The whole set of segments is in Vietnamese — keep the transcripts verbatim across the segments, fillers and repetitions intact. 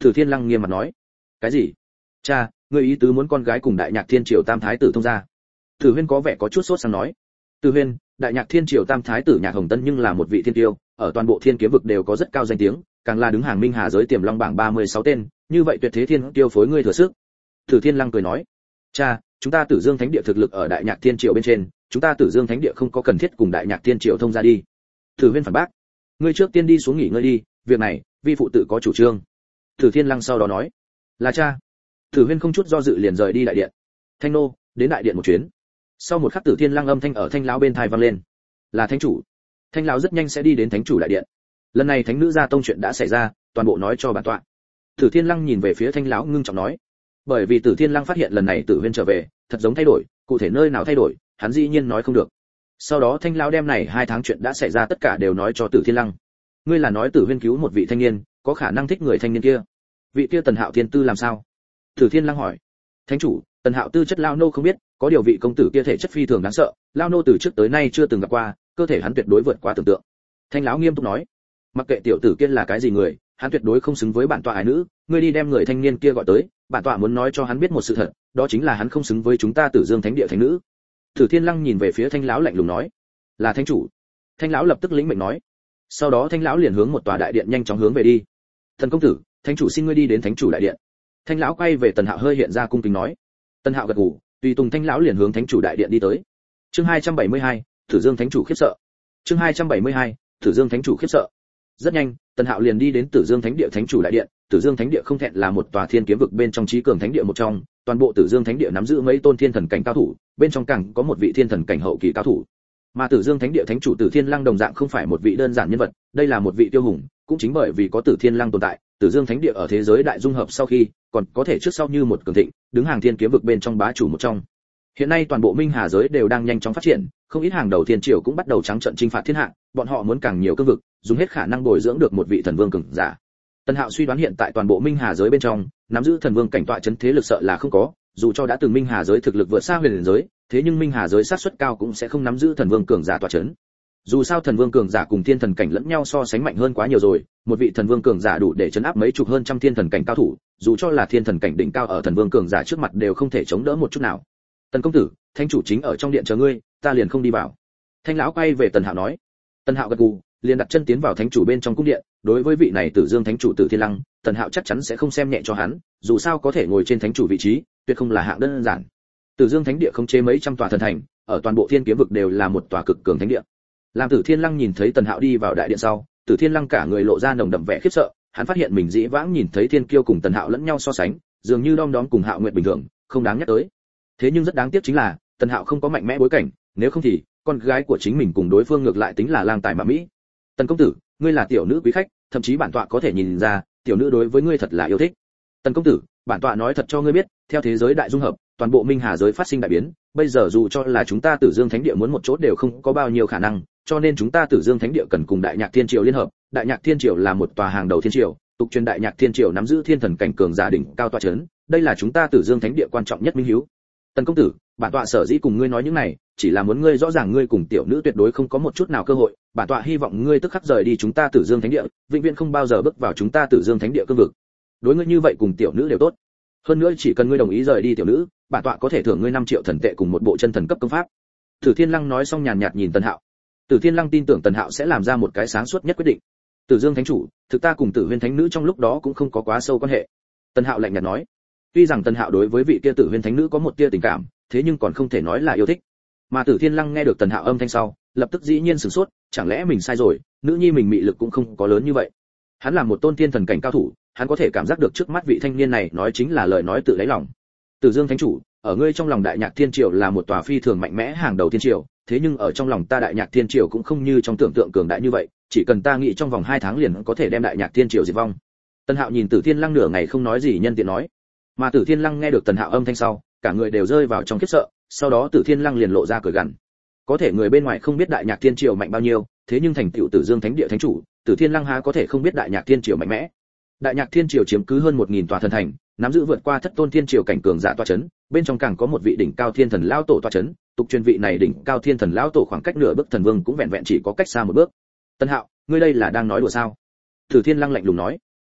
Tử Thiên Lăng nghiêm mặt nói. Cái gì? Cha, ngươi ý tứ muốn con gái cùng Đại Nhạc Thiên Triều Tam Thái tử thông gia? Tử Huyên có vẻ có chút sốt sắng nói. Tử Huyên, Đại Nhạc Thiên Triều Tam Thái tử Nhạc Hồng Tân nhưng là một vị thiên tiêu, ở toàn bộ thiên kiếm vực đều có rất cao danh tiếng, càng là đứng hàng Minh Hà giới tiềm long bảng ba mươi sáu tên, như vậy tuyệt thế thiên tiêu phối ngươi thừa sức. Tử Thiên Lăng cười nói. Cha, chúng ta Tử Dương Thánh Địa thực lực ở Đại Nhạc Thiên Triều bên trên, chúng ta Tử Dương Thánh Địa không có cần thiết cùng Đại Nhạc Thiên Triều thông gia đi. Tử Huyên phản bác. Ngươi trước tiên đi xuống nghỉ ngơi đi, việc này, vi phụ tự có chủ trương. Tử Thiên Lăng sau đó nói. Là cha. Tử Huyên không chút do dự liền rời đi đại điện. Thanh nô, đến đại điện một chuyến. Sau một khắc Tử Thiên Lăng âm thanh ở Thanh lão bên tai vang lên. Là thánh chủ. Thanh lão rất nhanh sẽ đi đến thánh chủ đại điện. Lần này thánh nữ gia tông chuyện đã xảy ra, toàn bộ nói cho bản tọa. Tử Thiên Lăng nhìn về phía Thanh lão ngưng trọng nói. Bởi vì Tử Thiên Lăng phát hiện lần này Tử Huyên trở về, thật giống thay đổi, cụ thể nơi nào thay đổi, hắn dĩ nhiên nói không được. Sau đó Thanh lão đem này hai tháng chuyện đã xảy ra tất cả đều nói cho Tử Thiên Lăng. Ngươi là nói Tử Huyên cứu một vị thanh niên, có khả năng thích người thanh niên kia. Vị kia Tần Hạo Thiên Tư làm sao? Tử Thiên Lăng hỏi. Thánh chủ, Tần Hạo Tư chất lao nô không biết, có điều vị công tử kia thể chất phi thường đáng sợ, lao nô từ trước tới nay chưa từng gặp qua, cơ thể hắn tuyệt đối vượt quá tưởng tượng. Thanh lão nghiêm túc nói. Mặc kệ tiểu tử kia là cái gì người, hắn tuyệt đối không xứng với bản tọa ái nữ, ngươi đi đem người thanh niên kia gọi tới, bản tọa muốn nói cho hắn biết một sự thật, đó chính là hắn không xứng với chúng ta Tử Dương Thánh Địa thánh nữ. Tử Thiên Lăng nhìn về phía Thanh lão lạnh lùng nói. Là thánh chủ. Thanh lão lập tức lĩnh mệnh nói. Sau đó Thanh lão liền hướng một tòa đại điện nhanh chóng hướng về đi. Thần công tử, thánh chủ xin ngươi đi đến thánh chủ đại điện. Thanh lão quay về Tần Hạo hơi hiện ra cung kính nói. Tần Hạo gật gù, tùy tùng Thanh lão liền hướng thánh chủ đại điện đi tới. Chương hai trăm bảy mươi hai, Tử Dương thánh chủ khiếp sợ. Chương hai trăm bảy mươi hai, Tử Dương thánh chủ khiếp sợ. Rất nhanh, Tần Hạo liền đi đến Tử Dương Thánh Địa thánh chủ đại điện. Tử Dương Thánh Địa không thẹn là một tòa thiên kiếm vực bên trong trí cường thánh địa một trong, toàn bộ Tử Dương Thánh Địa nắm giữ mấy tôn thiên thần cảnh cao thủ, bên trong càng có một vị thiên thần cảnh hậu kỳ cao thủ. Mà Tử Dương Thánh Địa thánh chủ Tử Thiên Lăng đồng dạng không phải một vị đơn giản nhân vật, đây là một vị tiêu hùng, cũng chính bởi vì có Tử Thiên Lăng tồn tại, Tử Dương Thánh Địa ở thế giới đại dung hợp sau khi, còn có thể trước sau như một cường thịnh, đứng hàng thiên kiếm vực bên trong bá chủ một trong. Hiện nay toàn bộ Minh Hà giới đều đang nhanh chóng phát triển, không ít hàng đầu thiên triều cũng bắt đầu trắng trận chinh phạt thiên hạ, bọn họ muốn càng nhiều cương vực, dùng hết khả năng bồi dưỡng được một vị thần vương cường giả. Tần Hạo suy đoán hiện tại toàn bộ Minh Hà giới bên trong, nắm giữ thần vương cảnh tọa chấn thế lực sợ là không có, dù cho đã từng Minh Hà giới thực lực vượt xa huyền giới, thế nhưng Minh Hà giới sát suất cao cũng sẽ không nắm giữ thần vương cường giả tọa chấn. Dù sao thần vương cường giả cùng thiên thần cảnh lẫn nhau so sánh mạnh hơn quá nhiều rồi, một vị thần vương cường giả đủ để chấn áp mấy chục hơn trăm thiên thần cảnh cao thủ, dù cho là thiên thần cảnh đỉnh cao ở thần vương cường giả trước mặt đều không thể chống đỡ một chút nào. Tần công tử, thánh chủ chính ở trong điện chờ ngươi, ta liền không đi vào. Thanh lão quay về Tần Hạo nói. Tần Hạo gật gù, liền đặt chân tiến vào thánh chủ bên trong cung điện. Đối với vị này Tử Dương thánh chủ Tử Thiên Lăng, Tần Hạo chắc chắn sẽ không xem nhẹ cho hắn, dù sao có thể ngồi trên thánh chủ vị trí, tuyệt không là hạng đơn giản. Tử Dương thánh địa khống chế mấy trăm tòa thần thành, ở toàn bộ thiên kiếm vực đều là một tòa cực cường thánh địa. Làm Tử Thiên Lăng nhìn thấy Tần Hạo đi vào đại điện sau, Tử Thiên Lăng cả người lộ ra nồng đậm vẻ khiếp sợ, hắn phát hiện mình dĩ vãng nhìn thấy Thiên Kiêu cùng Tần Hạo lẫn nhau so sánh, dường như đom đóm cùng Hạo Nguyệt bình thường, không đáng nhắc tới. Thế nhưng rất đáng tiếc chính là, Tần Hạo không có mạnh mẽ bối cảnh, nếu không thì con gái của chính mình cùng đối phương ngược lại tính là lang tài mà mỹ. Tần công tử, ngươi là tiểu nữ quý khách, thậm chí bản tọa có thể nhìn ra, tiểu nữ đối với ngươi thật là yêu thích. Tần công tử, bản tọa nói thật cho ngươi biết, theo thế giới đại dung hợp, toàn bộ Minh Hà giới phát sinh đại biến, bây giờ dù cho là chúng ta Tử Dương Thánh Địa muốn một chỗ đều không có bao nhiêu khả năng, cho nên chúng ta Tử Dương Thánh Địa cần cùng Đại Nhạc Thiên Triều liên hợp. Đại Nhạc Thiên Triều là một tòa hàng đầu thiên triều, tục truyền Đại Nhạc Thiên Triều nắm giữ thiên thần cảnh cường giả đỉnh cao tọa chấn, đây là chúng ta Tử Dương Thánh Địa quan trọng nhất minh hiếu. Tần công tử, bản tọa sở dĩ cùng ngươi nói những này, chỉ là muốn ngươi rõ ràng ngươi cùng tiểu nữ tuyệt đối không có một chút nào cơ hội, bản tọa hy vọng ngươi tức khắc rời đi chúng ta Tử Dương Thánh Địa, vĩnh viễn không bao giờ bước vào chúng ta Tử Dương Thánh Địa cương vực. Đối ngươi như vậy cùng tiểu nữ đều tốt. Hơn nữa chỉ cần ngươi đồng ý rời đi tiểu nữ, bản tọa có thể thưởng ngươi năm triệu thần tệ cùng một bộ chân thần cấp công pháp. Tử Thiên Lăng nói xong nhàn nhạt nhìn Tần Hạo. Tử Thiên Lăng tin tưởng Tần Hạo sẽ làm ra một cái sáng suốt nhất quyết định. Tử Dương Thánh chủ, thực ta cùng Tử Huyên Thánh nữ trong lúc đó cũng không có quá sâu quan hệ. Tần Hạo lạnh nhạt nói. Tuy rằng Tần Hạo đối với vị kia Tử Huyên Thánh nữ có một tia tình cảm, thế nhưng còn không thể nói là yêu thích. Mà Tử Thiên Lăng nghe được Tần Hạo âm thanh sau, lập tức dĩ nhiên sửng sốt, chẳng lẽ mình sai rồi, nữ nhi mình mị lực cũng không có lớn như vậy. Hắn là một tôn thiên thần cảnh cao thủ, hắn có thể cảm giác được trước mắt vị thanh niên này nói chính là lời nói tự lấy lòng. Tử Dương Thánh chủ, ở ngươi trong lòng Đại Nhạc Thiên Triều là một tòa phi thường mạnh mẽ hàng đầu thiên triều, thế nhưng ở trong lòng ta Đại Nhạc Thiên Triều cũng không như trong tưởng tượng cường đại như vậy, chỉ cần ta nghĩ trong vòng hai tháng liền có thể đem Đại Nhạc Thiên Triều diệt vong. Tần Hạo nhìn Tử Thiên Lăng nửa ngày không nói gì nhân tiện nói. Mà Tử Thiên Lăng nghe được Tần Hạo âm thanh sau, cả người đều rơi vào trong khiếp sợ, sau đó Tử Thiên Lăng liền lộ ra cười gằn. Có thể người bên ngoài không biết Đại Nhạc Thiên Triều mạnh bao nhiêu, thế nhưng thành tựu Tử Dương Thánh Địa thánh chủ, Tử Thiên Lăng há có thể không biết Đại Nhạc Thiên Triều mạnh mẽ. Đại Nhạc Thiên Triều chiếm cứ hơn một nghìn tòa thần thành, nắm giữ vượt qua thất tôn thiên triều cảnh cường giả tọa chấn, bên trong càng có một vị đỉnh cao thiên thần lão tổ tọa chấn, tục truyền vị này đỉnh cao thiên thần lão tổ khoảng cách nửa bước thần vương cũng vẹn vẹn chỉ có cách xa một bước. Tân Hạo, ngươi đây là đang nói đùa sao? Tử Thiên Lăng lạnh lùng nói.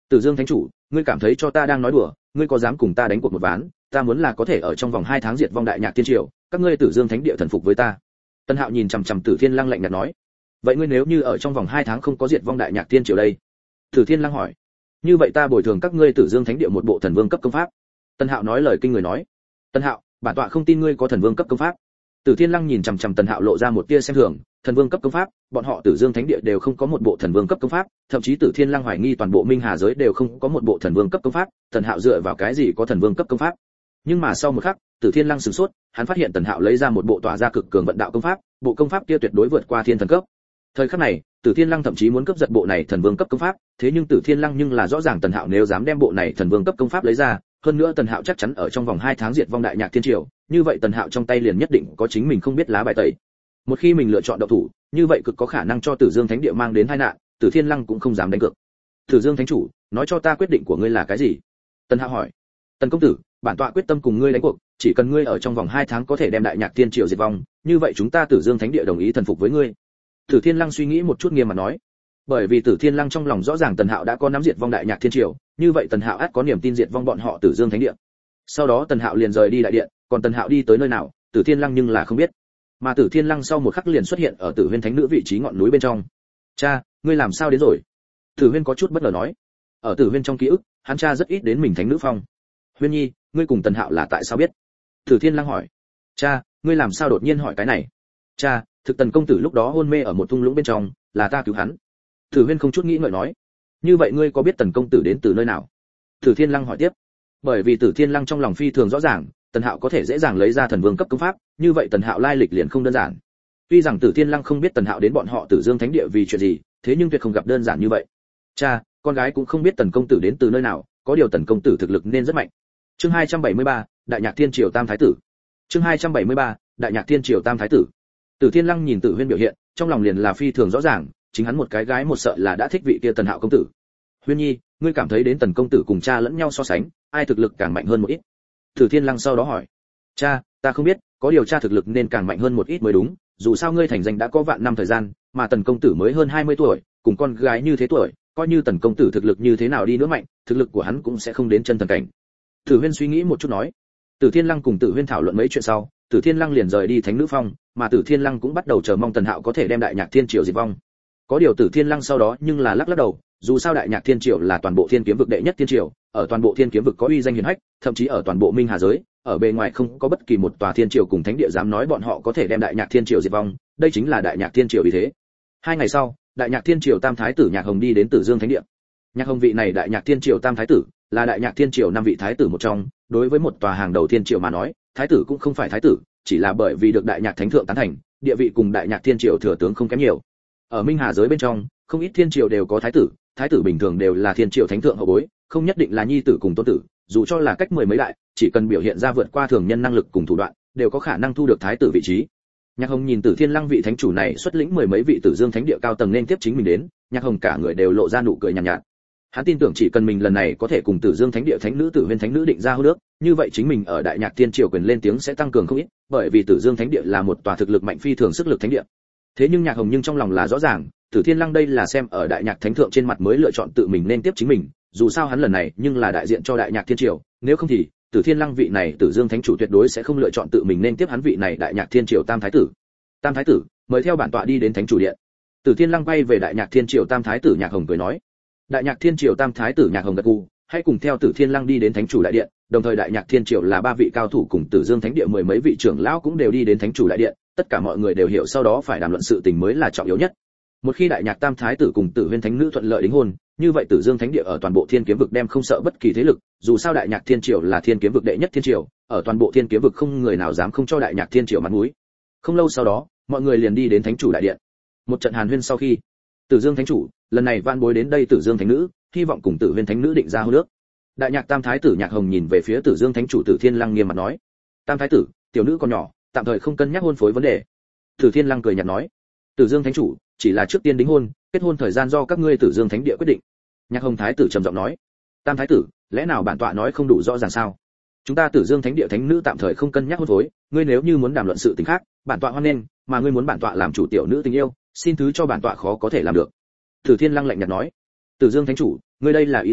Tử Dương thánh chủ, ngươi cảm thấy cho ta đang nói đùa, ngươi có dám cùng ta đánh cuộc một ván, ta muốn là có thể ở trong vòng hai tháng diệt vong đại nhạc thiên triều, các ngươi Tử Dương thánh địa thần phục với ta. Tân Hạo nhìn chằm chằm Tử Thiên Lăng lạnh nhạt nói. Vậy ngươi nếu như ở trong vòng hai tháng không có diệt vong đại nhạc thiên triều đây? Tử Thiên Lăng hỏi. Như vậy ta bồi thường các ngươi Tử Dương thánh địa một bộ thần vương cấp công pháp. Tân Hạo nói lời kinh người nói. Tân Hạo, bản tọa không tin ngươi có thần vương cấp công pháp. Tử Thiên Lăng nhìn chằm chằm Tần Hạo lộ ra một tia xem thường, thần vương cấp công pháp, bọn họ Tử Dương Thánh Địa đều không có một bộ thần vương cấp công pháp, thậm chí Tử Thiên Lăng hoài nghi toàn bộ Minh Hà giới đều không có một bộ thần vương cấp công pháp, Tần Hạo dựa vào cái gì có thần vương cấp công pháp? Nhưng mà sau một khắc, Tử Thiên Lăng sửng sốt, hắn phát hiện Tần Hạo lấy ra một bộ tỏa ra cực cường vận đạo công pháp, bộ công pháp kia tuyệt đối vượt qua thiên thần cấp. Thời khắc này, Tử Thiên Lăng thậm chí muốn cướp giật bộ này thần vương cấp công pháp, thế nhưng Tử Thiên Lăng nhưng là rõ ràng Tần Hạo nếu dám đem bộ này thần vương cấp công pháp lấy ra, hơn nữa Tần Hạo chắc chắn ở trong vòng hai tháng diệt vong đại nhạc thiên triều, như vậy Tần Hạo trong tay liền nhất định có chính mình không biết lá bài tẩy. Một khi mình lựa chọn động thủ, như vậy cực có khả năng cho Tử Dương Thánh Địa mang đến tai nạn, Tử Thiên Lăng cũng không dám đánh cược. Tử Dương Thánh chủ, nói cho ta quyết định của ngươi là cái gì? Tần Hạo hỏi. Tần công tử, bản tọa quyết tâm cùng ngươi đánh cuộc, chỉ cần ngươi ở trong vòng hai tháng có thể đem đại nhạc thiên triều diệt vong, như vậy chúng ta Tử Dương Thánh Địa đồng ý thần phục với ngươi. Tử Thiên Lăng suy nghĩ một chút nghiêm mặt nói. Bởi vì Tử Thiên Lăng trong lòng rõ ràng Tần Hạo đã có nắm diệt vong đại nhạc thiên triều, như vậy Tần Hạo ắt có niềm tin diệt vong bọn họ Tử Dương Thánh Địa. Sau đó Tần Hạo liền rời đi đại điện, còn Tần Hạo đi tới nơi nào, Tử Thiên Lăng nhưng là không biết. Mà Tử Thiên Lăng sau một khắc liền xuất hiện ở Tử Huyên Thánh Nữ vị trí ngọn núi bên trong. "Cha, ngươi làm sao đến rồi?" Tử Huyên có chút bất ngờ nói. Ở Tử Huyên trong ký ức, hắn cha rất ít đến mình Thánh Nữ phong. "Huyên Nhi, ngươi cùng Tần Hạo là tại sao biết?" Tử Thiên Lăng hỏi. "Cha, ngươi làm sao đột nhiên hỏi cái này?" "Cha, thực Tần công tử lúc đó hôn mê ở một thung lũng bên trong, là ta cứu hắn." Tử Huyên không chút nghĩ ngợi nói. "Như vậy ngươi có biết Tần công tử đến từ nơi nào?" Tử Thiên Lăng hỏi tiếp. Bởi vì Tử Thiên Lăng trong lòng phi thường rõ ràng, Tần Hạo có thể dễ dàng lấy ra thần vương cấp công pháp, như vậy Tần Hạo lai lịch liền không đơn giản. Tuy rằng Tử Thiên Lăng không biết Tần Hạo đến bọn họ Tử Dương Thánh Địa vì chuyện gì, thế nhưng tuyệt không gặp đơn giản như vậy. "Cha, con gái cũng không biết Tần công tử đến từ nơi nào, có điều Tần công tử thực lực nên rất mạnh." Chương hai trăm bảy mươi ba, Đại Nhạc Thiên Triều Tam Thái tử. Chương hai trăm bảy mươi ba, Đại Nhạc Thiên Triều Tam Thái tử. Tử Thiên Lăng nhìn Tử Huyên biểu hiện, trong lòng liền là phi thường rõ ràng, chính hắn một cái gái một sợ là đã thích vị kia Tần Hạo công tử. "Huyên Nhi, ngươi cảm thấy đến Tần công tử cùng cha lẫn nhau so sánh, ai thực lực càng mạnh hơn một ít?" Tử Thiên Lăng sau đó hỏi. "Cha, ta không biết, có điều cha thực lực nên càng mạnh hơn một ít mới đúng, dù sao ngươi thành danh đã có vạn năm thời gian, mà Tần công tử mới hơn hai mươi tuổi, cùng con gái như thế tuổi, coi như Tần công tử thực lực như thế nào đi nữa mạnh, thực lực của hắn cũng sẽ không đến chân thần cảnh." Tử Huyên suy nghĩ một chút nói. Tử Thiên Lăng cùng Tử Huyên thảo luận mấy chuyện sau, Tử Thiên Lăng liền rời đi Thánh Nữ phong, mà Tử Thiên Lăng cũng bắt đầu chờ mong Tần Hạo có thể đem Đại Nhạc Thiên Triều diệt vong. Có điều Tử Thiên Lăng sau đó nhưng là lắc lắc đầu, dù sao Đại Nhạc Thiên Triều là toàn bộ Thiên Kiếm vực đệ nhất thiên triều, ở toàn bộ Thiên Kiếm vực có uy danh hiển hách, thậm chí ở toàn bộ Minh Hà giới, ở bề ngoài không có bất kỳ một tòa thiên triều cùng thánh địa dám nói bọn họ có thể đem Đại Nhạc Thiên Triều diệt vong, đây chính là Đại Nhạc Thiên Triều vì thế. Hai ngày sau, Đại Nhạc Thiên Triều Tam Thái tử Nhạc Hồng đi đến Tử Dương Thánh Địa. Nhạc Hồng vị này Đại Nhạc Thiên Triều Tam Thái tử, là Đại Nhạc Thiên Triều năm vị thái tử một trong, đối với một tòa hàng đầu thiên triều mà nói, thái tử cũng không phải thái tử, chỉ là bởi vì được Đại Nhạc Thánh thượng tán thành, địa vị cùng Đại Nhạc Thiên Triều thừa tướng không kém nhiều. Ở Minh Hà giới bên trong, không ít thiên triều đều có thái tử, thái tử bình thường đều là thiên triều thánh thượng hậu bối, không nhất định là nhi tử cùng tôn tử, dù cho là cách mười mấy đại, chỉ cần biểu hiện ra vượt qua thường nhân năng lực cùng thủ đoạn, đều có khả năng thu được thái tử vị trí. Nhạc Hồng nhìn Tử Thiên Lăng vị thánh chủ này xuất lĩnh mười mấy vị Tử Dương Thánh Địa cao tầng nên tiếp chính mình đến, Nhạc Hồng cả người đều lộ ra nụ cười nhàn nhạt, nhạt. Hắn tin tưởng chỉ cần mình lần này có thể cùng Tử Dương Thánh Địa thánh nữ Tử Huyên thánh nữ định ra hôn ước, như vậy chính mình ở Đại Nhạc Thiên Triều quyền lên tiếng sẽ tăng cường không ít, bởi vì Tử Dương Thánh Địa là một tòa thực lực mạnh phi thường sức lực thánh địa. Thế nhưng Nhạc Hồng nhưng trong lòng là rõ ràng, Tử Thiên Lăng đây là xem ở Đại Nhạc Thánh thượng trên mặt mới lựa chọn tự mình nên tiếp chính mình, dù sao hắn lần này nhưng là đại diện cho Đại Nhạc Thiên Triều, nếu không thì Tử Thiên Lăng vị này Tử Dương Thánh chủ tuyệt đối sẽ không lựa chọn tự mình nên tiếp hắn vị này Đại Nhạc Thiên Triều Tam Thái tử. Tam Thái tử, mời theo bản tọa đi đến thánh chủ điện. Tử Thiên Lăng quay về Đại Nhạc Thiên Triều Tam Thái tử Nhạc Hồng cười nói. Đại Nhạc Thiên Triều Tam Thái tử Nhạc Hồng gật gù, hãy cùng theo Tử Thiên Lăng đi đến thánh chủ đại điện, đồng thời Đại Nhạc Thiên Triều là ba vị cao thủ cùng Tử Dương Thánh Địa mười mấy vị trưởng lão cũng đều đi đến thánh chủ đại điện, tất cả mọi người đều hiểu sau đó phải đàm luận sự tình mới là trọng yếu nhất. Một khi Đại Nhạc Tam Thái tử cùng Tử Huyên thánh nữ thuận lợi đính hôn, như vậy Tử Dương Thánh Địa ở toàn bộ Thiên Kiếm vực đem không sợ bất kỳ thế lực, dù sao Đại Nhạc Thiên Triều là Thiên Kiếm vực đệ nhất thiên triều, ở toàn bộ Thiên Kiếm vực không người nào dám không cho Đại Nhạc Thiên Triều mặt mũi. Không lâu sau đó, mọi người liền đi đến thánh chủ đại điện. Một trận hàn huyên sau khi, Tử Dương thánh chủ, lần này van bối đến đây Tử Dương thánh nữ, hy vọng cùng Tử Huyên thánh nữ định ra hôn ước. Đại Nhạc Tam Thái tử Nhạc Hồng nhìn về phía Tử Dương thánh chủ Tử Thiên Lăng nghiêm mặt nói: "Tam Thái tử, tiểu nữ còn nhỏ, tạm thời không cân nhắc hôn phối vấn đề." Tử Thiên Lăng cười nhạt nói: "Tử Dương thánh chủ, chỉ là trước tiên đính hôn, kết hôn thời gian do các ngươi Tử Dương Thánh Địa quyết định." Nhạc Hồng Thái tử trầm giọng nói. "Tam Thái tử, lẽ nào bản tọa nói không đủ rõ ràng sao? Chúng ta Tử Dương Thánh Địa thánh nữ tạm thời không cân nhắc hôn phối, ngươi nếu như muốn đàm luận sự tình khác, bản tọa hoan nghênh, mà ngươi muốn bản tọa làm chủ tiểu nữ tình yêu, xin thứ cho bản tọa khó có thể làm được." Tử Thiên Lăng lạnh nhạt nói. "Tử Dương thánh chủ, ngươi đây là ý gì?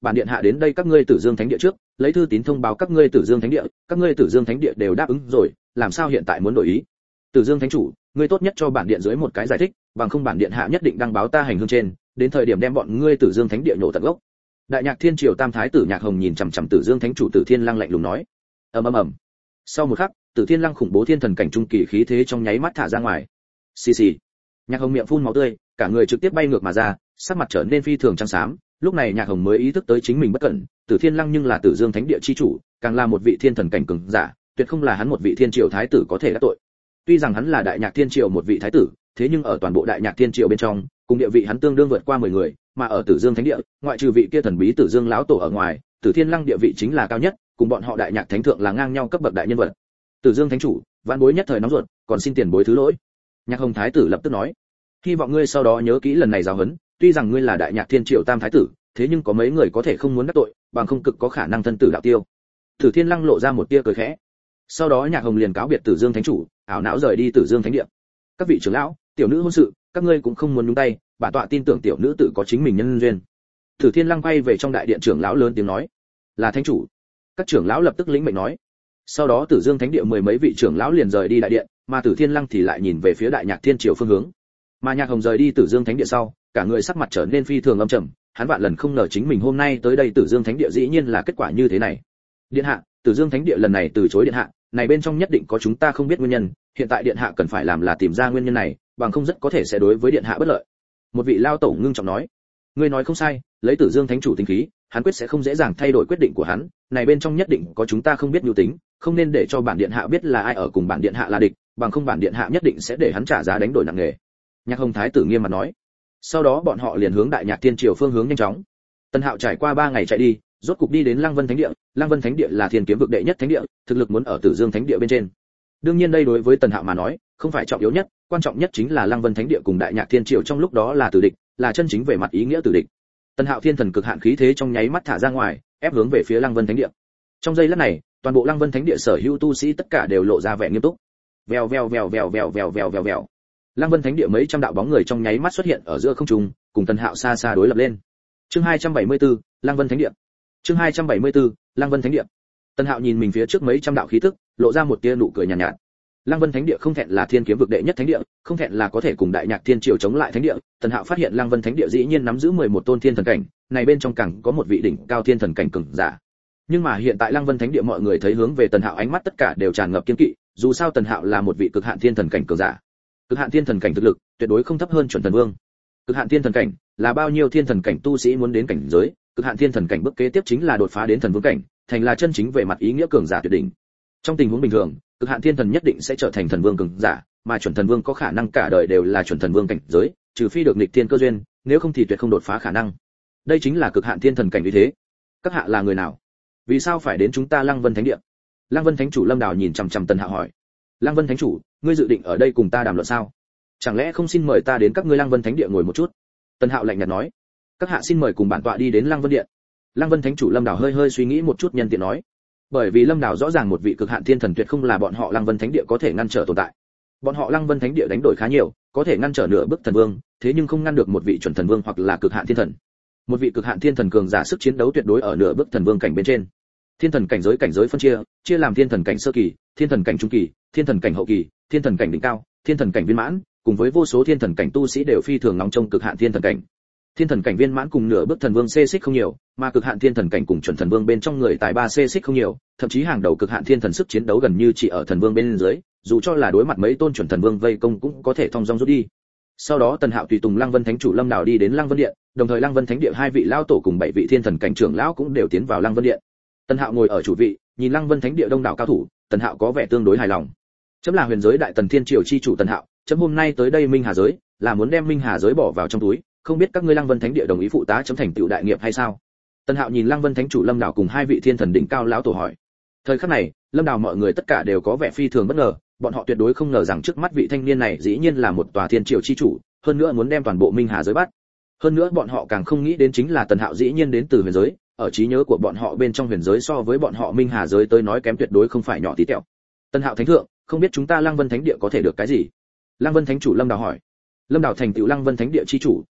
bản điện hạ đến đây các ngươi Tử Dương Thánh địa trước, lấy thư tín thông báo các ngươi Tử Dương Thánh địa, các ngươi Tử Dương Thánh địa đều đáp ứng rồi, làm sao hiện tại muốn đổi ý? Tử Dương Thánh chủ, ngươi tốt nhất cho bản điện dưới một cái giải thích, bằng không bản điện hạ nhất định đăng báo ta hành hương trên, đến thời điểm đem bọn ngươi Tử Dương Thánh địa nhổ tận gốc. Đại Nhạc Thiên Triều Tam Thái tử Nhạc Hồng nhìn chằm chằm Tử Dương Thánh chủ Tử Thiên Lăng lạnh lùng nói. Ầm ầm ầm. Sau một khắc, Tử Thiên Lăng khủng bố thiên thần cảnh trung kỳ khí thế trong nháy mắt thả ra ngoài. Xì xì. Nhạc Hồng miệng phun máu tươi, cả người trực tiếp bay ngược mà ra, sắc mặt trở nên phi thường trắng xám. Lúc này Nhạc Hồng mới ý thức tới chính mình bất cẩn, Tử Thiên Lăng nhưng là Tử Dương Thánh địa chi chủ, càng là một vị thiên thần cảnh cường giả, tuyệt không là hắn một vị thiên triều thái tử có thể đắc tội. Tuy rằng hắn là Đại Nhạc Thiên Triều một vị thái tử, thế nhưng ở toàn bộ Đại Nhạc Thiên Triều bên trong, cùng địa vị hắn tương đương vượt qua mười người, mà ở Tử Dương Thánh địa, ngoại trừ vị kia thần bí Tử Dương lão tổ ở ngoài, Tử Thiên Lăng địa vị chính là cao nhất, cùng bọn họ Đại Nhạc Thánh thượng là ngang nhau cấp bậc đại nhân vật. Tử Dương Thánh chủ, vạn bối nhất thời nóng ruột, còn xin tiền bối thứ lỗi. Nhạc Hồng thái tử lập tức nói, hy vọng ngươi sau đó nhớ kỹ lần này giáo huấn, tuy rằng ngươi là Đại Nhạc Thiên Triều Tam thái tử, thế nhưng có mấy người có thể không muốn đắc tội, bằng không cực có khả năng thân tử đạo tiêu. Tử Thiên Lăng lộ ra một tia cười khẽ. Sau đó Nhạc Hồng liền cáo biệt Tử Dương Thánh chủ, ảo não rời đi Tử Dương Thánh địa. Các vị trưởng lão, tiểu nữ hôn sự, các ngươi cũng không muốn nhúng tay, bản tọa tin tưởng tiểu nữ tự có chính mình nhân duyên. Tử Thiên Lăng quay về trong đại điện trưởng lão lớn tiếng nói, là thánh chủ. Các trưởng lão lập tức lĩnh mệnh nói. Sau đó Tử Dương Thánh địa mười mấy vị trưởng lão liền rời đi đại điện, mà Tử Thiên Lăng thì lại nhìn về phía Đại Nhạc Thiên Triều phương hướng. Mà Nhạc Hồng rời đi Tử Dương Thánh địa sau, cả người sắc mặt trở nên phi thường âm trầm, hắn vạn lần không ngờ chính mình hôm nay tới đây Tử Dương Thánh địa dĩ nhiên là kết quả như thế này. Điện hạ, Tử Dương Thánh địa lần này từ chối điện hạ, này bên trong nhất định có chúng ta không biết nguyên nhân, hiện tại điện hạ cần phải làm là tìm ra nguyên nhân này, bằng không rất có thể sẽ đối với điện hạ bất lợi. Một vị lao tổ ngưng trọng nói, ngươi nói không sai, lấy Tử Dương Thánh chủ tính khí, hắn quyết sẽ không dễ dàng thay đổi quyết định của hắn, này bên trong nhất định có chúng ta không biết nhu tính, không nên để cho bản điện hạ biết là ai ở cùng bản điện hạ là địch, bằng không bản điện hạ nhất định sẽ để hắn trả giá đánh đổi nặng nề. Nhạc Hồng thái tử nghiêm mặt nói. Sau đó bọn họ liền hướng Đại Nhạc Thiên Triều phương hướng nhanh chóng. Tần Hạo trải qua ba ngày chạy đi, rốt cục đi đến Lăng Vân Thánh địa. Lăng Vân Thánh địa là thiên kiếm vực đệ nhất thánh địa, thực lực muốn ở Tử Dương Thánh địa bên trên. Đương nhiên đây đối với Tần Hạo mà nói, không phải trọng yếu nhất, quan trọng nhất chính là Lăng Vân Thánh địa cùng Đại Nhạc Thiên Triều trong lúc đó là tử địch, là chân chính về mặt ý nghĩa tử địch. Tần Hạo thiên thần cực hạn khí thế trong nháy mắt thả ra ngoài, ép hướng về phía Lăng Vân Thánh địa. Trong giây lát này, toàn bộ Lăng Vân Thánh địa sở hữu tu sĩ tất cả đều lộ ra vẻ nghiêm túc. Vèo vèo vèo vèo vèo vèo vèo vèo vèo. Lăng Vân Thánh địa mấy trăm đạo bóng người trong nháy mắt xuất hiện ở giữa không trung, cùng Tần Hạo xa xa đối lập lên. Chương hai trăm bảy mươi tư, Lăng Vân Thánh địa. Chương hai trăm bảy mươi tư, Lăng Vân Thánh địa. Tần Hạo nhìn mình phía trước mấy trăm đạo khí tức, lộ ra một tia nụ cười nhàn nhạt, nhạt. Lăng Vân Thánh địa không thẹn là thiên kiếm vực đệ nhất thánh địa, không thẹn là có thể cùng Đại Nhạc Thiên Triều chống lại thánh địa. Tần Hạo phát hiện Lăng Vân Thánh địa dĩ nhiên nắm giữ mười một tôn thiên thần cảnh, này bên trong càng có một vị đỉnh cao thiên thần cảnh cường giả. Nhưng mà hiện tại Lăng Vân Thánh địa mọi người thấy hướng về Tần Hạo ánh mắt tất cả đều tràn ngập kiên kỵ, dù sao Tần Hạo là một vị cực hạn thiên thần cảnh cường giả. Cực hạn thiên thần cảnh thực lực, tuyệt đối không thấp hơn chuẩn thần vương. Cực hạn thiên thần cảnh là bao nhiêu thiên thần cảnh tu sĩ muốn đến cảnh giới, cực hạn thiên thần cảnh bước kế tiếp chính là đột phá đến thần vương cảnh, thành là chân chính về mặt ý nghĩa cường giả tuyệt đỉnh. Trong tình huống bình thường, cực hạn thiên thần nhất định sẽ trở thành thần vương cường giả, mà chuẩn thần vương có khả năng cả đời đều là chuẩn thần vương cảnh giới, trừ phi được nghịch thiên cơ duyên, nếu không thì tuyệt không đột phá khả năng. Đây chính là cực hạn thiên thần cảnh như thế. Các hạ là người nào? Vì sao phải đến chúng ta Lăng Vân Thánh địa? Lăng Vân Thánh chủ Lâm Đào nhìn chằm chằm Tần Hạo hỏi. Lăng Vân Thánh chủ, ngươi dự định ở đây cùng ta đàm luận sao? Chẳng lẽ không xin mời ta đến các ngươi Lăng Vân Thánh địa ngồi một chút? Tần Hạo lạnh nhạt nói. Các hạ xin mời cùng bản tọa đi đến Lăng Vân điện. Lăng Vân Thánh chủ Lâm Đào hơi hơi suy nghĩ một chút nhân tiện nói. Bởi vì Lâm Đào rõ ràng một vị cực hạn thiên thần tuyệt không là bọn họ Lăng Vân Thánh địa có thể ngăn trở tồn tại. Bọn họ Lăng Vân Thánh địa đánh đổi khá nhiều, có thể ngăn trở nửa bước thần vương, thế nhưng không ngăn được một vị chuẩn thần vương hoặc là cực hạn thiên thần. Một vị cực hạn thiên thần cường giả sức chiến đấu tuyệt đối ở nửa bước thần vương cảnh bên trên. Thiên thần cảnh giới cảnh giới phân chia, chia làm thiên thần cảnh sơ kỳ, thiên thần cảnh trung kỳ, thiên thần cảnh hậu kỳ, thiên thần cảnh đỉnh cao, thiên thần cảnh viên mãn, cùng với vô số thiên thần cảnh tu sĩ đều phi thường nóng trong cực hạn thiên thần cảnh. Thiên thần cảnh viên mãn cùng nửa bước thần vương xê xích không nhiều, mà cực hạn thiên thần cảnh cùng chuẩn thần vương bên trong người tài ba xê xích không nhiều, thậm chí hàng đầu cực hạn thiên thần sức chiến đấu gần như chỉ ở thần vương bên dưới, dù cho là đối mặt mấy tôn chuẩn thần vương vây công cũng có thể thông dong rút đi. Sau đó Tần Hạo tùy tùng Lăng Vân Thánh chủ Lâm Đào đi đến Lăng Vân điện, đồng thời Lăng Vân Thánh địa hai vị lão tổ cùng bảy vị thiên thần cảnh trưởng lão cũng đều tiến vào Lăng Vân điện. Tần Hạo ngồi ở chủ vị, nhìn Lăng Vân Thánh địa đông đảo cao thủ, Tần Hạo có vẻ tương đối hài lòng. Chấm là huyền giới đại tần thiên triều chi chủ Tần Hạo, chấm hôm nay tới đây Minh Hà giới, là muốn đem Minh Hà giới bỏ vào trong túi, không biết các ngươi Lăng Vân Thánh địa đồng ý phụ tá chấm thành tựu đại nghiệp hay sao? Tần Hạo nhìn Lăng Vân Thánh chủ Lâm Đào cùng hai vị thiên thần đỉnh cao lão tổ hỏi. Thời khắc này, Lâm Đào mọi người tất cả đều có vẻ phi thường bất ngờ, bọn họ tuyệt đối không ngờ rằng trước mắt vị thanh niên này dĩ nhiên là một tòa thiên triều chi chủ, hơn nữa muốn đem toàn bộ Minh Hà giới bắt. Hơn nữa bọn họ càng không nghĩ đến chính là Tần Hạo dĩ nhiên đến từ huyền giới, ở trí nhớ của bọn họ bên trong huyền giới so với bọn họ Minh Hà giới tới nói kém tuyệt đối không phải nhỏ tí tẹo. Tần Hạo thánh thượng, không biết chúng ta Lăng Vân Thánh địa có thể được cái gì? Lăng Vân Thánh chủ Lâm Đào hỏi. Lâm Đào thành tựu Lăng Vân Thánh địa chi chủ,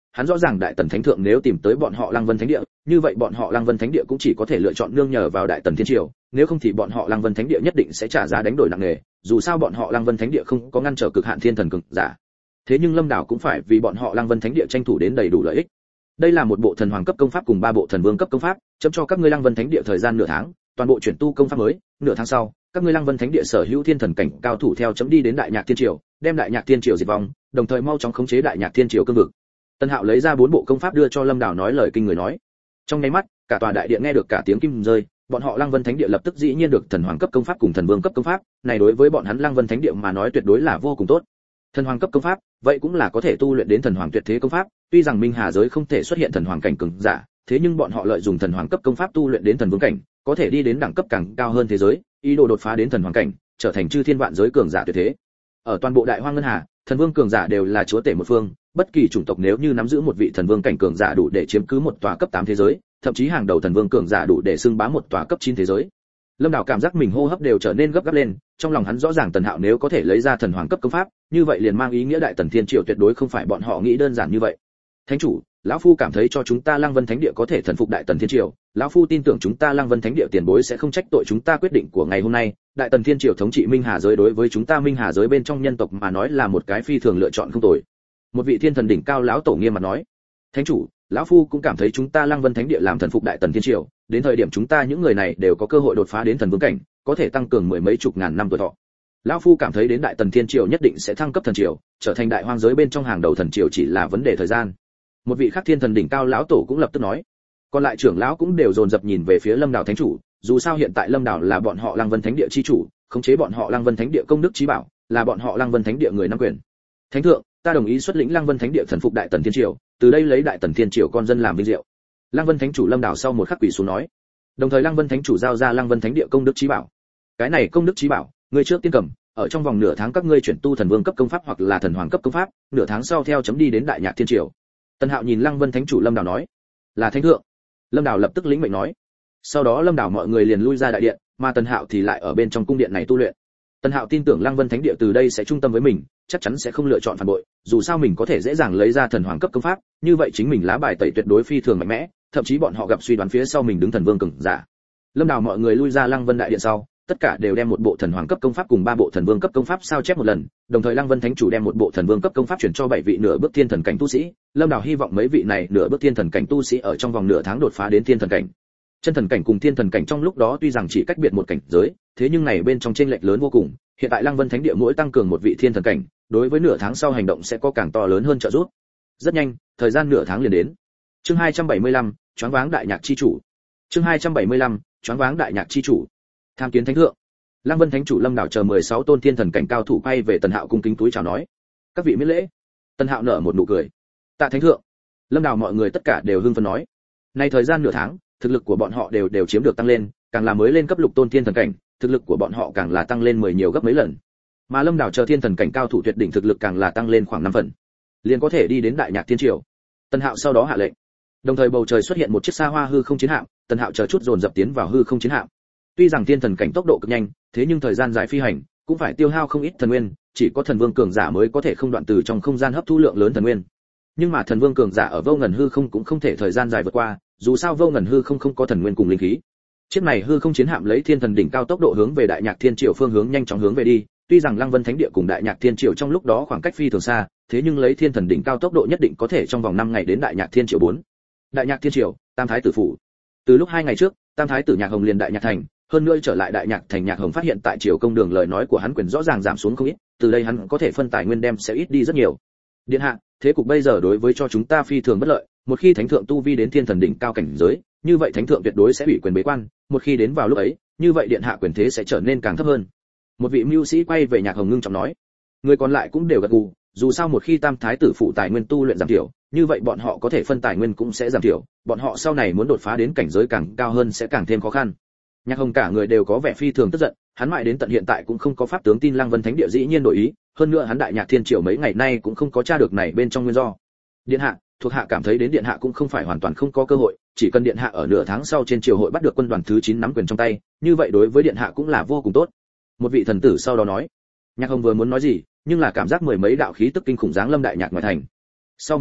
hắn rõ ràng đại tần thánh thượng nếu tìm tới bọn họ Lăng Vân Thánh địa, như vậy bọn họ Lăng Vân Thánh địa cũng chỉ có thể lựa chọn nương nhờ vào đại tần thiên triều, nếu không thì bọn họ Lăng Vân Thánh địa nhất định sẽ trả giá đánh đổi nặng nề, dù sao bọn họ Lăng Vân Thánh địa không có ngăn trở cực hạn thiên thần cường giả. Thế nhưng Lâm Đảo cũng phải vì bọn họ Lăng Vân Thánh địa tranh thủ đến đầy đủ lợi ích. Đây là một bộ thần hoàng cấp công pháp cùng ba bộ thần vương cấp công pháp, chấm cho các ngươi Lăng Vân Thánh địa thời gian nửa tháng, toàn bộ chuyển tu công pháp mới, nửa tháng sau, các ngươi Lăng Vân Thánh địa sở hữu thiên thần cảnh cao thủ theo chấm đi đến Đại Nhạc Thiên Triều, đem Đại Nhạc Thiên Triều diệt vong, đồng thời mau chóng khống chế Đại Nhạc Thiên Triều cương vực. Tân Hạo lấy ra bốn bộ công pháp đưa cho Lâm Đảo nói lời kinh người nói. Trong nháy mắt, cả tòa đại điện nghe được cả tiếng kim rơi, bọn họ Lăng Vân Thánh địa lập tức dĩ nhiên được thần hoàng cấp công pháp cùng thần vương cấp công pháp, này đối với bọn hắn Lăng Vân Thánh địa mà nói tuyệt đối là vô cùng tốt. Thần hoàng cấp công pháp, vậy cũng là có thể tu luyện đến thần hoàng tuyệt thế công pháp, tuy rằng Minh Hà giới không thể xuất hiện thần hoàng cảnh cường giả, thế nhưng bọn họ lợi dụng thần hoàng cấp công pháp tu luyện đến thần vương cảnh, có thể đi đến đẳng cấp càng cao hơn thế giới, ý đồ đột phá đến thần hoàng cảnh, trở thành chư thiên vạn giới cường giả tuyệt thế. Ở toàn bộ Đại Hoang Ngân Hà, thần vương cường giả đều là chúa tể một phương, bất kỳ chủng tộc nếu như nắm giữ một vị thần vương cảnh cường giả đủ để chiếm cứ một tòa cấp tám thế giới, thậm chí hàng đầu thần vương cường giả đủ để xưng bá một tòa cấp chín thế giới. Lâm Đảo cảm giác mình hô hấp đều trở nên gấp gáp lên, trong lòng hắn rõ ràng Tần Hạo nếu có thể lấy ra thần hoàng cấp công pháp, như vậy liền mang ý nghĩa Đại Tần Thiên Triều tuyệt đối không phải bọn họ nghĩ đơn giản như vậy. Thánh chủ, lão phu cảm thấy cho chúng ta Lăng Vân Thánh địa có thể thần phục Đại Tần Thiên Triều, lão phu tin tưởng chúng ta Lăng Vân Thánh địa tiền bối sẽ không trách tội chúng ta quyết định của ngày hôm nay. Đại Tần Thiên Triều thống trị Minh Hà giới đối với chúng ta Minh Hà giới bên trong nhân tộc mà nói là một cái phi thường lựa chọn không tồi. Một vị thiên thần đỉnh cao lão tổ nghiêm mặt nói. Thánh chủ, lão phu cũng cảm thấy chúng ta Lăng Vân Thánh địa làm thần phục Đại Tần Thiên Triều, đến thời điểm chúng ta những người này đều có cơ hội đột phá đến thần vương cảnh, có thể tăng cường mười mấy chục ngàn năm tuổi thọ. Lão phu cảm thấy đến Đại Tần Thiên Triều nhất định sẽ thăng cấp thần triều, trở thành đại hoang giới bên trong hàng đầu thần triều chỉ là vấn đề thời gian. Một vị khác thiên thần đỉnh cao lão tổ cũng lập tức nói. Còn lại trưởng lão cũng đều dồn dập nhìn về phía Lâm Đảo thánh chủ, dù sao hiện tại Lâm Đảo là bọn họ Lăng Vân Thánh địa chi chủ, khống chế bọn họ Lăng Vân Thánh địa công đức chí bảo, là bọn họ Lăng Vân Thánh địa người nắm quyền. Thánh thượng, ta đồng ý xuất lĩnh Lăng Vân Thánh địa thần phục Đại Tần Thiên Triều, từ đây lấy Đại Tần Thiên Triều con dân làm vinh diệu. Lăng Vân Thánh chủ Lâm Đảo sau một khắc quỳ xuống nói. Đồng thời Lăng Vân Thánh chủ giao ra Lăng Vân Thánh địa công đức chí bảo. Cái này công đức chí bảo, ngươi trước tiên cầm, ở trong vòng nửa tháng các ngươi chuyển tu thần vương cấp công pháp hoặc là thần hoàng cấp công pháp, nửa tháng sau theo chấm đi đến Đại Nhạc Thiên Triều. Tân Hạo nhìn Lăng Vân Thánh chủ Lâm Đảo nói, là thánh thượng. Lâm Đảo lập tức lĩnh mệnh nói. Sau đó Lâm Đảo mọi người liền lui ra đại điện, mà Tân Hạo thì lại ở bên trong cung điện này tu luyện. Tân Hạo tin tưởng Lăng Vân Thánh địa từ đây sẽ trung tâm với mình, chắc chắn sẽ không lựa chọn phản bội, dù sao mình có thể dễ dàng lấy ra thần hoàng cấp công pháp, như vậy chính mình lá bài tẩy tuyệt đối phi thường mạnh mẽ, thậm chí bọn họ gặp suy đoán phía sau mình đứng thần vương cường giả. Lâm Đảo mọi người lui ra Lăng Vân đại điện sau, tất cả đều đem một bộ thần hoàng cấp công pháp cùng ba bộ thần vương cấp công pháp sao chép một lần, đồng thời Lăng Vân Thánh chủ đem một bộ thần vương cấp công pháp chuyển cho bảy vị nửa bước thiên thần cảnh tu sĩ. Lâm Đảo hy vọng mấy vị này nửa bước thiên thần cảnh tu sĩ ở trong vòng nửa tháng đột phá đến thiên thần cảnh. Chân thần cảnh cùng thiên thần cảnh trong lúc đó tuy rằng chỉ cách biệt một cảnh giới, thế nhưng này bên trong chênh lệch lớn vô cùng. Hiện tại Lăng Vân Thánh địa mỗi tăng cường một vị thiên thần cảnh, đối với nửa tháng sau hành động sẽ có càng to lớn hơn trợ giúp. Rất nhanh, thời gian nửa tháng liền đến. Chương hai trăm bảy mươi lăm, choáng váng đại nhạc chi chủ. Chương hai trăm bảy mươi lăm, choáng váng đại nhạc chi chủ. Tham kiến thánh thượng. Lăng Vân Thánh chủ Lâm Đảo chờ mười sáu tôn thiên thần cảnh cao thủ quay về Tần Hạo cung kính túi chào nói: "Các vị miễn lễ." Tần Hạo nở một nụ cười: "Tạ thánh thượng." Lâm Đảo mọi người tất cả đều hưng phấn nói: "Nay thời gian nửa tháng, thực lực của bọn họ đều đều chiếm được tăng lên, càng là mới lên cấp lục tôn thiên thần cảnh, thực lực của bọn họ càng là tăng lên mười nhiều gấp mấy lần. Mà Lâm Đảo chờ thiên thần cảnh cao thủ tuyệt đỉnh thực lực càng là tăng lên khoảng năm phần, liền có thể đi đến Đại Nhạc Thiên Triều." Tần Hạo sau đó hạ lệnh. Đồng thời bầu trời xuất hiện một chiếc xa hoa hư không chiến hạm, Tần Hạo chờ chút dồn dập tiến vào hư không chiến hạm. Tuy rằng thiên thần cảnh tốc độ cực nhanh, thế nhưng thời gian dài phi hành cũng phải tiêu hao không ít thần nguyên, chỉ có thần vương cường giả mới có thể không đoạn từ trong không gian hấp thu lượng lớn thần nguyên. Nhưng mà thần vương cường giả ở vô ngần hư không cũng không thể thời gian dài vượt qua, dù sao vô ngần hư không không có thần nguyên cùng linh khí. Chiếc này hư không chiến hạm lấy thiên thần đỉnh cao tốc độ hướng về Đại Nhạc Thiên Triều phương hướng nhanh chóng hướng về đi, tuy rằng Lăng Vân Thánh địa cùng Đại Nhạc Thiên Triều trong lúc đó khoảng cách phi thường xa, thế nhưng lấy thiên thần đỉnh cao tốc độ nhất định có thể trong vòng năm ngày đến Đại Nhạc Thiên Triều bốn. Đại Nhạc Thiên Triều, Tam Thái tử phủ. Từ lúc hai ngày trước, Tam Thái tử Nhạc Hồng liền Đại Nhạc thành, hơn nữa trở lại Đại Nhạc thành, Nhạc Hồng phát hiện tại triều công đường lời nói của hắn quyền rõ ràng giảm xuống không ít, từ đây hắn có thể phân tài nguyên đem sẽ ít đi rất nhiều. Điện hạ, thế cục bây giờ đối với cho chúng ta phi thường bất lợi, một khi thánh thượng tu vi đến thiên thần đỉnh cao cảnh giới, như vậy thánh thượng tuyệt đối sẽ bị quyền bế quan, một khi đến vào lúc ấy, như vậy điện hạ quyền thế sẽ trở nên càng thấp hơn. Một vị mưu sĩ quay về Nhạc Hồng ngưng trọng nói. Người còn lại cũng đều gật gù, dù sao một khi Tam Thái tử phụ tài nguyên tu luyện giảm thiểu, như vậy bọn họ có thể phân tài nguyên cũng sẽ giảm thiểu, bọn họ sau này muốn đột phá đến cảnh giới càng cao hơn sẽ càng thêm khó khăn. Nhạc Hồng cả người đều có vẻ phi thường tức giận, hắn mãi đến tận hiện tại cũng không có pháp tướng tin Lăng Vân Thánh địa dĩ nhiên đổi ý, hơn nữa hắn Đại Nhạc Thiên Triều mấy ngày nay cũng không có tra được này bên trong nguyên do. Điện hạ, thuộc hạ cảm thấy đến điện hạ cũng không phải hoàn toàn không có cơ hội, chỉ cần điện hạ ở nửa tháng sau trên triều hội bắt được quân đoàn thứ chín nắm quyền trong tay, như vậy đối với điện hạ cũng là vô cùng tốt. Một vị thần tử sau đó nói. Nhạc Hồng vừa muốn nói gì, nhưng là cảm giác mười mấy đạo khí tức kinh khủng giáng lâm Đại Nhạc ngoài thành. Sau một khắc,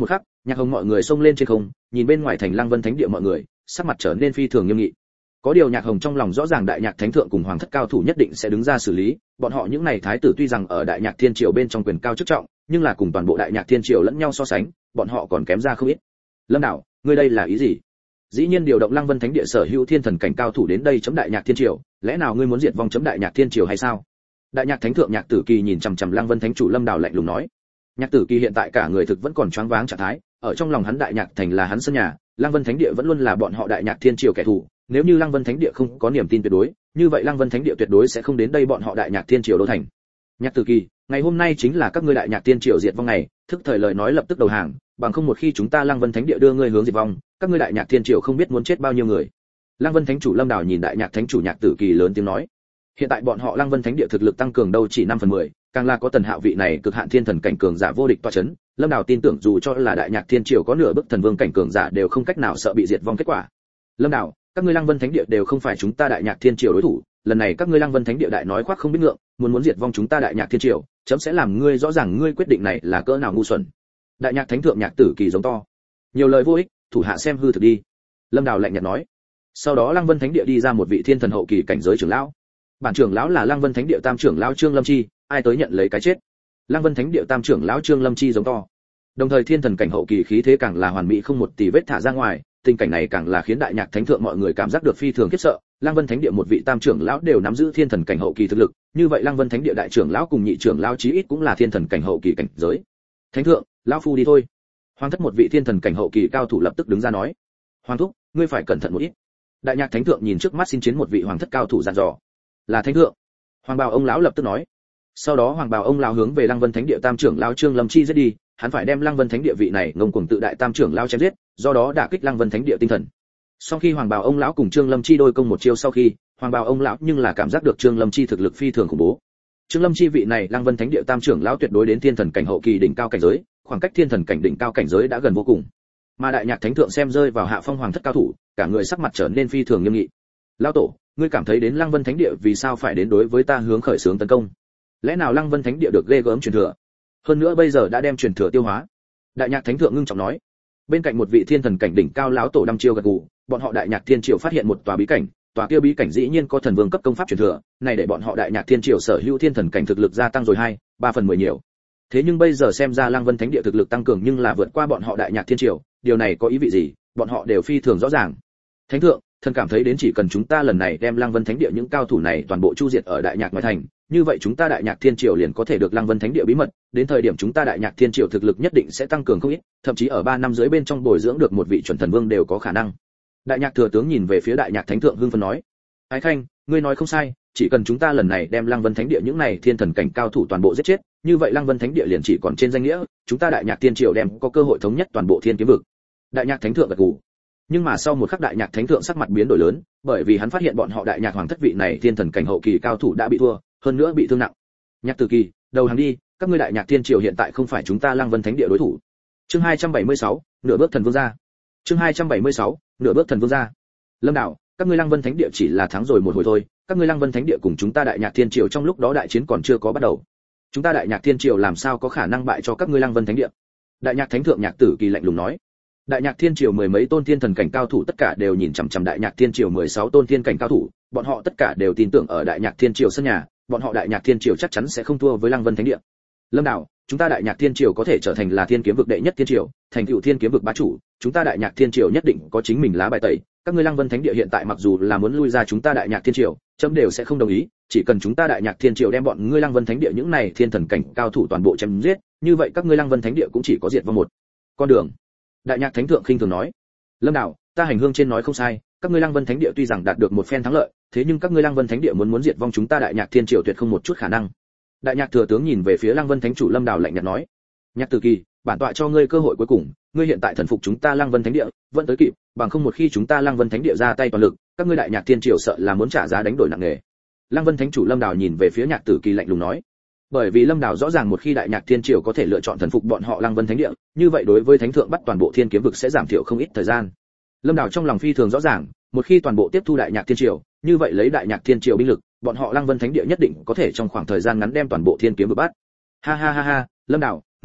Nhạc Hồng mọi người xông lên trên không, nhìn bên ngoài thành Lăng Vân Thánh địa mọi người, sắc mặt trở nên phi thường nghiêm nghị. Có điều Nhạc Hồng trong lòng rõ ràng Đại Nhạc Thánh thượng cùng Hoàng thất cao thủ nhất định sẽ đứng ra xử lý, bọn họ những này thái tử tuy rằng ở Đại Nhạc Thiên triều bên trong quyền cao chức trọng, nhưng là cùng toàn bộ Đại Nhạc Thiên triều lẫn nhau so sánh, bọn họ còn kém ra không ít. Lâm Đảo, ngươi đây là ý gì? Dĩ nhiên điều động Lăng Vân Thánh địa sở hữu thiên thần cảnh cao thủ đến đây chấm Đại Nhạc Thiên triều, lẽ nào ngươi muốn diệt vong chấm Đại Nhạc Thiên triều hay sao? Đại Nhạc Thánh thượng Nhạc Tử Kỳ nhìn chằm chằm Lăng Vân Thánh chủ Lâm Đảo lạnh lùng nói. Nhạc Tử Kỳ hiện tại cả người thực vẫn còn choáng váng trạng thái, ở trong lòng hắn Đại Nhạc thành là hắn sân nhà, Lăng Vân Thánh địa vẫn luôn là bọn họ Đại Nhạc Thiên triều kẻ thù, nếu như Lăng Vân Thánh địa không có niềm tin tuyệt đối, như vậy Lăng Vân Thánh địa tuyệt đối sẽ không đến đây bọn họ Đại Nhạc Thiên triều đô thành. Nhạc Tử Kỳ, ngày hôm nay chính là các ngươi Đại Nhạc Thiên triều diệt vong ngày, thức thời lời nói lập tức đầu hàng, bằng không một khi chúng ta Lăng Vân Thánh địa đưa ngươi hướng diệt vong, các ngươi Đại Nhạc Thiên triều không biết muốn chết bao nhiêu người. Lăng Vân Thánh chủ Lâm Đảo nhìn Đại Nhạc Thánh chủ Nhạc Tử Kỳ lớn tiếng nói. Hiện tại bọn họ Lăng Vân Thánh địa thực lực tăng cường đâu chỉ năm phần mười, càng là có Tần Hạo vị này cực hạn thiên thần cảnh cường giả vô địch tọa chấn, Lâm Đảo tin tưởng dù cho là Đại Nhạc Thiên triều có nửa bước thần vương cảnh cường giả đều không cách nào sợ bị diệt vong kết quả. Lâm Đảo, các ngươi Lăng Vân Thánh địa đều không phải chúng ta Đại Nhạc Thiên triều đối thủ, lần này các ngươi Lăng Vân Thánh địa đại nói khoác không biết ngượng, muốn muốn diệt vong chúng ta Đại Nhạc Thiên triều, chấm sẽ làm ngươi rõ ràng ngươi quyết định này là cỡ nào ngu xuẩn. Đại Nhạc Thánh thượng Nhạc Tử Kỳ giống to. Nhiều lời vô ích, thủ hạ xem hư thực đi. Lâm Đảo lạnh nhạt nói. Sau đó Lăng Vân Thánh địa đi ra một vị thiên thần hậu kỳ cảnh giới trưởng lão. Bản trưởng lão là Lăng Vân Thánh địa tam trưởng lão Trương Lâm Chi, ai tới nhận lấy cái chết. Lăng Vân Thánh địa tam trưởng lão Trương Lâm Chi giống to. Đồng thời thiên thần cảnh hậu kỳ khí thế càng là hoàn mỹ không một tì vết thả ra ngoài, tình cảnh này càng là khiến Đại Nhạc Thánh thượng mọi người cảm giác được phi thường khiếp sợ. Lăng Vân Thánh địa một vị tam trưởng lão đều nắm giữ thiên thần cảnh hậu kỳ thực lực, như vậy Lăng Vân Thánh địa đại trưởng lão cùng nhị trưởng lão chí ít cũng là thiên thần cảnh hậu kỳ cảnh giới. Thánh thượng, lão phu đi thôi. Hoàng thất một vị thiên thần cảnh hậu kỳ cao thủ lập tức đứng ra nói. Hoàng thúc, ngươi phải cẩn thận một ít. Đại Nhạc Thánh thượng nhìn trước mắt xin chiến một vị hoàng thất cao thủ dặn dò. Là Thánh thượng. Hoàng bào ông lão lập tức nói. Sau đó Hoàng bào ông lão hướng về Lăng Vân Thánh địa tam trưởng lão Trương Lâm Chi giết đi, hắn phải đem Lăng Vân Thánh địa vị này ngông cuồng tự đại tam trưởng lão chém giết, do đó đả kích Lăng Vân Thánh địa tinh thần. Sau khi Hoàng bào ông lão cùng Trương Lâm Chi đôi công một chiêu sau khi, Hoàng bào ông lão nhưng là cảm giác được Trương Lâm Chi thực lực phi thường khủng bố. Trương Lâm Chi vị này Lăng Vân Thánh địa tam trưởng lão tuyệt đối đến thiên thần cảnh hậu kỳ đỉnh cao cảnh giới, khoảng cách thiên thần cảnh đỉnh cao cảnh giới đã gần vô cùng. Mà Đại Nhạc Thánh thượng xem rơi vào hạ phong hoàng thất cao thủ, cả người sắc mặt trở nên phi thường nghiêm nghị. Lão tổ, ngươi cảm thấy đến Lăng Vân Thánh địa vì sao phải đến đối với ta hướng khởi xướng tấn công? Lẽ nào Lăng Vân Thánh địa được ghê gớm truyền thừa? Hơn nữa bây giờ đã đem truyền thừa tiêu hóa. Đại Nhạc Thánh thượng ngưng trọng nói. Bên cạnh một vị thiên thần cảnh đỉnh cao lão tổ đăm chiêu gật gù, bọn họ Đại Nhạc Thiên triều phát hiện một tòa bí cảnh, tòa kia bí cảnh dĩ nhiên có thần vương cấp công pháp truyền thừa, này để bọn họ Đại Nhạc Thiên triều sở hữu thiên thần cảnh thực lực gia tăng rồi hai, ba phần mười nhiều. Thế nhưng bây giờ xem ra Lăng Vân Thánh địa thực lực tăng cường nhưng là vượt qua bọn họ Đại Nhạc Thiên triều, điều này có ý vị gì, bọn họ đều phi thường rõ ràng. Thánh thượng, thần cảm thấy đến chỉ cần chúng ta lần này đem Lăng Vân Thánh địa những cao thủ này toàn bộ chu diệt ở Đại Nhạc ngoài thành, như vậy chúng ta Đại Nhạc Thiên triều liền có thể được Lăng Vân Thánh địa bí mật, đến thời điểm chúng ta Đại Nhạc Thiên triều thực lực nhất định sẽ tăng cường không ít, thậm chí ở ba năm dưới bên trong bồi dưỡng được một vị chuẩn thần vương đều có khả năng. Đại Nhạc thừa tướng nhìn về phía Đại Nhạc Thánh thượng hưng phấn nói: "Ái Khanh, ngươi nói không sai, chỉ cần chúng ta lần này đem Lăng Vân Thánh địa những này thiên thần cảnh cao thủ toàn bộ giết chết, như vậy Lăng Vân Thánh địa liền chỉ còn trên danh nghĩa, chúng ta Đại Nhạc Thiên triều đem có cơ hội thống nhất toàn bộ thiên kiếm vực." Đại Nhạc Thánh thượng gật gù. Nhưng mà sau một khắc Đại Nhạc Thánh thượng sắc mặt biến đổi lớn, bởi vì hắn phát hiện bọn họ Đại Nhạc hoàng thất vị này thiên thần cảnh hậu kỳ cao thủ đã bị thua, hơn nữa bị thương nặng. Nhạc Tử Kỳ, đầu hàng đi, các ngươi Đại Nhạc Thiên triều hiện tại không phải chúng ta Lăng Vân Thánh địa đối thủ. Chương hai trăm bảy mươi sáu, nửa bước thần vương gia. Chương hai trăm bảy mươi sáu, nửa bước thần vương gia. Lâm Đảo, các ngươi Lăng Vân Thánh địa chỉ là thắng rồi một hồi thôi, các ngươi Lăng Vân Thánh địa cùng chúng ta Đại Nhạc Thiên triều trong lúc đó đại chiến còn chưa có bắt đầu. Chúng ta Đại Nhạc Thiên triều làm sao có khả năng bại cho các ngươi Lăng Vân Thánh địa? Đại Nhạc Thánh thượng Nhạc Tử Kỳ lạnh lùng nói. Đại Nhạc Thiên triều mười mấy tôn thiên thần cảnh cao thủ tất cả đều nhìn chằm chằm Đại Nhạc Thiên triều mười sáu tôn thiên cảnh cao thủ, bọn họ tất cả đều tin tưởng ở Đại Nhạc Thiên triều sân nhà, bọn họ Đại Nhạc Thiên triều chắc chắn sẽ không thua với Lăng Vân Thánh địa. Lâm Đảo, chúng ta Đại Nhạc Thiên triều có thể trở thành là thiên kiếm vực đệ nhất thiên triều, thành tựu thiên kiếm vực bá chủ, chúng ta Đại Nhạc Thiên triều nhất định có chính mình lá bài tẩy, các ngươi Lăng Vân Thánh địa hiện tại mặc dù là muốn lui ra chúng ta Đại Nhạc Thiên triều, chấm đều sẽ không đồng ý, chỉ cần chúng ta Đại Nhạc Thiên triều đem bọn ngươi Lăng Vân Thánh địa những này thiên thần cảnh cao thủ toàn bộ chém giết, như vậy các ngươi Lăng Vân Thánh địa cũng chỉ có diệt vong một con đường. Đại Nhạc Thánh thượng khinh thường nói. Lâm Đảo, ta hành hương trên nói không sai, các ngươi Lăng Vân Thánh địa tuy rằng đạt được một phen thắng lợi, thế nhưng các ngươi Lăng Vân Thánh địa muốn muốn diệt vong chúng ta Đại Nhạc Thiên triều tuyệt không một chút khả năng. Đại Nhạc thừa tướng nhìn về phía Lăng Vân Thánh chủ Lâm Đảo lạnh nhạt nói. Nhạc Tử Kỳ, bản tọa cho ngươi cơ hội cuối cùng, ngươi hiện tại thần phục chúng ta Lăng Vân Thánh địa, vẫn tới kịp, bằng không một khi chúng ta Lăng Vân Thánh địa ra tay toàn lực, các ngươi Đại Nhạc Thiên triều sợ là muốn trả giá đánh đổi nặng nề. Lăng Vân Thánh chủ Lâm Đảo nhìn về phía Nhạc Tử Kỳ lạnh lùng nói. Bởi vì Lâm Đảo rõ ràng một khi Đại Nhạc Thiên triều có thể lựa chọn thần phục bọn họ Lăng Vân Thánh địa, như vậy đối với thánh thượng bắt toàn bộ thiên kiếm vực sẽ giảm thiểu không ít thời gian. Lâm Đảo trong lòng phi thường rõ ràng, một khi toàn bộ tiếp thu Đại Nhạc Thiên triều, như vậy lấy Đại Nhạc Thiên triều binh lực, bọn họ Lăng Vân Thánh địa nhất định có thể trong khoảng thời gian ngắn đem toàn bộ thiên kiếm vực bắt. Ha ha ha ha, Lâm Đảo,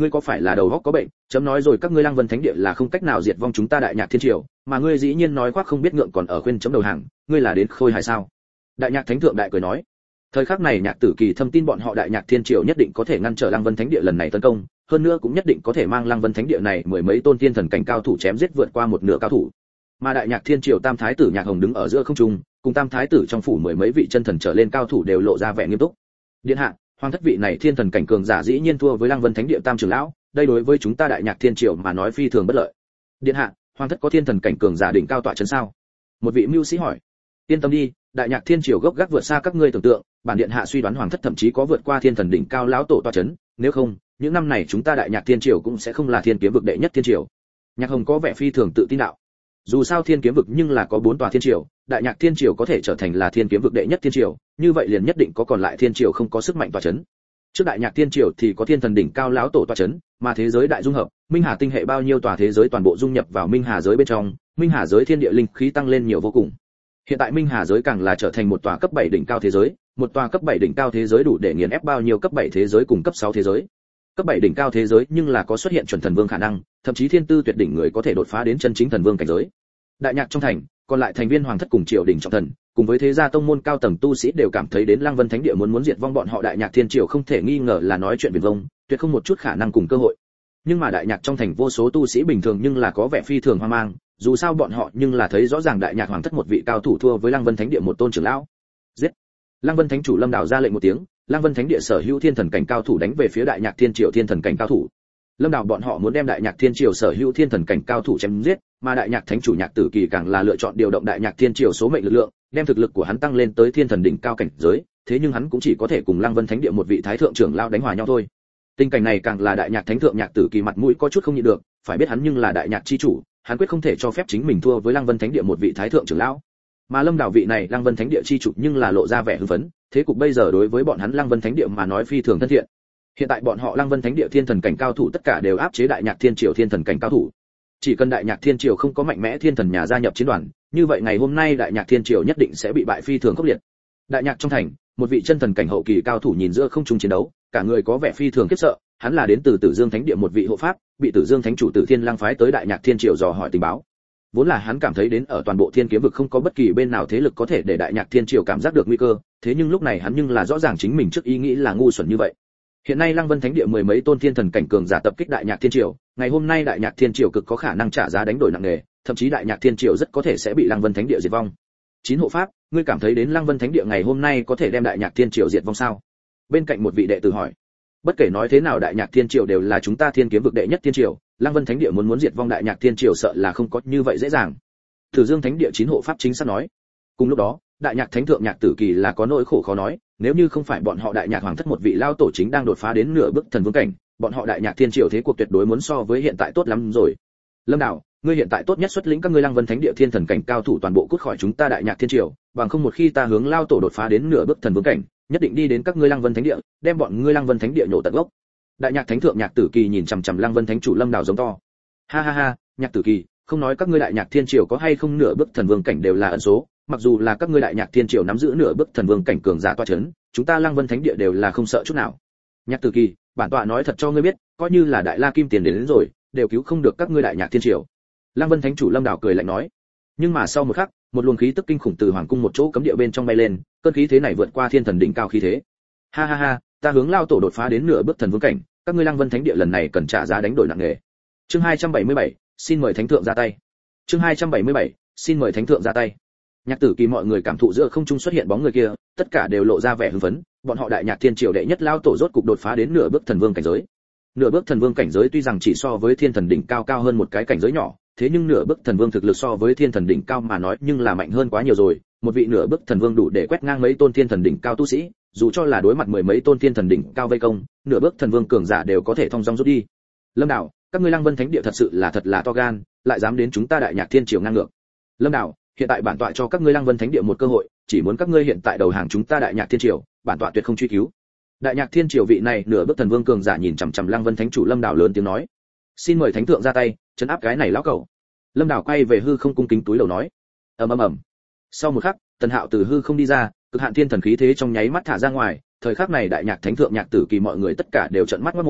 ngươi có phải là đầu óc có bệnh? Chấm nói rồi các ngươi Lăng Vân Thánh Địa là không cách nào diệt vong chúng ta Đại Nhạc Thiên Triều, mà ngươi dĩ nhiên nói khoác không biết ngượng còn ở khuyên chấm đầu hàng, ngươi là đến khôi hài sao? Đại Nhạc Thánh thượng đại cười nói. Thời khắc này Nhạc Tử Kỳ thâm tin bọn họ Đại Nhạc Thiên Triều nhất định có thể ngăn trở Lăng Vân Thánh Địa lần này tấn công, hơn nữa cũng nhất định có thể mang Lăng Vân Thánh Địa này mười mấy tôn thiên thần cảnh cao thủ chém giết vượt qua một nửa cao thủ. Mà Đại Nhạc Thiên Triều Tam Thái tử Nhạc Hồng đứng ở giữa không trung, cùng Tam Thái tử trong phủ mười mấy vị chân thần trở lên cao thủ đều lộ ra vẻ nghiêm túc. Điện hạ, hoàng thất vị này thiên thần cảnh cường giả dĩ nhiên thua với Lăng Vân Thánh Địa Tam trưởng lão, đây đối với chúng ta Đại Nhạc Thiên Triều mà nói phi thường bất lợi. Điện hạ, hoàng thất có thiên thần cảnh cường giả đỉnh cao tọa trấn sao? Một vị mưu sĩ hỏi. Yên tâm đi, Đại Nhạc Thiên Triều gốc gác vượt xa các ngươi tưởng tượng, bản điện hạ suy đoán hoàng thất thậm chí có vượt qua thiên thần đỉnh cao lão tổ tọa trấn, nếu không, những năm này chúng ta Đại Nhạc Thiên Triều cũng sẽ không là thiên kiếm vực đệ nhất thiên triều. Nhạc Hồng có vẻ phi thường tự tin đạo. Dù sao thiên kiếm vực nhưng là có bốn tòa thiên triều, Đại Nhạc Thiên Triều có thể trở thành là thiên kiếm vực đệ nhất thiên triều, như vậy liền nhất định có còn lại thiên triều không có sức mạnh tọa trấn. Trước Đại Nhạc Thiên Triều thì có thiên thần đỉnh cao lão tổ tọa trấn, mà thế giới đại dung hợp, Minh Hà tinh hệ bao nhiêu tòa thế giới toàn bộ dung nhập vào Minh Hà giới bên trong, Minh Hà giới thiên địa linh khí tăng lên nhiều vô cùng. Hiện tại Minh Hà giới càng là trở thành một tòa cấp bảy đỉnh cao thế giới, một tòa cấp bảy đỉnh cao thế giới đủ để nghiền ép bao nhiêu cấp bảy thế giới cùng cấp sáu thế giới. Cấp bảy đỉnh cao thế giới nhưng là có xuất hiện chuẩn thần vương khả năng, thậm chí thiên tư tuyệt đỉnh người có thể đột phá đến chân chính thần vương cảnh giới. Đại Nhạc trong thành, còn lại thành viên hoàng thất cùng triều đình trọng thần, cùng với thế gia tông môn cao tầng tu sĩ đều cảm thấy đến Lăng Vân Thánh Địa muốn muốn diệt vong bọn họ Đại Nhạc Thiên Triều không thể nghi ngờ là nói chuyện viển vông, tuyệt không một chút khả năng cùng cơ hội. Nhưng mà Đại Nhạc trong thành vô số tu sĩ bình thường nhưng là có vẻ phi thường hoang mang, dù sao bọn họ nhưng là thấy rõ ràng Đại Nhạc hoàng thất một vị cao thủ thua với Lăng Vân Thánh Địa một tôn trưởng lão. Giết! Lăng Vân Thánh chủ Lâm Đào ra lệnh một tiếng, Lăng Vân Thánh Địa sở hữu thiên thần cảnh cao thủ đánh về phía Đại Nhạc Thiên Triều thiên thần cảnh cao thủ. Lâm Đào bọn họ muốn đem Đại Nhạc Thiên Triều sở hữu thiên thần cảnh cao thủ chém giết, mà Đại Nhạc Thánh chủ Nhạc Tử Kỳ càng là lựa chọn điều động Đại Nhạc Thiên Triều số mệnh lực lượng, đem thực lực của hắn tăng lên tới thiên thần đỉnh cao cảnh giới, thế nhưng hắn cũng chỉ có thể cùng Lăng Vân Thánh Địa một vị thái thượng trưởng lão đánh hòa nhau thôi. Tình cảnh này càng là Đại Nhạc Thánh thượng Nhạc Tử Kỳ mặt mũi có chút không nhịn được, phải biết hắn nhưng là Đại Nhạc chi chủ, hắn quyết không thể cho phép chính mình thua với Lăng Vân Thánh Địa một vị thái thượng trưởng lão. Mà Lâm Đào vị này Lăng Vân Thánh Địa chi chủ nhưng là lộ ra vẻ hưng phấn, thế cục bây giờ đối với bọn hắn Lăng Vân Thánh Địa mà nói phi thường thân thiện. Hiện tại bọn họ Lăng Vân Thánh Địa thiên thần cảnh cao thủ tất cả đều áp chế Đại Nhạc Thiên Triều thiên thần cảnh cao thủ. Chỉ cần Đại Nhạc Thiên Triều không có mạnh mẽ thiên thần nhà gia nhập chiến đoàn, như vậy ngày hôm nay Đại Nhạc Thiên Triều nhất định sẽ bị bại phi thường khốc liệt. Đại Nhạc trong thành, một vị chân thần cảnh hậu kỳ cao thủ nhìn giữa không trung chiến đấu, cả người có vẻ phi thường khiếp sợ, hắn là đến từ Tử Dương Thánh Địa một vị hộ pháp, bị Tử Dương Thánh chủ Tử Thiên Lăng phái tới Đại Nhạc Thiên Triều dò hỏi tình báo. Vốn là hắn cảm thấy đến ở toàn bộ thiên kiếm vực không có bất kỳ bên nào thế lực có thể để Đại Nhạc Thiên Triều cảm giác được nguy cơ, thế nhưng lúc này hắn nhưng là rõ ràng chính mình trước ý nghĩ là ngu xuẩn như vậy. Hiện nay Lăng Vân Thánh Địa mười mấy tôn thiên thần cảnh cường giả tập kích Đại Nhạc Thiên Triều, ngày hôm nay Đại Nhạc Thiên Triều cực có khả năng trả giá đánh đổi nặng nề, thậm chí Đại Nhạc Thiên Triều rất có thể sẽ bị Lăng Vân Thánh Địa diệt vong. Chín hộ pháp, ngươi cảm thấy đến Lăng Vân Thánh Địa ngày hôm nay có thể đem Đại Nhạc Thiên Triều diệt vong sao? Bên cạnh một vị đệ tử hỏi. Bất kể nói thế nào Đại Nhạc Thiên Triều đều là chúng ta thiên kiếm vực đệ nhất thiên triều, Lăng Vân Thánh Địa muốn muốn diệt vong Đại Nhạc Thiên Triều sợ là không có như vậy dễ dàng. Tử Dương Thánh Địa chín hộ pháp chính xác nói. Cùng lúc đó, Đại Nhạc Thánh thượng Nhạc Tử Kỳ là có nỗi khổ khó nói, nếu như không phải bọn họ Đại Nhạc hoàng thất một vị lao tổ chính đang đột phá đến nửa bước thần vương cảnh, bọn họ Đại Nhạc Thiên Triều thế cuộc tuyệt đối muốn so với hiện tại tốt lắm rồi. Lâm Đào, ngươi hiện tại tốt nhất xuất lĩnh các ngươi Lăng Vân Thánh Địa thiên thần cảnh cao thủ toàn bộ cút khỏi chúng ta Đại Nhạc Thiên Triều, bằng không một khi ta hướng lao tổ đột phá đến nửa bước thần vương cảnh, nhất định đi đến các ngươi Lăng Vân Thánh Địa, đem bọn ngươi Lăng Vân Thánh Địa nhổ tận gốc. Đại Nhạc Thánh thượng Nhạc Tử Kỳ nhìn chằm chằm Lăng Vân Thánh chủ Lâm Đào giống to. Ha ha ha, Nhạc Tử Kỳ, không nói các ngươi Đại Nhạc Thiên Triều có hay không nửa bước thần vương cảnh đều là ẩn số, mặc dù là các ngươi Đại Nhạc Thiên Triều nắm giữ nửa bước thần vương cảnh cường giả toa chấn, chúng ta Lăng Vân Thánh Địa đều là không sợ chút nào. Nhạc Tử Kỳ, bản tọa nói thật cho ngươi biết, coi như là Đại La Kim Tiền đến, đến rồi, đều cứu không được các ngươi Đại Nhạc Thiên Triều. Lăng Vân Thánh chủ Lâm Đào cười lạnh nói. Nhưng mà sau một khắc, một luồng khí tức kinh khủng từ hoàng cung một chỗ cấm địa bên trong bay lên, cơn khí thế này vượt qua thiên thần đỉnh cao khí thế. Ha ha ha, ta hướng lao tổ đột phá đến nửa bước thần vương cảnh, các ngươi Lăng Vân Thánh Địa lần này cần trả giá đánh đổi nặng nề. Chương hai trăm bảy mươi bảy, xin mời thánh thượng ra tay. Chương hai trăm bảy mươi bảy, xin mời thánh thượng ra tay. Nhạc Tử Kỳ mọi người cảm thụ giữa không trung xuất hiện bóng người kia, tất cả đều lộ ra vẻ hưng phấn, bọn họ Đại Nhạc Thiên Triều đệ nhất lao tổ rốt cục đột phá đến nửa bước thần vương cảnh giới. Nửa bước thần vương cảnh giới tuy rằng chỉ so với thiên thần đỉnh cao cao hơn một cái cảnh giới nhỏ, thế nhưng nửa bước thần vương thực lực so với thiên thần đỉnh cao mà nói nhưng là mạnh hơn quá nhiều rồi, một vị nửa bước thần vương đủ để quét ngang mấy tôn thiên thần đỉnh cao tu sĩ, dù cho là đối mặt mười mấy tôn thiên thần đỉnh cao vây công, nửa bước thần vương cường giả đều có thể thông dong rút đi. Lâm Đào, các ngươi Lăng Vân Thánh Địa thật sự là thật là to gan, lại dám đến chúng ta Đại Nhạc Thiên Triều ngang ngược. Lâm Đào, hiện tại bản tọa cho các ngươi Lăng Vân Thánh Địa một cơ hội, chỉ muốn các ngươi hiện tại đầu hàng chúng ta Đại Nhạc Thiên Triều, bản tọa tuyệt không truy cứu. Đại Nhạc Thiên Triều vị này nửa bước thần vương cường giả nhìn chằm chằm Lăng Vân Thánh chủ Lâm Đào lớn tiếng nói, xin mời thánh thượng ra tay, trấn áp cái này lão cẩu. Lâm Đào quay về hư không cung kính túi lầu nói. Ầm ầm ầm. Sau một khắc, Tần Hạo từ hư không đi ra, cực hạn thiên thần khí thế trong nháy mắt thả ra ngoài, thời khắc này Đại Nhạc Thánh thượng Nhạc Tử Kỳ mọi người tất cả đều trợn mắt ngất mồm,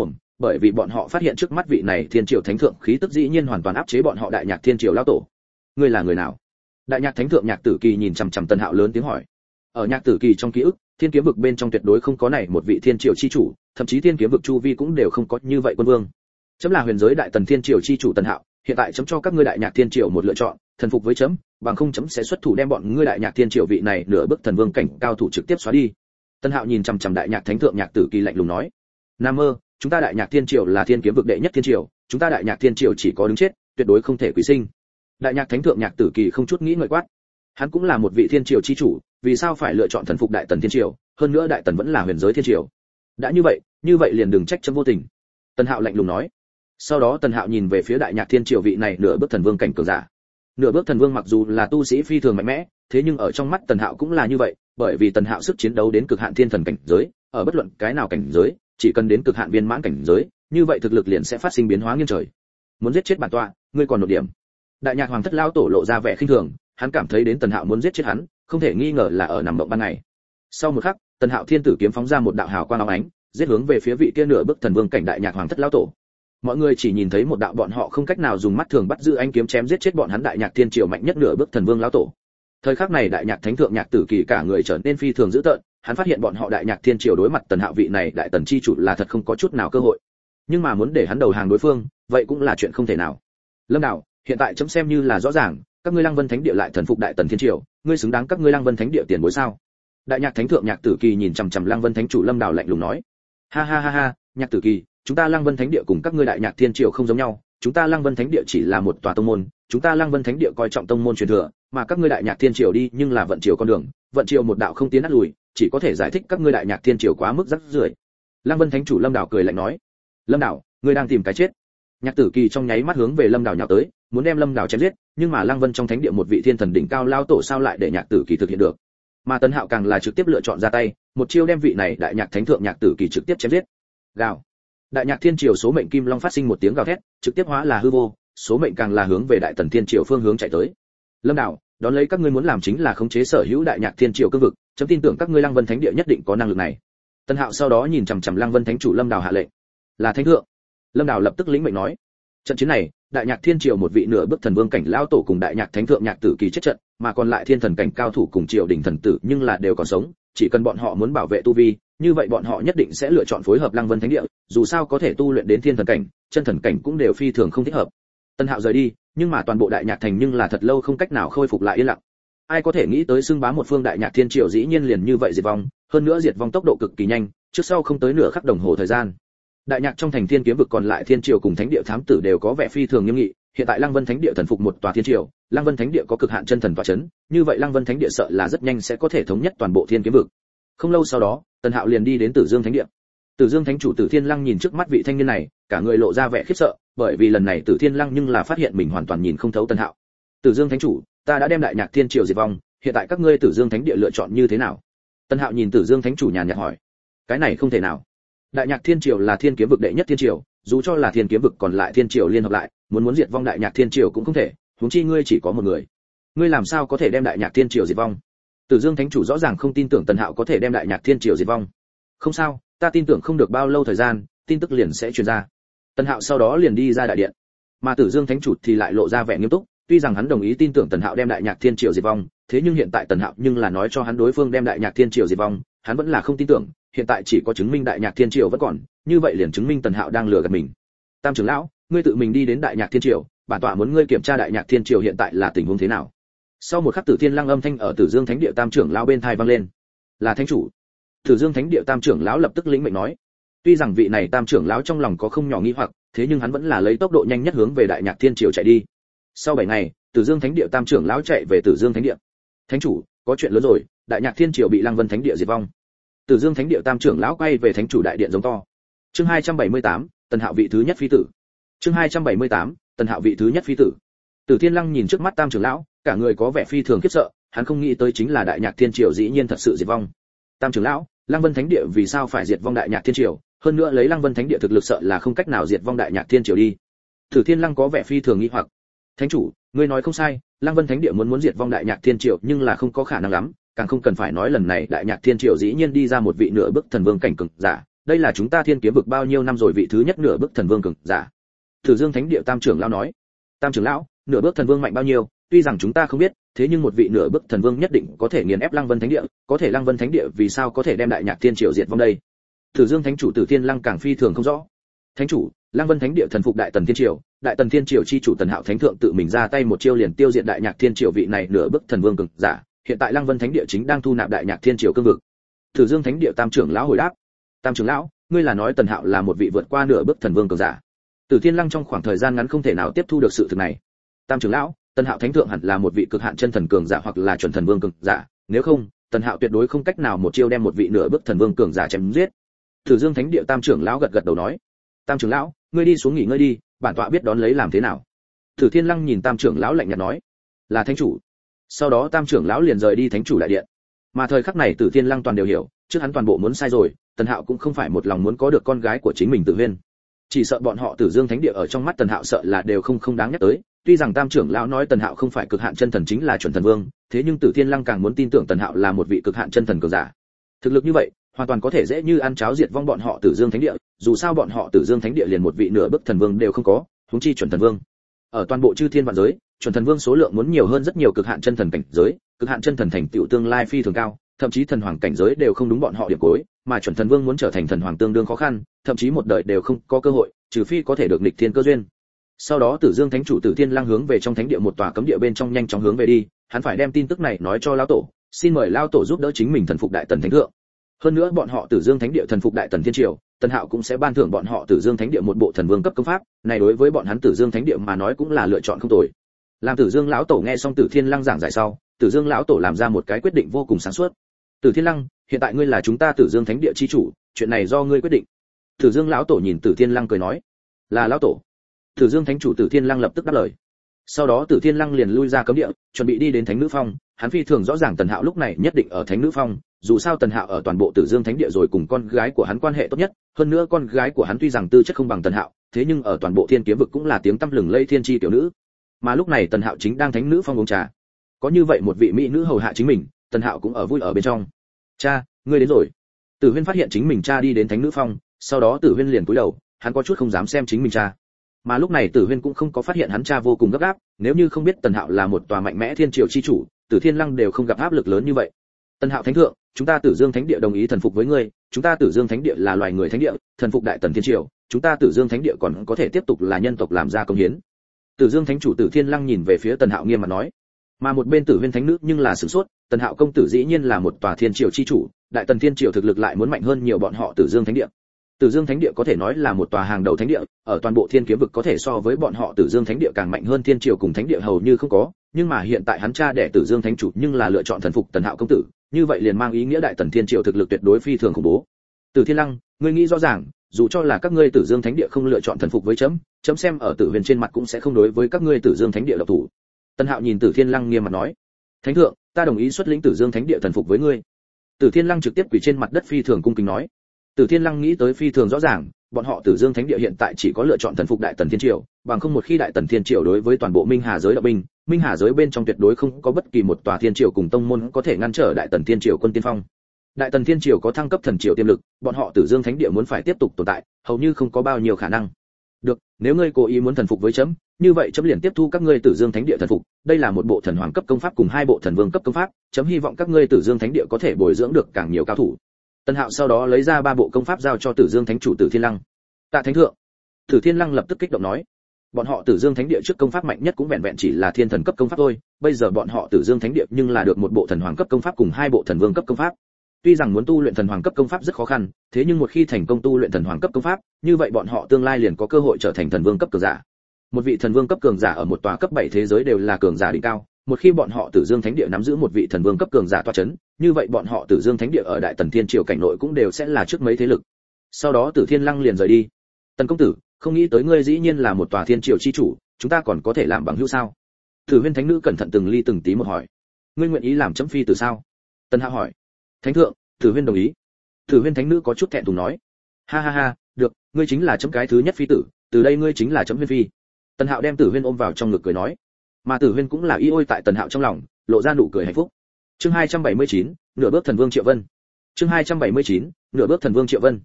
bởi vì bọn họ phát hiện trước mắt vị này thiên triều thánh thượng khí tức dĩ nhiên hoàn toàn áp chế bọn họ đại nhạc thiên triều lão tổ. Ngươi là người nào? Đại nhạc thánh thượng Nhạc Tử Kỳ nhìn chằm chằm Tần Hạo lớn tiếng hỏi. Ở Nhạc Tử Kỳ trong ký ức, thiên kiếm vực bên trong tuyệt đối không có này một vị thiên triều chi chủ, thậm chí thiên kiếm vực chu vi cũng đều không có như vậy quân vương. Chấm là huyền giới đại tần thiên triều chi chủ Tần Hạo, hiện tại chấm cho các ngươi đại nhạc thiên triều một lựa chọn, thần phục với chấm, bằng không chấm sẽ xuất thủ đem bọn ngươi đại nhạc thiên triều vị này nửa bước thần vương cảnh cao thủ trực tiếp xóa đi. Tần Hạo nhìn chằm chằm đại nhạc thánh thượng Nhạc Tử Kỳ lạnh lùng nói. Nam mơ, chúng ta đại nhạc thiên triều là thiên kiếm vực đệ nhất thiên triều, chúng ta đại nhạc thiên triều chỉ có đứng chết, tuyệt đối không thể quý sinh. Đại nhạc thánh thượng Nhạc Tử Kỳ không chút nghĩ ngợi quát. Hắn cũng là một vị thiên triều chi chủ, vì sao phải lựa chọn thần phục đại tần thiên triều, hơn nữa đại tần vẫn là huyền giới thiên triều. Đã như vậy, như vậy liền đừng trách chấm vô tình. Tần Hạo lạnh lùng nói. Sau đó Tần Hạo nhìn về phía đại nhạc thiên triều vị này nửa bước thần vương cảnh cường giả. Nửa bước thần vương mặc dù là tu sĩ phi thường mạnh mẽ, thế nhưng ở trong mắt Tần Hạo cũng là như vậy, bởi vì Tần Hạo sức chiến đấu đến cực hạn thiên thần cảnh giới, ở bất luận cái nào cảnh giới, chỉ cần đến cực hạn viên mãn cảnh giới, như vậy thực lực liền sẽ phát sinh biến hóa nghiêng trời. Muốn giết chết bản tọa, ngươi còn một điểm. Đại nhạc hoàng thất lão tổ lộ ra vẻ khinh thường, hắn cảm thấy đến Tần Hạo muốn giết chết hắn, không thể nghi ngờ là ở nằm mộng ban ngày. Sau một khắc, Tần Hạo thiên tử kiếm phóng ra một đạo hào quang óng ánh, giết hướng về phía vị kia nửa bước thần vương cảnh đại nhạc hoàng thất lão tổ. Mọi người chỉ nhìn thấy một đạo bọn họ không cách nào dùng mắt thường bắt giữ anh kiếm chém giết chết bọn hắn đại nhạc thiên triều mạnh nhất nửa bước thần vương lão tổ. Thời khắc này đại nhạc thánh thượng Nhạc Tử Kỳ cả người trở nên phi thường dữ tợn, hắn phát hiện bọn họ đại nhạc thiên triều đối mặt Tần Hạo vị này đại tần chi chủ là thật không có chút nào cơ hội. Nhưng mà muốn để hắn đầu hàng đối phương, vậy cũng là chuyện không thể nào. Lâm Đào, hiện tại chấm xem như là rõ ràng, các ngươi Lăng Vân Thánh địa lại thần phục đại tần thiên triều, ngươi xứng đáng các ngươi Lăng Vân Thánh địa tiền bối sao? Đại nhạc thánh thượng Nhạc Tử Kỳ nhìn chằm chằm Lăng Vân Thánh chủ Lâm Đào lạnh lùng nói. Ha ha ha ha, Nhạc Tử Kỳ, chúng ta Lăng Vân Thánh địa cùng các ngươi đại nhạc thiên triều không giống nhau, chúng ta Lăng Vân Thánh địa chỉ là một tòa tông môn, chúng ta Lăng Vân Thánh địa coi trọng tông môn truyền thừa, mà các ngươi đại nhạc thiên triều đi nhưng là vận triều con đường, vận triều một đạo không tiến nát lùi, chỉ có thể giải thích các ngươi đại nhạc thiên triều quá mức rắc rưởi. Lăng Vân Thánh chủ Lâm Đào cười lạnh nói. Lâm Đào, ngươi đang tìm cái chết. Nhạc Tử Kỳ trong nháy mắt hướng về Lâm Đào nhào tới, muốn đem Lâm Đào chém giết, nhưng mà Lăng Vân trong thánh địa một vị thiên thần đỉnh cao lao tổ sao lại để Nhạc Tử Kỳ thực hiện được. Mà Tần Hạo càng là trực tiếp lựa chọn ra tay, một chiêu đem vị này đại nhạc thánh thượng Nhạc Tử Kỳ trực tiếp chém giết. Gào. Đại nhạc thiên triều số mệnh kim long phát sinh một tiếng gào thét, trực tiếp hóa là hư vô, số mệnh càng là hướng về đại tần thiên triều phương hướng chạy tới. Lâm Đào, đón lấy các ngươi muốn làm chính là khống chế sở hữu đại nhạc thiên triều cương vực, chấm tin tưởng các ngươi Lăng Vân Thánh địa nhất định có năng lực này. Tần Hạo sau đó nhìn chằm chằm Lăng Vân Thánh chủ Lâm Đào hạ lệnh. Là thánh thượng. Lâm Đào lập tức lĩnh mệnh nói. Trận chiến này, đại nhạc thiên triều một vị nửa bước thần vương cảnh lão tổ cùng đại nhạc thánh thượng Nhạc Tử Kỳ chết trận, mà còn lại thiên thần cảnh cao thủ cùng triều đình thần tử nhưng là đều còn sống, chỉ cần bọn họ muốn bảo vệ tu vi, như vậy bọn họ nhất định sẽ lựa chọn phối hợp Lăng Vân Thánh địa, dù sao có thể tu luyện đến thiên thần cảnh, chân thần cảnh cũng đều phi thường không thích hợp. Tần Hạo rời đi, nhưng mà toàn bộ đại nhạc thành nhưng là thật lâu không cách nào khôi phục lại yên lặng. Ai có thể nghĩ tới xưng bá một phương đại nhạc thiên triều dĩ nhiên liền như vậy diệt vong, hơn nữa diệt vong tốc độ cực kỳ nhanh, trước sau không tới nửa khắc đồng hồ thời gian. Đại nhạc trong thành thiên kiếm vực còn lại thiên triều cùng thánh địa thám tử đều có vẻ phi thường nghiêm nghị, hiện tại Lăng Vân Thánh địa thần phục một tòa thiên triều, Lăng Vân Thánh địa có cực hạn chân thần tọa chấn, như vậy Lăng Vân Thánh địa sợ là rất nhanh sẽ có thể thống nhất toàn bộ thiên kiếm vực. Không lâu sau đó, Tần Hạo liền đi đến Tử Dương Thánh địa. Tử Dương Thánh chủ Tử Thiên Lăng nhìn trước mắt vị thanh niên này, cả người lộ ra vẻ khiếp sợ, bởi vì lần này Tử Thiên Lăng nhưng là phát hiện mình hoàn toàn nhìn không thấu Tần Hạo. Tử Dương Thánh chủ, ta đã đem đại nhạc thiên triều diệt vong, hiện tại các ngươi Tử Dương Thánh địa lựa chọn như thế nào? Tần Hạo nhìn Tử Dương Thánh chủ nhàn nhạt hỏi. Cái này không thể nào. Đại nhạc thiên triều là thiên kiếm vực đệ nhất thiên triều, dù cho là thiên kiếm vực còn lại thiên triều liên hợp lại, muốn muốn diệt vong đại nhạc thiên triều cũng không thể, huống chi ngươi chỉ có một người. Ngươi làm sao có thể đem đại nhạc thiên triều diệt vong? Tử Dương Thánh chủ rõ ràng không tin tưởng Tần Hạo có thể đem đại nhạc thiên triều diệt vong. Không sao, ta tin tưởng không được bao lâu thời gian, tin tức liền sẽ truyền ra. Tần Hạo sau đó liền đi ra đại điện, mà Tử Dương Thánh chủ thì lại lộ ra vẻ nghiêm túc, tuy rằng hắn đồng ý tin tưởng Tần Hạo đem đại nhạc thiên triều diệt vong, thế nhưng hiện tại Tần Hạo nhưng là nói cho hắn đối phương đem đại nhạc thiên triều diệt vong, hắn vẫn là không tin tưởng, hiện tại chỉ có chứng minh đại nhạc thiên triều vẫn còn, như vậy liền chứng minh Tần Hạo đang lừa gạt mình. Tam trưởng lão, ngươi tự mình đi đến đại nhạc thiên triều, bản tọa muốn ngươi kiểm tra đại nhạc thiên triều hiện tại là tình huống thế nào. Sau một khắc Tử Thiên Lăng âm thanh ở Tử Dương Thánh địa Tam trưởng lão bên tai vang lên. Là thánh chủ. Tử Dương Thánh địa Tam trưởng lão lập tức lĩnh mệnh nói. Tuy rằng vị này Tam trưởng lão trong lòng có không nhỏ nghi hoặc, thế nhưng hắn vẫn là lấy tốc độ nhanh nhất hướng về đại nhạc thiên triều chạy đi. Sau bảy ngày, Tử Dương Thánh địa Tam trưởng lão chạy về Tử Dương Thánh địa. Thánh chủ, có chuyện lớn rồi, đại nhạc thiên triều bị Lăng Vân Thánh địa diệt vong. Tử Dương Thánh địa Tam trưởng lão quay về thánh chủ đại điện giống to. Chương hai trăm bảy mươi tám, Tần Hạo vị thứ nhất phi tử. Chương hai trăm bảy mươi tám, Tần Hạo vị thứ nhất phi tử. Tử Thiên Lăng nhìn trước mắt Tam trưởng lão, cả người có vẻ phi thường khiếp sợ, hắn không nghĩ tới chính là đại nhạc thiên triều dĩ nhiên thật sự diệt vong. Tam trưởng lão, Lăng Vân Thánh địa vì sao phải diệt vong đại nhạc thiên triều, hơn nữa lấy Lăng Vân Thánh địa thực lực sợ là không cách nào diệt vong đại nhạc thiên triều đi. Tử Thiên Lăng có vẻ phi thường nghi hoặc. Thánh chủ, ngươi nói không sai, Lăng Vân Thánh địa muốn muốn diệt vong đại nhạc thiên triều nhưng là không có khả năng lắm, càng không cần phải nói lần này đại nhạc thiên triều dĩ nhiên đi ra một vị nửa bước thần vương cảnh cường giả, đây là chúng ta thiên kiếm vực bao nhiêu năm rồi vị thứ nhất nửa bước thần vương cường giả. Tử Dương Thánh Địa Tam trưởng lão nói. Tam trưởng lão, nửa bước thần vương mạnh bao nhiêu, tuy rằng chúng ta không biết, thế nhưng một vị nửa bước thần vương nhất định có thể nghiền ép Lăng Vân Thánh Địa, có thể Lăng Vân Thánh Địa vì sao có thể đem Đại Nhạc Thiên Triều diệt vong đây? Tử Dương Thánh chủ Tử Thiên Lăng càng phi thường không rõ. Thánh chủ, Lăng Vân Thánh Địa thần phục Đại Tần Thiên Triều, Đại Tần Thiên Triều chi chủ Tần Hạo Thánh thượng tự mình ra tay một chiêu liền tiêu diệt Đại Nhạc Thiên Triều vị này nửa bước thần vương cường giả, hiện tại Lăng Vân Thánh Địa chính đang thu nạp Đại Nhạc Thiên Triều cương vực. Tử Dương Thánh Địa Tam trưởng lão hồi đáp. Tam trưởng lão, ngươi là nói Tần Hạo là một vị vượt qua nửa bước thần vương cường giả? Tử Thiên Lăng trong khoảng thời gian ngắn không thể nào tiếp thu được sự thực này. Tam trưởng lão, Tần Hạo Thánh thượng hẳn là một vị cực hạn chân thần cường giả hoặc là chuẩn thần vương cường giả, nếu không, Tần Hạo tuyệt đối không cách nào một chiêu đem một vị nửa bước thần vương cường giả chém giết. Tử Dương Thánh Địa Tam trưởng lão gật gật đầu nói, Tam trưởng lão, ngươi đi xuống nghỉ ngơi đi, bản tọa biết đón lấy làm thế nào. Tử Thiên Lăng nhìn Tam trưởng lão lạnh nhạt nói, là thánh chủ. Sau đó Tam trưởng lão liền rời đi thánh chủ đại điện. Mà thời khắc này Tử Thiên Lăng toàn đều hiểu, trước hắn toàn bộ muốn sai rồi, Tần Hạo cũng không phải một lòng muốn có được con gái của chính mình Tử Huyên. Chỉ sợ bọn họ Tử Dương Thánh Địa ở trong mắt Tần Hạo sợ là đều không không đáng nhắc tới, tuy rằng Tam trưởng lão nói Tần Hạo không phải cực hạn chân thần chính là chuẩn thần vương, thế nhưng Tử Thiên Lăng càng muốn tin tưởng Tần Hạo là một vị cực hạn chân thần cường giả. Thực lực như vậy, hoàn toàn có thể dễ như ăn cháo diệt vong bọn họ Tử Dương Thánh Địa, dù sao bọn họ Tử Dương Thánh Địa liền một vị nửa bước thần vương đều không có, huống chi chuẩn thần vương. Ở toàn bộ chư thiên vạn giới, chuẩn thần vương số lượng muốn nhiều hơn rất nhiều cực hạn chân thần cảnh giới, cực hạn chân thần thành tựu tương lai phi thường cao, thậm chí thần hoàng cảnh giới đều không đúng bọn họ điểm cuối, mà chuẩn thần vương muốn trở thành thần hoàng tương đương khó khăn, thậm chí một đời đều không có cơ hội, trừ phi có thể được nghịch thiên cơ duyên. Sau đó Tử Dương Thánh chủ Tử Thiên Lăng hướng về trong thánh địa một tòa cấm địa bên trong nhanh chóng hướng về đi, hắn phải đem tin tức này nói cho lão tổ, xin mời lão tổ giúp đỡ chính mình thần phục Đại Tần Thánh thượng. Hơn nữa bọn họ Tử Dương Thánh Địa thần phục Đại Tần Thiên Triều, Tần Hạo cũng sẽ ban thưởng bọn họ Tử Dương Thánh Địa một bộ thần vương cấp công pháp, này đối với bọn hắn Tử Dương Thánh Địa mà nói cũng là lựa chọn không tồi. Làm Tử Dương lão tổ nghe xong Tử Thiên Lăng giảng giải sau, Tử Dương lão tổ làm ra một cái quyết định vô cùng sáng suốt. Tử Thiên Lăng, hiện tại ngươi là chúng ta Tử Dương Thánh Địa chi chủ, chuyện này do ngươi quyết định. Tử Dương lão tổ nhìn Tử Thiên Lăng cười nói, là lão tổ. Tử Dương Thánh chủ Tử Thiên Lăng lập tức đáp lời. Sau đó Tử Thiên Lăng liền lui ra cấm địa, chuẩn bị đi đến Thánh Nữ Phong, hắn phi thường rõ ràng Tần Hạo lúc này nhất định ở Thánh Nữ Phong, dù sao Tần Hạo ở toàn bộ Tử Dương Thánh Địa rồi cùng con gái của hắn quan hệ tốt nhất, hơn nữa con gái của hắn tuy rằng tư chất không bằng Tần Hạo, thế nhưng ở toàn bộ Thiên Kiếm vực cũng là tiếng tăm lừng lẫy thiên chi tiểu nữ. Mà lúc này Tần Hạo chính đang Thánh Nữ Phong uống trà. Có như vậy một vị mỹ nữ hầu hạ chính mình, Tần Hạo cũng ở vui ở bên trong. "Cha, ngươi đến rồi." Tử Huyên phát hiện chính mình cha đi đến Thánh Nữ Phong, sau đó Tử Huyên liền cúi đầu, hắn có chút không dám xem chính mình cha. Mà lúc này Tử Huyên cũng không có phát hiện hắn cha vô cùng gấp gáp, nếu như không biết Tần Hạo là một tòa mạnh mẽ thiên triều chi chủ, Tử Thiên Lăng đều không gặp áp lực lớn như vậy. "Tần Hạo Thánh thượng, chúng ta Tử Dương Thánh Địa đồng ý thần phục với ngươi, chúng ta Tử Dương Thánh Địa là loài người thánh địa, thần phục Đại Tần Thiên Triều, chúng ta Tử Dương Thánh Địa còn có thể tiếp tục là nhân tộc làm ra công hiến." Tử Dương Thánh chủ Tử Thiên Lăng nhìn về phía Tần Hạo nghiêm mặt nói. Mà một bên Tử Huyên Thánh nữ nhưng là sửng sốt, Tần Hạo công tử dĩ nhiên là một tòa thiên triều chi chủ, Đại Tần Thiên Triều thực lực lại muốn mạnh hơn nhiều bọn họ Tử Dương Thánh Địa. Tử Dương Thánh Địa có thể nói là một tòa hàng đầu thánh địa, ở toàn bộ Thiên Kiếm vực có thể so với bọn họ Tử Dương Thánh Địa càng mạnh hơn Thiên Triều cùng Thánh Địa hầu như không có, nhưng mà hiện tại hắn cha đẻ Tử Dương Thánh chủ nhưng là lựa chọn thần phục Tần Hạo công tử, như vậy liền mang ý nghĩa Đại Tần Thiên Triều thực lực tuyệt đối phi thường khủng bố. Tử Thiên Lăng, ngươi nghĩ rõ ràng, dù cho là các ngươi Tử Dương Thánh Địa không lựa chọn thần phục với chấm, chấm xem ở Tử Huyền trên mặt cũng sẽ không đối với các ngươi Tử Dương Thánh Địa động thủ. Tần Hạo nhìn Tử Thiên Lăng nghiêm mặt nói, Thánh thượng, ta đồng ý xuất lĩnh Tử Dương Thánh Địa thần phục với ngươi. Tử Thiên Lăng trực tiếp quỳ trên mặt đất phi thường cung kính nói. Tử Thiên Lăng nghĩ tới phi thường rõ ràng, bọn họ Tử Dương Thánh Địa hiện tại chỉ có lựa chọn thần phục Đại Tần Thiên Triều, bằng không một khi Đại Tần Thiên Triều đối với toàn bộ Minh Hà giới động binh, Minh Hà giới bên trong tuyệt đối không có bất kỳ một tòa thiên triều cùng tông môn có thể ngăn trở Đại Tần Thiên Triều quân tiên phong. Đại Tần Thiên Triều có thăng cấp thần triều tiềm lực, bọn họ Tử Dương Thánh Địa muốn phải tiếp tục tồn tại, hầu như không có bao nhiêu khả năng. Được, nếu ngươi cố ý muốn thần phục với chấm, như vậy chấm liền tiếp thu các ngươi Tử Dương Thánh Địa thần phục, đây là một bộ thần hoàng cấp công pháp cùng hai bộ thần vương cấp công pháp, chấm hy vọng các ngươi Tử Dương Thánh Địa có thể bồi dưỡng được càng nhiều cao thủ. Tần Hạo sau đó lấy ra ba bộ công pháp giao cho Tử Dương Thánh chủ Tử Thiên Lăng. Tạ Thánh thượng. Tử Thiên Lăng lập tức kích động nói, bọn họ Tử Dương Thánh Địa trước công pháp mạnh nhất cũng vẹn vẹn chỉ là thiên thần cấp công pháp thôi, bây giờ bọn họ Tử Dương Thánh Địa nhưng là được một bộ thần hoàng cấp công pháp cùng hai bộ thần vương cấp công pháp. Tuy rằng muốn tu luyện thần hoàng cấp công pháp rất khó khăn, thế nhưng một khi thành công tu luyện thần hoàng cấp công pháp, như vậy bọn họ tương lai liền có cơ hội trở thành thần vương cấp cường giả. Một vị thần vương cấp cường giả ở một tòa cấp bảy thế giới đều là cường giả đỉnh cao, một khi bọn họ Tử Dương Thánh Địa nắm giữ một vị thần vương cấp cường giả tọa chấn, như vậy bọn họ Tử Dương Thánh Địa ở Đại Tần Thiên Triều cảnh nội cũng đều sẽ là trước mấy thế lực. Sau đó Tử Thiên Lăng liền rời đi. Tần công tử, không nghĩ tới ngươi dĩ nhiên là một tòa thiên triều chi chủ, chúng ta còn có thể làm bằng hữu sao? Tử Huyên Thánh nữ cẩn thận từng ly từng tí một hỏi. Ngươi nguyện ý làm chấm phi tử sao? Tần Hạo hỏi. Thánh thượng, Tử Huyên đồng ý. Tử Huyên Thánh nữ có chút thẹn thùng nói. Ha ha ha, được, ngươi chính là chấm cái thứ nhất phi tử, từ đây ngươi chính là chấm Huyên phi. Tần Hạo đem Tử Huyên ôm vào trong ngực cười nói. Mà Tử Huyên cũng là y ôi tại Tần Hạo trong lòng, lộ ra nụ cười hạnh phúc. Chương hai trăm bảy mươi chín, nửa bước thần vương Triệu Vân. Chương hai trăm bảy mươi chín, nửa bước thần vương Triệu Vân.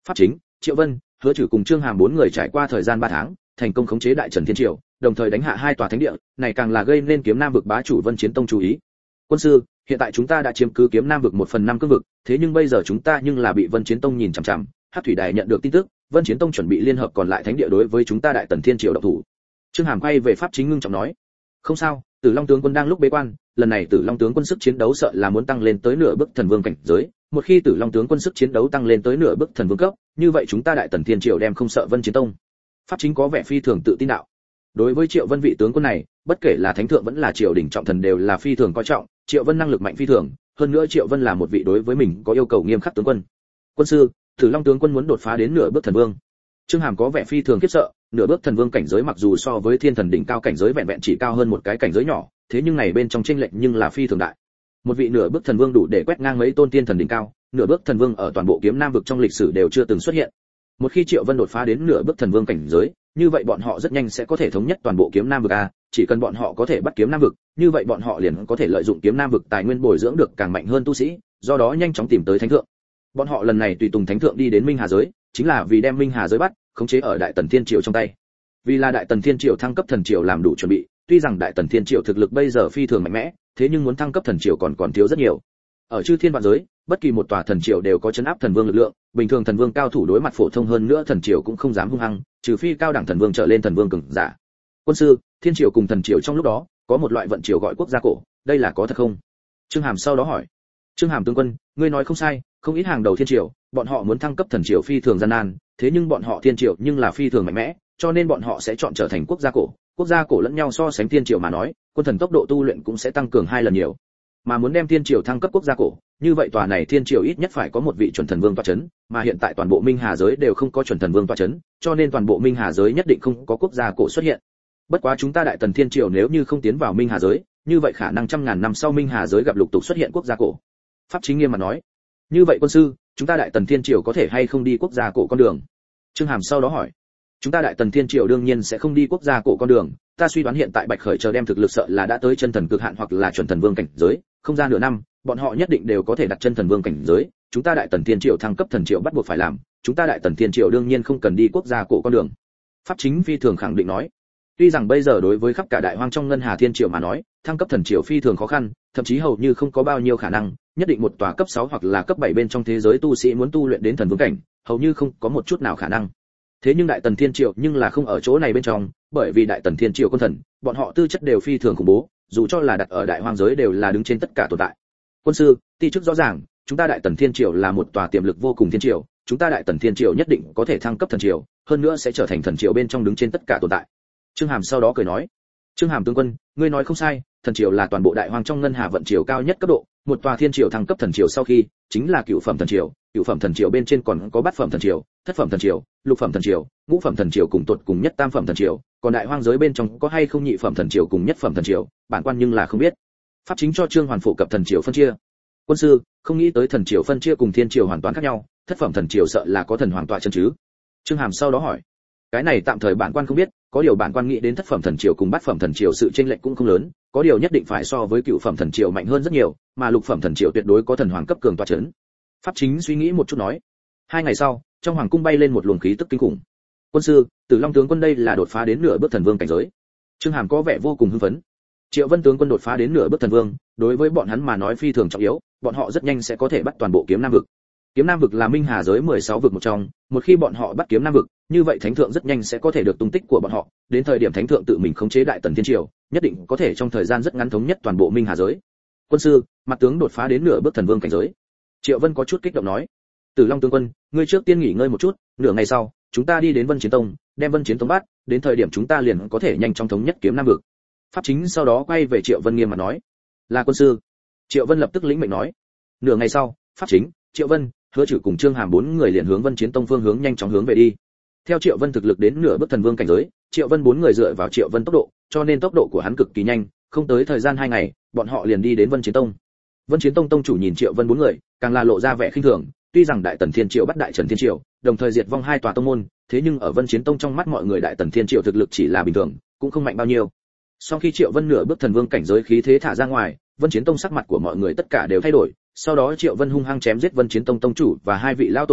Pháp Chính, Triệu Vân, Hứa Trử cùng Trương Hàm bốn người trải qua thời gian ba tháng, thành công khống chế Đại Trần Thiên Triều, đồng thời đánh hạ hai tòa thánh địa, này càng là gây nên Kiếm Nam vực bá chủ Vân Chiến Tông chú ý. Quân sư, hiện tại chúng ta đã chiếm cứ Kiếm Nam vực một phần năm cương vực, thế nhưng bây giờ chúng ta nhưng là bị Vân Chiến Tông nhìn chằm chằm. Hắc Thủy Đài nhận được tin tức, Vân Chiến Tông chuẩn bị liên hợp còn lại thánh địa đối với chúng ta Đại Tần Thiên Triều động thủ. Trương Hàm quay về Pháp Chính ngưng trọng nói, không sao, Tử Long tướng quân đang lúc bế quan, lần này Tử Long tướng quân sức chiến đấu sợ là muốn tăng lên tới nửa bước thần vương cảnh giới, một khi Tử Long tướng quân sức chiến đấu tăng lên tới nửa bước thần vương cấp, như vậy chúng ta Đại Tần Thiên Triều đem không sợ Vân Chiến Tông. Pháp Chính có vẻ phi thường tự tin đạo. Đối với Triệu Vân vị tướng quân này, bất kể là thánh thượng vẫn là triều đình trọng thần đều là phi thường coi trọng, Triệu Vân năng lực mạnh phi thường, hơn nữa Triệu Vân là một vị đối với mình có yêu cầu nghiêm khắc tướng quân. Quân sư, Tử Long tướng quân muốn đột phá đến nửa bước thần vương. Trương Hàm có vẻ phi thường khiếp sợ, nửa bước thần vương cảnh giới mặc dù so với thiên thần đỉnh cao cảnh giới vẹn vẹn chỉ cao hơn một cái cảnh giới nhỏ, thế nhưng này bên trong chênh lệch nhưng là phi thường đại. Một vị nửa bước thần vương đủ để quét ngang mấy tôn tiên thần đỉnh cao, nửa bước thần vương ở toàn bộ Kiếm Nam vực trong lịch sử đều chưa từng xuất hiện. Một khi Triệu Vân đột phá đến nửa bước thần vương cảnh giới, như vậy bọn họ rất nhanh sẽ có thể thống nhất toàn bộ Kiếm Nam vực a, chỉ cần bọn họ có thể bắt Kiếm Nam vực, như vậy bọn họ liền có thể lợi dụng Kiếm Nam vực tài nguyên bồi dưỡng được càng mạnh hơn tu sĩ, do đó nhanh chóng tìm tới thánh thượng. Bọn họ lần này tùy tùng thánh thượng đi đến Minh Hà giới, chính là vì đem Minh Hà giới bắt, khống chế ở Đại Tần Thiên Triều trong tay. Vì là Đại Tần Thiên Triều thăng cấp thần triều làm đủ chuẩn bị, tuy rằng Đại Tần Thiên Triều thực lực bây giờ phi thường mạnh mẽ, thế nhưng muốn thăng cấp thần triều còn còn thiếu rất nhiều. Ở chư thiên vạn giới, bất kỳ một tòa thần triều đều có chấn áp thần vương lực lượng, bình thường thần vương cao thủ đối mặt phổ thông hơn nữa thần triều cũng không dám hung hăng, trừ phi cao đẳng thần vương trở lên thần vương cường giả. Quân sư, thiên triều cùng thần triều trong lúc đó, có một loại vận triều gọi quốc gia cổ, đây là có thật không? Trương Hàm sau đó hỏi. Trương Hàm tướng quân, ngươi nói không sai, không ít hàng đầu thiên triều, bọn họ muốn thăng cấp thần triều phi thường gian nan, thế nhưng bọn họ thiên triều nhưng là phi thường mạnh mẽ, cho nên bọn họ sẽ chọn trở thành quốc gia cổ. Quốc gia cổ lẫn nhau so sánh thiên triều mà nói, quân thần tốc độ tu luyện cũng sẽ tăng cường hai lần nhiều. Mà muốn đem thiên triều thăng cấp quốc gia cổ, như vậy tòa này thiên triều ít nhất phải có một vị chuẩn thần vương tọa chấn, mà hiện tại toàn bộ Minh Hà giới đều không có chuẩn thần vương tọa chấn, cho nên toàn bộ Minh Hà giới nhất định không có quốc gia cổ xuất hiện. Bất quá chúng ta Đại Tần Thiên Triều nếu như không tiến vào Minh Hà giới, như vậy khả năng trăm ngàn năm sau Minh Hà giới gặp lục tục xuất hiện quốc gia cổ. Pháp Chính nghiêm mặt nói. Như vậy quân sư, chúng ta Đại Tần Thiên Triều có thể hay không đi quốc gia cổ con đường? Trương Hàm sau đó hỏi. Chúng ta Đại Tần Thiên Triều đương nhiên sẽ không đi quốc gia cổ con đường, ta suy đoán hiện tại Bạch Khởi chờ đem thực lực sợ là đã tới chân thần cực hạn hoặc là chuẩn thần vương cảnh giới, không ra nửa năm, bọn họ nhất định đều có thể đặt chân thần vương cảnh giới, chúng ta Đại Tần Thiên Triều thăng cấp thần triều bắt buộc phải làm, chúng ta Đại Tần Thiên Triều đương nhiên không cần đi quốc gia cổ con đường. Pháp Chính phi thường khẳng định nói. Tuy rằng bây giờ đối với khắp cả đại hoang trong ngân hà thiên triều mà nói, thăng cấp thần triều phi thường khó khăn, thậm chí hầu như không có bao nhiêu khả năng, nhất định một tòa cấp sáu hoặc là cấp bảy bên trong thế giới tu sĩ muốn tu luyện đến thần vương cảnh, hầu như không có một chút nào khả năng. Thế nhưng Đại Tần Thiên Triều nhưng là không ở chỗ này bên trong, bởi vì Đại Tần Thiên Triều quân thần, bọn họ tư chất đều phi thường khủng bố, dù cho là đặt ở đại hoang giới đều là đứng trên tất cả tồn tại. Quân sư, ti chức rõ ràng, chúng ta Đại Tần Thiên Triều là một tòa tiềm lực vô cùng thiên triều, chúng ta Đại Tần Thiên Triều nhất định có thể thăng cấp thần triều, hơn nữa sẽ trở thành thần triều bên trong đứng trên tất cả tồn tại. Trương Hàm sau đó cười nói. Trương Hàm tướng quân, ngươi nói không sai, thần triều là toàn bộ đại hoang trong ngân hà vận triều cao nhất cấp độ, một tòa thiên triều thăng cấp thần triều sau khi, chính là cửu phẩm thần triều, cửu phẩm thần triều bên trên còn có bát phẩm thần triều, thất phẩm thần triều, lục phẩm thần triều, ngũ phẩm thần triều cùng tuột cùng nhất tam phẩm thần triều, còn đại hoang giới bên trong có hay không nhị phẩm thần triều cùng nhất phẩm thần triều, bản quan nhưng là không biết. Pháp Chính cho Trương Hoàn phổ cập thần triều phân chia. Quân sư, không nghĩ tới thần triều phân chia cùng thiên triều hoàn toàn khác nhau, thất phẩm thần triều sợ là có thần hoàng tọa chân chứ? Trương Hàm sau đó hỏi. Cái này tạm thời bản quan không biết, có điều bản quan nghĩ đến thất phẩm thần triều cùng bát phẩm thần triều sự chênh lệch cũng không lớn, có điều nhất định phải so với cửu phẩm thần triều mạnh hơn rất nhiều, mà lục phẩm thần triều tuyệt đối có thần hoàng cấp cường tọa chấn. Pháp Chính suy nghĩ một chút nói. Hai ngày sau, trong hoàng cung bay lên một luồng khí tức kinh khủng. Quân sư, Tử Long tướng quân đây là đột phá đến nửa bước thần vương cảnh giới. Trương Hàm có vẻ vô cùng hưng phấn. Triệu Vân tướng quân đột phá đến nửa bước thần vương, đối với bọn hắn mà nói phi thường trọng yếu, bọn họ rất nhanh sẽ có thể bắt toàn bộ Kiếm Nam vực. Kiếm Nam vực là Minh Hà giới mười sáu vực một trong, một khi bọn họ bắt Kiếm Nam vực, như vậy thánh thượng rất nhanh sẽ có thể được tung tích của bọn họ, đến thời điểm thánh thượng tự mình khống chế Đại Tần Thiên Triều, nhất định có thể trong thời gian rất ngắn thống nhất toàn bộ Minh Hà giới. Quân sư, mặt tướng đột phá đến nửa bước thần vương cảnh giới. Triệu Vân có chút kích động nói. Tử Long tướng quân, ngươi trước tiên nghỉ ngơi một chút, nửa ngày sau, chúng ta đi đến Vân Chiến Tông, đem Vân Chiến Tông bắt, đến thời điểm chúng ta liền có thể nhanh chóng thống nhất Kiếm Nam vực. Pháp Chính sau đó quay về Triệu Vân nghiêm mặt nói. Là quân sư. Triệu Vân lập tức lĩnh mệnh nói. Nửa ngày sau, Pháp Chính, Triệu Vân, Hứa Trử cùng Trương Hàm bốn người liền hướng Vân Chiến Tông phương hướng nhanh chóng hướng về đi. Theo Triệu Vân thực lực đến nửa bước thần vương cảnh giới, Triệu Vân bốn người dựa vào Triệu Vân tốc độ, cho nên tốc độ của hắn cực kỳ nhanh, không tới thời gian hai ngày, bọn họ liền đi đến Vân Chiến Tông. Vân Chiến Tông tông chủ nhìn Triệu Vân bốn người, càng là lộ ra vẻ khinh thường, tuy rằng Đại Tần Thiên Triều bắt Đại Trần Thiên Triều, đồng thời diệt vong hai tòa tông môn, thế nhưng ở Vân Chiến Tông trong mắt mọi người Đại Tần Thiên Triều thực lực chỉ là bình thường, cũng không mạnh bao nhiêu. Sau khi Triệu Vân nửa bước thần vương cảnh giới khí thế thả ra ngoài, Vân Chiến Tông sắc mặt của mọi người tất cả đều thay đổi, sau đó Triệu Vân hung hăng chém giết Vân Chiến Tông tông chủ và hai vị lão tổ sau,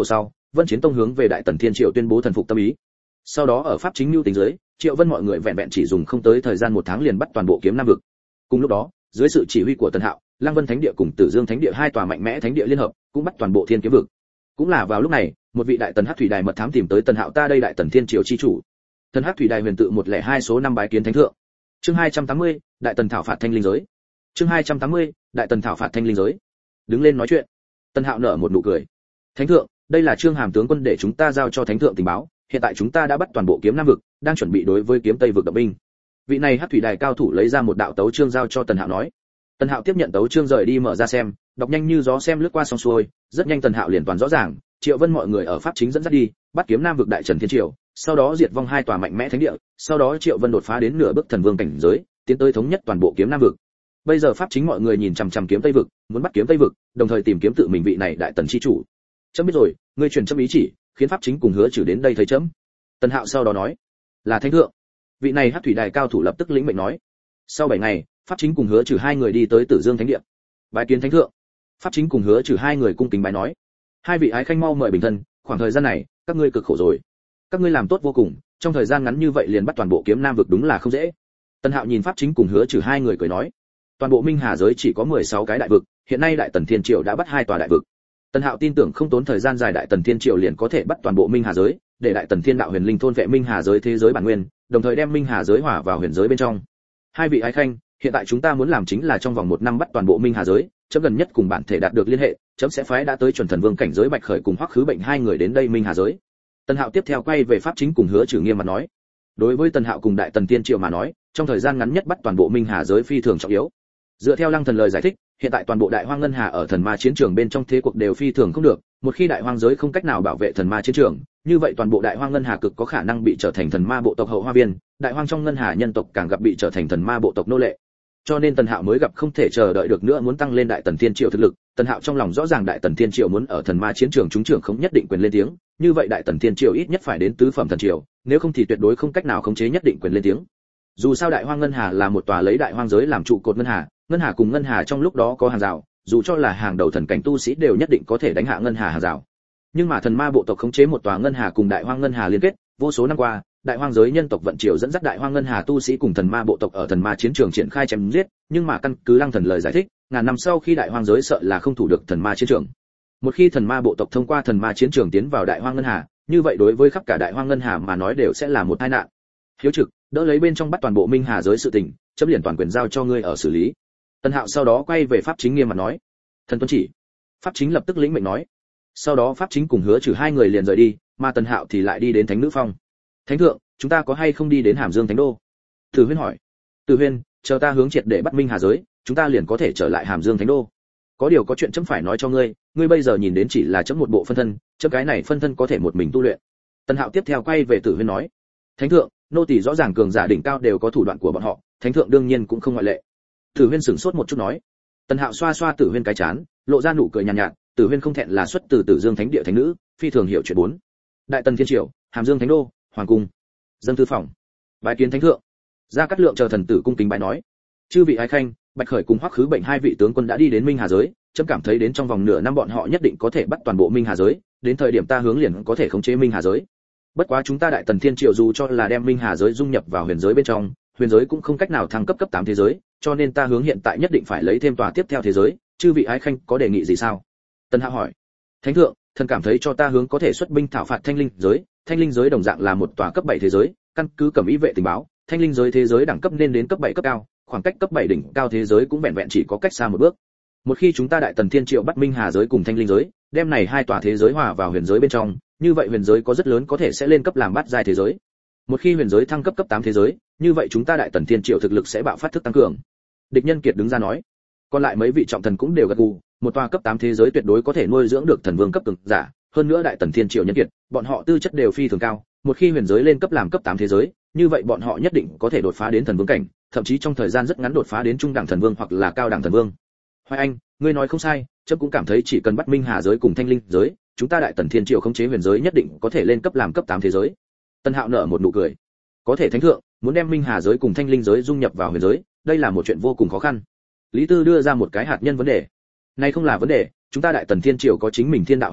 Vân Chiến Tông hướng về Đại Tần Thiên Triều tuyên bố thần phục tâm ý. Sau đó ở pháp chính lưu tính dưới, Triệu Vân mọi người vẹn vẹn chỉ dùng không tới thời gian một tháng liền bắt toàn bộ kiếm Nam vực. Cùng lúc đó, dưới sự chỉ huy của Tần Hạo, Lăng Vân Thánh Địa cùng Tử Dương Thánh Địa hai tòa mạnh mẽ thánh địa liên hợp, cũng bắt toàn bộ Thiên Kiếm vực. Cũng là vào lúc này, một vị Đại Tần Hắc Thủy Đài mật thám tìm tới Tần Hạo, ta đây Đại Tần Thiên Triều chi chủ. Thần Hắc Thủy Đài huyền tự một lẻ hai số năm bái kiến thánh thượng. Chương hai trăm tám mươi, Đại Tần thảo phạt thanh linh giới. Chương hai trăm tám mươi, Đại Tần thảo phạt thanh linh giới. Đứng lên nói chuyện. Tần Hạo nở một nụ cười. Thánh thượng, đây là Trương Hàm tướng quân để chúng ta giao cho thánh thượng tình báo, hiện tại chúng ta đã bắt toàn bộ kiếm Nam vực, đang chuẩn bị đối với kiếm Tây vực động binh. Vị này Hắc Thủy Đài cao thủ lấy ra một đạo tấu chương giao cho Tần Hạo nói. Tần Hạo tiếp nhận tấu chương rời đi mở ra xem, đọc nhanh như gió xem lướt qua xong xuôi, rất nhanh Tần Hạo liền toàn rõ ràng, Triệu Vân mọi người ở pháp chính dẫn dắt đi, bắt kiếm Nam vực Đại Trần Thiên Triều, sau đó diệt vong hai tòa mạnh mẽ thánh địa, sau đó Triệu Vân đột phá đến nửa bước thần vương cảnh giới, tiến tới thống nhất toàn bộ kiếm Nam vực. Bây giờ pháp chính mọi người nhìn chằm chằm kiếm Tây vực, muốn bắt kiếm Tây vực, đồng thời tìm kiếm tự mình vị này Đại Tần chi chủ. Chấm biết rồi, ngươi truyền chấm ý chỉ, khiến pháp chính cùng hứa trừ đến đây thấy chấm. Tần Hạo sau đó nói, là thánh thượng. Vị này Hắc Thủy Đài cao thủ lập tức lĩnh mệnh nói. Sau bảy ngày, pháp chính cùng hứa trừ hai người đi tới Tử Dương Thánh Địa. Bái kiến thánh thượng. Pháp chính cùng hứa trừ hai người cung kính bái nói, hai vị ái khanh mau mời bình thân, khoảng thời gian này các ngươi cực khổ rồi. Các ngươi làm tốt vô cùng, trong thời gian ngắn như vậy liền bắt toàn bộ kiếm Nam vực đúng là không dễ. Tần Hạo nhìn pháp chính cùng hứa trừ hai người cười nói, toàn bộ Minh Hà giới chỉ có mười sáu cái đại vực, hiện nay Đại Tần Thiên Triều đã bắt hai tòa đại vực. Tần Hạo tin tưởng không tốn thời gian dài Đại Tần Thiên Triều liền có thể bắt toàn bộ Minh Hà giới, để Đại Tần Thiên Đạo Huyền Linh thôn vệ Minh Hà giới thế giới bản nguyên, đồng thời đem Minh Hà giới hòa vào huyền giới bên trong. Hai vị ái khanh, hiện tại chúng ta muốn làm chính là trong vòng một năm bắt toàn bộ Minh Hà giới, chấm gần nhất cùng bản thể đạt được liên hệ, chấm sẽ phái đã tới chuẩn thần vương cảnh giới Bạch Khởi cùng Hoắc Khứ Bệnh hai người đến đây Minh Hà giới. Tần Hạo tiếp theo quay về pháp chính cùng hứa trừ nghiêm mặt nói, đối với Tần Hạo cùng Đại Tần Thiên Triều mà nói, trong thời gian ngắn nhất bắt toàn bộ Minh Hà giới phi thường trọng yếu. Dựa theo Lăng Thần lời giải thích, hiện tại toàn bộ Đại Hoang Ngân Hà ở thần ma chiến trường bên trong thế cuộc đều phi thường không được, một khi Đại Hoang giới không cách nào bảo vệ thần ma chiến trường, như vậy toàn bộ Đại Hoang Ngân Hà cực có khả năng bị trở thành thần ma bộ tộc hậu hoa viên, Đại Hoang trong Ngân Hà nhân tộc càng gặp bị trở thành thần ma bộ tộc nô lệ. Cho nên Tần Hạo mới gặp không thể chờ đợi được nữa muốn tăng lên Đại Tần Thiên Triều thực lực. Tần Hạo trong lòng rõ ràng Đại Tần Thiên Triều muốn ở thần ma chiến trường chúng trưởng không nhất định quyền lên tiếng, như vậy Đại Tần Thiên Triều ít nhất phải đến tứ phẩm thần triều, nếu không thì tuyệt đối không cách nào khống chế nhất định quyền lên tiếng. Dù sao Đại Hoang Ngân Hà là một tòa lấy Đại Hoang giới làm trụ cột ngân hà, ngân hà cùng ngân hà trong lúc đó có hàng rào, dù cho là hàng đầu thần cảnh tu sĩ đều nhất định có thể đánh hạ ngân hà hàng rào. Nhưng mà thần ma bộ tộc khống chế một tòa ngân hà cùng Đại Hoang Ngân Hà liên kết, vô số năm qua, Đại Hoang giới nhân tộc vận triều dẫn dắt Đại Hoang Ngân Hà tu sĩ cùng thần ma bộ tộc ở thần ma chiến trường triển khai chém giết, nhưng mà căn cứ Lăng Thần lời giải thích, ngàn năm sau khi Đại Hoang giới sợ là không thủ được thần ma chiến trường. Một khi thần ma bộ tộc thông qua thần ma chiến trường tiến vào Đại Hoang Ngân Hà, như vậy đối với khắp cả Đại Hoang Ngân Hà mà nói đều sẽ là một tai nạn. Hiếu Trực, đỡ lấy bên trong bắt toàn bộ Minh Hà giới sự tình, chấm liền toàn quyền giao cho ngươi ở xử lý. Tần Hạo sau đó quay về pháp chính nghiêm mặt nói, thần tuân chỉ. Pháp chính lập tức lĩnh mệnh nói. Sau đó pháp chính cùng hứa trừ hai người liền rời đi, mà Tần Hạo thì lại đi đến Thánh Nữ Phong. Thánh thượng, chúng ta có hay không đi đến Hàm Dương Thánh Đô? Tử Huyên hỏi. Tử Huyên, chờ ta hướng triệt để bắt Minh Hà giới, chúng ta liền có thể trở lại Hàm Dương Thánh Đô. Có điều có chuyện chấm phải nói cho ngươi, ngươi bây giờ nhìn đến chỉ là chấm một bộ phân thân, chấm cái này phân thân có thể một mình tu luyện. Tần Hạo tiếp theo quay về Tử Huyên nói. Thánh thượng, nô tỳ rõ ràng cường giả đỉnh cao đều có thủ đoạn của bọn họ, thánh thượng đương nhiên cũng không ngoại lệ. Tử Huyên sửng sốt một chút nói. Tần Hạo xoa xoa Tử Huyên cái chán, lộ ra nụ cười nhàn nhạt, nhạt, Tử Huyên không thẹn là xuất từ Tử Dương Thánh Địa thánh nữ, phi thường hiểu chuyện bốn. Đại Tần Thiên Triều, Hàm Dương Thánh Đô, hoàng cung. Dân thư phòng. Bái kiến thánh thượng. Gia Cát Lượng chờ thần tử cung kính bái nói. Chư vị ái khanh, Bạch Khởi cùng Hoắc Khứ Bệnh hai vị tướng quân đã đi đến Minh Hà giới, chấm cảm thấy đến trong vòng nửa năm bọn họ nhất định có thể bắt toàn bộ Minh Hà giới, đến thời điểm ta hướng liền có thể khống chế Minh Hà giới. Bất quá chúng ta Đại Tần Thiên Triều dù cho là đem Minh Hà giới dung nhập vào huyền giới bên trong, huyền giới cũng không cách nào thăng cấp cấp tám thế giới, cho nên ta hướng hiện tại nhất định phải lấy thêm tòa tiếp theo thế giới, chư vị ái khanh có đề nghị gì sao? Tần Hạo hỏi. Thánh thượng, thần cảm thấy cho ta hướng có thể xuất binh thảo phạt Thanh Linh giới, Thanh Linh giới đồng dạng là một tòa cấp bảy thế giới, căn cứ Cẩm Ý vệ tình báo, Thanh Linh giới thế giới đẳng cấp nên đến cấp bảy cấp cao, khoảng cách cấp bảy đỉnh cao thế giới cũng vẹn vẹn chỉ có cách xa một bước. Một khi chúng ta Đại Tần Thiên Triều bắt Minh Hà giới cùng Thanh Linh giới, đem này hai tòa thế giới hòa vào huyền giới bên trong, như vậy huyền giới có rất lớn có thể sẽ lên cấp làm bát giai thế giới. Một khi huyền giới thăng cấp cấp tám thế giới, như vậy chúng ta Đại Tần Thiên Triều thực lực sẽ bạo phát thức tăng cường. Địch Nhân Kiệt đứng ra nói. Còn lại mấy vị trọng thần cũng đều gật gù, một tòa cấp tám thế giới tuyệt đối có thể nuôi dưỡng được thần vương cấp cường giả, hơn nữa Đại Tần Thiên Triều nhân kiệt, bọn họ tư chất đều phi thường cao, một khi huyền giới lên cấp làm cấp tám thế giới, như vậy bọn họ nhất định có thể đột phá đến thần vương cảnh, thậm chí trong thời gian rất ngắn đột phá đến trung đẳng thần vương hoặc là cao đẳng thần vương. Hoài Anh, ngươi nói không sai, chấm cũng cảm thấy chỉ cần bắt Minh Hà giới cùng Thanh Linh giới, chúng ta Đại Tần Thiên Triều khống chế huyền giới nhất định có thể lên cấp làm cấp tám thế giới. Tân Hạo nở một nụ cười. Có thể thánh thượng, muốn đem Minh Hà giới cùng Thanh Linh giới dung nhập vào huyền giới, đây là một chuyện vô cùng khó khăn. Lý Tư đưa ra một cái hạt nhân vấn đề. Này không là vấn đề, chúng ta Đại Tần Thiên Triều có chính mình Thiên Đạo Huyền Linh,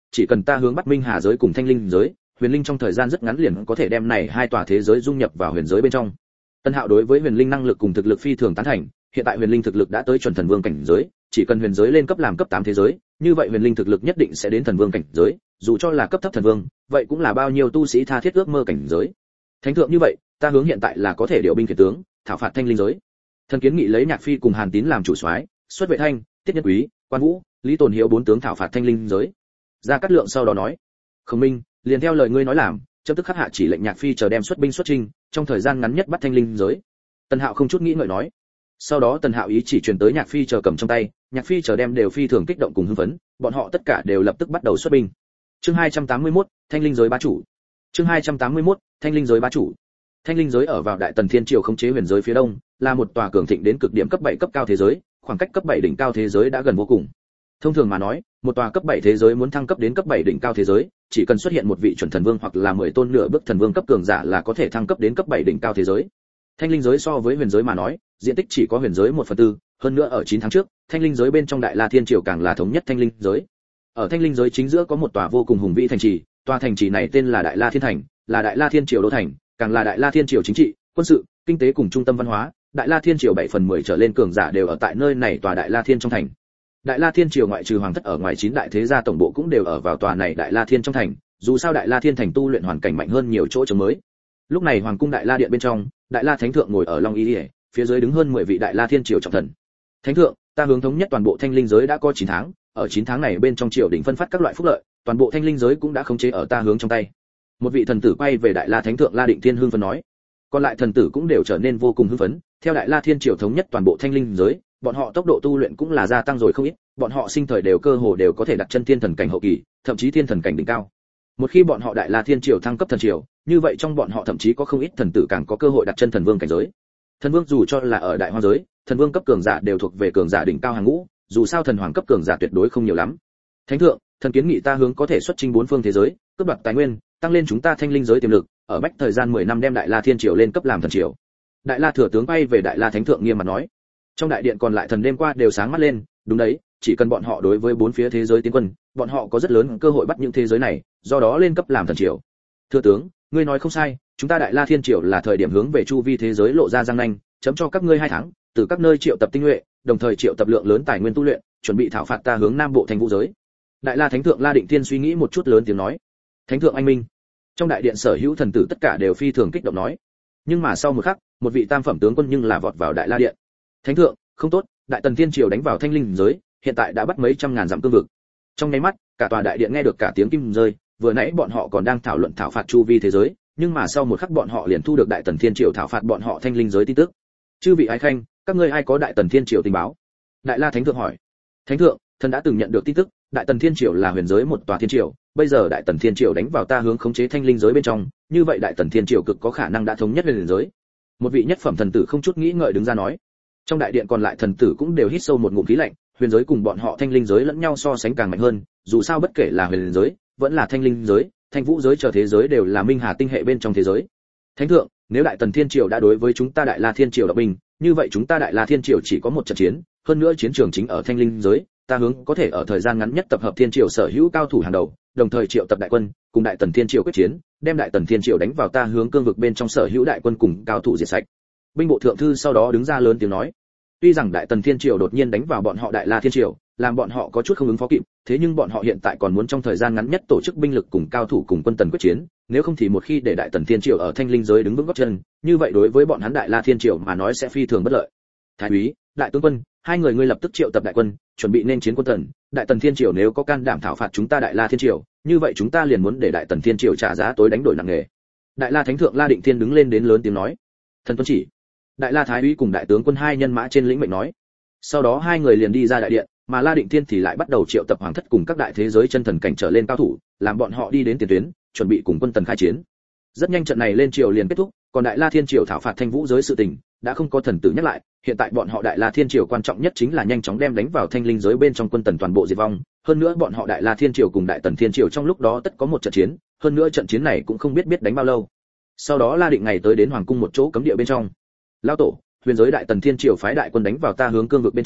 chỉ cần ta hướng Bắc Minh Hà giới cùng Thanh Linh giới, Huyền Linh trong thời gian rất ngắn liền có thể đem này hai tòa thế giới dung nhập vào huyền giới bên trong. Tân Hạo đối với Huyền Linh năng lực cùng thực lực phi thường tán thành, hiện tại Huyền Linh thực lực đã tới chuẩn thần vương cảnh giới, chỉ cần huyền giới lên cấp làm cấp tám thế giới, như vậy Huyền Linh thực lực nhất định sẽ đến thần vương cảnh giới, dù cho là cấp thấp thần vương, vậy cũng là bao nhiêu tu sĩ tha thiết ước mơ cảnh giới. Thánh thượng như vậy, ta hướng hiện tại là có thể điều binh khiển tướng, thảo phạt Thanh Linh giới. Thần kiến nghị lấy Nhạc Phi cùng Hàn Tín làm chủ soái, xuất Vệ Thanh, Tiết Nhân Quý, Quan Vũ, Lý Tồn Hiếu bốn tướng thảo phạt Thanh Linh giới. Gia Cát Lượng sau đó nói: "Khổng Minh, liền theo lời ngươi nói làm, chấm tức khắc hạ chỉ lệnh Nhạc Phi chờ đem xuất binh xuất chinh, trong thời gian ngắn nhất bắt Thanh Linh giới." Tần Hạo không chút nghĩ ngợi nói. Sau đó Tần Hạo ý chỉ truyền tới Nhạc Phi chờ cầm trong tay, Nhạc Phi chờ đem đều phi thường kích động cùng hưng phấn, bọn họ tất cả đều lập tức bắt đầu xuất binh. Chương hai trăm tám mươi mốt, Thanh Linh giới bá chủ. Chương hai trăm tám mươi mốt, Thanh Linh giới bá chủ. Thanh Linh giới ở vào Đại Tần Thiên Triều khống chế huyền giới phía đông, là một tòa cường thịnh đến cực điểm cấp bảy cấp cao thế giới, khoảng cách cấp bảy đỉnh cao thế giới đã gần vô cùng. Thông thường mà nói, một tòa cấp bảy thế giới muốn thăng cấp đến cấp bảy đỉnh cao thế giới, chỉ cần xuất hiện một vị chuẩn thần vương hoặc là mười tôn nửa bước thần vương cấp cường giả là có thể thăng cấp đến cấp bảy đỉnh cao thế giới. Thanh Linh giới so với huyền giới mà nói, diện tích chỉ có huyền giới một phần tư, hơn nữa ở chín tháng trước, Thanh Linh giới bên trong Đại La Thiên Triều càng là thống nhất Thanh Linh giới. Ở Thanh Linh giới chính giữa có một tòa vô cùng hùng vĩ thành trì, tòa thành trì này tên là Đại La Thiên Thành, là Đại La Thiên Triều đô thành, càng là Đại La Thiên Triều chính trị, quân sự, kinh tế cùng trung tâm văn hóa, Đại La Thiên Triều bảy phần mười trở lên cường giả đều ở tại nơi này tòa Đại La Thiên trong thành. Đại La Thiên Triều ngoại trừ hoàng thất ở ngoài chín đại thế gia tổng bộ cũng đều ở vào tòa này Đại La Thiên trong thành, dù sao Đại La Thiên thành tu luyện hoàn cảnh mạnh hơn nhiều chỗ trống mới. Lúc này hoàng cung Đại La điện bên trong, Đại La Thánh thượng ngồi ở Long Y Liễu, phía dưới đứng hơn mười vị Đại La Thiên Triều trọng thần. Thánh thượng, ta hướng thống nhất toàn bộ Thanh Linh giới đã có chín tháng, ở chín tháng này bên trong triều đình phân phát các loại phúc lợi, toàn bộ Thanh Linh giới cũng đã khống chế ở ta hướng trong tay. Một vị thần tử quay về Đại La Thánh thượng La Định Thiên hưng phấn nói. Còn lại thần tử cũng đều trở nên vô cùng hưng phấn, theo Đại La Thiên Triều thống nhất toàn bộ Thanh Linh giới, bọn họ tốc độ tu luyện cũng là gia tăng rồi không ít, bọn họ sinh thời đều cơ hồ đều có thể đặt chân thiên thần cảnh hậu kỳ, thậm chí thiên thần cảnh đỉnh cao. Một khi bọn họ Đại La Thiên Triều thăng cấp thần triều, như vậy trong bọn họ thậm chí có không ít thần tử càng có cơ hội đặt chân thần vương cảnh giới. Thần vương dù cho là ở đại hoang giới, thần vương cấp cường giả đều thuộc về cường giả đỉnh cao hàng ngũ, dù sao thần hoàng cấp cường giả tuyệt đối không nhiều lắm. Thánh thượng, thần kiến nghị ta hướng có thể xuất chinh bốn phương thế giới, cướp đoạt tài nguyên, tăng lên chúng ta Thanh Linh giới tiềm lực, ở bách thời gian mười năm đem Đại La Thiên Triều lên cấp làm thần triều. Đại La thừa tướng bay về Đại La Thánh thượng nghiêm mặt nói. Trong đại điện còn lại thần đêm qua đều sáng mắt lên, đúng đấy, chỉ cần bọn họ đối với bốn phía thế giới tiến quân, bọn họ có rất lớn cơ hội bắt những thế giới này, do đó lên cấp làm thần triều. Thừa tướng, ngươi nói không sai, chúng ta Đại La Thiên Triều là thời điểm hướng về chu vi thế giới lộ ra răng nanh, chấm cho các ngươi hai tháng, từ các nơi triệu tập tinh nhuệ, đồng thời triệu tập lượng lớn tài nguyên tu luyện, chuẩn bị thảo phạt ta hướng Nam Bộ thành vũ giới. Đại La Thánh thượng La Định Thiên suy nghĩ một chút lớn tiếng nói. Thánh thượng anh minh. Trong đại điện sở hữu thần tử tất cả đều phi thường kích động nói. Nhưng mà sau một khắc, một vị tam phẩm tướng quân nhưng là vọt vào Đại La điện. Thánh thượng, không tốt, Đại Tần Thiên Triều đánh vào Thanh Linh giới, hiện tại đã bắt mấy trăm ngàn dặm cương vực. Trong nháy mắt, cả tòa đại điện nghe được cả tiếng kim rơi, vừa nãy bọn họ còn đang thảo luận thảo phạt chu vi thế giới, nhưng mà sau một khắc bọn họ liền thu được Đại Tần Thiên Triều thảo phạt bọn họ Thanh Linh giới tin tức. Chư vị ái khanh, các ngươi ai có Đại Tần Thiên Triều tình báo? Đại La Thánh thượng hỏi. Thánh thượng, thần đã từng nhận được tin tức, Đại Tần Thiên Triều là huyền giới một tòa thiên triều, bây giờ Đại Tần Thiên Triều đánh vào ta hướng khống chế Thanh Linh giới bên trong, như vậy Đại Tần Thiên Triều cực có khả năng đã thống nhất huyền giới. Một vị nhất phẩm thần tử không chút nghĩ ngợi đứng ra nói. Trong đại điện còn lại thần tử cũng đều hít sâu một ngụm khí lạnh, huyền giới cùng bọn họ Thanh Linh giới lẫn nhau so sánh càng mạnh hơn, dù sao bất kể là huyền giới, vẫn là Thanh Linh giới, Thanh Vũ giới chờ thế giới đều là minh hà tinh hệ bên trong thế giới. Thánh thượng, nếu Đại Tần Thiên Triều đã đối với chúng ta Đại La Thiên Triều động binh, như vậy chúng ta Đại La Thiên Triều chỉ có một trận chiến, hơn nữa chiến trường chính ở Thanh Linh giới, ta hướng có thể ở thời gian ngắn nhất tập hợp Thiên Triều sở hữu cao thủ hàng đầu, đồng thời triệu tập đại quân, cùng Đại Tần Thiên Triều quyết chiến, đem Đại Tần Thiên Triều đánh vào ta hướng cương vực bên trong sở hữu đại quân cùng cao thủ diệt sạch. Binh bộ thượng thư sau đó đứng ra lớn tiếng nói. Tuy rằng Đại Tần Thiên Triều đột nhiên đánh vào bọn họ Đại La Thiên Triều, làm bọn họ có chút không ứng phó kịp, thế nhưng bọn họ hiện tại còn muốn trong thời gian ngắn nhất tổ chức binh lực cùng cao thủ cùng quân tần quyết chiến, nếu không thì một khi để Đại Tần Thiên Triều ở Thanh Linh giới đứng vững gót chân, như vậy đối với bọn hắn Đại La Thiên Triều mà nói sẽ phi thường bất lợi. Thái úy, đại tướng quân, hai người ngươi lập tức triệu tập đại quân, chuẩn bị nên chiến quân tần, Đại Tần Thiên Triều nếu có can đảm thảo phạt chúng ta Đại La Thiên Triều, như vậy chúng ta liền muốn để Đại Tần Thiên Triều trả giá tối đánh đổi nặng nề. Đại La Thánh thượng La Định Thiên đứng lên đến lớn tiếng nói. Thần tuân chỉ. Đại La Thái úy cùng đại tướng quân hai nhân mã trên lĩnh mệnh nói. Sau đó hai người liền đi ra đại điện, mà La Định Thiên thì lại bắt đầu triệu tập hoàng thất cùng các đại thế giới chân thần cảnh trở lên cao thủ, làm bọn họ đi đến tiền tuyến, chuẩn bị cùng quân tần khai chiến. Rất nhanh trận này lên triều liền kết thúc, còn Đại La Thiên Triều thảo phạt Thanh Vũ giới sự tình, đã không có thần tử nhắc lại, hiện tại bọn họ Đại La Thiên Triều quan trọng nhất chính là nhanh chóng đem đánh vào Thanh Linh giới bên trong quân tần toàn bộ diệt vong, hơn nữa bọn họ Đại La Thiên Triều cùng Đại Tần Thiên Triều trong lúc đó tất có một trận chiến, hơn nữa trận chiến này cũng không biết biết đánh bao lâu. Sau đó La Định ngày tới đến hoàng cung một chỗ cấm địa bên trong. Lão tổ, huyền giới Đại Tần Thiên Triều phái đại quân đánh vào ta hướng cương vực bên trong,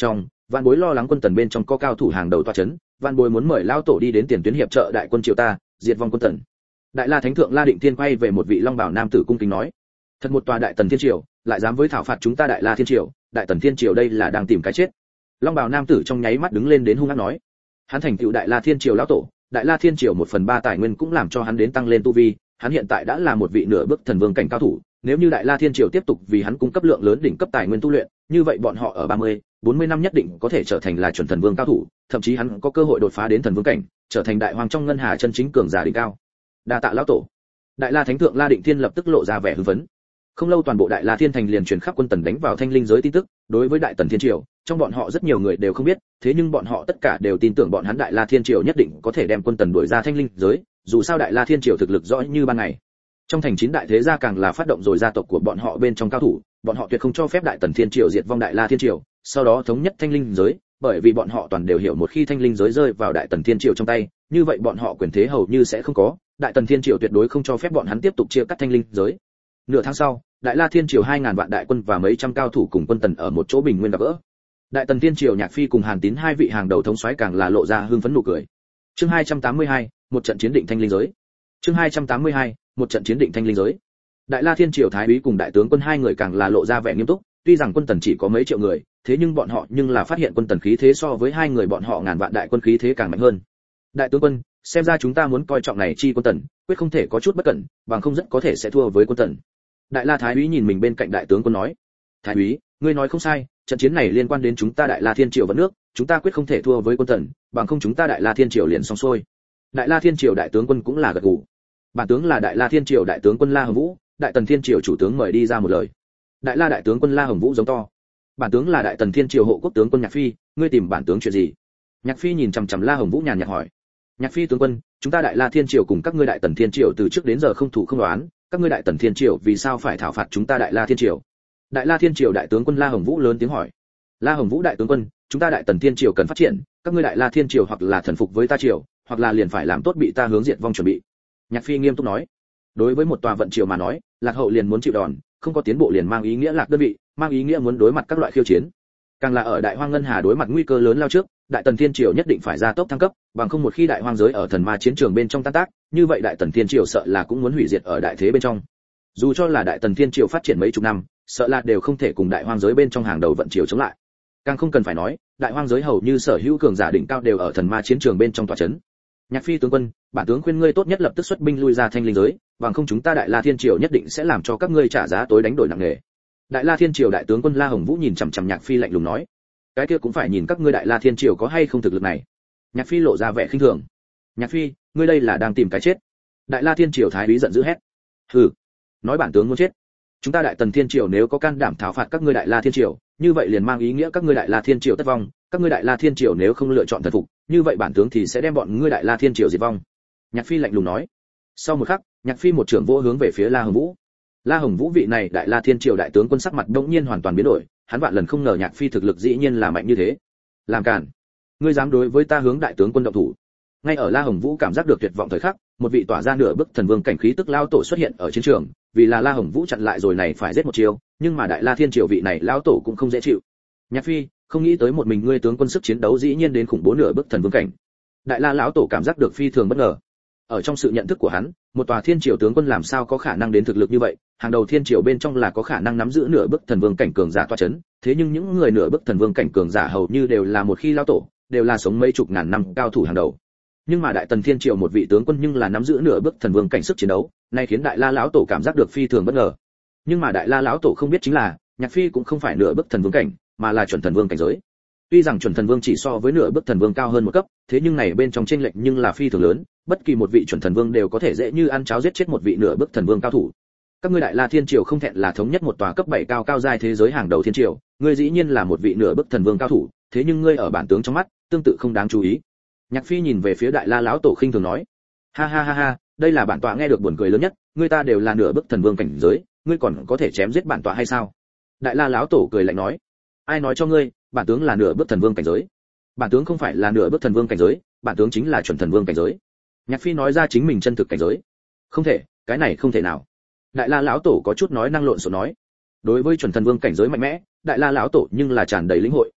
Vạn Bối lo lắng quân tần bên trong có cao thủ hàng đầu tọa chấn, Vạn Bối muốn mời lão tổ đi đến tiền tuyến hiệp trợ đại quân triều ta, diệt vong quân tần. Đại La Thánh thượng La Định Thiên quay về một vị long bào nam tử cung kính nói: thật một tòa đại tần thiên triều, lại dám với thảo phạt chúng ta Đại La Thiên triều, đại tần thiên triều đây là đang tìm cái chết. Long bào nam tử trong nháy mắt đứng lên đến hung ác nói: hắn thành tựu Đại La Thiên triều lão tổ, Đại La Thiên triều một phần ba tài nguyên cũng làm cho hắn đến tăng lên tu vi, hắn hiện tại đã là một vị nửa bước thần vương cảnh cao thủ, nếu như Đại La Thiên triều tiếp tục vì hắn cung cấp lượng lớn đỉnh cấp tài nguyên tu luyện, như vậy bọn họ ở ba mươi, bốn mươi năm nhất định có thể trở thành là chuẩn thần vương cao thủ, thậm chí hắn có cơ hội đột phá đến thần vương cảnh, trở thành đại hoàng trong ngân hà chân chính cường giả đỉnh cao. Đa tạ lão tổ. Đại La Thánh thượng La Định Thiên lập tức lộ ra vẻ hưng phấn. Không lâu toàn bộ Đại La Thiên thành liền truyền khắp quân tần đánh vào thanh linh giới tin tức, đối với Đại Tần Thiên triều, trong bọn họ rất nhiều người đều không biết, thế nhưng bọn họ tất cả đều tin tưởng bọn hắn Đại La Thiên triều nhất định có thể đem quân tần đuổi ra thanh linh giới, dù sao Đại La Thiên triều thực lực rõ như ban ngày. Trong thành chín đại thế gia càng là phát động rồi gia tộc của bọn họ bên trong cao thủ, bọn họ tuyệt không cho phép Đại Tần Thiên triều diệt vong Đại La Thiên triều, sau đó thống nhất thanh linh giới, bởi vì bọn họ toàn đều hiểu một khi thanh linh giới rơi vào Đại Tần Thiên triều trong tay, như vậy bọn họ quyền thế hầu như sẽ không có, Đại Tần Thiên triều tuyệt đối không cho phép bọn hắn tiếp tục chia cắt thanh linh giới. Nửa tháng sau, Đại La Thiên triều hai ngàn vạn đại quân và mấy trăm cao thủ cùng quân tần ở một chỗ bình nguyên gặp gỡ. Đại Tần Thiên triều Nhạc Phi cùng Hàn Tín hai vị hàng đầu thống soái càng là lộ ra hưng phấn nụ cười. Chương hai trăm tám mươi hai, một trận chiến định thanh linh giới. Chương hai trăm tám mươi hai, một trận chiến định thanh linh giới. Đại La Thiên triều thái úy cùng đại tướng quân hai người càng là lộ ra vẻ nghiêm túc, tuy rằng quân tần chỉ có mấy triệu người, thế nhưng bọn họ nhưng là phát hiện quân tần khí thế so với hai người bọn họ ngàn vạn đại quân khí thế càng mạnh hơn. Đại tướng quân, xem ra chúng ta muốn coi trọng này chi quân tần, quyết không thể có chút bất cẩn, bằng không rất có thể sẽ thua với quân tần. Đại La thái úy nhìn mình bên cạnh đại tướng quân nói: thái úy, ngươi nói không sai, trận chiến này liên quan đến chúng ta Đại La Thiên triều vận nước, chúng ta quyết không thể thua với quân tần, bằng không chúng ta Đại La Thiên triều liền xong xuôi. Đại La Thiên triều đại tướng quân cũng là gật gù. Bản tướng là Đại La Thiên triều đại tướng quân La Hồng Vũ, Đại Tần Thiên triều chủ tướng mời đi ra một lời. Đại La đại tướng quân La Hồng Vũ giống to: bản tướng là Đại Tần Thiên triều hộ quốc tướng quân Nhạc Phi, ngươi tìm bản tướng chuyện gì? Nhạc Phi nhìn chằm chằm La Hồng Vũ nhàn nhạt hỏi: Nhạc Phi tướng quân, chúng ta Đại La Thiên triều cùng các ngươi Đại Tần Thiên triều từ trước đến giờ không thủ không đoán, các ngươi Đại Tần Thiên triều vì sao phải thảo phạt chúng ta Đại La Thiên triều? Đại La Thiên triều đại tướng quân La Hồng Vũ lớn tiếng hỏi. La Hồng Vũ đại tướng quân, chúng ta Đại Tần Thiên triều cần phát triển, các ngươi Đại La Thiên triều hoặc là thần phục với ta triều, hoặc là liền phải làm tốt bị ta hướng diệt vong chuẩn bị. Nhạc Phi nghiêm túc nói. Đối với một tòa vận triều mà nói, lạc hậu liền muốn chịu đòn, không có tiến bộ liền mang ý nghĩa lạc đơn vị, mang ý nghĩa muốn đối mặt các loại khiêu chiến. Càng là ở Đại Hoang ngân hà đối mặt nguy cơ lớn lao trước, Đại Tần Thiên triều nhất định phải ra tốc thăng cấp, bằng không một khi Đại Hoang giới ở thần ma chiến trường bên trong tan tác, như vậy Đại Tần Thiên triều sợ là cũng muốn hủy diệt ở đại thế bên trong. Dù cho là Đại Tần Thiên triều phát triển mấy chục năm, sợ là đều không thể cùng Đại Hoang giới bên trong hàng đầu vận triều chống lại. Càng không cần phải nói, Đại Hoang giới hầu như sở hữu cường giả đỉnh cao đều ở thần ma chiến trường bên trong tọa chấn. Nhạc Phi tướng quân, bản tướng khuyên ngươi tốt nhất lập tức xuất binh lui ra thanh linh giới, bằng không chúng ta Đại La Thiên triều nhất định sẽ làm cho các ngươi trả giá tối đánh đổi nặng nề. Đại La Thiên triều đại tướng quân La Hồng Vũ nhìn chằm chằm Nhạc Phi lạnh lùng nói: cái kia cũng phải nhìn các ngươi Đại La Thiên triều có hay không thực lực này. Nhạc Phi lộ ra vẻ khinh thường. Nhạc Phi, ngươi đây là đang tìm cái chết. Đại La Thiên triều thái úy giận dữ hét. Hừ, nói bản tướng muốn chết. Chúng ta Đại Tần Thiên triều nếu có can đảm thảo phạt các ngươi Đại La Thiên triều, như vậy liền mang ý nghĩa các ngươi Đại La Thiên triều tất vong, các ngươi Đại La Thiên triều nếu không lựa chọn thần phục, như vậy bản tướng thì sẽ đem bọn ngươi Đại La Thiên triều diệt vong. Nhạc Phi lạnh lùng nói. Sau một khắc, Nhạc Phi một trường vỗ hướng về phía La Hồng Vũ. La Hồng Vũ vị này Đại La Thiên triều đại tướng quân sắc mặt đột nhiên hoàn toàn biến đổi, hắn vạn lần không ngờ Nhạc Phi thực lực dĩ nhiên là mạnh như thế. Làm cản, ngươi dám đối với ta hướng đại tướng quân động thủ? Ngay ở La Hồng Vũ cảm giác được tuyệt vọng thời khắc, một vị tỏa ra nửa bức thần vương cảnh khí tức lao tổ xuất hiện ở chiến trường, vì là La Hồng Vũ chặn lại rồi này phải giết một chiêu, nhưng mà Đại La Thiên triều vị này lão tổ cũng không dễ chịu. Nhạc Phi, không nghĩ tới một mình ngươi tướng quân sức chiến đấu dĩ nhiên đến khủng bố nửa bức thần vương cảnh. Đại La lão tổ cảm giác được phi thường bất ngờ. Ở trong sự nhận thức của hắn, một tòa thiên triều tướng quân làm sao có khả năng đến thực lực như vậy, hàng đầu thiên triều bên trong là có khả năng nắm giữ nửa bức thần vương cảnh cường giả tọa chấn, thế nhưng những người nửa bức thần vương cảnh cường giả hầu như đều là một khi lão tổ, đều là sống mấy chục ngàn năm cao thủ hàng đầu. Nhưng mà Đại Tần Thiên triều một vị tướng quân nhưng là nắm giữ nửa bức thần vương cảnh sức chiến đấu, này khiến Đại La lão tổ cảm giác được phi thường bất ngờ. Nhưng mà Đại La lão tổ không biết chính là, Nhạc Phi cũng không phải nửa bức thần vương cảnh, mà là chuẩn thần vương cảnh giới. Tuy rằng chuẩn thần vương chỉ so với nửa bức thần vương cao hơn một cấp, thế nhưng này bên trong chênh lệch nhưng là phi thường lớn, bất kỳ một vị chuẩn thần vương đều có thể dễ như ăn cháo giết chết một vị nửa bức thần vương cao thủ. Các ngươi Đại La Thiên triều không thẹn là thống nhất một tòa cấp bảy cao cao giai thế giới hàng đầu thiên triều, ngươi dĩ nhiên là một vị nửa bức thần vương cao thủ, thế nhưng ngươi ở bản tướng trong mắt, tương tự không đáng chú ý. Nhạc Phi nhìn về phía Đại La lão tổ khinh thường nói: ha ha ha ha, đây là bản tọa nghe được buồn cười lớn nhất, ngươi ta đều là nửa bức thần vương cảnh giới, ngươi còn có thể chém giết bản tọa hay sao? Đại La lão tổ cười lạnh nói: ai nói cho ngươi, bản tướng là nửa bước thần vương cảnh giới? Bản tướng không phải là nửa bước thần vương cảnh giới, bản tướng chính là chuẩn thần vương cảnh giới. Nhạc Phi nói ra chính mình chân thực cảnh giới. Không thể, cái này không thể nào. Đại La lão tổ có chút nói năng lộn xộn nói. Đối với chuẩn thần vương cảnh giới mạnh mẽ, Đại La lão tổ nhưng là tràn đầy lĩnh hội,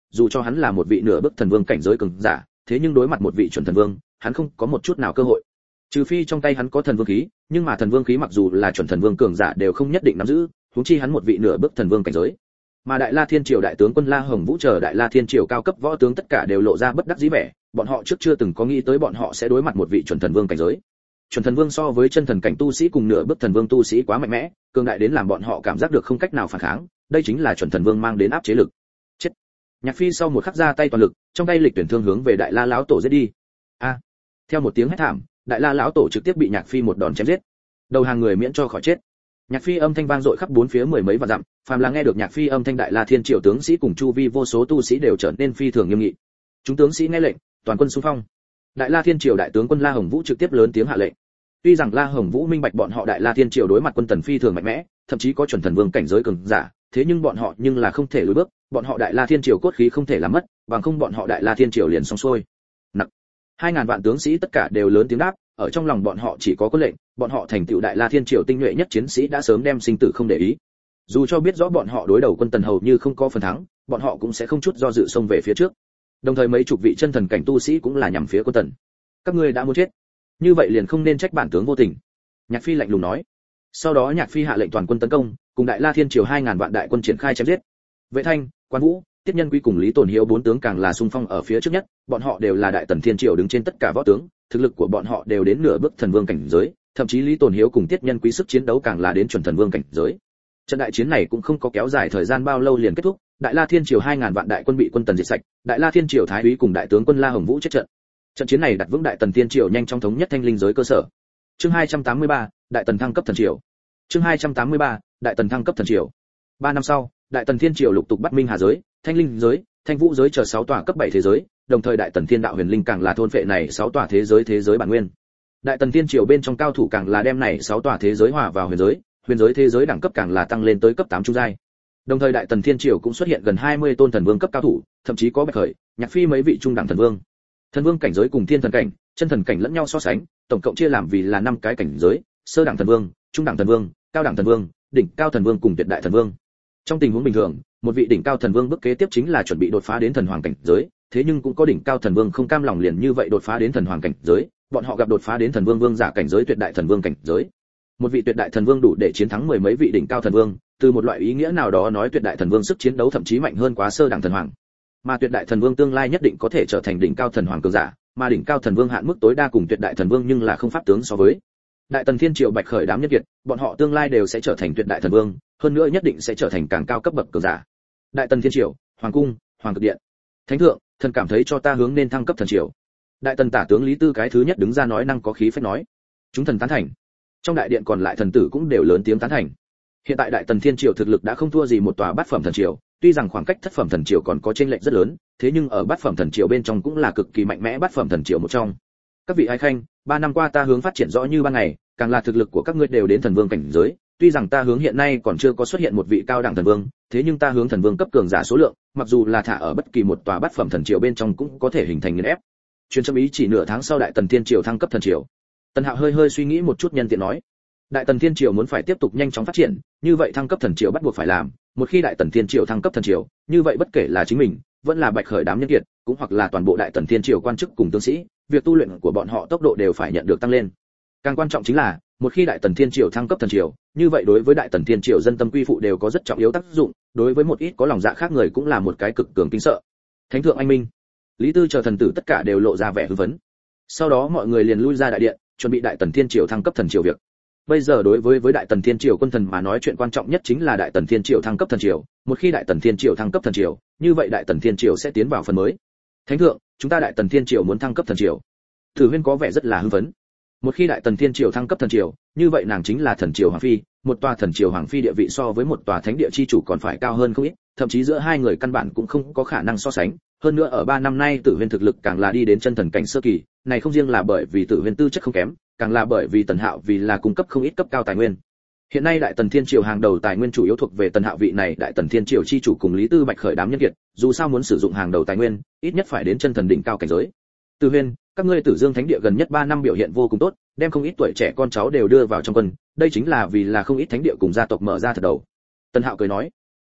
dù cho hắn là một vị nửa bước thần vương cảnh giới cường giả, thế nhưng đối mặt một vị chuẩn thần vương, hắn không có một chút nào cơ hội. Trừ phi trong tay hắn có thần vương khí, nhưng mà thần vương khí mặc dù là chuẩn thần vương cường giả đều không nhất định nắm giữ, huống chi hắn một vị nửa bước thần vương cảnh giới. Mà Đại La Thiên Triều đại tướng quân La Hồng Vũ chờ Đại La Thiên Triều cao cấp võ tướng tất cả đều lộ ra bất đắc dĩ vẻ, bọn họ trước chưa từng có nghĩ tới bọn họ sẽ đối mặt một vị chuẩn thần vương cảnh giới. Chuẩn thần vương so với chân thần cảnh tu sĩ cùng nửa bước thần vương tu sĩ quá mạnh mẽ, cường đại đến làm bọn họ cảm giác được không cách nào phản kháng, đây chính là chuẩn thần vương mang đến áp chế lực. Chết. Nhạc Phi sau một khắc ra tay toàn lực, trong tay lịch tuyển thương hướng về Đại La lão tổ giết đi. A. Theo một tiếng hét thảm, Đại La lão tổ trực tiếp bị Nhạc Phi một đòn chém giết. Đầu hàng người miễn cho khỏi chết. Nhạc Phi âm thanh vang dội khắp bốn phía mười mấy vạn dặm, phàm là nghe được Nhạc Phi âm thanh Đại La Thiên Triều tướng sĩ cùng chu vi vô số tu sĩ đều trở nên phi thường nghiêm nghị. Chúng tướng sĩ nghe lệnh, toàn quân xung phong. Đại La Thiên Triều đại tướng quân La Hồng Vũ trực tiếp lớn tiếng hạ lệnh. Tuy rằng La Hồng Vũ minh bạch bọn họ Đại La Thiên Triều đối mặt quân tần phi thường mạnh mẽ, thậm chí có chuẩn thần vương cảnh giới cường giả, thế nhưng bọn họ nhưng là không thể lùi bước, bọn họ Đại La Thiên Triều cốt khí không thể làm mất, bằng không bọn họ Đại La Thiên Triều liền xong xuôi. Nặng. Hai ngàn vạn tướng sĩ tất cả đều lớn tiếng đáp, ở trong lòng bọn họ chỉ có quân lệnh, bọn họ thành tựu Đại La Thiên Triều tinh nhuệ nhất chiến sĩ đã sớm đem sinh tử không để ý. Dù cho biết rõ bọn họ đối đầu quân tần hầu như không có phần thắng, bọn họ cũng sẽ không chút do dự xông về phía trước. Đồng thời mấy chục vị chân thần cảnh tu sĩ cũng là nhằm phía quân tần. Các ngươi đã muốn chết, như vậy liền không nên trách bản tướng vô tình. Nhạc Phi lạnh lùng nói. Sau đó Nhạc Phi hạ lệnh toàn quân tấn công, cùng Đại La Thiên Triều hai ngàn vạn đại quân triển khai chém giết. Vệ Thanh, Quan Vũ, Tiết Nhân Quý cùng Lý Tồn Hiếu bốn tướng càng là xung phong ở phía trước nhất, bọn họ đều là Đại Tần Thiên Triều đứng trên tất cả võ tướng, thực lực của bọn họ đều đến nửa bước thần vương cảnh giới, thậm chí Lý Tồn Hiếu cùng Tiết Nhân Quý sức chiến đấu càng là đến chuẩn thần vương cảnh giới. Trận đại chiến này cũng không có kéo dài thời gian bao lâu liền kết thúc, Đại La Thiên Triều hai ngàn vạn đại quân bị quân tần diệt sạch, Đại La Thiên Triều thái úy cùng đại tướng quân La Hồng Vũ chết trận. Trận chiến này đặt vững Đại Tần Thiên Triều nhanh chóng thống nhất thanh linh giới cơ sở. Chương hai trăm tám mươi ba, Đại Tần thăng cấp thần triều. Chương hai trăm tám mươi ba, Đại Tần thăng cấp thần triều. Ba năm sau, Đại Tần Thiên Triều lục tục bắt Minh Hà giới, Thanh Linh giới, Thanh Vũ giới chờ sáu tòa cấp bảy thế giới, đồng thời Đại Tần Thiên Đạo Huyền Linh càng là thôn phệ này sáu tòa thế giới thế giới bản nguyên. Đại Tần Thiên Triều bên trong cao thủ càng là đem này sáu tòa thế giới hòa vào huyền giới, huyền giới thế giới đẳng cấp càng là tăng lên tới cấp tám trung giai. Đồng thời Đại Tần Thiên Triều cũng xuất hiện gần hai mươi tôn thần vương cấp cao thủ, thậm chí có Bạch Khởi, Nhạc Phi mấy vị trung đẳng thần vương. Thần vương cảnh giới cùng thiên thần cảnh, chân thần cảnh lẫn nhau so sánh, tổng cộng chia làm vì là năm cái cảnh giới, sơ đẳng thần vương, trung đẳng thần vương, cao đẳng thần vương, đỉnh cao thần vương cùng tuyệt đại thần vương. Trong tình huống bình thường, một vị đỉnh cao thần vương bước kế tiếp chính là chuẩn bị đột phá đến thần hoàng cảnh giới, thế nhưng cũng có đỉnh cao thần vương không cam lòng liền như vậy đột phá đến thần hoàng cảnh giới, bọn họ gặp đột phá đến thần vương vương giả cảnh giới tuyệt đại thần vương cảnh giới. Một vị tuyệt đại thần vương đủ để chiến thắng mười mấy vị đỉnh cao thần vương, từ một loại ý nghĩa nào đó nói tuyệt đại thần vương sức chiến đấu thậm chí mạnh hơn quá sơ đẳng thần hoàng. Mà tuyệt đại thần vương tương lai nhất định có thể trở thành đỉnh cao thần hoàng cường giả, mà đỉnh cao thần vương hạn mức tối đa cùng tuyệt đại thần vương nhưng là không pháp tướng so với. Đại Tần Thiên Triều Bạch Khởi đám nhân kiệt, bọn họ tương lai đều sẽ trở thành tuyệt đại thần vương, hơn nữa nhất định sẽ trở thành càng cao cấp bậc cường giả. Đại Tần Thiên Triều, hoàng cung, hoàng cực điện. Thánh thượng, thần cảm thấy cho ta hướng nên thăng cấp thần triều. Đại Tần tả tướng Lý Tư cái thứ nhất đứng ra nói năng có khí phách nói. Chúng thần tán thành. Trong đại điện còn lại thần tử cũng đều lớn tiếng tán thành. Hiện tại Đại Tần Thiên Triều thực lực đã không thua gì một tòa bát phẩm thần triều, tuy rằng khoảng cách thất phẩm thần triều còn có chênh lệch rất lớn, thế nhưng ở bát phẩm thần triều bên trong cũng là cực kỳ mạnh mẽ bát phẩm thần triều một trong. Các vị ái khanh, ba năm qua ta hướng phát triển rõ như ban ngày, càng là thực lực của các ngươi đều đến thần vương cảnh giới, tuy rằng ta hướng hiện nay còn chưa có xuất hiện một vị cao đẳng thần vương, thế nhưng ta hướng thần vương cấp cường giả số lượng, mặc dù là thả ở bất kỳ một tòa bát phẩm thần triều bên trong cũng có thể hình thành nghiền ép. Truyền châm ý chỉ nửa tháng sau Đại Tần Thiên Triều thăng cấp thần triều. Tần Hạo hơi hơi suy nghĩ một chút nhân tiện nói, Đại Tần Thiên Triều muốn phải tiếp tục nhanh chóng phát triển, như vậy thăng cấp thần triều bắt buộc phải làm, một khi Đại Tần Thiên Triều thăng cấp thần triều, như vậy bất kể là chính mình, vẫn là Bạch Khởi đám nhân kiệt, cũng hoặc là toàn bộ Đại Tần Thiên Triều quan chức cùng tướng sĩ, việc tu luyện của bọn họ tốc độ đều phải nhận được tăng lên. Càng quan trọng chính là, một khi Đại Tần Thiên Triều thăng cấp thần triều, như vậy đối với Đại Tần Thiên Triều dân tâm quy phụ đều có rất trọng yếu tác dụng, đối với một ít có lòng dạ khác người cũng là một cái cực cường kính sợ. Thánh thượng anh minh. Lý Tư chờ thần tử tất cả đều lộ ra vẻ hưng phấn. Sau đó mọi người liền lui ra đại điện, chuẩn bị Đại Tần Thiên Triều thăng cấp thần triều việc. Bây giờ đối với với Đại Tần Thiên Triều quân thần mà nói chuyện quan trọng nhất chính là Đại Tần Thiên Triều thăng cấp thần triều, một khi Đại Tần Thiên Triều thăng cấp thần triều, như vậy Đại Tần Thiên Triều sẽ tiến vào phần mới. Thánh thượng, chúng ta Đại Tần Thiên Triều muốn thăng cấp thần triều. Tử Huyên có vẻ rất là hưng phấn. Một khi Đại Tần Thiên Triều thăng cấp thần triều, như vậy nàng chính là thần triều hoàng phi, một tòa thần triều hoàng phi địa vị so với một tòa thánh địa chi chủ còn phải cao hơn không ít, thậm chí giữa hai người căn bản cũng không có khả năng so sánh. Hơn nữa ở ba năm nay Tử Huyên thực lực càng là đi đến chân thần cảnh sơ kỳ, này không riêng là bởi vì Tử Huyên tư chất không kém, càng là bởi vì Tần Hạo vì là cung cấp không ít cấp cao tài nguyên. Hiện nay Đại Tần Thiên Triều hàng đầu tài nguyên chủ yếu thuộc về Tần Hạo vị này Đại Tần Thiên Triều chi chủ cùng Lý Tư Bạch Khởi đám nhân kiệt, dù sao muốn sử dụng hàng đầu tài nguyên, ít nhất phải đến chân thần đỉnh cao cảnh giới. Tử Huyên, các ngươi Tử Dương Thánh địa gần nhất ba năm biểu hiện vô cùng tốt, đem không ít tuổi trẻ con cháu đều đưa vào trong quân, đây chính là vì là không ít thánh địa cùng gia tộc mở ra thật đầu. Tần Hạo cười nói.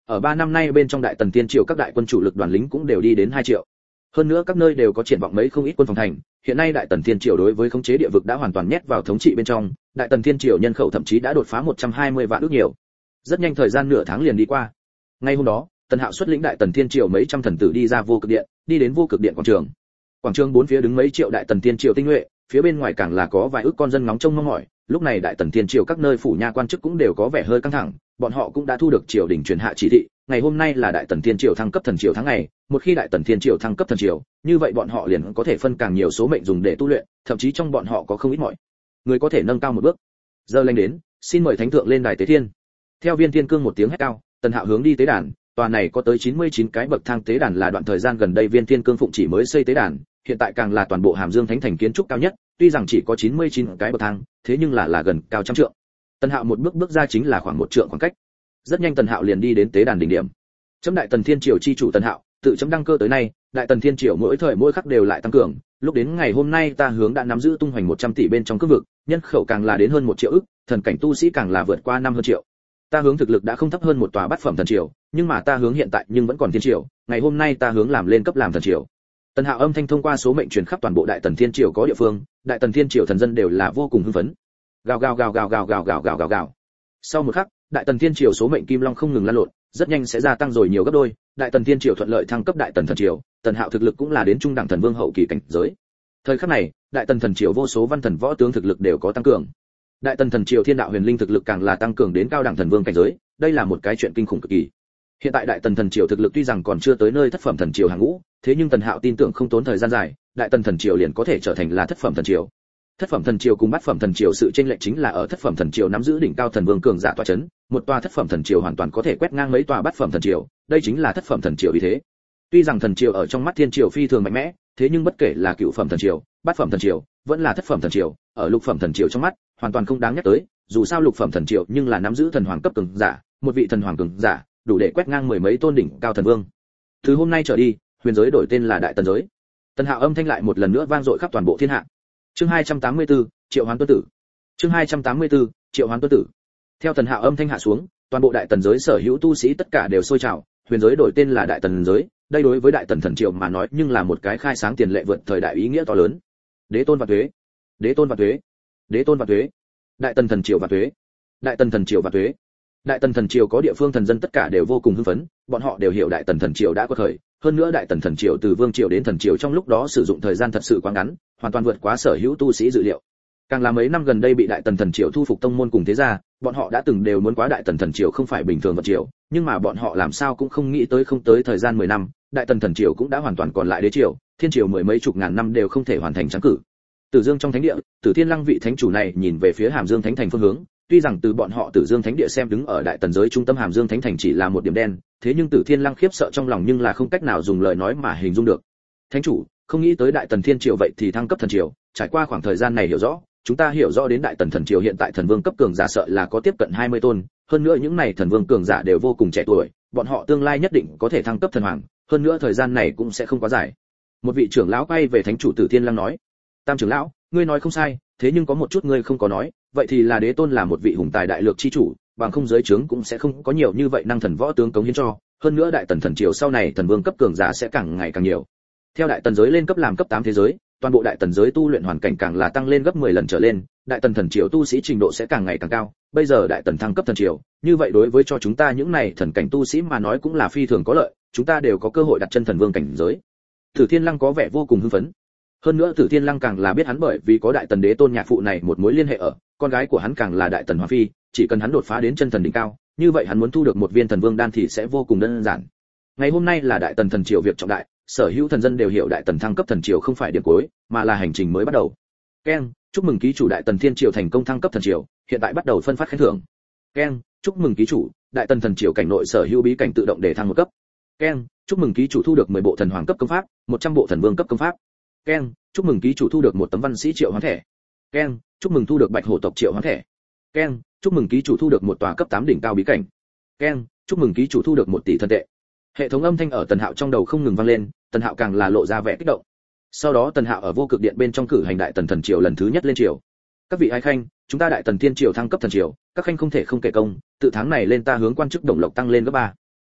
Ở ba năm nay bên trong Đại Tần Thiên Triều các đại quân chủ lực đoàn lính cũng đều đi đến hai triệu. Hơn nữa các nơi đều có triển vọng mấy không ít quân phòng thành, hiện nay Đại Tần Thiên Triều đối với khống chế địa vực đã hoàn toàn nhét vào thống trị bên trong, Đại Tần Thiên Triều nhân khẩu thậm chí đã đột phá một trăm hai mươi vạn ước nhiều. Rất nhanh thời gian nửa tháng liền đi qua. Ngay hôm đó, Tần Hạo xuất lĩnh Đại Tần Thiên Triều mấy trăm thần tử đi ra Vô Cực Điện, đi đến Vô Cực Điện quảng trường. Quảng trường bốn phía đứng mấy triệu Đại Tần Thiên Triều tinh nhuệ, phía bên ngoài càng là có vài ước con dân ngóng trông mong mỏi. Lúc này Đại Tần Thiên Triều các nơi phủ nha quan chức cũng đều có vẻ hơi căng thẳng, bọn họ cũng đã thu được triều đình truyền hạ chỉ thị, ngày hôm nay là Đại Tần Thiên Triều thăng cấp thần triều tháng ngày, một khi Đại Tần Thiên Triều thăng cấp thần triều, như vậy bọn họ liền có thể phân càng nhiều số mệnh dùng để tu luyện, thậm chí trong bọn họ có không ít mọi người có thể nâng cao một bước. Giờ lành đến, xin mời thánh thượng lên đài tế thiên. Theo Viên Thiên Cương một tiếng hét cao, Tần Hạo hướng đi tế đàn, tòa này có tới chín mươi chín cái bậc thang tế đàn là đoạn thời gian gần đây Viên Thiên Cương phụng chỉ mới xây tế đàn, hiện tại càng là toàn bộ Hàm Dương Thánh thành kiến trúc cao nhất, tuy rằng chỉ có chín mươi chín cái bậc thang, thế nhưng là là gần cao trăm trượng. Tần Hạo một bước bước ra chính là khoảng một trượng khoảng cách. Rất nhanh Tần Hạo liền đi đến tế đàn đỉnh điểm. Chấm Đại Tần Thiên Triều chi chủ Tần Hạo, tự chấm đăng cơ tới nay, Đại Tần Thiên Triều mỗi thời mỗi khắc đều lại tăng cường, lúc đến ngày hôm nay ta hướng đã nắm giữ tung hoành một trăm tỷ bên trong cương vực, nhân khẩu càng là đến hơn một triệu ức, thần cảnh tu sĩ càng là vượt qua năm hơn triệu. Ta hướng thực lực đã không thấp hơn một tòa bát phẩm thần triều, nhưng mà ta hướng hiện tại nhưng vẫn còn thiên triều, ngày hôm nay ta hướng làm lên cấp làm thần triều. Tần Hạo âm thanh thông qua số mệnh truyền khắp toàn bộ Đại Tần Thiên Triều có địa phương, Đại Tần Thiên Triều thần dân đều là vô cùng hưng phấn. Gào gào gào gào gào gào gào gào gào gào. Sau một khắc, Đại Tần Thiên Triều số mệnh kim long không ngừng lan lộn, rất nhanh sẽ gia tăng rồi nhiều gấp đôi, Đại Tần Thiên Triều thuận lợi thăng cấp Đại Tần thần triều, Tần Hạo thực lực cũng là đến trung đẳng thần vương hậu kỳ cảnh giới. Thời khắc này, Đại Tần thần triều vô số văn thần võ tướng thực lực đều có tăng cường. Đại Tần thần triều thiên đạo huyền linh thực lực càng là tăng cường đến cao đẳng thần vương cảnh giới, đây là một cái chuyện kinh khủng cực kỳ. Hiện tại Đại Tần thần triều thực lực tuy rằng còn chưa tới nơi thất phẩm thần triều hàng ngũ, thế nhưng Tần Hạo tin tưởng không tốn thời gian dài, Đại Tần thần triều liền có thể trở thành là thất phẩm thần triều. Thất phẩm thần triều cùng bát phẩm thần triều sự chênh lệch chính là ở thất phẩm thần triều nắm giữ đỉnh cao thần vương cường giả tọa chấn, một tòa thất phẩm thần triều hoàn toàn có thể quét ngang mấy tòa bát phẩm thần triều, đây chính là thất phẩm thần triều vì thế. Tuy rằng thần triều ở trong mắt thiên triều phi thường mạnh mẽ, thế nhưng bất kể là cựu phẩm thần triều, bát phẩm thần triều, vẫn là thất phẩm thần triều, ở lục phẩm thần triều trong mắt, hoàn toàn không đáng nhắc tới, dù sao lục phẩm thần triều nhưng là nắm giữ thần hoàng cấp cường giả, một vị thần hoàng cường giả, đủ để quét ngang mười mấy tôn đỉnh cao thần vương. Từ hôm nay trở đi, huyền giới đổi tên là Đại Tần giới. Tần Hạo âm thanh lại một lần nữa vang dội khắp toàn bộ thiên hạ. Chương hai trăm tám mươi tư, Triệu Hoán Tuân tử. Chương hai trăm tám mươi tư, Triệu Hoán Tuân tử. Theo Tần Hạo âm thanh hạ xuống, toàn bộ Đại Tần giới sở hữu tu sĩ tất cả đều sôi trào, huyền giới đổi tên là Đại Tần giới, đây đối với Đại Tần thần triều mà nói nhưng là một cái khai sáng tiền lệ vượt thời đại ý nghĩa to lớn. Đế tôn vạn tuế, đế tôn vạn tuế, đế tôn vạn tuế, Đại Tần thần triều vạn tuế, Đại Tần thần triều vạn tuế. Đại Tần thần triều có địa phương thần dân tất cả đều vô cùng hưng phấn, bọn họ đều hiểu Đại Tần thần triều đã có thời, hơn nữa Đại Tần thần triều từ vương triều đến thần triều trong lúc đó sử dụng thời gian thật sự quá ngắn, hoàn toàn vượt quá sở hữu tu sĩ dự liệu. Càng là mấy năm gần đây bị Đại Tần thần triều thu phục tông môn cùng thế gia, bọn họ đã từng đều muốn quá Đại Tần thần triều không phải bình thường vật triều, nhưng mà bọn họ làm sao cũng không nghĩ tới không tới thời gian mười năm, Đại Tần thần triều cũng đã hoàn toàn còn lại đế triều, thiên triều mười mấy chục ngàn năm đều không thể hoàn thành trắng cử. Tử Dương trong thánh địa, Tử Thiên Lăng vị thánh chủ này nhìn về phía Hàm Dương Thánh thành phương hướng, tuy rằng từ bọn họ Tử Dương Thánh địa xem đứng ở Đại Tần giới trung tâm Hàm Dương Thánh thành chỉ là một điểm đen, thế nhưng Tử Thiên Lăng khiếp sợ trong lòng nhưng là không cách nào dùng lời nói mà hình dung được. Thánh chủ, không nghĩ tới Đại Tần Thiên triều vậy thì thăng cấp thần triều, trải qua khoảng thời gian này hiểu rõ, chúng ta hiểu rõ đến Đại Tần thần triều hiện tại thần vương cấp cường giả sợ là có tiếp cận hai mươi tôn, hơn nữa những này thần vương cường giả đều vô cùng trẻ tuổi, bọn họ tương lai nhất định có thể thăng cấp thần hoàng, hơn nữa thời gian này cũng sẽ không quá dài. Một vị trưởng lão quay về thánh chủ Tử Thiên Lăng nói: "Tam trưởng lão, ngươi nói không sai, thế nhưng có một chút ngươi không có nói, vậy thì là đế tôn là một vị hùng tài đại lược chi chủ, bằng không giới trướng cũng sẽ không có nhiều như vậy năng thần võ tướng cống hiến cho, hơn nữa Đại Tần thần triều sau này thần vương cấp cường giả sẽ càng ngày càng nhiều." Theo Đại Tần giới lên cấp làm cấp tám thế giới, toàn bộ Đại Tần giới tu luyện hoàn cảnh càng là tăng lên gấp mười lần trở lên, Đại Tần thần triều tu sĩ trình độ sẽ càng ngày càng cao, bây giờ Đại Tần thăng cấp thần triều, như vậy đối với cho chúng ta những này thần cảnh tu sĩ mà nói cũng là phi thường có lợi, chúng ta đều có cơ hội đặt chân thần vương cảnh giới. Tử Thiên Lăng có vẻ vô cùng hưng phấn. Hơn nữa Tử Thiên Lăng càng là biết hắn bởi vì có Đại Tần đế tôn nhạc phụ này một mối liên hệ ở, con gái của hắn càng là Đại Tần hoàng phi, chỉ cần hắn đột phá đến chân thần đỉnh cao, như vậy hắn muốn thu được một viên thần vương đan thì sẽ vô cùng đơn giản. Ngày hôm nay là Đại Tần thần triều việc trọng đại, sở hữu thần dân đều hiểu Đại Tần thăng cấp thần triều không phải điểm cuối, mà là hành trình mới bắt đầu. Keng, chúc mừng ký chủ Đại Tần Thiên triều thành công thăng cấp thần triều, hiện tại bắt đầu phân phát khen thưởng. Keng, chúc mừng ký chủ, Đại Tần thần triều cảnh nội sở hữu bí cảnh tự động để thăng một cấp. Keng, chúc mừng ký chủ thu được mười bộ thần hoàng cấp công pháp, một trăm bộ thần vương cấp công pháp. Keng, chúc mừng ký chủ thu được một tấm văn sĩ triệu hoán thẻ. Keng, chúc mừng thu được bạch hổ tộc triệu hoán thẻ. Keng, chúc mừng ký chủ thu được một tòa cấp tám đỉnh cao bí cảnh. Keng, chúc mừng ký chủ thu được một tỷ thần tệ. Hệ thống âm thanh ở Tần Hạo trong đầu không ngừng vang lên, Tần Hạo càng là lộ ra vẻ kích động. Sau đó Tần Hạo ở Vô Cực Điện bên trong cử hành Đại Tần thần triều lần thứ nhất lên triều. Các vị ái khanh, chúng ta Đại Tần Thiên triều thăng cấp thần triều, các khanh không thể không kể công, từ tháng này lên ta hướng quan chức đồng lộc tăng lên gấp ba.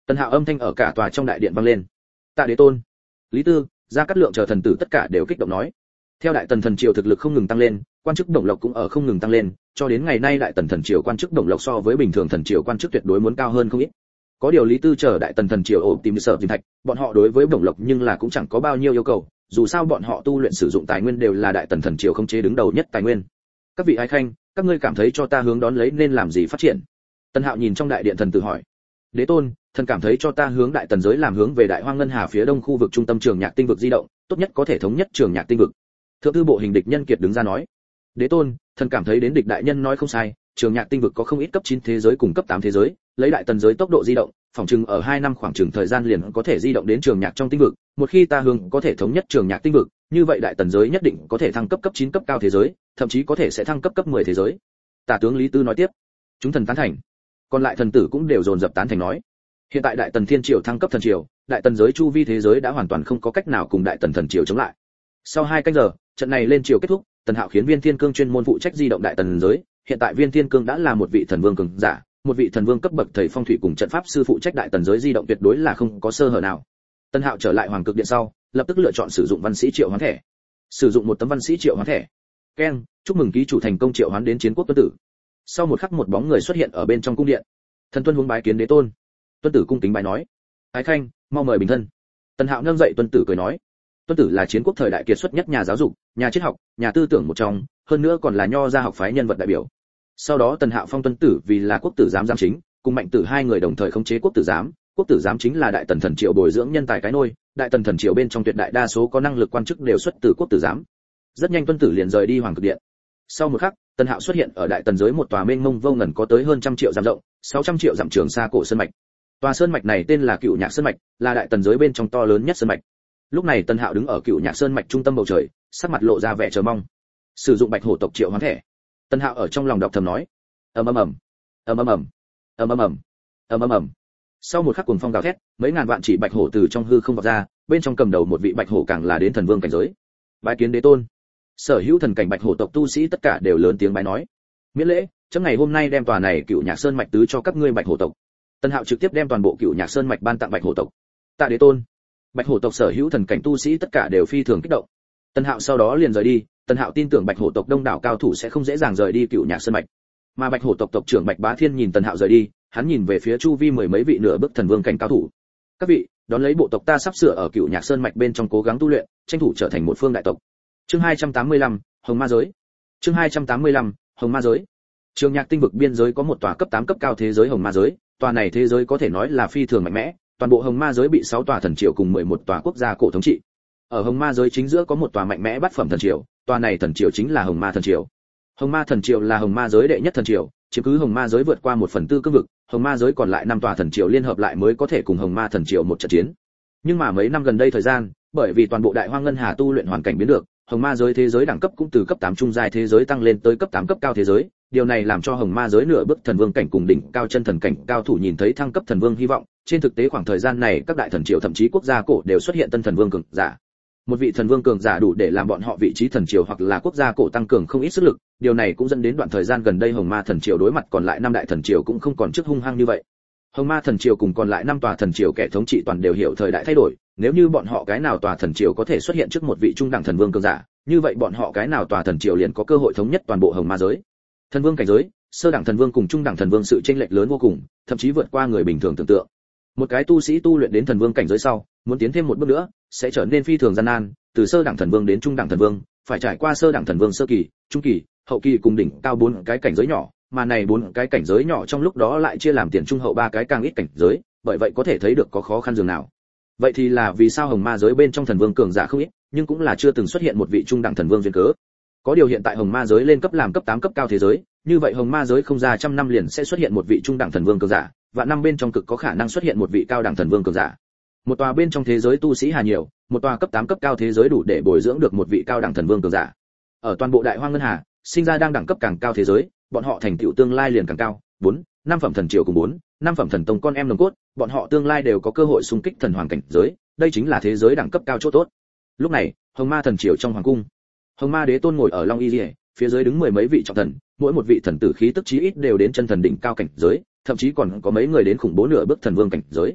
Tần Hạo âm thanh ở cả tòa trong đại điện vang lên. Tạ Đế Tôn, Lý Tư, Gia Cát Lượng chờ thần tử tất cả đều kích động nói. Theo đại tần thần triều thực lực không ngừng tăng lên, quan chức đồng lộc cũng ở không ngừng tăng lên, cho đến ngày nay đại tần thần triều quan chức đồng lộc so với bình thường thần triều quan chức tuyệt đối muốn cao hơn không ít. Có điều Lý Tư chờ đại tần thần triều ổn tìm sở tìm thạch, bọn họ đối với đồng lộc nhưng là cũng chẳng có bao nhiêu yêu cầu, dù sao bọn họ tu luyện sử dụng tài nguyên đều là đại tần thần triều không chế đứng đầu nhất tài nguyên. Các vị ái khanh, các ngươi cảm thấy cho ta hướng đón lấy nên làm gì phát triển? Tần Hạo nhìn trong đại điện thần tử hỏi. Đế Tôn, thần cảm thấy cho ta hướng đại tần giới làm hướng về đại hoang ngân hà phía đông khu vực trung tâm trường nhạc tinh vực di động, tốt nhất có thể thống nhất trường nhạc tinh vực. Thượng thư bộ hình địch nhân kiệt đứng ra nói. Đế Tôn, thần cảm thấy đến địch đại nhân nói không sai, trường nhạc tinh vực có không ít cấp chín thế giới cùng cấp tám thế giới, lấy đại tần giới tốc độ di động, phòng chừng ở hai năm khoảng chừng thời gian liền có thể di động đến trường nhạc trong tinh vực, một khi ta hướng có thể thống nhất trường nhạc tinh vực, như vậy đại tần giới nhất định có thể thăng cấp cấp chín cấp cao thế giới, thậm chí có thể sẽ thăng cấp cấp mười thế giới. Tả tướng Lý Tư nói tiếp. Chúng thần tán thành. Còn lại thần tử cũng đều dồn dập tán thành nói. Hiện tại đại tần thiên triều thăng cấp thần triều, đại tần giới chu vi thế giới đã hoàn toàn không có cách nào cùng đại tần thần triều chống lại. Sau hai canh giờ, trận này lên triều kết thúc, Tần Hạo khiến Viên Thiên Cương chuyên môn phụ trách di động đại tần giới, hiện tại Viên Thiên Cương đã là một vị thần vương cường giả, một vị thần vương cấp bậc thầy phong thủy cùng trận pháp sư phụ trách đại tần giới di động tuyệt đối là không có sơ hở nào. Tần Hạo trở lại Hoàng Cực Điện sau, lập tức lựa chọn sử dụng văn sĩ triệu hoán thẻ. Sử dụng một tấm văn sĩ triệu hoán thẻ. Keng, chúc mừng ký chủ thành công triệu hoán đến chiến quốc tuân tử. Sau một khắc một bóng người xuất hiện ở bên trong cung điện. Thần tuân hướng bái kiến đế tôn. Tuân tử cung kính bái nói. Ái khanh, mau mời bình thân. Tần Hạo nâng dậy tuân tử cười nói. Tuân tử là chiến quốc thời đại kiệt xuất nhất nhà giáo dục, nhà triết học, nhà tư tưởng một trong, hơn nữa còn là nho gia học phái nhân vật đại biểu. Sau đó Tần Hạo phong tuân tử vì là quốc tử giám giám chính, cùng Mạnh Tử hai người đồng thời khống chế quốc tử giám. Quốc tử giám chính là đại tần thần triều bồi dưỡng nhân tài cái nôi, đại tần thần triều bên trong tuyệt đại đa số có năng lực quan chức đều xuất từ quốc tử giám. Rất nhanh tuân tử liền rời đi Hoàng Cực Điện. Sau một khắc, Tần Hạo xuất hiện ở đại tần giới một tòa mênh mông vô ngần có tới hơn trăm triệu dặm rộng, sáu trăm triệu dặm trường xa cổ sơn mạch. Tòa sơn mạch này tên là Cựu Nhạc Sơn mạch, là đại tần giới bên trong to lớn nhất sơn mạch. Lúc này Tần Hạo đứng ở Cựu Nhạc Sơn mạch trung tâm bầu trời, sắc mặt lộ ra vẻ chờ mong. Sử dụng Bạch Hổ tộc triệu hoán thẻ. Tần Hạo ở trong lòng đọc thầm nói: ầm ầm ầm, ầm ầm ầm, ầm ầm ầm, ầm ầm ầm. Sau một khắc cuồng phong gào thét, mấy ngàn vạn chỉ bạch hổ từ trong hư không vọt ra, bên trong cầm đầu một vị bạch hổ càng là đến thần vương cảnh giới. Bái kiến đế tôn. Sở hữu thần cảnh bạch hổ tộc tu sĩ tất cả đều lớn tiếng bái nói: miễn lễ, chấm ngày hôm nay đem tòa này Cựu Nhạc Sơn mạch tứ cho các ngươi bạch hổ tộc. Tần Hạo trực tiếp đem toàn bộ Cựu Nhạc Sơn mạch ban tặng bạch hổ tộc. Tạ đế tôn. Bạch hổ tộc sở hữu thần cảnh tu sĩ tất cả đều phi thường kích động. Tần Hạo sau đó liền rời đi, Tần Hạo tin tưởng bạch hổ tộc đông đảo cao thủ sẽ không dễ dàng rời đi Cựu Nhạc Sơn mạch. Mà bạch hổ tộc tộc trưởng Bạch Bá Thiên nhìn Tần Hạo rời đi, hắn nhìn về phía chu vi mười mấy vị nửa bước thần vương cảnh cao thủ. Các vị, đón lấy bộ tộc ta sắp sửa ở Cựu Nhạc Sơn mạch bên trong cố gắng tu luyện, tranh thủ trở thành một phương đại tộc. Chương hai trăm tám mươi lăm, Hồng Ma giới. Chương hai trăm tám mươi lăm, Hồng Ma giới. Trường Nhạc tinh vực biên giới có một tòa cấp tám cấp cao thế giới Hồng Ma giới, tòa này thế giới có thể nói là phi thường mạnh mẽ, toàn bộ Hồng Ma giới bị sáu tòa thần triều cùng mười một tòa quốc gia cổ thống trị. Ở Hồng Ma giới chính giữa có một tòa mạnh mẽ bát phẩm thần triều, tòa này thần triều chính là Hồng Ma thần triều. Hồng Ma thần triều là Hồng Ma giới đệ nhất thần triều, chiếm cứ Hồng Ma giới vượt qua một phần tư cương vực, Hồng Ma giới còn lại năm tòa thần triều liên hợp lại mới có thể cùng Hồng Ma thần triều một trận chiến. Nhưng mà mấy năm gần đây thời gian, bởi vì toàn bộ Đại Hoang Ngân Hà tu luyện hoàn cảnh biến được, Hồng Ma giới thế giới đẳng cấp cũng từ cấp tám trung giai thế giới tăng lên tới cấp tám cấp cao thế giới, điều này làm cho Hồng Ma giới nửa bước thần vương cảnh cùng đỉnh cao chân thần cảnh cao thủ nhìn thấy thăng cấp thần vương hy vọng. Trên thực tế khoảng thời gian này các đại thần triều thậm chí quốc gia cổ đều xuất hiện tân thần vương cường giả. Một vị thần vương cường giả đủ để làm bọn họ vị trí thần triều hoặc là quốc gia cổ tăng cường không ít sức lực, điều này cũng dẫn đến đoạn thời gian gần đây Hồng Ma thần triều đối mặt còn lại năm đại thần triều cũng không còn trước hung hăng như vậy. Hồng Ma thần triều cùng còn lại năm tòa thần triều kẻ thống trị toàn đều hiểu thời đại thay đổi, nếu như bọn họ cái nào tòa thần triều có thể xuất hiện trước một vị trung đẳng thần vương cường giả, như vậy bọn họ cái nào tòa thần triều liền có cơ hội thống nhất toàn bộ Hồng Ma giới. Thần vương cảnh giới, sơ đẳng thần vương cùng trung đẳng thần vương sự chênh lệch lớn vô cùng, thậm chí vượt qua người bình thường tưởng tượng. Một cái tu sĩ tu luyện đến thần vương cảnh giới sau, muốn tiến thêm một bước nữa, sẽ trở nên phi thường gian nan, từ sơ đẳng thần vương đến trung đẳng thần vương, phải trải qua sơ đẳng thần vương sơ kỳ, trung kỳ, hậu kỳ cùng đỉnh cao bốn cái cảnh giới nhỏ, mà này bốn cái cảnh giới nhỏ trong lúc đó lại chia làm tiền trung hậu ba cái càng ít cảnh giới, bởi vậy có thể thấy được có khó khăn dường nào. Vậy thì là vì sao Hồng Ma giới bên trong thần vương cường giả không ít, nhưng cũng là chưa từng xuất hiện một vị trung đẳng thần vương duyên cớ. Có điều hiện tại Hồng Ma giới lên cấp làm cấp tám cấp cao thế giới, như vậy Hồng Ma giới không ra trăm năm liền sẽ xuất hiện một vị trung đẳng thần vương cường giả, và năm bên trong cực có khả năng xuất hiện một vị cao đẳng thần vương cường giả. Một tòa bên trong thế giới tu sĩ hà nhiều, một tòa cấp tám cấp cao thế giới đủ để bồi dưỡng được một vị cao đẳng thần vương cường giả. Ở toàn bộ Đại Hoang Ngân Hà, sinh ra đang đẳng cấp càng cao thế giới, bọn họ thành tựu tương lai liền càng cao, bốn, năm phẩm thần triều cùng bốn, năm phẩm thần tông con em nòng cốt, bọn họ tương lai đều có cơ hội xung kích thần hoàng cảnh giới, đây chính là thế giới đẳng cấp cao chỗ tốt. Lúc này, Hồng Ma thần triều trong hoàng cung, Hồng Ma đế tôn ngồi ở Long Y Liễu, phía dưới đứng mười mấy vị trọng thần, mỗi một vị thần tử khí tức chí ít đều đến chân thần đỉnh cao cảnh giới, thậm chí còn có mấy người đến khủng bố nửa bước thần vương cảnh giới.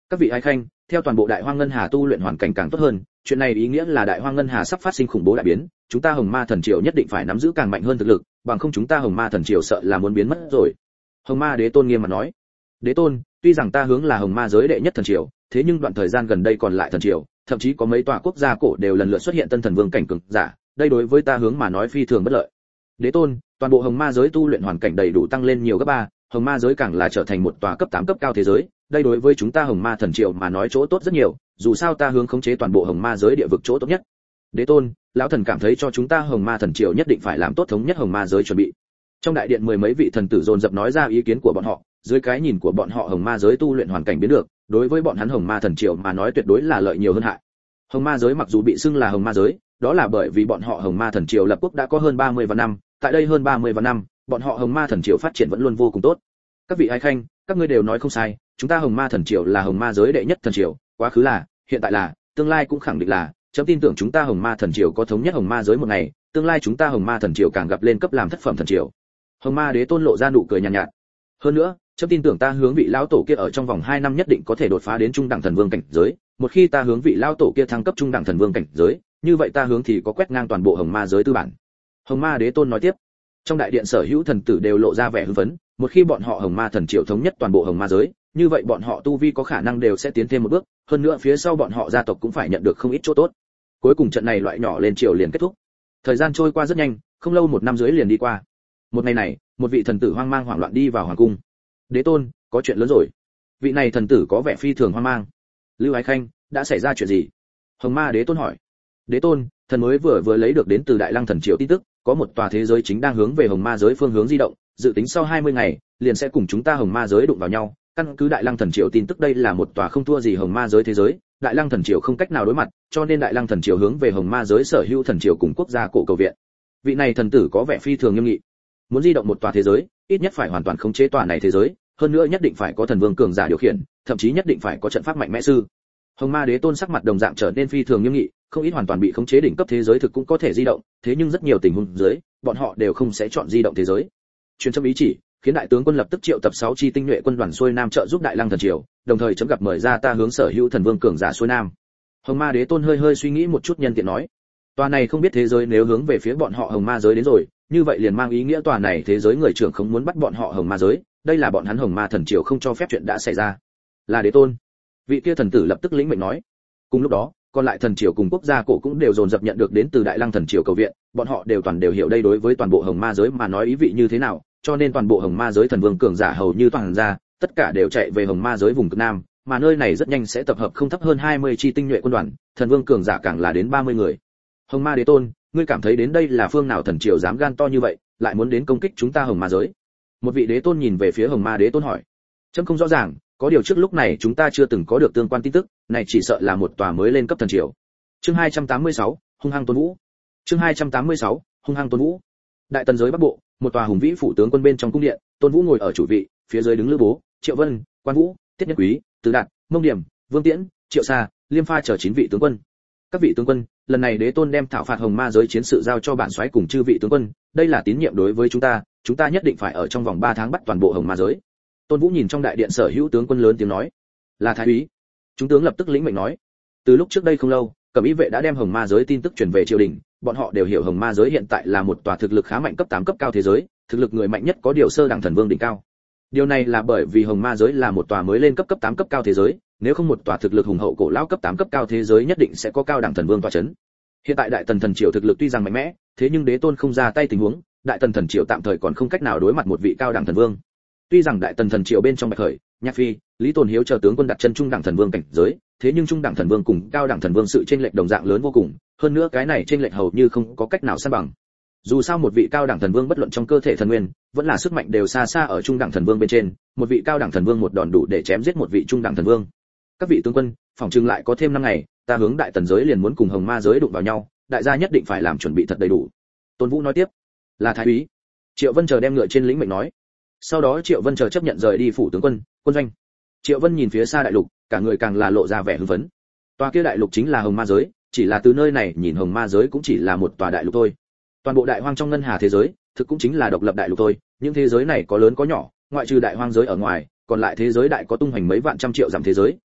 Các vị ái khanh, theo toàn bộ Đại Hoang Ngân Hà tu luyện hoàn cảnh càng tốt hơn, chuyện này ý nghĩa là Đại Hoang Ngân Hà sắp phát sinh khủng bố đại biến, chúng ta Hồng Ma Thần Triều nhất định phải nắm giữ càng mạnh hơn thực lực, bằng không chúng ta Hồng Ma Thần Triều sợ là muốn biến mất rồi. Hồng Ma Đế Tôn nghiêm mặt nói. Đế Tôn, tuy rằng ta hướng là Hồng Ma giới đệ nhất thần triều, thế nhưng đoạn thời gian gần đây còn lại thần triều, thậm chí có mấy tòa quốc gia cổ đều lần lượt xuất hiện tân thần vương cảnh cường giả, đây đối với ta hướng mà nói phi thường bất lợi. Đế Tôn, toàn bộ Hồng Ma giới tu luyện hoàn cảnh đầy đủ tăng lên nhiều gấp ba, Hồng Ma giới càng là trở thành một tòa cấp tám cấp cao thế giới, đây đối với chúng ta Hồng Ma Thần Triều mà nói chỗ tốt rất nhiều, dù sao ta hướng khống chế toàn bộ Hồng Ma giới địa vực chỗ tốt nhất. Đế Tôn, lão thần cảm thấy cho chúng ta Hồng Ma Thần Triều nhất định phải làm tốt thống nhất Hồng Ma giới chuẩn bị. Trong đại điện mười mấy vị thần tử dồn dập nói ra ý kiến của bọn họ, dưới cái nhìn của bọn họ Hồng Ma giới tu luyện hoàn cảnh biến được, đối với bọn hắn Hồng Ma Thần Triều mà nói tuyệt đối là lợi nhiều hơn hại. Hồng Ma giới mặc dù bị xưng là Hồng Ma giới, đó là bởi vì bọn họ Hồng Ma Thần Triều lập quốc đã có hơn ba mươi vạn năm, tại đây hơn ba mươi vạn năm, bọn họ Hồng Ma Thần Triều phát triển vẫn luôn vô cùng tốt. Các vị ái khanh, các ngươi đều nói không sai, chúng ta Hồng Ma Thần Triều là Hồng Ma giới đệ nhất thần triều, quá khứ là, hiện tại là, tương lai cũng khẳng định là, chấm tin tưởng chúng ta Hồng Ma Thần Triều có thống nhất Hồng Ma giới một ngày, tương lai chúng ta Hồng Ma Thần Triều càng gặp lên cấp làm thất phẩm thần triều. Hồng Ma Đế Tôn lộ ra nụ cười nhàn nhạt, nhạt. Hơn nữa, chấm tin tưởng ta hướng vị lão tổ kia ở trong vòng hai năm nhất định có thể đột phá đến trung đẳng thần vương cảnh giới, một khi ta hướng vị lão tổ kia thăng cấp trung đẳng thần vương cảnh giới, như vậy ta hướng thì có quét ngang toàn bộ Hồng Ma giới tư bản. Hồng Ma Đế Tôn nói tiếp. Trong đại điện sở hữu thần tử đều lộ ra vẻ hưng phấn, một khi bọn họ Hồng Ma Thần Triều thống nhất toàn bộ Hồng Ma giới, như vậy bọn họ tu vi có khả năng đều sẽ tiến thêm một bước, hơn nữa phía sau bọn họ gia tộc cũng phải nhận được không ít chỗ tốt. Cuối cùng trận này loại nhỏ lên triều liền kết thúc. Thời gian trôi qua rất nhanh, không lâu một năm dưới liền đi qua. Một ngày này, một vị thần tử hoang mang hoảng loạn đi vào hoàng cung. Đế Tôn, có chuyện lớn rồi. Vị này thần tử có vẻ phi thường hoang mang. Lưu Ái Khanh, đã xảy ra chuyện gì? Hồng Ma Đế Tôn hỏi. Đế Tôn, thần mới vừa vừa lấy được đến từ Đại Lăng Thần Triều tin tức, có một tòa thế giới chính đang hướng về Hồng Ma giới phương hướng di động, dự tính sau hai mươi ngày, liền sẽ cùng chúng ta Hồng Ma giới đụng vào nhau. Căn cứ Đại Lăng Thần Triều tin tức đây là một tòa không thua gì Hồng Ma giới thế giới, Đại Lăng Thần Triều không cách nào đối mặt, cho nên Đại Lăng Thần Triều hướng về Hồng Ma giới sở hữu thần triều cùng quốc gia cổ cầu viện. Vị này thần tử có vẻ phi thường nghiêm nghị. Muốn di động một tòa thế giới, ít nhất phải hoàn toàn khống chế tòa này thế giới, hơn nữa nhất định phải có thần vương cường giả điều khiển, thậm chí nhất định phải có trận pháp mạnh mẽ sư. Hồng Ma Đế Tôn sắc mặt đồng dạng trở nên phi thường nghiêm nghị, không ít hoàn toàn bị khống chế đỉnh cấp thế giới thực cũng có thể di động, thế nhưng rất nhiều tình huống dưới, bọn họ đều không sẽ chọn di động thế giới. Truyền chấm ý chỉ, khiến đại tướng quân lập tức triệu tập sáu chi tinh nhuệ quân đoàn xuôi nam trợ giúp Đại Lăng Thần Triều, đồng thời chấm gặp mời ra ta hướng sở hữu thần vương cường giả xuôi nam. Hồng Ma Đế Tôn hơi hơi suy nghĩ một chút nhân tiện nói, tòa này không biết thế giới nếu hướng về phía bọn họ Hồng Ma giới đến rồi, như vậy liền mang ý nghĩa tòa này thế giới người trưởng không muốn bắt bọn họ Hồng Ma giới, đây là bọn hắn Hồng Ma Thần Triều không cho phép chuyện đã xảy ra. Là Đế Tôn. Vị kia thần tử lập tức lĩnh mệnh nói. Cùng lúc đó, còn lại thần triều cùng quốc gia cổ cũng đều dồn dập nhận được đến từ Đại Lăng Thần Triều cầu viện, bọn họ đều toàn đều hiểu đây đối với toàn bộ Hồng Ma giới mà nói ý vị như thế nào, cho nên toàn bộ Hồng Ma giới thần vương cường giả hầu như toàn ra, tất cả đều chạy về Hồng Ma giới vùng cực nam, mà nơi này rất nhanh sẽ tập hợp không thấp hơn hai mươi chi tinh nhuệ quân đoàn, thần vương cường giả càng là đến ba mươi người. Hồng Ma Đế Tôn, ngươi cảm thấy đến đây là phương nào thần triều dám gan to như vậy, lại muốn đến công kích chúng ta Hồng Ma giới? Một vị đế tôn nhìn về phía Hồng Ma Đế Tôn hỏi. Chấm không rõ ràng, có điều trước lúc này chúng ta chưa từng có được tương quan tin tức, này chỉ sợ là một tòa mới lên cấp thần triều. Chương hai trăm tám mươi sáu, hung hăng Tôn Vũ. Chương hai trăm tám mươi sáu, hung hăng Tôn Vũ. Đại tần giới Bắc Bộ, một tòa hùng vĩ phủ tướng quân bên trong cung điện, Tôn Vũ ngồi ở chủ vị, phía dưới đứng Lữ Bố, Triệu Vân, Quan Vũ, Tiết Nhất Quý, Từ Đạt, Mông Điểm, Vương Tiễn, Triệu Sa, Liêm Pha chờ chín vị tướng quân. Các vị tướng quân, lần này đế tôn đem thảo phạt Hồng Ma giới chiến sự giao cho bản soái cùng chư vị tướng quân, đây là tín nhiệm đối với chúng ta, chúng ta nhất định phải ở trong vòng ba tháng bắt toàn bộ Hồng Ma giới. Tôn Vũ nhìn trong đại điện sở hữu tướng quân lớn tiếng nói, là thái úy. Chúng tướng lập tức lĩnh mệnh nói. Từ lúc trước đây không lâu, Cẩm Y vệ đã đem Hồng Ma giới tin tức truyền về triều đình, bọn họ đều hiểu Hồng Ma giới hiện tại là một tòa thực lực khá mạnh cấp tám cấp cao thế giới, thực lực người mạnh nhất có điều sơ đẳng thần vương đỉnh cao. Điều này là bởi vì Hồng Ma giới là một tòa mới lên cấp cấp tám cấp cao thế giới, nếu không một tòa thực lực hùng hậu cổ lão cấp tám cấp cao thế giới nhất định sẽ có cao đẳng thần vương tọa chấn. Hiện tại Đại Tần thần triều thực lực tuy rằng mạnh mẽ, thế nhưng đế tôn không ra tay tình huống, Đại Tần thần triều tạm thời còn không cách nào đối mặt một vị cao đẳng thần vương. Tuy rằng Đại Tần thần triều bên trong Bạch Khởi, Nhạc Phi, Lý Tồn Hiếu chờ tướng quân đặt chân trung đẳng thần vương cảnh giới, thế nhưng trung đẳng thần vương cùng cao đẳng thần vương sự chênh lệch đồng dạng lớn vô cùng, hơn nữa cái này chênh lệch hầu như không có cách nào san bằng. Dù sao một vị cao đẳng thần vương bất luận trong cơ thể thần nguyên, vẫn là sức mạnh đều xa xa ở trung đẳng thần vương bên trên, một vị cao đẳng thần vương một đòn đủ để chém giết một vị trung đẳng thần vương. Các vị tướng quân, phòng trừng lại có thêm năm ngày, ta hướng Đại Tần giới liền muốn cùng Hồng Ma giới đụng vào nhau, đại gia nhất định phải làm chuẩn bị thật đầy đủ. Tôn Vũ nói tiếp, là thái úy. Triệu Vân chờ đem ngựa trên lĩnh mệnh nói. Sau đó Triệu Vân chờ chấp nhận rời đi phủ tướng quân, quân doanh. Triệu Vân nhìn phía xa đại lục, cả người càng là lộ ra vẻ hưng phấn. Tòa kia đại lục chính là Hồng Ma giới, chỉ là từ nơi này nhìn Hồng Ma giới cũng chỉ là một tòa đại lục thôi. Toàn bộ đại hoang trong ngân hà thế giới, thực cũng chính là độc lập đại lục thôi, những thế giới này có lớn có nhỏ, ngoại trừ đại hoang giới ở ngoài, còn lại thế giới đại có tung hoành mấy vạn trăm triệu dặm thế giới,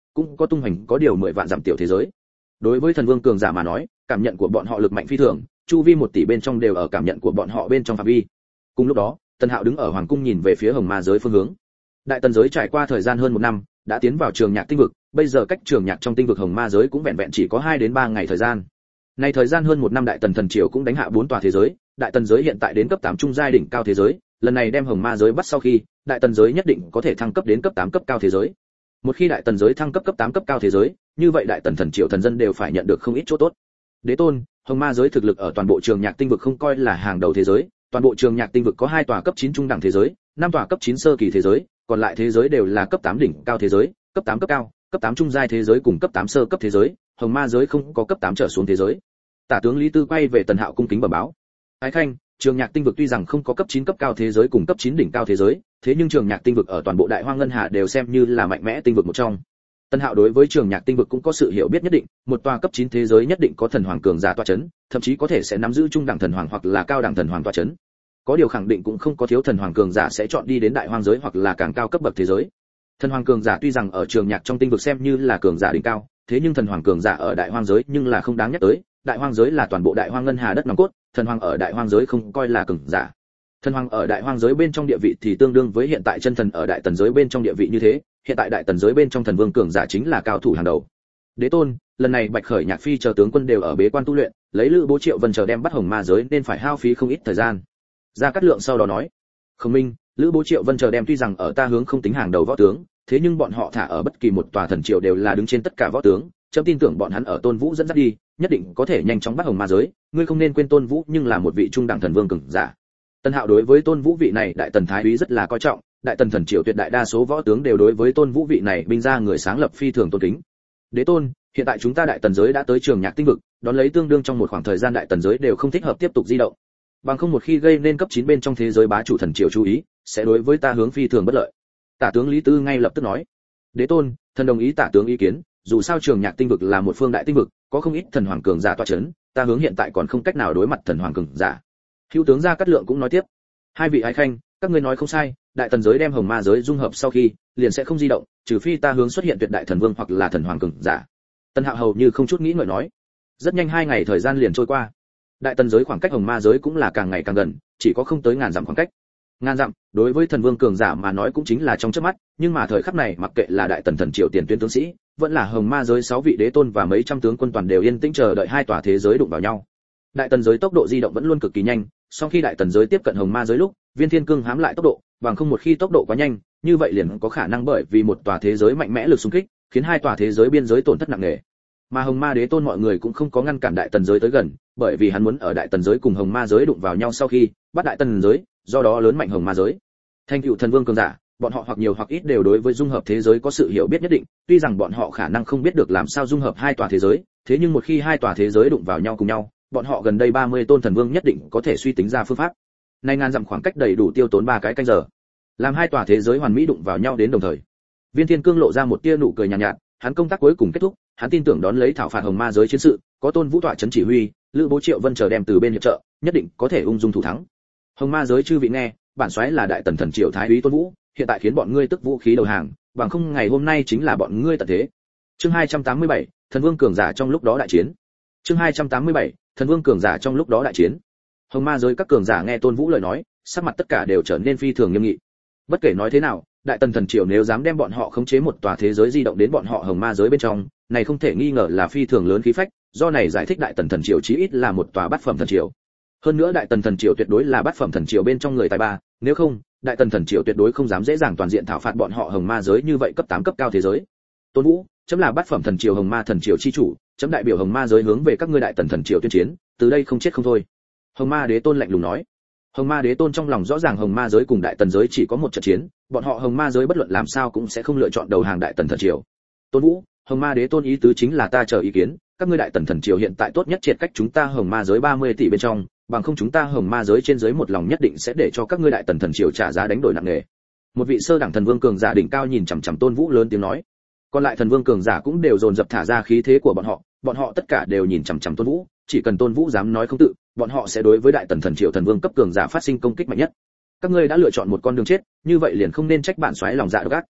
cũng có tung hoành có điều mười vạn dặm tiểu thế giới. Đối với thần vương cường giả mà nói, cảm nhận của bọn họ lực mạnh phi thường, chu vi một tỷ bên trong đều ở cảm nhận của bọn họ bên trong phạm vi. Cùng lúc đó, Tần Hạo đứng ở hoàng cung nhìn về phía hồng ma giới phương hướng. Đại tần giới trải qua thời gian hơn một năm, đã tiến vào trường nhạc tinh vực, bây giờ cách trường nhạc trong tinh vực hồng ma giới cũng vẹn vẹn chỉ có hai đến ba ngày thời gian. Nay thời gian hơn một năm đại tần thần triều cũng đánh hạ bốn tòa thế giới, đại tần giới hiện tại đến cấp tám trung giai đỉnh cao thế giới, lần này đem hồng ma giới bắt sau khi, đại tần giới nhất định có thể thăng cấp đến cấp tám cấp cao thế giới. Một khi đại tần giới thăng cấp cấp tám cấp cao thế giới, như vậy đại tần thần triều thần dân đều phải nhận được không ít chỗ tốt. Đế tôn, hồng ma giới thực lực ở toàn bộ trường nhạc tinh vực không coi là hàng đầu thế giới, toàn bộ trường nhạc tinh vực có hai tòa cấp chín trung đẳng thế giới, năm tòa cấp chín sơ kỳ thế giới, còn lại thế giới đều là cấp tám đỉnh cao thế giới, cấp tám cấp cao, cấp tám trung giai thế giới cùng cấp tám sơ cấp thế giới, hồng ma giới không có cấp tám trở xuống thế giới. Tả tướng Lý Tư quay về Tần Hạo cung kính bẩm báo. Ái khanh, trường nhạc tinh vực tuy rằng không có cấp chín cấp cao thế giới cùng cấp chín đỉnh cao thế giới, thế nhưng trường nhạc tinh vực ở toàn bộ đại hoang ngân hà đều xem như là mạnh mẽ tinh vực một trong. Tần Hạo đối với trường nhạc tinh vực cũng có sự hiểu biết nhất định, một tòa cấp chín thế giới nhất định có thần hoàng cường giả tọa chấn, thậm chí có thể sẽ nắm giữ trung đẳng thần hoàng hoặc là cao đẳng thần hoàng tọa chấn. Có điều khẳng định cũng không có thiếu thần hoàng cường giả sẽ chọn đi đến đại hoang giới hoặc là càng cao cấp bậc thế giới. Thần hoàng cường giả tuy rằng ở trường nhạc trong tinh vực xem như là cường giả đỉnh cao, thế nhưng thần hoàng cường giả ở đại hoang giới nhưng là không đáng nhắc tới, đại hoang giới là toàn bộ đại hoang ngân hà đất nòng cốt, thần hoàng ở đại hoang giới không coi là cường giả. Thần hoàng ở đại hoang giới bên trong địa vị thì tương đương với hiện tại chân thần ở đại tần giới bên trong địa vị như thế, hiện tại đại tần giới bên trong thần vương cường giả chính là cao thủ hàng đầu. Đế tôn, lần này Bạch Khởi Nhạc Phi chờ tướng quân đều ở bế quan tu luyện, lấy Lữ Bố Triệu Vân chờ đem bắt hồng ma giới nên phải hao phí không ít thời gian. Gia Cát Lượng sau đó nói, Khổng Minh, Lữ Bố Triệu Vân chờ đem tuy rằng ở ta hướng không tính hàng đầu võ tướng, thế nhưng bọn họ thả ở bất kỳ một tòa thần triều đều là đứng trên tất cả võ tướng, chấm tin tưởng bọn hắn ở Tôn Vũ dẫn dắt đi, nhất định có thể nhanh chóng bắt hồng ma giới, ngươi không nên quên Tôn Vũ nhưng là một vị trung đẳng thần vương cường giả. Tân Hạo đối với Tôn Vũ vị này đại tần thái úy rất là coi trọng, đại tần thần triều tuyệt đại đa số võ tướng đều đối với Tôn Vũ vị này binh gia người sáng lập phi thường tôn kính. Đế tôn, hiện tại chúng ta đại tần giới đã tới trường nhạc tinh vực, đón lấy tương đương trong một khoảng thời gian đại tần giới đều không thích hợp tiếp tục di động. Bằng không một khi gây nên cấp chín bên trong thế giới bá chủ thần triều chú ý, sẽ đối với ta hướng phi thường bất lợi. Tả tướng Lý Tư ngay lập tức nói, Đế tôn, thần đồng ý tả tướng ý kiến, dù sao trường nhạc tinh vực là một phương đại tinh vực, có không ít thần hoàng cường giả tọa chấn, ta hướng hiện tại còn không cách nào đối mặt thần hoàng cường giả. Hữu tướng Gia Cát Lượng cũng nói tiếp, hai vị ái khanh, các ngươi nói không sai, đại tần giới đem hồng ma giới dung hợp sau khi, liền sẽ không di động, trừ phi ta hướng xuất hiện tuyệt đại thần vương hoặc là thần hoàng cường giả. Tân Hạo hầu như không chút nghĩ ngợi nói. Rất nhanh hai ngày thời gian liền trôi qua. Đại tần giới khoảng cách hồng ma giới cũng là càng ngày càng gần, chỉ có không tới ngàn dặm khoảng cách. Ngàn dặm, đối với thần vương cường giả mà nói cũng chính là trong chớp mắt, nhưng mà thời khắc này mặc kệ là đại tần thần triều tiền tuyến tướng sĩ, vẫn là hồng ma giới sáu vị đế tôn và mấy trăm tướng quân toàn đều yên tĩnh chờ đợi hai tòa thế giới đụng vào nhau. Đại tần giới tốc độ di động vẫn luôn cực kỳ nhanh, sau khi đại tần giới tiếp cận hồng ma giới lúc, Viên Thiên Cương hám lại tốc độ, bằng không một khi tốc độ quá nhanh, như vậy liền có khả năng bởi vì một tòa thế giới mạnh mẽ lực xung kích, khiến hai tòa thế giới biên giới tổn thất nặng nề. Mà hồng ma đế tôn mọi người cũng không có ngăn cản đại tần giới tới gần, bởi vì hắn muốn ở đại tần giới cùng hồng ma giới đụng vào nhau sau khi bắt đại tần giới, do đó lớn mạnh hồng ma giới. Thành tựu thần vương cường giả, bọn họ hoặc nhiều hoặc ít đều đối với dung hợp thế giới có sự hiểu biết nhất định, tuy rằng bọn họ khả năng không biết được làm sao dung hợp hai tòa thế giới, thế nhưng một khi hai tòa thế giới đụng vào nhau cùng nhau, bọn họ gần đây ba mươi tôn thần vương nhất định có thể suy tính ra phương pháp. Nay ngàn dặm khoảng cách đầy đủ tiêu tốn ba cái canh giờ, làm hai tòa thế giới hoàn mỹ đụng vào nhau đến đồng thời. Viên Thiên Cương lộ ra một tia nụ cười nhàn nhạt, nhạt, hắn công tác cuối cùng kết thúc, hắn tin tưởng đón lấy thảo phạt hồng ma giới chiến sự, có Tôn Vũ tọa trấn chỉ huy, Lữ Bố Triệu Vân chờ đem từ bên hiệp trợ, nhất định có thể ung dung thủ thắng. Hồng ma giới chư vị nghe, bản soái là đại tần thần triều thái úy Tôn Vũ, hiện tại khiến bọn ngươi tức vũ khí đầu hàng, bằng không ngày hôm nay chính là bọn ngươi tận thế. Chương hai trăm tám mươi bảy, thần vương cường giả trong lúc đó đại chiến. Chương hai trăm tám mươi bảy, thần vương cường giả trong lúc đó đại chiến. Hồng ma giới các cường giả nghe Tôn Vũ lời nói, sắc mặt tất cả đều trở nên phi thường nghiêm nghị. Bất kể nói thế nào, đại tần thần triều nếu dám đem bọn họ khống chế một tòa thế giới di động đến bọn họ hồng ma giới bên trong, này không thể nghi ngờ là phi thường lớn khí phách, do này giải thích đại tần thần triều chí ít là một tòa bát phẩm thần triều. Hơn nữa đại tần thần triều tuyệt đối là bát phẩm thần triều bên trong người tài ba, nếu không, đại tần thần triều tuyệt đối không dám dễ dàng toàn diện thảo phạt bọn họ hồng ma giới như vậy cấp tám cấp cao thế giới. Tôn Vũ, chấm là bát phẩm thần triều hồng ma thần triều chi chủ, chấm đại biểu hồng ma giới hướng về các ngươi đại tần thần triều tuyên chiến, từ đây không chết không thôi. Hồng ma đế tôn lạnh lùng nói. Hồng ma đế tôn trong lòng rõ ràng hồng ma giới cùng đại tần giới chỉ có một trận chiến, bọn họ hồng ma giới bất luận làm sao cũng sẽ không lựa chọn đầu hàng đại tần thần triều. Tôn Vũ, hồng ma đế tôn ý tứ chính là ta chờ ý kiến, các ngươi đại tần thần triều hiện tại tốt nhất triệt cách chúng ta hồng ma giới ba mươi tỷ bên trong, bằng không chúng ta hồng ma giới trên giới một lòng nhất định sẽ để cho các ngươi đại tần thần triều trả giá đánh đổi nặng nề. Một vị sơ đẳng thần vương cường giả đỉnh cao nhìn chằm chằm Tôn Vũ lớn tiếng nói. Còn lại thần vương cường giả cũng đều dồn dập thả ra khí thế của bọn họ, bọn họ tất cả đều nhìn chằm chằm Tôn Vũ, chỉ cần Tôn Vũ dám nói không tự, bọn họ sẽ đối với đại tần thần triều thần vương cấp cường giả phát sinh công kích mạnh nhất. Các ngươi đã lựa chọn một con đường chết, như vậy liền không nên trách bản soái lòng dạ độc ác.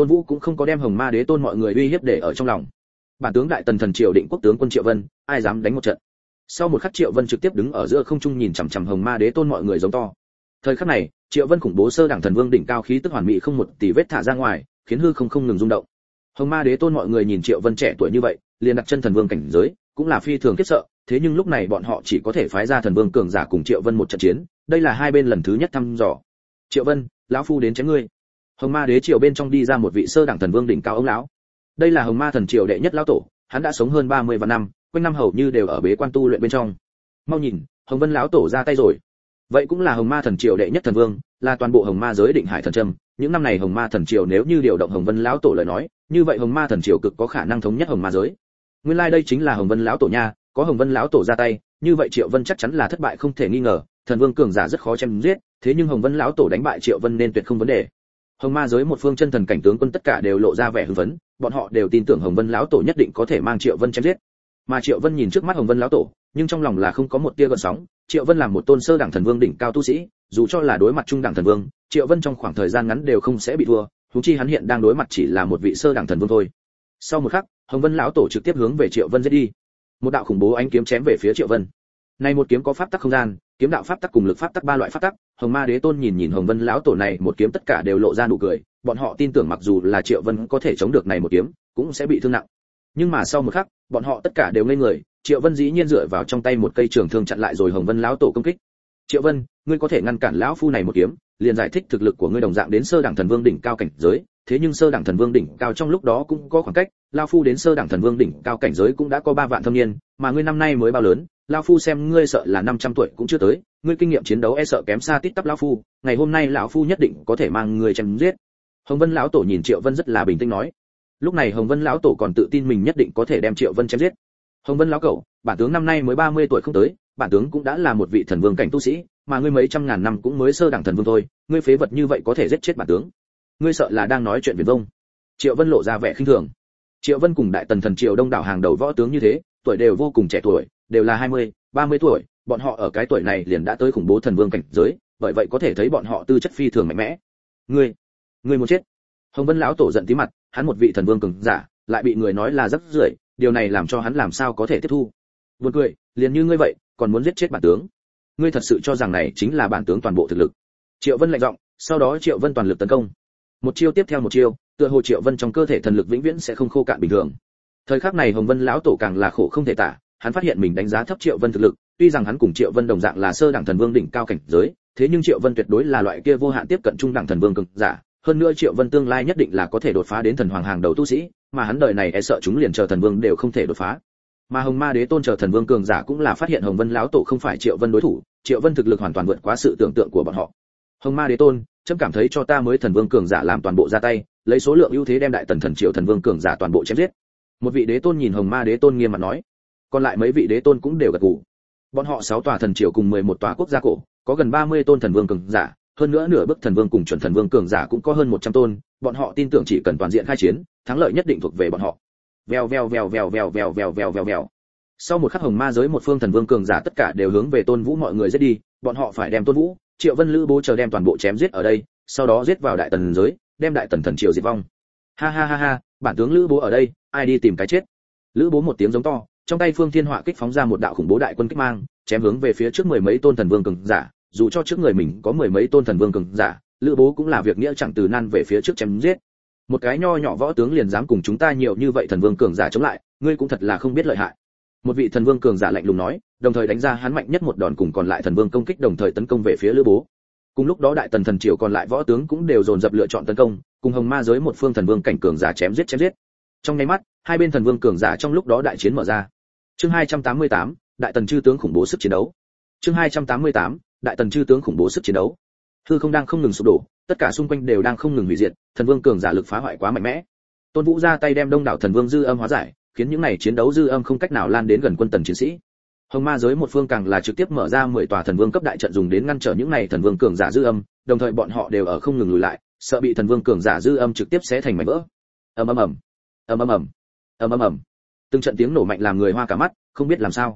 Tôn Vũ cũng không có đem Hồng Ma Đế Tôn mọi người uy hiếp để ở trong lòng. Bản tướng Đại Tần Thần Triều định quốc tướng quân Triệu Vân, ai dám đánh một trận. Sau một khắc Triệu Vân trực tiếp đứng ở giữa không trung nhìn chằm chằm Hồng Ma Đế Tôn mọi người giống to. Thời khắc này, Triệu Vân khủng bố sơ đẳng thần vương đỉnh cao khí tức hoàn mỹ không một tì vết thả ra ngoài, khiến hư không không ngừng rung động. Hồng Ma Đế Tôn mọi người nhìn Triệu Vân trẻ tuổi như vậy, liền đặt chân thần vương cảnh giới, cũng là phi thường khiếp sợ, thế nhưng lúc này bọn họ chỉ có thể phái ra thần vương cường giả cùng Triệu Vân một trận chiến, đây là hai bên lần thứ nhất thăm dò. Triệu Vân, lão phu đến chém ngươi. Hồng Ma Đế Triều bên trong đi ra một vị sơ đẳng thần vương đỉnh cao ông lão. Đây là Hồng Ma Thần Triều đệ nhất lão tổ, hắn đã sống hơn ba mươi vạn năm, quanh năm hầu như đều ở bế quan tu luyện bên trong. Mau nhìn, Hồng Vân lão tổ ra tay rồi. Vậy cũng là Hồng Ma Thần Triều đệ nhất thần vương, là toàn bộ Hồng Ma giới định hải thần trâm, những năm này Hồng Ma Thần Triều nếu như điều động Hồng Vân lão tổ lời nói, như vậy Hồng Ma Thần Triều cực có khả năng thống nhất Hồng Ma giới. Nguyên lai like đây chính là Hồng Vân lão tổ nha, có Hồng Vân lão tổ ra tay, như vậy Triệu Vân chắc chắn là thất bại không thể nghi ngờ, thần vương cường giả rất khó chém giết, thế nhưng Hồng Vân lão tổ đánh bại Triệu Vân nên tuyệt không vấn đề. Hồng Ma giới một phương chân thần cảnh tướng quân tất cả đều lộ ra vẻ hưng phấn, bọn họ đều tin tưởng Hồng Vân lão tổ nhất định có thể mang Triệu Vân chém giết. Mà Triệu Vân nhìn trước mắt Hồng Vân lão tổ, nhưng trong lòng là không có một tia gợn sóng, Triệu Vân là một tôn sơ đẳng thần vương đỉnh cao tu sĩ, dù cho là đối mặt trung đẳng thần vương, Triệu Vân trong khoảng thời gian ngắn đều không sẽ bị thua, huống chi hắn hiện đang đối mặt chỉ là một vị sơ đẳng thần vương thôi. Sau một khắc, Hồng Vân lão tổ trực tiếp hướng về Triệu Vân giết đi. Một đạo khủng bố ánh kiếm chém về phía Triệu Vân. Này một kiếm có pháp tắc không gian, kiếm đạo pháp tắc cùng lực pháp tắc ba loại pháp tắc, Hồng Ma Đế Tôn nhìn nhìn Hồng Vân lão tổ này một kiếm tất cả đều lộ ra nụ cười, bọn họ tin tưởng mặc dù là Triệu Vân có thể chống được này một kiếm, cũng sẽ bị thương nặng. Nhưng mà sau một khắc, bọn họ tất cả đều ngây người, Triệu Vân dĩ nhiên dựa vào trong tay một cây trường thương chặn lại rồi Hồng Vân lão tổ công kích. Triệu Vân, ngươi có thể ngăn cản lão phu này một kiếm, liền giải thích thực lực của ngươi đồng dạng đến sơ đẳng thần vương đỉnh cao cảnh giới, thế nhưng sơ đẳng thần vương đỉnh cao trong lúc đó cũng có khoảng cách, lão phu đến sơ đẳng thần vương đỉnh cao cảnh giới cũng đã có ba vạn thâm niên, mà ngươi năm nay mới bao lớn, lão phu xem ngươi sợ là năm trăm tuổi cũng chưa tới, ngươi kinh nghiệm chiến đấu e sợ kém xa tít tắp lão phu, ngày hôm nay lão phu nhất định có thể mang ngươi chém giết. Hồng Vân lão tổ nhìn Triệu Vân rất là bình tĩnh nói. Lúc này Hồng Vân lão tổ còn tự tin mình nhất định có thể đem Triệu Vân chém giết. Hồng Vân lão cẩu, bản tướng năm nay mới ba mươi tuổi không tới, bản tướng cũng đã là một vị thần vương cảnh tu sĩ, mà ngươi mấy trăm ngàn năm cũng mới sơ đẳng thần vương thôi, ngươi phế vật như vậy có thể giết chết bản tướng. Ngươi sợ là đang nói chuyện viển vông. Triệu Vân lộ ra vẻ khinh thường. Triệu Vân cùng Đại Tần Thần Triều đông đảo hàng đầu võ tướng như thế, tuổi đều vô cùng trẻ tuổi, đều là hai mươi, ba mươi tuổi, bọn họ ở cái tuổi này liền đã tới khủng bố thần vương cảnh giới, bởi vậy có thể thấy bọn họ tư chất phi thường mạnh mẽ. Ngươi, ngươi muốn chết. Hồng Vân lão tổ giận tí mặt, hắn một vị thần vương cường giả, lại bị người nói là rất rưởi, điều này làm cho hắn làm sao có thể tiếp thu. Buồn cười, liền như ngươi vậy, còn muốn giết chết bản tướng. Ngươi thật sự cho rằng này chính là bản tướng toàn bộ thực lực. Triệu Vân lạnh giọng, sau đó Triệu Vân toàn lực tấn công. Một chiêu tiếp theo một chiêu, tựa hồ Triệu Vân trong cơ thể thần lực vĩnh viễn sẽ không khô cạn bình thường. Thời khắc này Hồng Vân lão tổ càng là khổ không thể tả, hắn phát hiện mình đánh giá thấp Triệu Vân thực lực, tuy rằng hắn cùng Triệu Vân đồng dạng là sơ đẳng thần vương đỉnh cao cảnh giới, thế nhưng Triệu Vân tuyệt đối là loại kia vô hạn tiếp cận trung đẳng thần vương cường giả, hơn nữa Triệu Vân tương lai nhất định là có thể đột phá đến thần hoàng hàng đầu tu sĩ, mà hắn đời này e sợ chúng liền chờ thần vương đều không thể đột phá. Mà Hồng Ma Đế Tôn chờ thần vương cường giả cũng là phát hiện Hồng Vân lão tổ không phải Triệu Vân đối thủ, Triệu Vân thực lực hoàn toàn vượt quá sự tưởng tượng của bọn họ. Hồng Ma Đế Tôn, chấm cảm thấy cho ta mới thần vương cường giả làm toàn bộ ra tay, lấy số lượng ưu thế đem Đại Tần Thần Triều thần vương cường giả toàn bộ chém giết. Một vị đế tôn nhìn Hồng Ma Đế Tôn nghiêm mặt nói, còn lại mấy vị đế tôn cũng đều gật gù. Bọn họ sáu tòa thần triều cùng mười một tòa quốc gia cổ, có gần ba mươi tôn thần vương cường giả, hơn nữa nửa bước thần vương cùng chuẩn thần vương cường giả cũng có hơn một trăm tôn, bọn họ tin tưởng chỉ cần toàn diện khai chiến, thắng lợi nhất định thuộc về bọn họ. Vèo vèo vèo vèo vèo vèo vèo vèo vèo vèo. Sau một khắc Hồng Ma giới một phương thần vương cường giả tất cả đều hướng về Tôn Vũ mọi người giết đi, bọn họ phải đem Tôn Vũ, Triệu Vân Lữ Bố chờ đem toàn bộ chém giết ở đây, sau đó giết vào Đại Tần giới, đem Đại Tần thần triều diệt vong. Ha ha ha ha, bản tướng Lữ Bố ở đây, ai đi tìm cái chết. Lữ Bố một tiếng giống to, trong tay Phương Thiên Họa kích phóng ra một đạo khủng bố đại quân kích mang, chém hướng về phía trước mười mấy tôn thần vương cường giả, dù cho trước người mình có mười mấy tôn thần vương cường giả, Lữ Bố cũng là việc nghĩa chẳng từ nan về phía trước chém giết. Một cái nho nhỏ võ tướng liền dám cùng chúng ta nhiều như vậy thần vương cường giả chống lại, ngươi cũng thật là không biết lợi hại. Một vị thần vương cường giả lạnh lùng nói, đồng thời đánh ra hắn mạnh nhất một đòn cùng còn lại thần vương công kích đồng thời tấn công về phía Lữ Bố. Cùng lúc đó Đại Tần thần triều còn lại võ tướng cũng đều dồn dập lựa chọn tấn công, cùng Hồng Ma giới một phương thần vương cảnh cường giả chém giết chém giết. Trong nháy mắt, hai bên thần vương cường giả trong lúc đó đại chiến mở ra. Chương hai trăm tám mươi tám, Đại Tần chư tướng khủng bố sức chiến đấu. Chương hai trăm tám mươi tám, Đại Tần chư tướng khủng bố sức chiến đấu. Hư không đang không ngừng sụp đổ, tất cả xung quanh đều đang không ngừng hủy diệt, thần vương cường giả lực phá hoại quá mạnh mẽ. Tôn Vũ ra tay đem đông đảo thần vương dư âm hóa giải, khiến những này chiến đấu dư âm không cách nào lan đến gần quân Tần chiến sĩ. Hồng Ma giới một phương càng là trực tiếp mở ra mười tòa thần vương cấp đại trận dùng đến ngăn trở những này thần vương cường giả dư âm, đồng thời bọn họ đều ở không ngừng lùi lại, sợ bị thần vương cường giả dư âm trực tiếp xé thành mảnh vỡ. Ầm ầm ầm, ầm ầm ầm, ầm ầm ầm. Từng trận tiếng nổ mạnh làm người hoa cả mắt, không biết làm sao.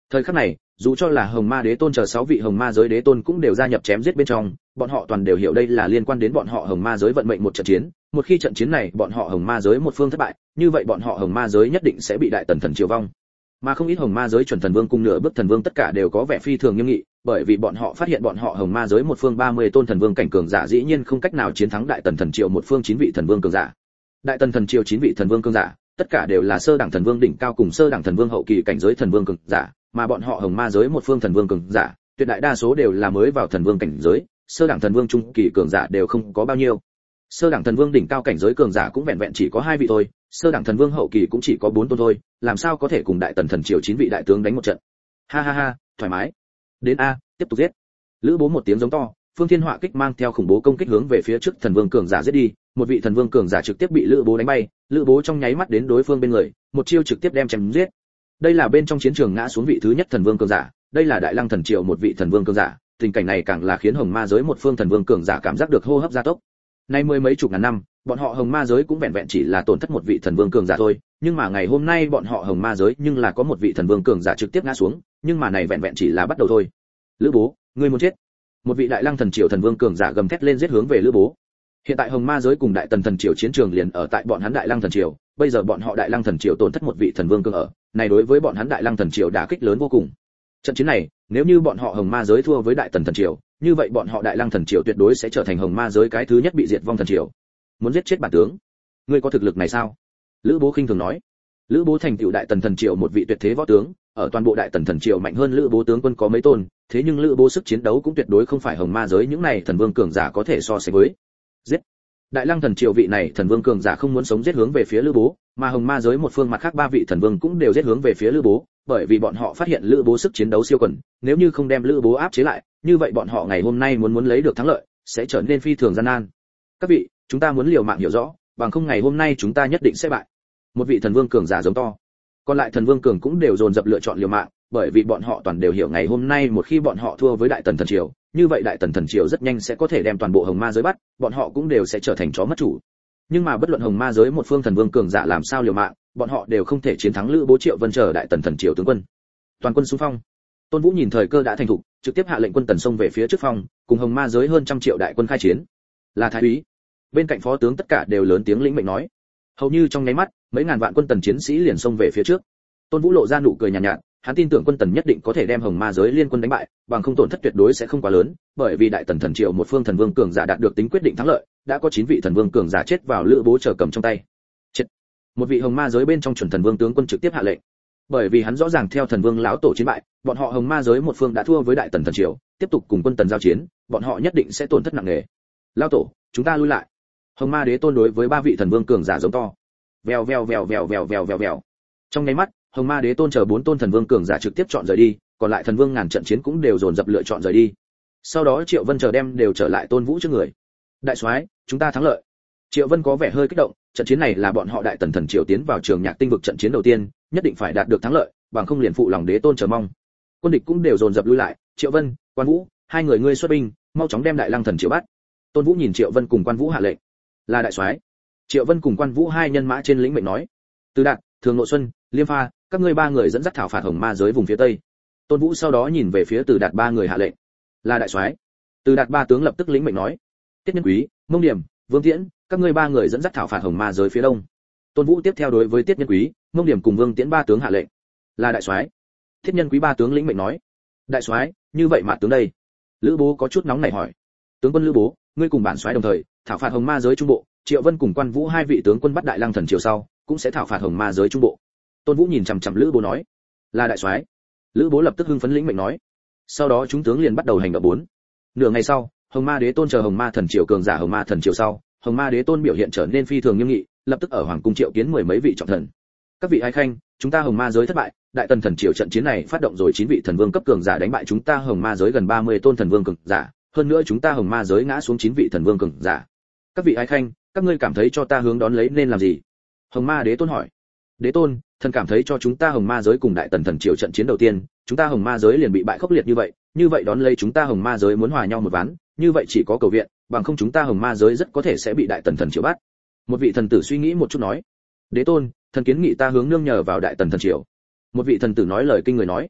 Thời khắc này, dù cho là Hồng Ma Đế Tôn chờ sáu vị Hồng Ma giới đế tôn cũng đều gia nhập chém giết bên trong, bọn họ toàn đều hiểu đây là liên quan đến bọn họ Hồng Ma giới vận mệnh một trận chiến, một khi trận chiến này bọn họ Hồng Ma giới một phương thất bại, như vậy bọn họ Hồng Ma giới nhất định sẽ bị Đại Tần thần triều vong. Mà không ít Hồng Ma giới chuẩn thần vương cùng nửa bước thần vương tất cả đều có vẻ phi thường nghiêm nghị, bởi vì bọn họ phát hiện bọn họ Hồng Ma giới một phương ba mươi tôn thần vương cảnh cường giả dĩ nhiên không cách nào chiến thắng Đại Tần thần triều một phương chín vị thần vương cường giả. Đại Tần thần triều chín vị thần vương cường giả, tất cả đều là sơ đẳng thần vương đỉnh cao cùng sơ đẳng thần vương hậu kỳ cảnh giới thần vương cường giả, mà bọn họ Hồng Ma giới một phương thần vương cường giả, tuyệt đại đa số đều là mới vào thần vương cảnh giới, sơ đẳng thần vương trung kỳ cường giả đều không có bao nhiêu. Sơ đẳng thần vương đỉnh cao cảnh giới cường giả cũng vẹn vẹn chỉ có hai vị thôi, sơ đẳng thần vương hậu kỳ cũng chỉ có bốn tôn thôi, làm sao có thể cùng Đại Tần thần triều chín vị đại tướng đánh một trận. Ha ha ha, thoải mái. Đến a, tiếp tục giết. Lữ Bố một tiếng giống to, Phương Thiên Họa kích mang theo khủng bố công kích hướng về phía trước thần vương cường giả giết đi, một vị thần vương cường giả trực tiếp bị Lữ Bố đánh bay, Lữ Bố trong nháy mắt đến đối phương bên người, một chiêu trực tiếp đem chém giết. Đây là bên trong chiến trường ngã xuống vị thứ nhất thần vương cường giả, đây là Đại Lăng thần triều một vị thần vương cường giả, tình cảnh này càng là khiến Hồng Ma giới một phương thần vương cường giả cảm giác được hô hấp gia tốc. Nay mười mấy chục ngàn năm, bọn họ Hồng Ma giới cũng vẹn vẹn chỉ là tổn thất một vị thần vương cường giả thôi, nhưng mà ngày hôm nay bọn họ Hồng Ma giới nhưng là có một vị thần vương cường giả trực tiếp ngã xuống, nhưng mà này vẹn vẹn chỉ là bắt đầu thôi. Lữ Bố, ngươi muốn chết. Một vị Đại Lăng thần triều thần vương cường giả gầm thét lên giết hướng về Lữ Bố. Hiện tại Hồng Ma giới cùng Đại Tần thần triều chiến trường liền ở tại bọn hắn Đại Lăng thần triều, bây giờ bọn họ Đại Lăng thần triều tổn thất một vị thần vương cường ở, này đối với bọn hắn Đại Lăng thần triều đả kích lớn vô cùng. Trận chiến này, nếu như bọn họ Hồng Ma giới thua với Đại Tần thần triều, như vậy bọn họ Đại Lăng thần triều tuyệt đối sẽ trở thành Hồng Ma giới cái thứ nhất bị diệt vong thần triều. Muốn giết chết bản tướng, ngươi có thực lực này sao? Lữ Bố khinh thường nói. Lữ Bố thành tựu Đại Tần thần triều một vị tuyệt thế võ tướng, ở toàn bộ Đại Tần thần triều mạnh hơn Lữ Bố tướng quân có mấy tôn, thế nhưng Lữ Bố sức chiến đấu cũng tuyệt đối không phải Hồng Ma giới những này thần vương cường giả có thể so sánh với. Giết! Đại Lăng thần triều vị này thần vương cường giả không muốn sống giết hướng về phía Lữ Bố, mà Hồng Ma giới một phương mặt khác ba vị thần vương cũng đều giết hướng về phía Lữ Bố, bởi vì bọn họ phát hiện Lữ Bố sức chiến đấu siêu quần, nếu như không đem Lữ Bố áp chế lại, như vậy bọn họ ngày hôm nay muốn muốn lấy được thắng lợi, sẽ trở nên phi thường gian nan. Các vị, chúng ta muốn liều mạng hiểu rõ, bằng không ngày hôm nay chúng ta nhất định sẽ bại. Một vị thần vương cường giả giống to. Còn lại thần vương cường cũng đều dồn dập lựa chọn liều mạng, bởi vì bọn họ toàn đều hiểu ngày hôm nay một khi bọn họ thua với Đại Tần thần triều, như vậy Đại Tần thần triều rất nhanh sẽ có thể đem toàn bộ Hồng Ma giới bắt, bọn họ cũng đều sẽ trở thành chó mất chủ. Nhưng mà bất luận Hồng Ma giới một phương thần vương cường giả làm sao liều mạng, bọn họ đều không thể chiến thắng Lữ Bố Triệu Vân chờ Đại Tần thần triều tướng quân. Toàn quân xung phong. Tôn Vũ nhìn thời cơ đã thành thục, trực tiếp hạ lệnh quân tần xông về phía trước phòng, cùng Hồng Ma giới hơn trăm triệu đại quân khai chiến. Là thái úy. Bên cạnh phó tướng tất cả đều lớn tiếng lĩnh mệnh nói. Hầu như trong nháy mắt, mấy ngàn vạn quân tần chiến sĩ liền xông về phía trước. Tôn Vũ lộ ra nụ cười nhàn nhạt, nhạt, hắn tin tưởng quân tần nhất định có thể đem Hồng Ma giới liên quân đánh bại, bằng không tổn thất tuyệt đối sẽ không quá lớn, bởi vì Đại Tần thần triều một phương thần vương cường giả đạt được tính quyết định thắng lợi, đã có chín vị thần vương cường giả chết vào Lữ Bố chờ cầm trong tay. Chết. Một vị Hồng Ma giới bên trong chuẩn thần vương tướng quân trực tiếp hạ lệnh. Bởi vì hắn rõ ràng theo thần vương lão tổ chiến bại, bọn họ Hồng Ma giới một phương đã thua với Đại Tần thần triều, tiếp tục cùng quân tần giao chiến, bọn họ nhất định sẽ tổn thất nặng nề. Lão tổ, chúng ta lui lại. Hồng Ma đế tôn đối với ba vị thần vương cường giả giống to. Vèo vèo vèo vèo vèo vèo vèo vèo. Trong nháy mắt, Hồng Ma đế tôn chờ bốn tôn thần vương cường giả trực tiếp chọn rời đi, còn lại thần vương ngàn trận chiến cũng đều dồn dập lựa chọn rời đi. Sau đó Triệu Vân chờ đem đều trở lại Tôn Vũ trước người. Đại soái, chúng ta thắng lợi. Triệu Vân có vẻ hơi kích động, trận chiến này là bọn họ Đại Tần thần triều tiến vào Trường Nhạc tinh vực trận chiến đầu tiên, nhất định phải đạt được thắng lợi, bằng không liền phụ lòng đế tôn chờ mong. Quân địch cũng đều dồn dập lui lại, Triệu Vân, Quan Vũ, hai người ngươi xuất binh, mau chóng đem Đại Lăng thần triều bắt. Tôn Vũ nhìn Triệu Vân cùng Quan Vũ hạ lệnh. Là đại soái. Triệu Vân cùng Quan Vũ hai nhân mã trên lĩnh mệnh nói. Từ Đạt, Thường Ngộ Xuân, Liêm Pha, các ngươi ba người dẫn dắt thảo phạt Hồng Ma giới vùng phía tây. Tôn Vũ sau đó nhìn về phía Từ Đạt ba người hạ lệnh. Là đại soái. Từ Đạt ba tướng lập tức lĩnh mệnh nói. Tiết Nhân Quý, Mông Điểm, Vương Tiễn, các ngươi ba người dẫn dắt thảo phạt Hồng Ma giới phía đông. Tôn Vũ tiếp theo đối với Tiết Nhân Quý, Mông Điểm cùng Vương Tiễn ba tướng hạ lệnh. Là đại soái. Tiết Nhân Quý ba tướng lĩnh mệnh nói. Đại soái, như vậy mà tướng đây. Lữ Bố có chút nóng nảy hỏi. Tướng quân Lữ Bố, ngươi cùng bản soái đồng thời thảo phạt Hồng Ma giới trung bộ, Triệu Vân cùng Quan Vũ hai vị tướng quân bắt Đại Lăng thần triều sau, cũng sẽ thảo phạt Hồng Ma giới trung bộ. Tôn Vũ nhìn chằm chằm Lữ Bố nói. Là đại soái. Lữ Bố lập tức hưng phấn lĩnh mệnh nói. Sau đó chúng tướng liền bắt đầu hành động bốn. Nửa ngày sau, Hồng Ma đế tôn chờ Hồng Ma thần triều cường giả Hồng Ma thần triều sau, Hồng Ma đế tôn biểu hiện trở nên phi thường nghiêm nghị, lập tức ở hoàng cung triệu kiến mười mấy vị trọng thần. Các vị ái khanh, chúng ta Hồng Ma giới thất bại, Đại Tần thần triều trận chiến này phát động rồi chín vị thần vương cấp cường giả đánh bại chúng ta Hồng Ma giới gần ba mươi tôn thần vương cường giả, hơn nữa chúng ta Hồng Ma giới ngã xuống chín vị thần vương cường giả. Các vị ái khanh, các ngươi cảm thấy cho ta hướng đón lấy nên làm gì? Hồng Ma đế tôn hỏi. Đế tôn, thần cảm thấy cho chúng ta Hồng Ma giới cùng Đại Tần thần triều trận chiến đầu tiên, chúng ta Hồng Ma giới liền bị bại khốc liệt như vậy, như vậy đón lấy chúng ta Hồng Ma giới muốn hòa nhau một ván, như vậy chỉ có cầu viện, bằng không chúng ta Hồng Ma giới rất có thể sẽ bị Đại Tần thần triều bắt. Một vị thần tử suy nghĩ một chút nói. Đế tôn, thần kiến nghị ta hướng nương nhờ vào Đại Tần thần triều. Một vị thần tử nói lời kinh người nói.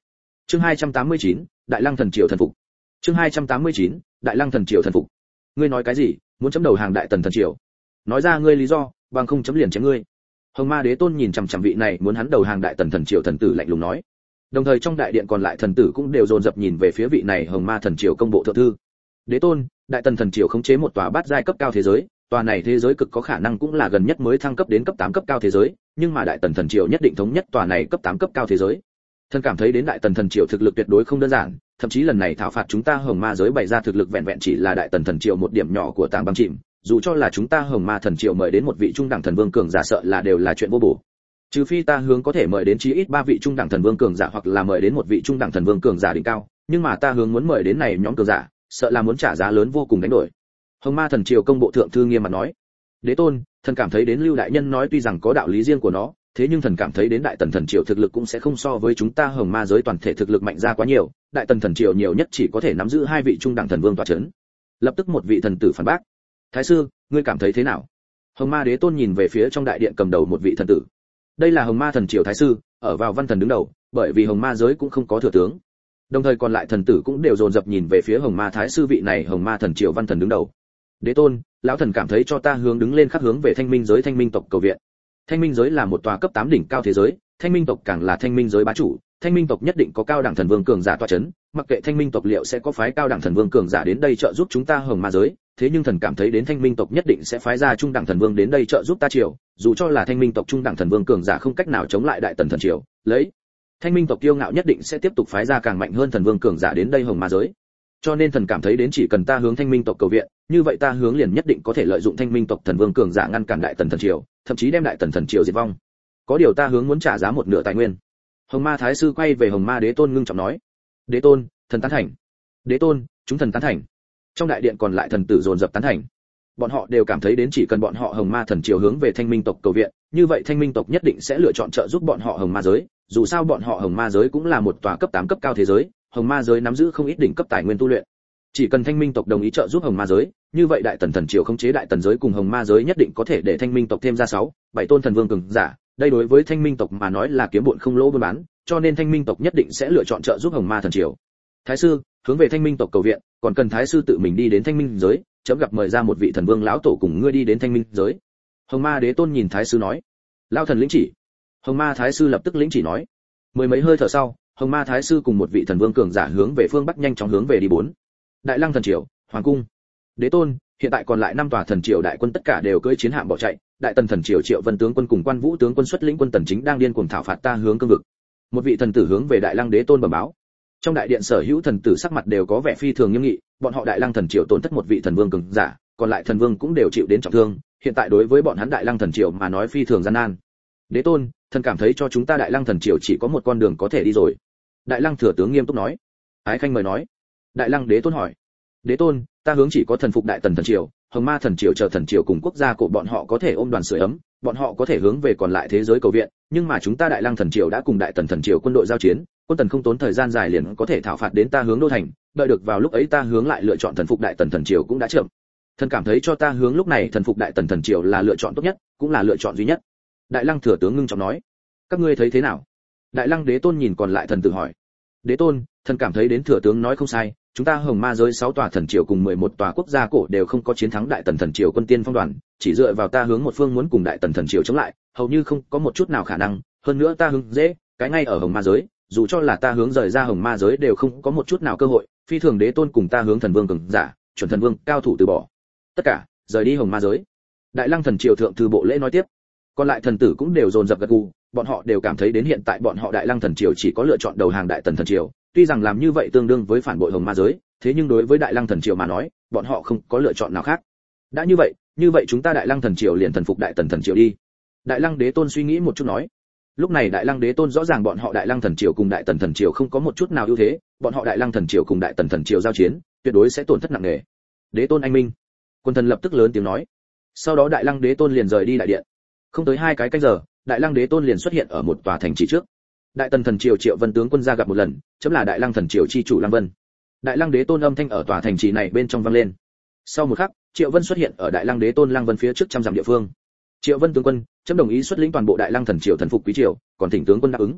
Chương hai trăm tám mươi chín, Đại Lăng thần triều thần phục. Chương hai trăm tám mươi chín, Đại Lăng thần triều thần phục. Ngươi nói cái gì? Muốn chấm đầu hàng Đại Tần thần triều? Nói ra ngươi lý do, bằng không chấm liền chém ngươi. Hồng Ma Đế Tôn nhìn chằm chằm vị này muốn hắn đầu hàng Đại Tần thần triều thần tử lạnh lùng nói. Đồng thời trong đại điện còn lại thần tử cũng đều dồn dập nhìn về phía vị này Hồng Ma thần triều công bộ thượng thư. Đế Tôn, Đại Tần thần triều khống chế một tòa bát giai cấp cao thế giới, tòa này thế giới cực có khả năng cũng là gần nhất mới thăng cấp đến cấp tám cấp cao thế giới, nhưng mà Đại Tần thần triều nhất định thống nhất tòa này cấp tám cấp cao thế giới. Thần cảm thấy đến Đại Tần thần triều thực lực tuyệt đối không đơn giản, thậm chí lần này thảo phạt chúng ta Hồng Ma giới bày ra thực lực vẹn vẹn chỉ là Đại Tần thần triều một điểm nhỏ của tàng băng chìm, dù cho là chúng ta Hồng Ma thần triều mời đến một vị trung đẳng thần vương cường giả sợ là đều là chuyện vô bổ. Trừ phi ta hướng có thể mời đến chí ít ba vị trung đẳng thần vương cường giả hoặc là mời đến một vị trung đẳng thần vương cường giả đỉnh cao, nhưng mà ta hướng muốn mời đến này nhóm cường giả, sợ là muốn trả giá lớn vô cùng đánh đổi. Hồng Ma thần triều công bộ thượng thư nghiêm mặt nói. Đế Tôn, thần cảm thấy đến Lưu đại nhân nói tuy rằng có đạo lý riêng của nó, thế nhưng thần cảm thấy đến Đại Tần thần triều thực lực cũng sẽ không so với chúng ta Hồng Ma giới toàn thể thực lực mạnh ra quá nhiều, Đại Tần thần triều nhiều nhất chỉ có thể nắm giữ hai vị trung đẳng thần vương tọa chấn. Lập tức một vị thần tử phản bác. Thái sư, ngươi cảm thấy thế nào? Hồng Ma Đế Tôn nhìn về phía trong đại điện cầm đầu một vị thần tử. Đây là Hồng Ma thần triều thái sư, ở vào văn thần đứng đầu, bởi vì Hồng Ma giới cũng không có thừa tướng. Đồng thời còn lại thần tử cũng đều dồn dập nhìn về phía Hồng Ma thái sư vị này Hồng Ma thần triều văn thần đứng đầu. Đế Tôn, lão thần cảm thấy cho ta hướng đứng lên khắc hướng về Thanh Minh giới Thanh Minh tộc cầu viện. Thanh Minh giới là một tòa cấp tám đỉnh cao thế giới, Thanh Minh tộc càng là Thanh Minh giới bá chủ, Thanh Minh tộc nhất định có cao đẳng thần vương cường giả tọa chấn, mặc kệ Thanh Minh tộc liệu sẽ có phái cao đẳng thần vương cường giả đến đây trợ giúp chúng ta Hồng Ma giới, thế nhưng thần cảm thấy đến Thanh Minh tộc nhất định sẽ phái ra trung đẳng thần vương đến đây trợ giúp ta triều, dù cho là Thanh Minh tộc trung đẳng thần vương cường giả không cách nào chống lại Đại Tần thần triều, lấy Thanh Minh tộc kiêu ngạo nhất định sẽ tiếp tục phái ra càng mạnh hơn thần vương cường giả đến đây Hồng Ma giới. Cho nên thần cảm thấy đến chỉ cần ta hướng Thanh Minh tộc cầu viện, như vậy ta hướng liền nhất định có thể lợi dụng Thanh Minh tộc thần vương cường giả ngăn cản Đại Tần thần triều, thậm chí đem Đại Tần thần triều diệt vong. Có điều ta hướng muốn trả giá một nửa tài nguyên. Hồng Ma thái sư quay về Hồng Ma Đế Tôn ngưng trọng nói. Đế Tôn, thần tán thành. Đế Tôn, chúng thần tán thành. Trong đại điện còn lại thần tử dồn dập tán thành. Bọn họ đều cảm thấy đến chỉ cần bọn họ Hồng Ma thần triều hướng về Thanh Minh tộc cầu viện, như vậy Thanh Minh tộc nhất định sẽ lựa chọn trợ giúp bọn họ Hồng Ma giới, dù sao bọn họ Hồng Ma giới cũng là một tòa cấp tám cấp cao thế giới, Hồng Ma giới nắm giữ không ít đỉnh cấp tài nguyên tu luyện. Chỉ cần Thanh Minh tộc đồng ý trợ giúp Hồng Ma giới, như vậy Đại Tần thần triều khống chế Đại Tần giới cùng Hồng Ma giới nhất định có thể để Thanh Minh tộc thêm ra sáu, bảy tôn thần vương cường giả, đây đối với Thanh Minh tộc mà nói là kiếm bộn không lỗ buôn bán, cho nên Thanh Minh tộc nhất định sẽ lựa chọn trợ giúp Hồng Ma thần triều. Thái sư, hướng về Thanh Minh tộc cầu viện, còn cần thái sư tự mình đi đến Thanh Minh giới, chấm gặp mời ra một vị thần vương lão tổ cùng ngươi đi đến Thanh Minh giới. Hồng Ma Đế Tôn nhìn thái sư nói. Lão thần lĩnh chỉ. Hồng Ma thái sư lập tức lĩnh chỉ nói. Mười mấy hơi thở sau, Hồng Ma thái sư cùng một vị thần vương cường giả hướng về phương bắc nhanh chóng hướng về đi bốn. Đại Lăng thần triều, hoàng cung. Đế Tôn, hiện tại còn lại năm tòa thần triều đại quân tất cả đều cưỡi chiến hạm bỏ chạy, Đại Tần thần triều Triệu Vân tướng quân cùng Quan Vũ tướng quân xuất lĩnh quân tần chính đang điên cuồng thảo phạt ta hướng cương vực. Một vị thần tử hướng về Đại Lăng Đế Tôn bẩm báo. Trong đại điện sở hữu thần tử sắc mặt đều có vẻ phi thường nghiêm nghị, bọn họ Đại Lăng thần triều tổn thất một vị thần vương cường giả, còn lại thần vương cũng đều chịu đến trọng thương, hiện tại đối với bọn hắn Đại Lăng thần triều mà nói phi thường gian nan. Đế Tôn, thần cảm thấy cho chúng ta Đại Lăng thần triều chỉ có một con đường có thể đi rồi. Đại Lăng thừa tướng nghiêm túc nói. Ái Khanh mời nói. Đại Lăng Đế Tôn hỏi. Đế Tôn, ta hướng chỉ có thần phục Đại Tần thần triều, Hồng Ma thần triều chờ thần triều cùng quốc gia của bọn họ có thể ôm đoàn sưởi ấm, bọn họ có thể hướng về còn lại thế giới cầu viện, nhưng mà chúng ta Đại Lăng thần triều đã cùng Đại Tần thần triều quân đội giao chiến, quân tần không tốn thời gian dài liền có thể thảo phạt đến ta hướng đô thành, đợi được vào lúc ấy ta hướng lại lựa chọn thần phục Đại Tần thần triều cũng đã chậm. Thần cảm thấy cho ta hướng lúc này thần phục Đại Tần thần triều là lựa chọn tốt nhất, cũng là lựa chọn duy nhất. Đại Lăng thừa tướng ngưng trọng nói. Các ngươi thấy thế nào? Đại Lăng Đế Tôn nhìn còn lại thần tử hỏi. Đế Tôn, thần cảm thấy đến thừa tướng nói không sai, chúng ta Hồng Ma giới sáu tòa thần triều cùng mười một tòa quốc gia cổ đều không có chiến thắng Đại Tần thần triều quân tiên phong đoàn, chỉ dựa vào ta hướng một phương muốn cùng Đại Tần thần triều chống lại, hầu như không có một chút nào khả năng, hơn nữa ta hướng dễ, cái ngay ở Hồng Ma giới, dù cho là ta hướng rời ra Hồng Ma giới đều không có một chút nào cơ hội, phi thường Đế Tôn cùng ta hướng thần vương cường giả, chuẩn thần vương, cao thủ từ bỏ. Tất cả, rời đi Hồng Ma giới. Đại Lăng thần triều thượng thư bộ lễ nói tiếp. Còn lại thần tử cũng đều dồn dập gật gù, bọn họ đều cảm thấy đến hiện tại bọn họ Đại Lăng thần triều chỉ có lựa chọn đầu hàng Đại Tần thần triều, tuy rằng làm như vậy tương đương với phản bội Hồng Ma giới, thế nhưng đối với Đại Lăng thần triều mà nói, bọn họ không có lựa chọn nào khác. Đã như vậy, như vậy chúng ta Đại Lăng thần triều liền thần phục Đại Tần thần triều đi. Đại Lăng Đế Tôn suy nghĩ một chút nói. Lúc này Đại Lăng Đế Tôn rõ ràng bọn họ Đại Lăng thần triều cùng Đại Tần thần triều không có một chút nào ưu thế, bọn họ Đại Lăng thần triều cùng Đại Tần thần triều giao chiến, tuyệt đối sẽ tổn thất nặng nề. Đế Tôn anh minh. Quân thần lập tức lớn tiếng nói. Sau đó Đại Lăng Đế Tôn liền rời đi đại điện. Không tới hai cái canh giờ, Đại Lăng Đế Tôn liền xuất hiện ở một tòa thành trì trước. Đại Tần thần triều Triệu Vân tướng quân ra gặp một lần, chấm là Đại Lăng thần triều chi chủ Lăng Vân. Đại Lăng Đế Tôn âm thanh ở tòa thành trì này bên trong vang lên. Sau một khắc, Triệu Vân xuất hiện ở Đại Lăng Đế Tôn Lăng Vân phía trước trăm dặm địa phương. Triệu Vân tướng quân, chấm đồng ý xuất lĩnh toàn bộ Đại Lăng thần triều thần phục quý triều, còn thỉnh tướng quân đáp ứng.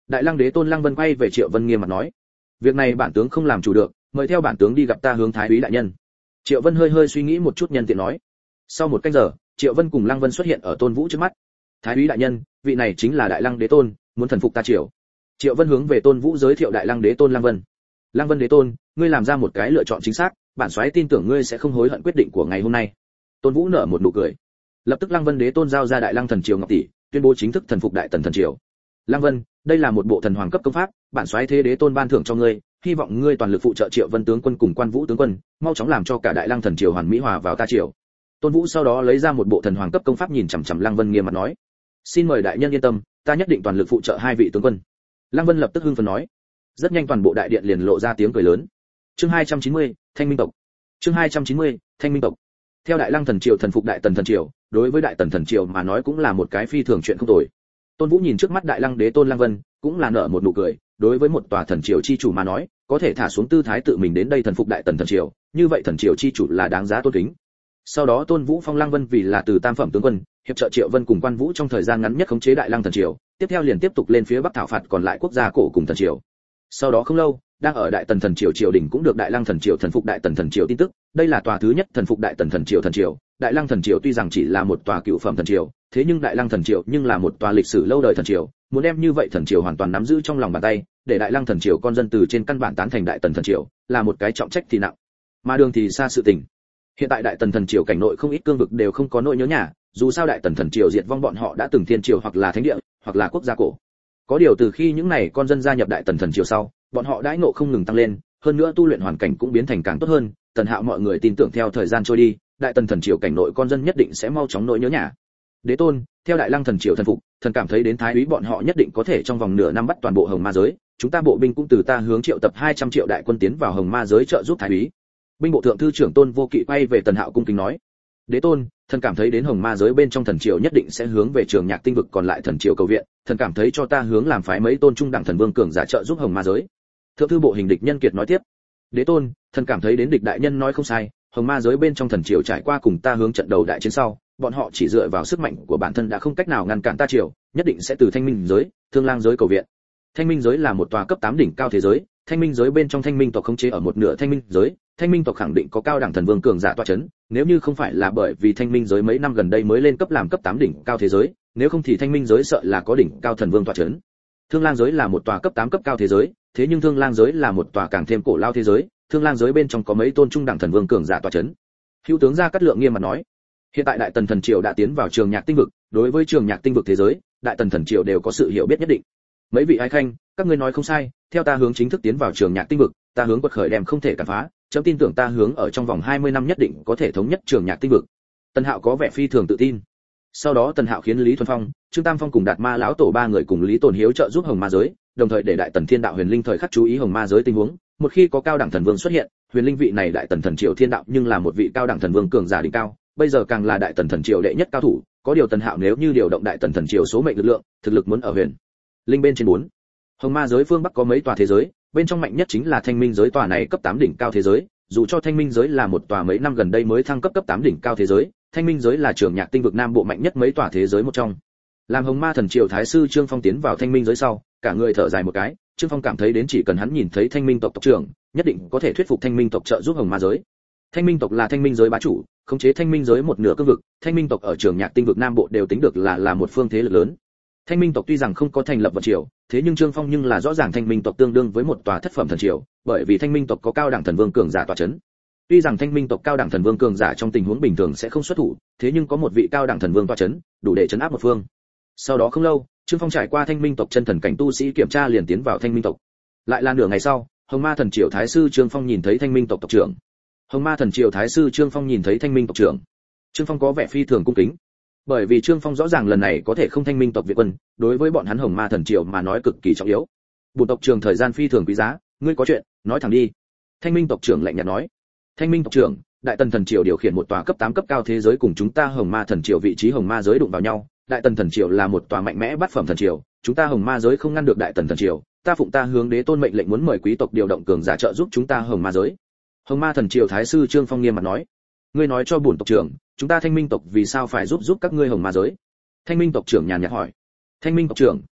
Đại Lăng Đế Tôn Lăng Vân quay về Triệu Vân nghiêm mặt nói, việc này bản tướng không làm chủ được, mời theo bản tướng đi gặp ta hướng thái úy đại nhân. Triệu Vân hơi hơi suy nghĩ một chút nhân tiện nói. Sau một canh giờ, Triệu Vân cùng Lăng Vân xuất hiện ở Tôn Vũ trước mắt. Thái úy đại nhân, vị này chính là Đại Lăng Đế Tôn, muốn thần phục ta Triệu. Triệu Vân hướng về Tôn Vũ giới thiệu Đại Lăng Đế Tôn Lăng Vân. Lăng Vân Đế Tôn, ngươi làm ra một cái lựa chọn chính xác, bản soái tin tưởng ngươi sẽ không hối hận quyết định của ngày hôm nay. Tôn Vũ nở một nụ cười. Lập tức Lăng Vân Đế Tôn giao ra Đại Lăng Thần Triều Ngọc tỷ, tuyên bố chính thức thần phục Đại Tần Thần Triều. Lăng Vân, đây là một bộ thần hoàng cấp công pháp, bản soái thế Đế Tôn ban thưởng cho ngươi, hy vọng ngươi toàn lực phụ trợ Triệu Vân tướng quân cùng Quan Vũ tướng quân, mau chóng làm cho cả Đại Lăng Thần Triều hoàn mỹ hòa vào ta triều. Tôn Vũ sau đó lấy ra một bộ thần hoàng cấp công pháp nhìn chằm chằm Lăng Vân nghiêm mặt nói, xin mời đại nhân yên tâm, ta nhất định toàn lực phụ trợ hai vị tướng quân. Lăng Vân lập tức hưng phấn nói. Rất nhanh toàn bộ đại điện liền lộ ra tiếng cười lớn. Chương hai trăm chín mươi, Thanh Minh tộc. Chương hai trăm chín mươi, Thanh Minh tộc. Theo Đại Lăng Thần Triều thần phục Đại Tần Thần Triều, đối với Đại Tần Thần Triều mà nói cũng là một cái phi thường chuyện không tồi. Tôn Vũ nhìn trước mắt Đại Lăng Đế Tôn Lăng Vân, cũng là nở một nụ cười, đối với một tòa thần triều chi chủ mà nói, có thể thả xuống tư thái tự mình đến đây thần phục Đại Tần Thần Triều, như vậy thần triều chi chủ là đáng giá tôn kính. Sau đó Tôn Vũ phong Lăng Vân vì là từ tam phẩm tướng quân, hiệp trợ Triệu Vân cùng Quan Vũ trong thời gian ngắn nhất khống chế Đại Lăng Thần Triều, tiếp theo liền tiếp tục lên phía bắc thảo phạt còn lại quốc gia cổ cùng thần triều. Sau đó không lâu, đang ở Đại Tần Thần Triều triều đình cũng được Đại Lăng Thần Triều thần phục Đại Tần Thần Triều tin tức, đây là tòa thứ nhất thần phục Đại Tần Thần Triều thần triều. Đại Lăng Thần Triều tuy rằng chỉ là một tòa cựu phẩm thần triều, thế nhưng Đại Lăng Thần Triều nhưng là một tòa lịch sử lâu đời thần triều, muốn đem như vậy thần triều hoàn toàn nắm giữ trong lòng bàn tay, để Đại Lăng Thần Triều con dân từ trên căn bản tán thành Đại Tần Thần Triều, là một cái trọng trách thì nặng. Mà đường thì xa sự tình. Hiện tại Đại Tần Thần Triều cảnh nội không ít cương vực đều không có nỗi nhớ nhà, dù sao Đại Tần Thần Triều diệt vong bọn họ đã từng thiên triều hoặc là thánh địa, hoặc là quốc gia cổ. Có điều từ khi những này con dân gia nhập Đại Tần Thần Triều sau, bọn họ đãi ngộ không ngừng tăng lên, hơn nữa tu luyện hoàn cảnh cũng biến thành càng tốt hơn. Tần Hạo mọi người tin tưởng theo thời gian trôi đi, Đại Tần Thần Triều cảnh nội con dân nhất định sẽ mau chóng nỗi nhớ nhà. Đế Tôn, theo Đại Lăng Thần Triều thần phục, thần cảm thấy đến thái úy bọn họ nhất định có thể trong vòng nửa năm bắt toàn bộ Hồng Ma giới, chúng ta bộ binh cũng từ ta hướng triệu tập hai trăm triệu đại quân tiến vào Hồng Ma giới trợ giúp thái úy. Binh bộ thượng thư trưởng Tôn Vô Kỵ quay về Tần Hạo cung kính nói: Đế Tôn, thần cảm thấy đến Hồng Ma giới bên trong thần triều nhất định sẽ hướng về Trường Nhạc tinh vực còn lại thần triều cầu viện, thần cảm thấy cho ta hướng làm phái mấy tôn trung đẳng thần vương cường giả trợ giúp Hồng Ma giới. Thượng thư bộ hình địch nhân kiệt nói tiếp: Đế Tôn, thần cảm thấy đến địch đại nhân nói không sai, Hồng Ma giới bên trong thần triều trải qua cùng ta hướng trận đầu đại chiến sau, bọn họ chỉ dựa vào sức mạnh của bản thân đã không cách nào ngăn cản ta triều, nhất định sẽ từ Thanh Minh giới, Thương Lang giới cầu viện. Thanh Minh giới là một tòa cấp tám đỉnh cao thế giới, Thanh Minh giới bên trong Thanh Minh tộc khống chế ở một nửa Thanh Minh giới, Thanh Minh tộc khẳng định có cao đẳng thần vương cường giả tọa chấn, nếu như không phải là bởi vì Thanh Minh giới mấy năm gần đây mới lên cấp làm cấp tám đỉnh cao thế giới, nếu không thì Thanh Minh giới sợ là có đỉnh cao thần vương tọa chấn. Thương Lang giới là một tòa cấp tám cấp cao thế giới, thế nhưng Thương Lang giới là một tòa càng thêm cổ lao thế giới, Thương Lang giới bên trong có mấy tôn trung đẳng thần vương cường giả tọa chấn. Hữu tướng gia Cát Lượng nghiêm mặt nói: Hiện tại Đại Tần Thần Triều đã tiến vào Trường Nhạc tinh vực, đối với Trường Nhạc tinh vực thế giới, Đại Tần Thần Triều đều có sự hiểu biết nhất định. Mấy vị ái khanh, các ngươi nói không sai, theo ta hướng chính thức tiến vào Trường Nhạc tinh vực, ta hướng quật khởi đem không thể cản phá, chấm tin tưởng ta hướng ở trong vòng hai mươi năm nhất định có thể thống nhất Trường Nhạc tinh vực. Tần Hạo có vẻ phi thường tự tin. Sau đó Tần Hạo khiến Lý Thuần Phong, Trương Tam Phong cùng Đạt Ma lão tổ ba người cùng Lý Tồn Hiếu trợ giúp Hồng Ma giới, đồng thời để Đại Tần Thiên Đạo Huyền Linh thời khắc chú ý Hồng Ma giới tình huống, một khi có cao đẳng thần vương xuất hiện, Huyền Linh vị này Đại Tần Thần Triều Thiên Đạo nhưng là một vị cao đẳng thần vương cường giả đỉnh cao, bây giờ càng là Đại Tần Thần Triều đệ nhất cao thủ, có điều Tần Hạo nếu như điều động Đại Tần Thần Triều số mệnh lực lượng, thực lực muốn ở Huyền Linh bên trên bốn. Hồng Ma giới phương Bắc có mấy tòa thế giới, bên trong mạnh nhất chính là Thanh Minh giới, tòa này cấp tám đỉnh cao thế giới, dù cho Thanh Minh giới là một tòa mấy năm gần đây mới thăng cấp cấp tám đỉnh cao thế giới, Thanh Minh giới là Trường Nhạc tinh vực nam bộ mạnh nhất mấy tòa thế giới một trong. Làm Hồng Ma thần triều thái sư Trương Phong tiến vào Thanh Minh giới sau, cả người thở dài một cái, Trương Phong cảm thấy đến chỉ cần hắn nhìn thấy Thanh Minh tộc tộc trưởng, nhất định có thể thuyết phục Thanh Minh tộc trợ giúp Hồng Ma giới. Thanh Minh tộc là Thanh Minh giới bá chủ, khống chế Thanh Minh giới một nửa cương vực, Thanh Minh tộc ở Trường Nhạc tinh vực nam bộ đều tính được là là một phương thế lực lớn. Thanh Minh tộc tuy rằng không có thành lập vận triều, thế nhưng Trương Phong nhưng là rõ ràng Thanh Minh tộc tương đương với một tòa thất phẩm thần triều, bởi vì Thanh Minh tộc có cao đẳng thần vương cường giả tọa chấn. Tuy rằng Thanh Minh tộc cao đẳng thần vương cường giả trong tình huống bình thường sẽ không xuất thủ, thế nhưng có một vị cao đẳng thần vương tọa chấn, đủ để chấn áp một phương. Sau đó không lâu, Trương Phong trải qua Thanh Minh tộc chân thần cảnh tu sĩ kiểm tra liền tiến vào Thanh Minh tộc. Lại là nửa ngày sau, Hồng Ma thần triều thái sư Trương Phong nhìn thấy Thanh Minh tộc tộc trưởng. Hồng Ma thần triều thái sư Trương Phong nhìn thấy Thanh Minh tộc trưởng. Trương Phong có vẻ phi thường cung kính, bởi vì Trương Phong rõ ràng lần này có thể không Thanh Minh tộc việt quân, đối với bọn hắn Hồng Ma thần triều mà nói cực kỳ trọng yếu. Bổn tộc trưởng thời gian phi thường quý giá, ngươi có chuyện, nói thẳng đi. Thanh Minh tộc trưởng lạnh nhạt nói. Thanh Minh tộc trưởng, Đại Tần thần triều điều khiển một tòa cấp tám cấp cao thế giới cùng chúng ta Hồng Ma thần triều vị trí Hồng Ma giới đụng vào nhau, Đại Tần thần triều là một tòa mạnh mẽ bát phẩm thần triều, chúng ta Hồng Ma giới không ngăn được Đại Tần thần triều, ta phụng ta hướng đế tôn mệnh lệnh muốn mời quý tộc điều động cường giả trợ giúp chúng ta Hồng Ma giới. Hồng Ma thần triều thái sư Trương Phong nghiêm mặt nói. Ngươi nói cho bổn tộc trưởng, chúng ta Thanh Minh tộc vì sao phải giúp giúp các ngươi Hồng Ma giới? Thanh Minh tộc trưởng nhàn nhạt hỏi. Thanh Minh tộc trưởng,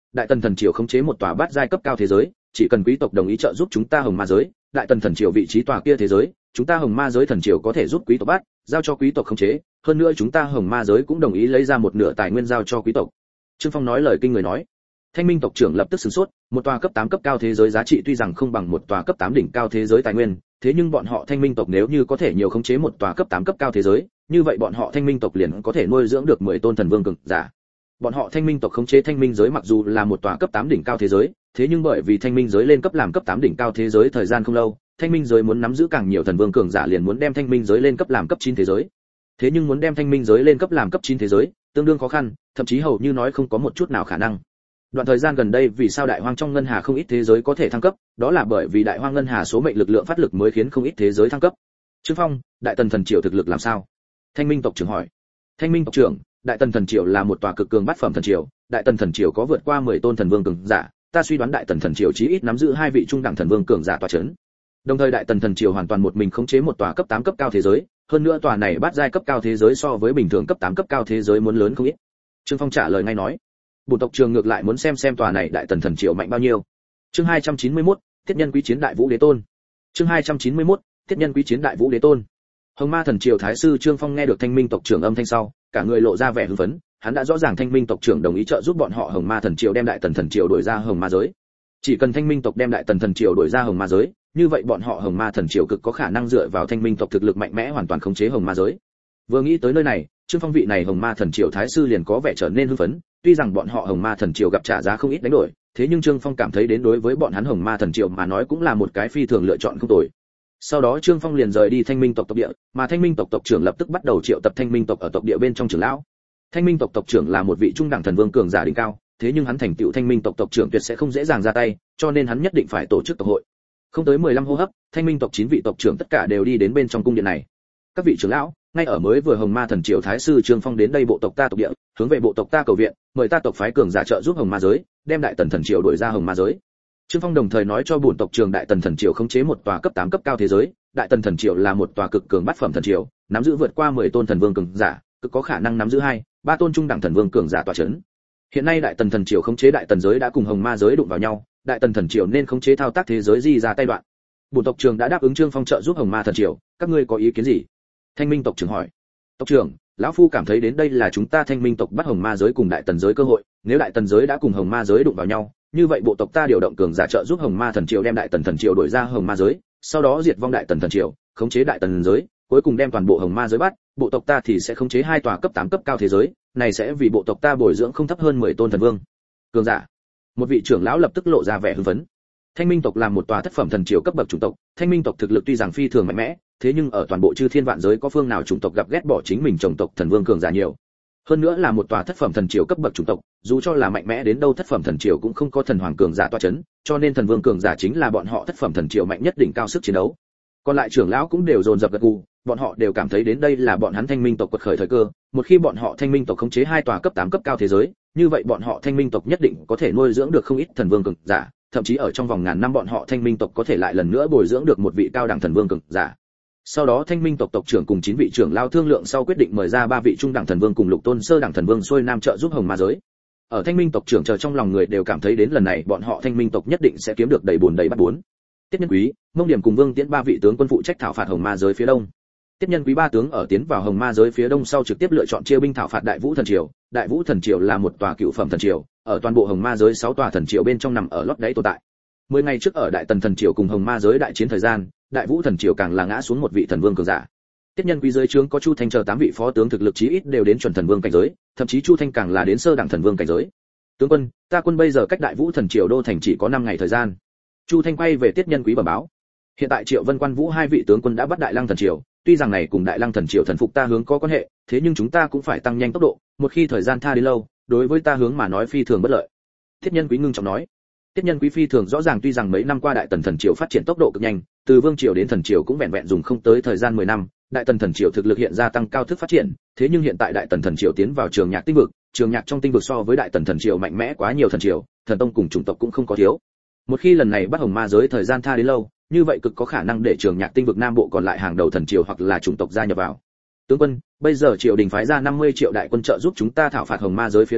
đại tần thần triều khống chế một tòa bát giai cấp cao thế giới, chỉ cần quý tộc đồng ý trợ giúp chúng ta hồng ma giới, đại tần thần triều vị trí tòa kia thế giới, chúng ta hồng ma giới thần triều có thể giúp quý tộc bắt, giao cho quý tộc khống chế, hơn nữa chúng ta hồng ma giới cũng đồng ý lấy ra một nửa tài nguyên giao cho quý tộc. Trương Phong nói lời kinh người nói. Thanh Minh tộc trưởng lập tức sửng sốt, một tòa cấp tám cấp cao thế giới giá trị tuy rằng không bằng một tòa cấp tám đỉnh cao thế giới tài nguyên, thế nhưng bọn họ Thanh Minh tộc nếu như có thể nhiều khống chế một tòa cấp tám cấp cao thế giới, như vậy bọn họ Thanh Minh tộc liền có thể nuôi dưỡng được mười tôn thần vương cường giả. Bọn họ Thanh Minh tộc khống chế Thanh Minh giới mặc dù là một tòa cấp tám đỉnh cao thế giới, thế nhưng bởi vì Thanh Minh giới lên cấp làm cấp tám đỉnh cao thế giới thời gian không lâu, Thanh Minh giới muốn nắm giữ càng nhiều thần vương cường giả liền muốn đem Thanh Minh giới lên cấp làm cấp chín thế giới. Thế nhưng muốn đem Thanh Minh giới lên cấp làm cấp chín thế giới, tương đương khó khăn, thậm chí hầu như nói không có một chút nào khả năng. Đoạn thời gian gần đây vì sao đại hoang trong ngân hà không ít thế giới có thể thăng cấp, đó là bởi vì đại hoang ngân hà số mệnh lực lượng phát lực mới khiến không ít thế giới thăng cấp. Trương Phong, đại tần thần triều thực lực làm sao? Thanh Minh tộc trưởng hỏi. Thanh Minh tộc trưởng, đại tần thần triều là một tòa cực cường bát phẩm thần triều, đại tần thần triều có vượt qua mười tôn thần vương cường giả, ta suy đoán đại tần thần triều chí ít nắm giữ hai vị trung đẳng thần vương cường giả tọa chấn. Đồng thời đại tần thần triều hoàn toàn một mình khống chế một tòa cấp tám cấp cao thế giới, hơn nữa tòa này bát giai cấp cao thế giới so với bình thường cấp tám cấp cao thế giới muốn lớn không ít. Trương Phong trả lời ngay nói. Bổn tộc trường ngược lại muốn xem xem tòa này đại tần thần triều mạnh bao nhiêu. Chương hai trăm chín mươi mốt, Tiết nhân quý chiến đại vũ đế tôn. Chương hai trăm chín mươi mốt, Tiết nhân quý chiến đại vũ đế tôn. Hồng Ma thần triều thái sư Trương Phong nghe được Thanh Minh tộc trưởng âm thanh sau, cả người lộ ra vẻ hưng phấn, hắn đã rõ ràng Thanh Minh tộc trưởng đồng ý trợ giúp bọn họ Hồng Ma thần triều đem đại tần thần triều đuổi ra Hồng Ma giới. Chỉ cần Thanh Minh tộc đem đại tần thần triều đuổi ra Hồng Ma giới, như vậy bọn họ Hồng Ma thần triều cực có khả năng dựa vào Thanh Minh tộc thực lực mạnh mẽ hoàn toàn khống chế Hồng Ma giới. Vừa nghĩ tới nơi này, Trương Phong vị này Hồng Ma thần triều thái sư liền có vẻ trở nên hưng phấn, tuy rằng bọn họ Hồng Ma thần triều gặp trả giá không ít đánh đổi, thế nhưng Trương Phong cảm thấy đến đối với bọn hắn Hồng Ma thần triều mà nói cũng là một cái phi thường lựa chọn không tồi. Sau đó Trương Phong liền rời đi Thanh Minh tộc tộc địa, mà Thanh Minh tộc tộc trưởng lập tức bắt đầu triệu tập Thanh Minh tộc ở tộc địa bên trong trưởng lão. Thanh Minh tộc tộc trưởng là một vị trung đẳng thần vương cường giả đỉnh cao, thế nhưng hắn thành tựu Thanh Minh tộc tộc trưởng tuyệt sẽ không dễ dàng ra tay, cho nên hắn nhất định phải tổ chức tộc hội. Không tới mười lăm hô hấp, Thanh Minh tộc chín vị tộc trưởng tất cả đều đi đến bên trong cung điện này. Các vị trưởng lão, ngay ở mới vừa Hồng Ma thần triều thái sư Trương Phong đến đây bộ tộc ta tộc địa, hướng về bộ tộc ta cầu viện, mời ta tộc phái cường giả trợ giúp Hồng Ma giới, đem đại tần thần triều đuổi ra Hồng Ma giới. Trương Phong đồng thời nói cho bổn tộc trưởng đại tần thần triều khống chế một tòa cấp tám cấp cao thế giới, đại tần thần triều là một tòa cực cường bát phẩm thần triều, nắm giữ vượt qua mười tôn thần vương cường giả, cực có khả năng nắm giữ hai, ba tôn trung đẳng thần vương cường giả tọa chấn. Hiện nay đại tần thần triều khống chế đại tần giới đã cùng Hồng Ma giới đụng vào nhau, đại tần thần triều nên khống chế thao tác thế giới di ra tay đoạn. Bổn tộc trưởng đã đáp ứng Trương Phong trợ giúp Hồng Ma thần triều, các ngươi có ý kiến gì? Thanh Minh tộc trưởng hỏi. Tộc trưởng, lão phu cảm thấy đến đây là chúng ta Thanh Minh tộc bắt Hồng Ma giới cùng đại tần giới cơ hội, nếu đại tần giới đã cùng Hồng Ma giới đụng vào nhau, như vậy bộ tộc ta điều động cường giả trợ giúp Hồng Ma thần triều đem đại tần thần triều đuổi ra Hồng Ma giới, sau đó diệt vong đại tần thần triều, khống chế đại tần giới, cuối cùng đem toàn bộ Hồng Ma giới bắt, bộ tộc ta thì sẽ khống chế hai tòa cấp tám cấp cao thế giới, này sẽ vì bộ tộc ta bồi dưỡng không thấp hơn mười tôn thần vương cường giả. Một vị trưởng lão lập tức lộ ra vẻ hưng phấn. Thanh Minh tộc là một tòa thất phẩm thần triều cấp bậc chủng tộc, Thanh Minh tộc thực lực tuy rằng phi thường mạnh mẽ, thế nhưng ở toàn bộ chư thiên vạn giới có phương nào chủng tộc gặp ghét bỏ chính mình chủng tộc thần vương cường giả nhiều. Hơn nữa là một tòa thất phẩm thần triều cấp bậc chủng tộc, dù cho là mạnh mẽ đến đâu thất phẩm thần triều cũng không có thần hoàng cường giả tọa chấn, cho nên thần vương cường giả chính là bọn họ thất phẩm thần triều mạnh nhất đỉnh cao sức chiến đấu. Còn lại trưởng lão cũng đều dồn dập gật gù, bọn họ đều cảm thấy đến đây là bọn hắn Thanh Minh tộc quật khởi thời cơ, một khi bọn họ Thanh Minh tộc khống chế hai tòa cấp tám cấp cao thế giới, như vậy bọn họ Thanh Minh tộc nhất định có thể nuôi dưỡng được không ít thần vương cường giả, thậm chí ở trong vòng ngàn năm bọn họ Thanh Minh tộc có thể lại lần nữa bồi dưỡng được một vị cao đẳng thần vương cường giả. Sau đó Thanh Minh tộc tộc trưởng cùng chín vị trưởng lao thương lượng sau quyết định mời ra ba vị trung đẳng thần vương cùng lục tôn sơ đẳng thần vương xuôi nam trợ giúp Hồng Ma giới. Ở Thanh Minh tộc trưởng chờ trong lòng người đều cảm thấy đến lần này bọn họ Thanh Minh tộc nhất định sẽ kiếm được đầy buồn đầy bát bốn. Tiết Nhân Quý, Mông Điểm cùng Vương Tiễn ba vị tướng quân phụ trách thảo phạt Hồng Ma giới phía đông. Tiết Nhân Quý ba tướng ở tiến vào Hồng Ma giới phía đông sau trực tiếp lựa chọn chia binh thảo phạt Đại Vũ thần triều. Đại Vũ thần triều là một tòa cựu phẩm thần triều, ở toàn bộ Hồng Ma giới sáu tòa thần triều bên trong nằm ở lót đáy tồn tại. Mười ngày trước ở Đại Tần thần triều cùng Hồng Ma giới đại chiến thời gian, Đại Vũ thần triều càng là ngã xuống một vị thần vương cường giả. Tiết Nhân Quý dưới trướng có Chu Thanh chờ tám vị phó tướng thực lực chí ít đều đến chuẩn thần vương cảnh giới, thậm chí Chu Thanh càng là đến sơ đẳng thần vương cảnh giới. Tướng quân, ta quân bây giờ cách Đại Vũ thần triều đô thành chỉ có năm ngày thời gian. Chu Thanh quay về Tiết Nhân Quý bẩm báo. Hiện tại Triệu Vân Quan Vũ hai vị tướng quân đã bắt Đại Lăng thần triều, tuy rằng này cùng Đại Lăng thần triều thần phục ta hướng có quan hệ, thế nhưng chúng ta cũng phải tăng nhanh tốc độ, một khi thời gian tha đến lâu, đối với ta hướng mà nói phi thường bất lợi. Tiết Nhân Quý ngưng trọng nói. Tiết Nhân Quý phi thường rõ ràng tuy rằng mấy năm qua Đại Tần thần triều phát triển tốc độ cực nhanh, từ vương triều đến thần triều cũng vẹn vẹn dùng không tới thời gian mười năm, Đại Tần thần triều thực lực hiện ra tăng cao thức phát triển, thế nhưng hiện tại Đại Tần thần triều tiến vào trường nhạc tinh vực, trường nhạc trong tinh vực so với Đại Tần thần triều mạnh mẽ quá nhiều thần triều, thần tông cùng chủng tộc cũng không có thiếu. Một khi lần này bắt Hồng Ma giới thời gian tha đến lâu, như vậy cực có khả năng để trường nhạc tinh vực nam bộ còn lại hàng đầu thần triều hoặc là chủng tộc gia nhập vào. Tướng quân, bây giờ triều đình phái ra năm mươi triệu đại quân trợ giúp chúng ta thảo phạt Hồng Ma giới phía đông,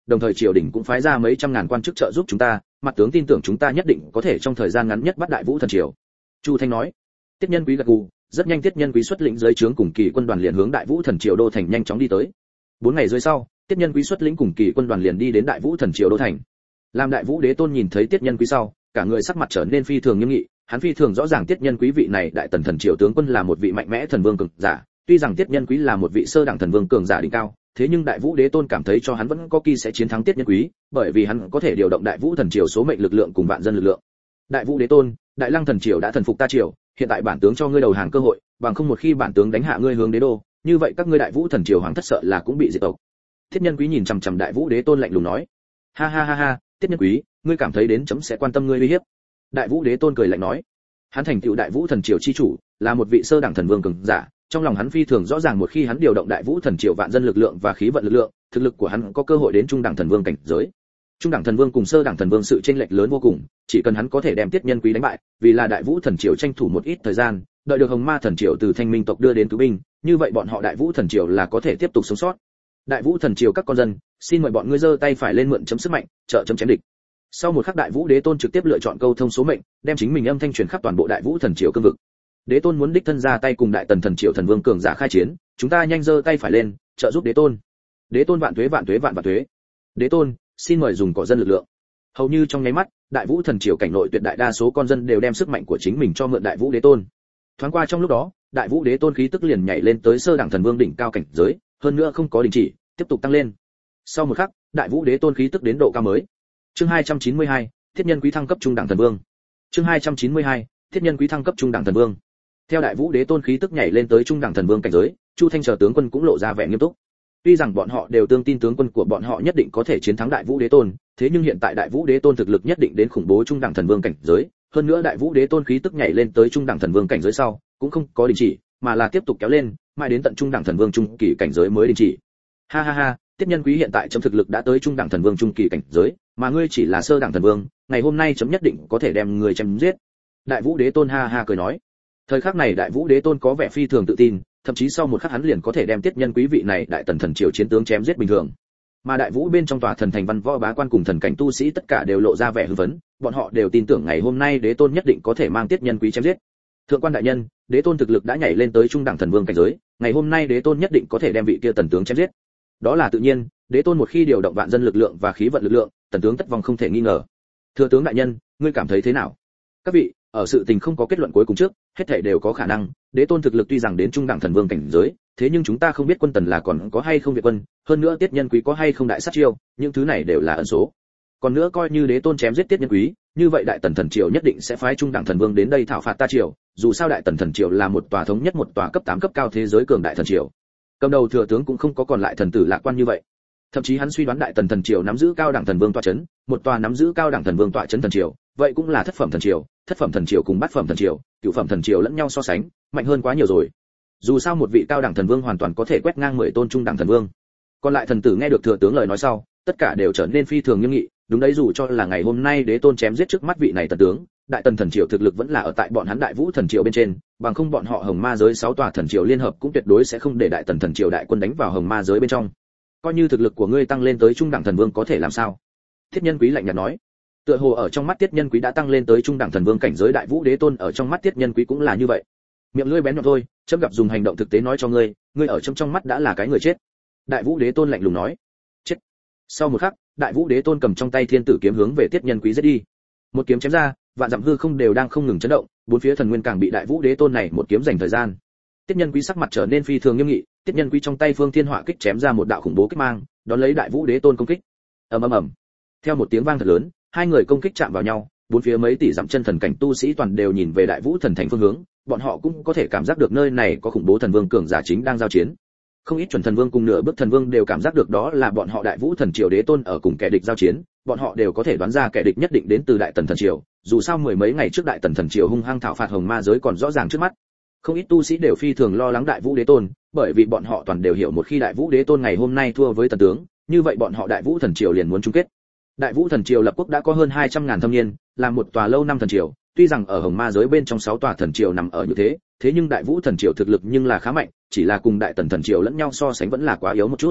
đồng thời triều đình cũng phái ra mấy trăm ngàn quan chức trợ giúp chúng ta, mặt tướng tin tưởng chúng ta nhất định có thể trong thời gian ngắn nhất bắt đại vũ thần triều. Chu Thanh nói. Tiết Nhân Quý gật gù, rất nhanh Tiết Nhân Quý xuất lĩnh dưới trướng cùng kỳ quân đoàn liền hướng đại vũ thần triều đô thành nhanh chóng đi tới. Bốn ngày dưới sau, Tiết Nhân Quý xuất lĩnh cùng kỳ quân đoàn liền đi đến đại vũ thần triều đô thành. Làm đại vũ đế tôn nhìn thấy Tiết Nhân Quý sau, cả người sắc mặt trở nên phi thường nghiêm nghị, hắn phi thường rõ ràng Tiết Nhân Quý vị này đại tần thần triều tướng quân là một vị mạnh mẽ thần vương cường giả, tuy rằng Tiết Nhân Quý là một vị sơ đẳng thần vương cường giả đỉnh cao, thế nhưng đại vũ đế tôn cảm thấy cho hắn vẫn có kỳ sẽ chiến thắng Tiết Nhân Quý, bởi vì hắn có thể điều động đại vũ thần triều số mệnh lực lượng cùng vạn dân lực lượng. Đại vũ đế tôn, đại lăng thần triều đã thần phục ta triều, hiện tại bản tướng cho ngươi đầu hàng cơ hội, bằng không một khi bản tướng đánh hạ ngươi hướng đế đô, như vậy các ngươi đại vũ thần triều hoàng thất sợ là cũng bị diệt tộc. Tiết Nhân Quý nhìn chằm chằm đại vũ đế tôn lạnh lùng nói. Ha ha ha ha, Tiết Nhân Quý, ngươi cảm thấy đến chấm sẽ quan tâm ngươi uy hiếp? Đại vũ đế tôn cười lạnh nói. Hắn thành tựu đại vũ thần triều chi chủ, là một vị sơ đẳng thần vương cường giả, trong lòng hắn phi thường rõ ràng một khi hắn điều động đại vũ thần triều vạn dân lực lượng và khí vận lực lượng, thực lực của hắn có cơ hội đến trung đẳng thần vương cảnh giới. Trung đẳng thần vương cùng sơ đẳng thần vương sự chênh lệch lớn vô cùng, chỉ cần hắn có thể đem Tiết Nhân Quý đánh bại, vì là đại vũ thần triều tranh thủ một ít thời gian, đợi được hồng ma thần triều từ thanh minh tộc đưa đến cứu binh, như vậy bọn họ đại vũ thần triều là có thể tiếp tục sống sót. Đại vũ thần triều các con dân, xin mời bọn ngươi giơ tay phải lên mượn chấm sức mạnh, trợ chấm chém địch. Sau một khắc đại vũ đế tôn trực tiếp lựa chọn câu thông số mệnh, đem chính mình âm thanh truyền khắp toàn bộ đại vũ thần triều cương vực. Đế tôn muốn đích thân ra tay cùng đại tần thần triều thần vương cường giả khai chiến, chúng ta nhanh giơ tay phải lên, trợ giúp đế tôn. Đế tôn vạn tuế vạn tuế vạn vạn tuế. Đế tôn, xin mời dùng cỏ dân lực lượng. Hầu như trong nháy mắt, đại vũ thần triều cảnh nội tuyệt đại đa số con dân đều đem sức mạnh của chính mình cho mượn đại vũ đế tôn. Thoáng qua trong lúc đó, đại vũ đế tôn khí tức liền nhảy lên tới sơ đẳng thần vương đỉnh cao cảnh giới, hơn nữa không có đình chỉ, tiếp tục tăng lên. Sau một khắc, đại vũ đế tôn khí tức đến độ cao mới. Chương hai trăm chín mươi hai, Thiết Nhân Quý thăng cấp trung đẳng thần vương. Chương hai trăm chín mươi hai, Thiết Nhân Quý thăng cấp trung đẳng thần vương. Theo đại vũ đế tôn khí tức nhảy lên tới trung đẳng thần vương cảnh giới, Chu Thanh chờ tướng quân cũng lộ ra vẻ nghiêm túc. Tuy rằng bọn họ đều tương tin tướng quân của bọn họ nhất định có thể chiến thắng đại vũ đế tôn, thế nhưng hiện tại đại vũ đế tôn thực lực nhất định đến khủng bố trung đẳng thần vương cảnh giới, hơn nữa đại vũ đế tôn khí tức nhảy lên tới trung đẳng thần vương cảnh giới sau, cũng không có đình chỉ, mà là tiếp tục kéo lên, mãi đến tận trung đẳng thần vương trung kỳ cảnh giới mới đình chỉ. Ha ha ha, Tiết Nhân Quý hiện tại chấm thực lực đã tới trung đẳng thần vương trung kỳ cảnh giới, mà ngươi chỉ là sơ đẳng thần vương, ngày hôm nay chấm nhất định có thể đem ngươi chém giết. Đại vũ đế tôn ha ha cười nói. Thời khắc này đại vũ đế tôn có vẻ phi thường tự tin, thậm chí sau một khắc hắn liền có thể đem Tiết Nhân Quý vị này đại tần thần triều chiến tướng chém giết bình thường. Mà đại vũ bên trong tòa thần thành văn võ bá quan cùng thần cảnh tu sĩ tất cả đều lộ ra vẻ hưng phấn, bọn họ đều tin tưởng ngày hôm nay đế tôn nhất định có thể mang Tiết Nhân Quý chém giết. Thượng quan đại nhân, đế tôn thực lực đã nhảy lên tới trung đẳng thần vương cảnh giới, ngày hôm nay đế tôn nhất định có thể đem vị kia tần tướng chém giết. Đó là tự nhiên, đế tôn một khi điều động vạn dân lực lượng và khí vận lực lượng, tần tướng tất vong không thể nghi ngờ. Thưa tướng đại nhân, ngươi cảm thấy thế nào? Các vị, ở sự tình không có kết luận cuối cùng trước, hết thảy đều có khả năng, đế tôn thực lực tuy rằng đến trung đẳng thần vương cảnh giới, thế nhưng chúng ta không biết quân tần là còn có hay không việt quân, hơn nữa Tiết Nhân Quý có hay không đại sát chiêu, những thứ này đều là ẩn số. Còn nữa coi như đế tôn chém giết Tiết Nhân Quý, như vậy đại tần thần triều nhất định sẽ phái trung đẳng thần vương đến đây thảo phạt ta triều, dù sao đại tần thần triều là một tòa thống nhất một tòa cấp tám cấp cao thế giới cường đại thần triều. Cầm đầu thừa tướng cũng không có còn lại thần tử lạc quan như vậy. Thậm chí hắn suy đoán đại tần thần triều nắm giữ cao đẳng thần vương tọa chấn, một tòa nắm giữ cao đẳng thần vương tọa chấn thần triều, vậy cũng là thất phẩm thần triều, thất phẩm thần triều cùng bát phẩm thần triều, cửu phẩm thần triều lẫn nhau so sánh, mạnh hơn quá nhiều rồi. Dù sao một vị cao đẳng thần vương hoàn toàn có thể quét ngang mười tôn trung đẳng thần vương. Còn lại thần tử nghe được thừa tướng lời nói sau, tất cả đều trở nên phi thường nghiêm nghị, đúng đấy, dù cho là ngày hôm nay đế tôn chém giết trước mắt vị này tần tướng, đại tần thần triều thực lực vẫn là ở tại bọn hắn đại vũ thần triều bên trên, bằng không bọn họ hồng ma giới sáu tòa thần triều liên hợp cũng tuyệt đối sẽ không để đại tần thần triều đại quân đánh vào hồng ma giới bên trong. Coi như thực lực của ngươi tăng lên tới trung đẳng thần vương có thể làm sao? Thiết Nhân Quý lạnh nhạt nói. Tựa hồ ở trong mắt Tiết Nhân Quý đã tăng lên tới trung đẳng thần vương cảnh giới, đại vũ đế tôn ở trong mắt Tiết Nhân Quý cũng là như vậy. Miệng lưỡi bén nhọn thôi, chấm gặp dùng hành động thực tế nói cho ngươi, ngươi ở trong trong mắt đã là cái người chết. Đại vũ đế tôn lạnh lùng nói. Chết. Sau một khắc, đại vũ đế tôn cầm trong tay thiên tử kiếm hướng về Tiết Nhân Quý giết đi. Một kiếm chém ra, vạn dặm hư không đều đang không ngừng chấn động, bốn phía thần nguyên càng bị đại vũ đế tôn này một kiếm giành thời gian. Tiết Nhân Quý sắc mặt trở nên phi thường nghiêm nghị, Tiết Nhân Quý trong tay phương thiên hỏa kích chém ra một đạo khủng bố kích mang, đón lấy đại vũ đế tôn công kích. Ầm ầm ầm. Theo một tiếng vang thật lớn, hai người công kích chạm vào nhau, bốn phía mấy tỷ dặm chân thần cảnh tu sĩ toàn đều nhìn về đại vũ thần thành phương hướng, bọn họ cũng có thể cảm giác được nơi này có khủng bố thần vương cường giả chính đang giao chiến. Không ít chuẩn thần vương cùng nửa bước thần vương đều cảm giác được đó là bọn họ đại vũ thần triều đế tôn ở cùng kẻ địch giao chiến, bọn họ đều có thể đoán ra kẻ địch nhất định đến từ đại tần thần triều, dù sao mười mấy ngày trước đại tần thần triều hung hăng thảo phạt hồng ma giới còn rõ ràng trước mắt. Không ít tu sĩ đều phi thường lo lắng đại vũ đế tôn, bởi vì bọn họ toàn đều hiểu một khi đại vũ đế tôn ngày hôm nay thua với tần tướng, như vậy bọn họ đại vũ thần triều liền muốn chung kết. Đại vũ thần triều lập quốc đã có hơn hai trăm ngàn thâm niên, là một tòa lâu năm thần triều, tuy rằng ở hồng ma giới bên trong sáu tòa thần triều nằm ở như thế, thế nhưng đại vũ thần triều thực lực nhưng là khá mạnh, chỉ là cùng đại tần thần triều lẫn nhau so sánh vẫn là quá yếu một chút.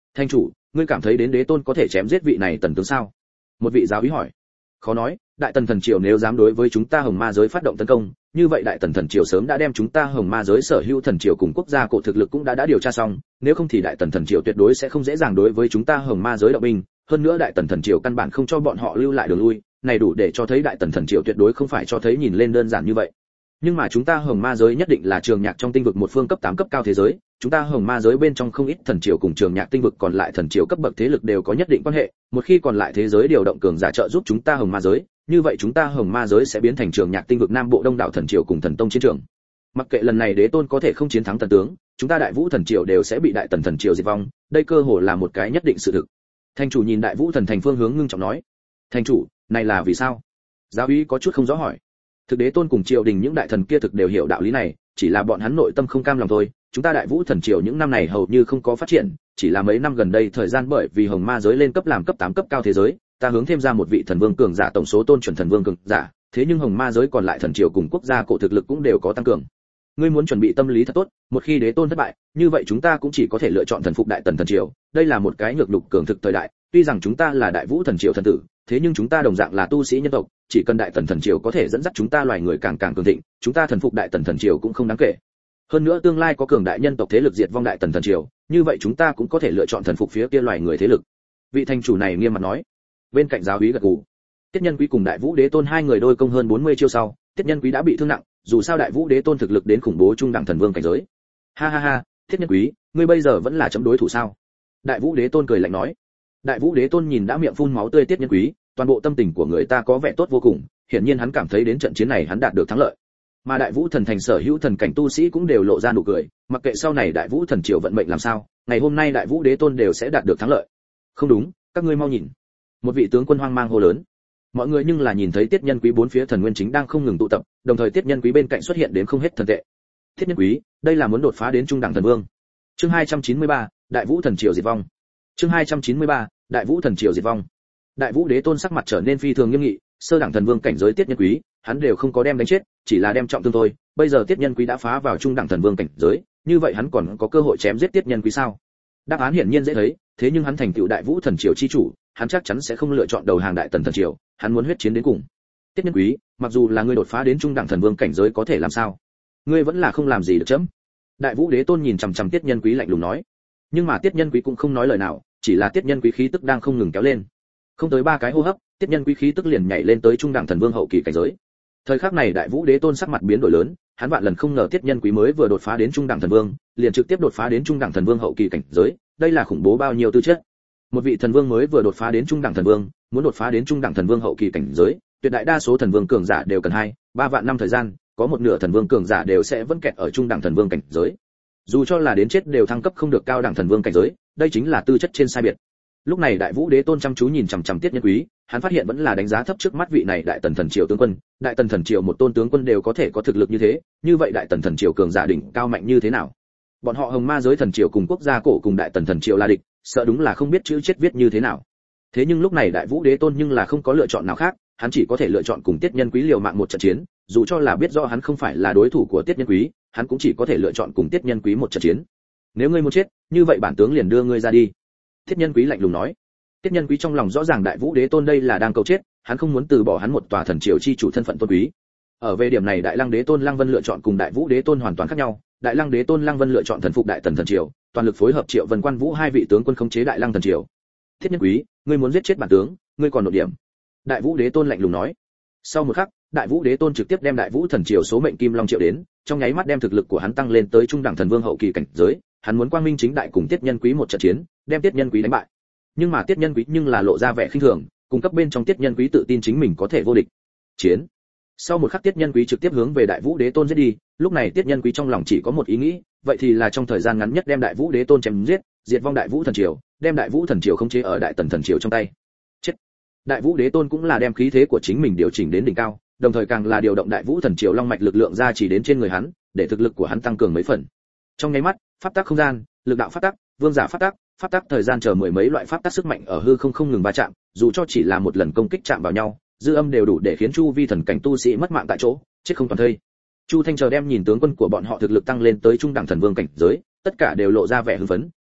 Thành chủ, ngươi cảm thấy đến đế tôn có thể chém giết vị này tần tướng sao? Một vị giáo úy hỏi. Khó nói, đại tần thần triều nếu dám đối với chúng ta hồng ma giới phát động tấn công, như vậy đại tần thần triều sớm đã đem chúng ta hồng ma giới sở hữu thần triều cùng quốc gia cổ thực lực cũng đã đã điều tra xong, nếu không thì đại tần thần triều tuyệt đối sẽ không dễ dàng đối với chúng ta hồng ma giới động binh, hơn nữa đại tần thần triều căn bản không cho bọn họ lưu lại đường lui, này đủ để cho thấy đại tần thần triều tuyệt đối không phải cho thấy nhìn lên đơn giản như vậy. Nhưng mà chúng ta hồng ma giới nhất định là trường nhạc trong tinh vực một phương cấp tám cấp cao thế giới, chúng ta hồng ma giới bên trong không ít thần triều cùng trường nhạc tinh vực còn lại thần triều cấp bậc thế lực đều có nhất định quan hệ, một khi còn lại thế giới điều động cường giả trợ giúp chúng ta hồng ma giới, như vậy chúng ta hồng ma giới sẽ biến thành trường nhạc tinh vực nam bộ đông đảo thần triều cùng thần tông chiến trường. Mặc kệ lần này đế tôn có thể không chiến thắng tần tướng, chúng ta đại vũ thần triều đều sẽ bị đại tần thần triều diệt vong, đây cơ hồ là một cái nhất định sự thực. Thành chủ nhìn đại vũ thần thành phương hướng ngưng trọng nói. Thành chủ, này là vì sao? Giáo úy có chút không rõ hỏi. Thực đế tôn cùng triều đình những đại thần kia thực đều hiểu đạo lý này, chỉ là bọn hắn nội tâm không cam lòng thôi. Chúng ta đại vũ thần triều những năm này hầu như không có phát triển, chỉ là mấy năm gần đây thời gian bởi vì hồng ma giới lên cấp làm cấp tám cấp cao thế giới, ta hướng thêm ra một vị thần vương cường giả tổng số tôn chuẩn thần vương cường giả, thế nhưng hồng ma giới còn lại thần triều cùng quốc gia cổ thực lực cũng đều có tăng cường. Ngươi muốn chuẩn bị tâm lý thật tốt, một khi đế tôn thất bại, như vậy chúng ta cũng chỉ có thể lựa chọn thần phục đại tần thần triều, đây là một cái nhược lục cường thực thời đại, tuy rằng chúng ta là đại vũ thần triều thần tử, thế nhưng chúng ta đồng dạng là tu sĩ nhân tộc, chỉ cần đại tần thần triều có thể dẫn dắt chúng ta loài người càng càng cường thịnh, chúng ta thần phục đại tần thần triều cũng không đáng kể. Hơn nữa tương lai có cường đại nhân tộc thế lực diệt vong đại tần thần triều, như vậy chúng ta cũng có thể lựa chọn thần phục phía kia loài người thế lực. Vị thành chủ này nghiêm mặt nói. Bên cạnh giáo úy gật gù. Tiết Nhân Quý cùng Đại Vũ Đế Tôn hai người đôi công hơn bốn mươi chiêu sau, Tiết Nhân Quý đã bị thương nặng, dù sao Đại Vũ Đế Tôn thực lực đến khủng bố trung đẳng thần vương cảnh giới. Ha ha ha, Tiết Nhân Quý, ngươi bây giờ vẫn là chấm đối thủ sao? Đại Vũ Đế Tôn cười lạnh nói. Đại Vũ Đế Tôn nhìn đã miệng phun máu tươi Tiết Nhân Quý, toàn bộ tâm tình của người ta có vẻ tốt vô cùng, hiển nhiên hắn cảm thấy đến trận chiến này hắn đạt được thắng lợi. Mà Đại Vũ thần thành sở hữu thần cảnh tu sĩ cũng đều lộ ra nụ cười, mặc kệ sau này Đại Vũ thần triều vận mệnh làm sao, ngày hôm nay Đại Vũ Đế Tôn đều sẽ đạt được thắng lợi. Không đúng, các ngươi mau nhìn. Một vị tướng quân hoang mang hô lớn. Mọi người nhưng là nhìn thấy Tiết Nhân Quý bốn phía thần nguyên chính đang không ngừng tụ tập, đồng thời Tiết Nhân Quý bên cạnh xuất hiện đến không hết thần tệ. Tiết Nhân Quý, đây là muốn đột phá đến trung đẳng thần vương. Chương hai trăm chín mươi ba, Đại Vũ thần triều diệt vong. Chương hai trăm chín mươi ba, Đại Vũ thần triều diệt vong. Đại Vũ Đế Tôn sắc mặt trở nên phi thường nghiêm nghị, sơ đẳng thần vương cảnh giới Tiết Nhân Quý, hắn đều không có đem đánh chết, chỉ là đem trọng thương thôi, bây giờ Tiết Nhân Quý đã phá vào trung đẳng thần vương cảnh giới, như vậy hắn còn có cơ hội chém giết Tiết Nhân Quý sao? Đáp án hiển nhiên dễ thấy, thế nhưng hắn thành tựu Đại Vũ thần triều chi chủ, hắn chắc chắn sẽ không lựa chọn đầu hàng đại tần thần triều, hắn muốn huyết chiến đến cùng. Tiết Nhân Quý, mặc dù là ngươi đột phá đến trung đẳng thần vương cảnh giới có thể làm sao? Ngươi vẫn là không làm gì được chấm. Đại Vũ Đế Tôn nhìn chằm chằm Tiết Nhân Quý lạnh lùng nói. Nhưng mà Tiết Nhân Quý cũng không nói lời nào, chỉ là Tiết Nhân Quý khí tức đang không ngừng kéo lên. Không tới ba cái hô hấp, Tiết Nhân Quý khí tức liền nhảy lên tới trung đẳng thần vương hậu kỳ cảnh giới. Thời khắc này Đại Vũ Đế Tôn sắc mặt biến đổi lớn, hắn vạn lần không ngờ Tiết Nhân Quý mới vừa đột phá đến trung đẳng thần vương, liền trực tiếp đột phá đến trung đẳng thần vương hậu kỳ cảnh giới, đây là khủng bố bao nhiêu tư chất. Một vị thần vương mới vừa đột phá đến trung đẳng thần vương, muốn đột phá đến trung đẳng thần vương hậu kỳ cảnh giới, tuyệt đại đa số thần vương cường giả đều cần hai, ba vạn năm thời gian, có một nửa thần vương cường giả đều sẽ vẫn kẹt ở trung đẳng thần vương cảnh giới. Dù cho là đến chết đều thăng cấp không được cao đẳng thần vương cảnh giới, đây chính là tư chất trên sai biệt. Lúc này Đại Vũ Đế Tôn chăm chú nhìn chằm chằm Tiết Nhân Quý, hắn phát hiện vẫn là đánh giá thấp trước mắt vị này đại tần thần triều tướng quân, đại tần thần triều một tôn tướng quân đều có thể có thực lực như thế, như vậy đại tần thần triều cường giả đỉnh cao mạnh như thế nào? Bọn họ hồng ma giới thần triều cùng quốc gia cổ cùng đại tần thần triều là địch, sợ đúng là không biết chữ chết viết như thế nào. Thế nhưng lúc này Đại Vũ Đế Tôn nhưng là không có lựa chọn nào khác, hắn chỉ có thể lựa chọn cùng Tiết Nhân Quý liều mạng một trận chiến, dù cho là biết rõ hắn không phải là đối thủ của Tiết Nhân Quý, hắn cũng chỉ có thể lựa chọn cùng Tiết Nhân Quý một trận chiến. Nếu ngươi muốn chết, như vậy bản tướng liền đưa ngươi ra đi. Tiết Nhân Quý lạnh lùng nói. Tiết Nhân Quý trong lòng rõ ràng Đại Vũ Đế Tôn đây là đang cầu chết, hắn không muốn từ bỏ hắn một tòa thần triều chi chủ thân phận tôn quý. Ở về điểm này Đại Lăng Đế Tôn Lăng Vân lựa chọn cùng Đại Vũ Đế Tôn hoàn toàn khác nhau, Đại Lăng Đế Tôn Lăng Vân lựa chọn thần phục đại tần thần triều, toàn lực phối hợp Triệu Vân Quan Vũ hai vị tướng quân khống chế Đại Lăng thần triều. Tiết Nhân Quý, ngươi muốn giết chết bản tướng, ngươi còn nộp điểm. Đại Vũ Đế Tôn lạnh lùng nói. Sau một khắc, Đại Vũ Đế Tôn trực tiếp đem Đại Vũ thần triều số mệnh kim long triệu đến, trong nháy mắt đem thực lực của hắn tăng lên tới trung đẳng thần vương hậu kỳ cảnh giới, hắn muốn quang minh chính đại cùng Tiết Nhân Quý một trận chiến, đem Tiết Nhân Quý đánh bại. Nhưng mà Tiết Nhân Quý nhưng là lộ ra vẻ khinh thường, cung cấp bên trong Tiết Nhân Quý tự tin chính mình có thể vô địch. Chiến. Sau một khắc Tiết Nhân Quý trực tiếp hướng về Đại Vũ Đế Tôn giết đi, lúc này Tiết Nhân Quý trong lòng chỉ có một ý nghĩ, vậy thì là trong thời gian ngắn nhất đem Đại Vũ Đế Tôn chém giết, diệt vong Đại Vũ thần triều, đem Đại Vũ thần triều khống chế ở Đại Tần thần triều trong tay. Chết. Đại Vũ Đế Tôn cũng là đem khí thế của chính mình điều chỉnh đến đỉnh cao, đồng thời càng là điều động Đại Vũ thần triều long mạch lực lượng ra chỉ đến trên người hắn, để thực lực của hắn tăng cường mấy phần. Trong nháy mắt, pháp tắc không gian, lực đạo pháp tắc, vương giả pháp tắc, pháp tắc thời gian chờ mười mấy loại pháp tắc sức mạnh ở hư không không ngừng va chạm, dù cho chỉ là một lần công kích chạm vào nhau, dư âm đều đủ để khiến chu vi thần cảnh tu sĩ mất mạng tại chỗ, chết không toàn thây. Chu Thanh chờ đem nhìn tướng quân của bọn họ thực lực tăng lên tới trung đẳng thần vương cảnh giới, tất cả đều lộ ra vẻ hưng phấn,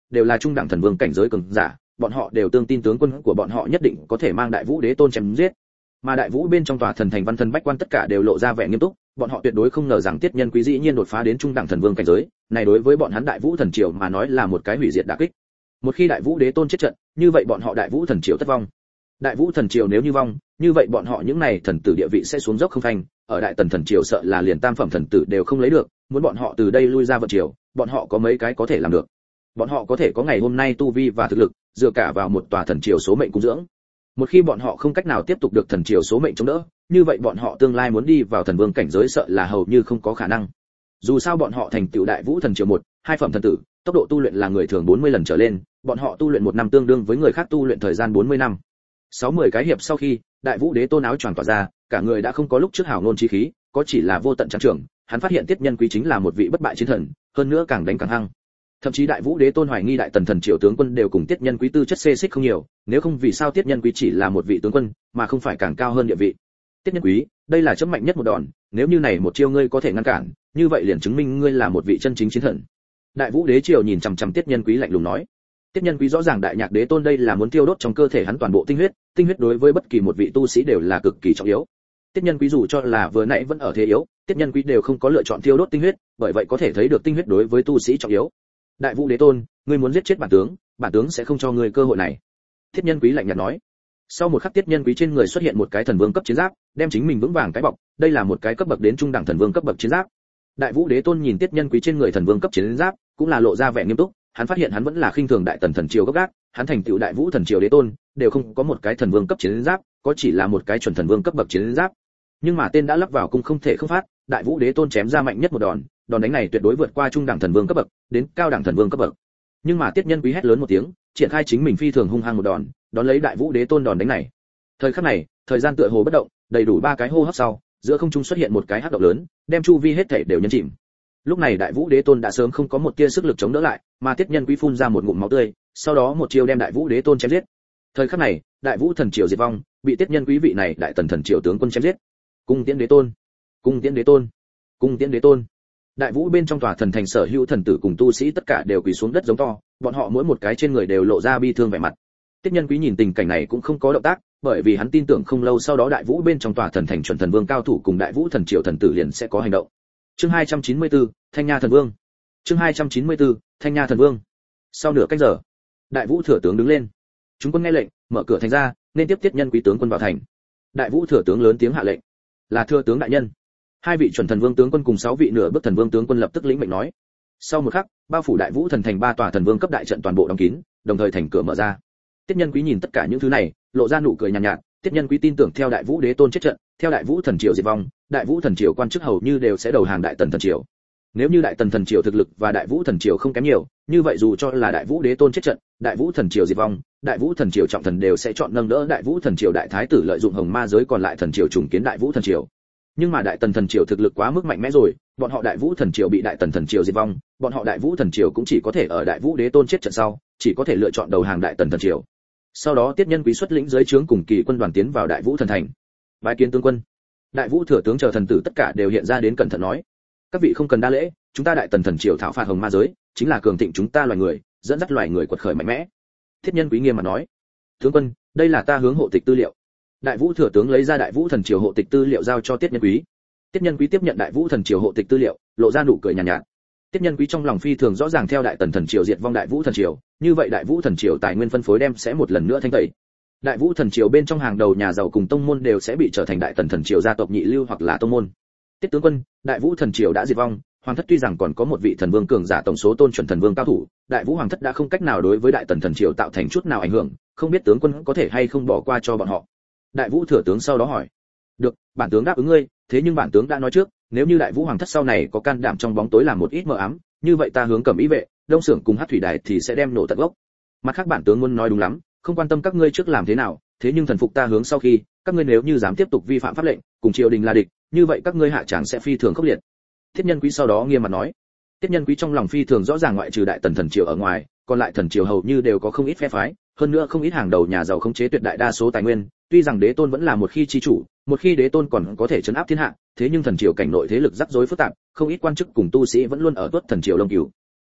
đều là trung đẳng thần vương cảnh giới cường giả, bọn họ đều tương tin tướng quân của bọn họ nhất định có thể mang Đại Vũ Đế Tôn chém giết. Mà Đại Vũ bên trong tòa thần thành văn thần bách quan tất cả đều lộ ra vẻ nghiêm túc, bọn họ tuyệt đối không ngờ rằng Tiết Nhân Quý dĩ nhiên đột phá đến trung đẳng thần vương cảnh giới, này đối với bọn hắn Đại Vũ thần triều mà nói là một cái hủy diệt đả kích. Một khi Đại Vũ Đế Tôn chết trận, như vậy bọn họ Đại Vũ thần triều tất vong. Đại Vũ thần triều nếu như vong, như vậy bọn họ những này thần tử địa vị sẽ xuống dốc không phanh, ở Đại Tần thần triều sợ là liền tam phẩm thần tử đều không lấy được, muốn bọn họ từ đây lui ra vận triều, bọn họ có mấy cái có thể làm được. Bọn họ có thể có ngày hôm nay tu vi và thực lực, dựa cả vào một tòa thần triều số mệnh cung dưỡng. Một khi bọn họ không cách nào tiếp tục được thần triều số mệnh chống đỡ, như vậy bọn họ tương lai muốn đi vào thần vương cảnh giới sợ là hầu như không có khả năng. Dù sao bọn họ thành tựu Đại Vũ thần triều một, hai phẩm thần tử, tốc độ tu luyện là người thường bốn mươi lần trở lên, bọn họ tu luyện một năm tương đương với người khác tu luyện thời gian bốn mươi năm. sáu mươi cái hiệp sau khi, Đại Vũ Đế Tôn áo choàng tỏa ra, cả người đã không có lúc trước hào ngôn chí khí, có chỉ là vô tận trắng trưởng, hắn phát hiện Tiết Nhân Quý chính là một vị bất bại chiến thần, hơn nữa càng đánh càng hăng. Thậm chí Đại Vũ Đế Tôn hoài nghi Đại Tần thần triều tướng quân đều cùng Tiết Nhân Quý tư chất xê xích không nhiều, nếu không vì sao Tiết Nhân Quý chỉ là một vị tướng quân, mà không phải càng cao hơn địa vị. Tiết Nhân Quý, đây là chấm mạnh nhất một đòn, nếu như này một chiêu ngươi có thể ngăn cản, như vậy liền chứng minh ngươi là một vị chân chính chiến thần. Đại Vũ Đế triều nhìn chằm chằm Tiết Nhân Quý lạnh lùng nói. Tiết Nhân Quý rõ ràng Đại Nhạc Đế Tôn đây là muốn tiêu đốt trong cơ thể hắn toàn bộ tinh huyết, tinh huyết đối với bất kỳ một vị tu sĩ đều là cực kỳ trọng yếu. Tiết Nhân Quý dù cho là vừa nãy vẫn ở thế yếu, Tiết Nhân Quý đều không có lựa chọn tiêu đốt tinh huyết, bởi vậy có thể thấy được tinh huyết đối với tu sĩ trọng yếu. Đại Vũ Đế Tôn, ngươi muốn giết chết bản tướng, bản tướng sẽ không cho ngươi cơ hội này. Tiết Nhân Quý lạnh nhạt nói. Sau một khắc Tiết Nhân Quý trên người xuất hiện một cái thần vương cấp chiến giáp, đem chính mình vững vàng cái bọc, đây là một cái cấp bậc đến trung đẳng thần vương cấp bậc chiến giáp. Đại Vũ Đế Tôn nhìn Tiết Nhân Quý trên người thần vương cấp chiến giáp, cũng là lộ ra vẻ nghiêm túc, hắn phát hiện hắn vẫn là khinh thường Đại Tần thần triều gốc gác, hắn thành tựu Đại Vũ thần triều đế tôn, đều không có một cái thần vương cấp chiến giáp, có chỉ là một cái chuẩn thần vương cấp bậc chiến giáp. Nhưng mà tên đã lắp vào cung không thể không phát, Đại Vũ Đế Tôn chém ra mạnh nhất một đòn, đòn đánh này tuyệt đối vượt qua trung đẳng thần vương cấp bậc, đến cao đẳng thần vương cấp bậc. Nhưng mà Tiết Nhân Quý hét lớn một tiếng, triển khai chính mình phi thường hung hăng một đòn, đón lấy Đại Vũ Đế Tôn đòn đánh này. Thời khắc này, thời gian tựa hồ bất động, đầy đủ ba cái hô hấp sau, giữa không trung xuất hiện một cái hắc động lớn, đem chu vi hết thảy đều nhấn chìm. Lúc này Đại Vũ Đế Tôn đã sớm không có một tia sức lực chống đỡ lại, mà Tiết Nhân Quý phun ra một ngụm máu tươi, sau đó một chiêu đem Đại Vũ Đế Tôn chém giết. Thời khắc này, Đại Vũ thần triều diệt vong, bị Tiết Nhân Quý vị này Đại Tần thần triều tướng quân chém giết. Cung Tiễn Đế Tôn, Cung Tiễn Đế Tôn, Cung Tiễn Đế Tôn. Đại Vũ bên trong tòa thần thành sở hữu thần tử cùng tu sĩ tất cả đều quỳ xuống đất giống to, bọn họ mỗi một cái trên người đều lộ ra bi thương vẻ mặt. Tiết Nhân Quý nhìn tình cảnh này cũng không có động tác, bởi vì hắn tin tưởng không lâu sau đó Đại Vũ bên trong tòa thần thành chuẩn thần vương cao thủ cùng Đại Vũ thần triều thần tử liền sẽ có hành động. Chương hai trăm chín mươi tư, Thanh Nha thần vương. Chương hai trăm chín mươi tư, Thanh Nha thần vương. Sau nửa canh giờ, Đại Vũ thừa tướng đứng lên. Chúng quân nghe lệnh, mở cửa thành ra, nên tiếp Tiết Nhân Quý tướng quân vào thành. Đại Vũ thừa tướng lớn tiếng hạ lệnh. Là thừa tướng đại nhân. Hai vị chuẩn thần vương tướng quân cùng sáu vị nửa bước thần vương tướng quân lập tức lĩnh mệnh nói. Sau một khắc, bao phủ Đại Vũ thần thành ba tòa thần vương cấp đại trận toàn bộ đóng kín, đồng thời thành cửa mở ra. Tiết Nhân Quý nhìn tất cả những thứ này, lộ ra nụ cười nhàn nhạt, nhạt. Tiết Nhân Quý tin tưởng theo Đại Vũ Đế Tôn chết trận, theo Đại Vũ thần triều diệt vong, Đại Vũ thần triều quan chức hầu như đều sẽ đầu hàng Đại Tần thần triều. Nếu như Đại Tần thần triều thực lực và Đại Vũ thần triều không kém nhiều, như vậy dù cho là Đại Vũ Đế Tôn chết trận, Đại Vũ thần triều diệt vong, Đại Vũ thần triều trọng thần đều sẽ chọn nâng đỡ Đại Vũ thần triều đại thái tử lợi dụng hồng ma giới còn lại thần triều trùng kiến Đại Vũ thần triều. Nhưng mà Đại Tần thần triều thực lực quá mức mạnh mẽ rồi, bọn họ Đại Vũ thần triều bị Đại Tần thần triều diệt vong, bọn họ Đại Vũ thần triều cũng chỉ có thể ở Đại Vũ Đế Tôn chết trận sau, chỉ có thể lựa chọn đầu hàng Đại Tần thần triều. Sau đó Tiết Nhân Quý xuất lĩnh dưới trướng cùng kỳ quân đoàn tiến vào Đại Vũ thần thành. Bái kiến tướng quân. Đại Vũ thừa tướng chờ thần tử tất cả đều hiện ra đến cẩn thận nói, các vị không cần đa lễ, chúng ta Đại Tần thần triều thảo phạt hồng ma giới, chính là cường thịnh chúng ta loài người, dẫn dắt loài người quật khởi mạnh mẽ. Thiết Nhân Quý nghiêm mà nói, tướng quân, đây là ta hướng hộ tịch tư liệu. Đại Vũ thừa tướng lấy ra Đại Vũ thần triều hộ tịch tư liệu giao cho Tiết Nhân Quý. Tiết Nhân Quý tiếp nhận Đại Vũ thần triều hộ tịch tư liệu, lộ ra nụ cười nhàn nhạt, nhạt. Tiết Nhân Quý trong lòng phi thường rõ ràng theo Đại Tần thần triều diệt vong Đại Vũ thần triều, như vậy Đại Vũ thần triều tài nguyên phân phối đem sẽ một lần nữa thanh tẩy. Đại Vũ thần triều bên trong hàng đầu nhà giàu cùng tông môn đều sẽ bị trở thành Đại Tần thần triều gia tộc nhị lưu hoặc là tông môn. Tiết tướng quân, Đại Vũ thần triều đã diệt vong, hoàng thất tuy rằng còn có một vị thần vương cường giả tổng số tôn chuẩn thần vương cao thủ, Đại Vũ hoàng thất đã không cách nào đối với Đại Tần thần triều tạo thành chút nào ảnh hưởng, không biết tướng quân có thể hay không bỏ qua cho bọn họ. Đại Vũ thừa tướng sau đó hỏi. Được, bản tướng đáp ứng ngươi, thế nhưng bản tướng đã nói trước, nếu như Đại Vũ hoàng thất sau này có can đảm trong bóng tối làm một ít mờ ám, như vậy ta hướng Cẩm Ý vệ, Đông Xưởng cùng Hắc Thủy Đài thì sẽ đem nổ tận gốc. Mặt khác bản tướng muốn nói đúng lắm, không quan tâm các ngươi trước làm thế nào, thế nhưng thần phục ta hướng sau khi, các ngươi nếu như dám tiếp tục vi phạm pháp lệnh, cùng triều đình là địch, như vậy các ngươi hạ tràng sẽ phi thường khốc liệt. Thiết Nhân Quý sau đó nghiêm mặt nói. Thiết Nhân Quý trong lòng phi thường rõ ràng ngoại trừ Đại Tần thần triều ở ngoài, còn lại thần triều hầu như đều có không ít phe phái, hơn nữa không ít hàng đầu nhà giàu khống chế tuyệt đại đa số tài nguyên, tuy rằng đế tôn vẫn là một khi chi chủ, một khi đế tôn còn có thể trấn áp thiên hạ, thế nhưng thần triều cảnh nội thế lực rắc rối phức tạp, không ít quan chức cùng tu sĩ vẫn luôn ở tuất thần triều lông cừu.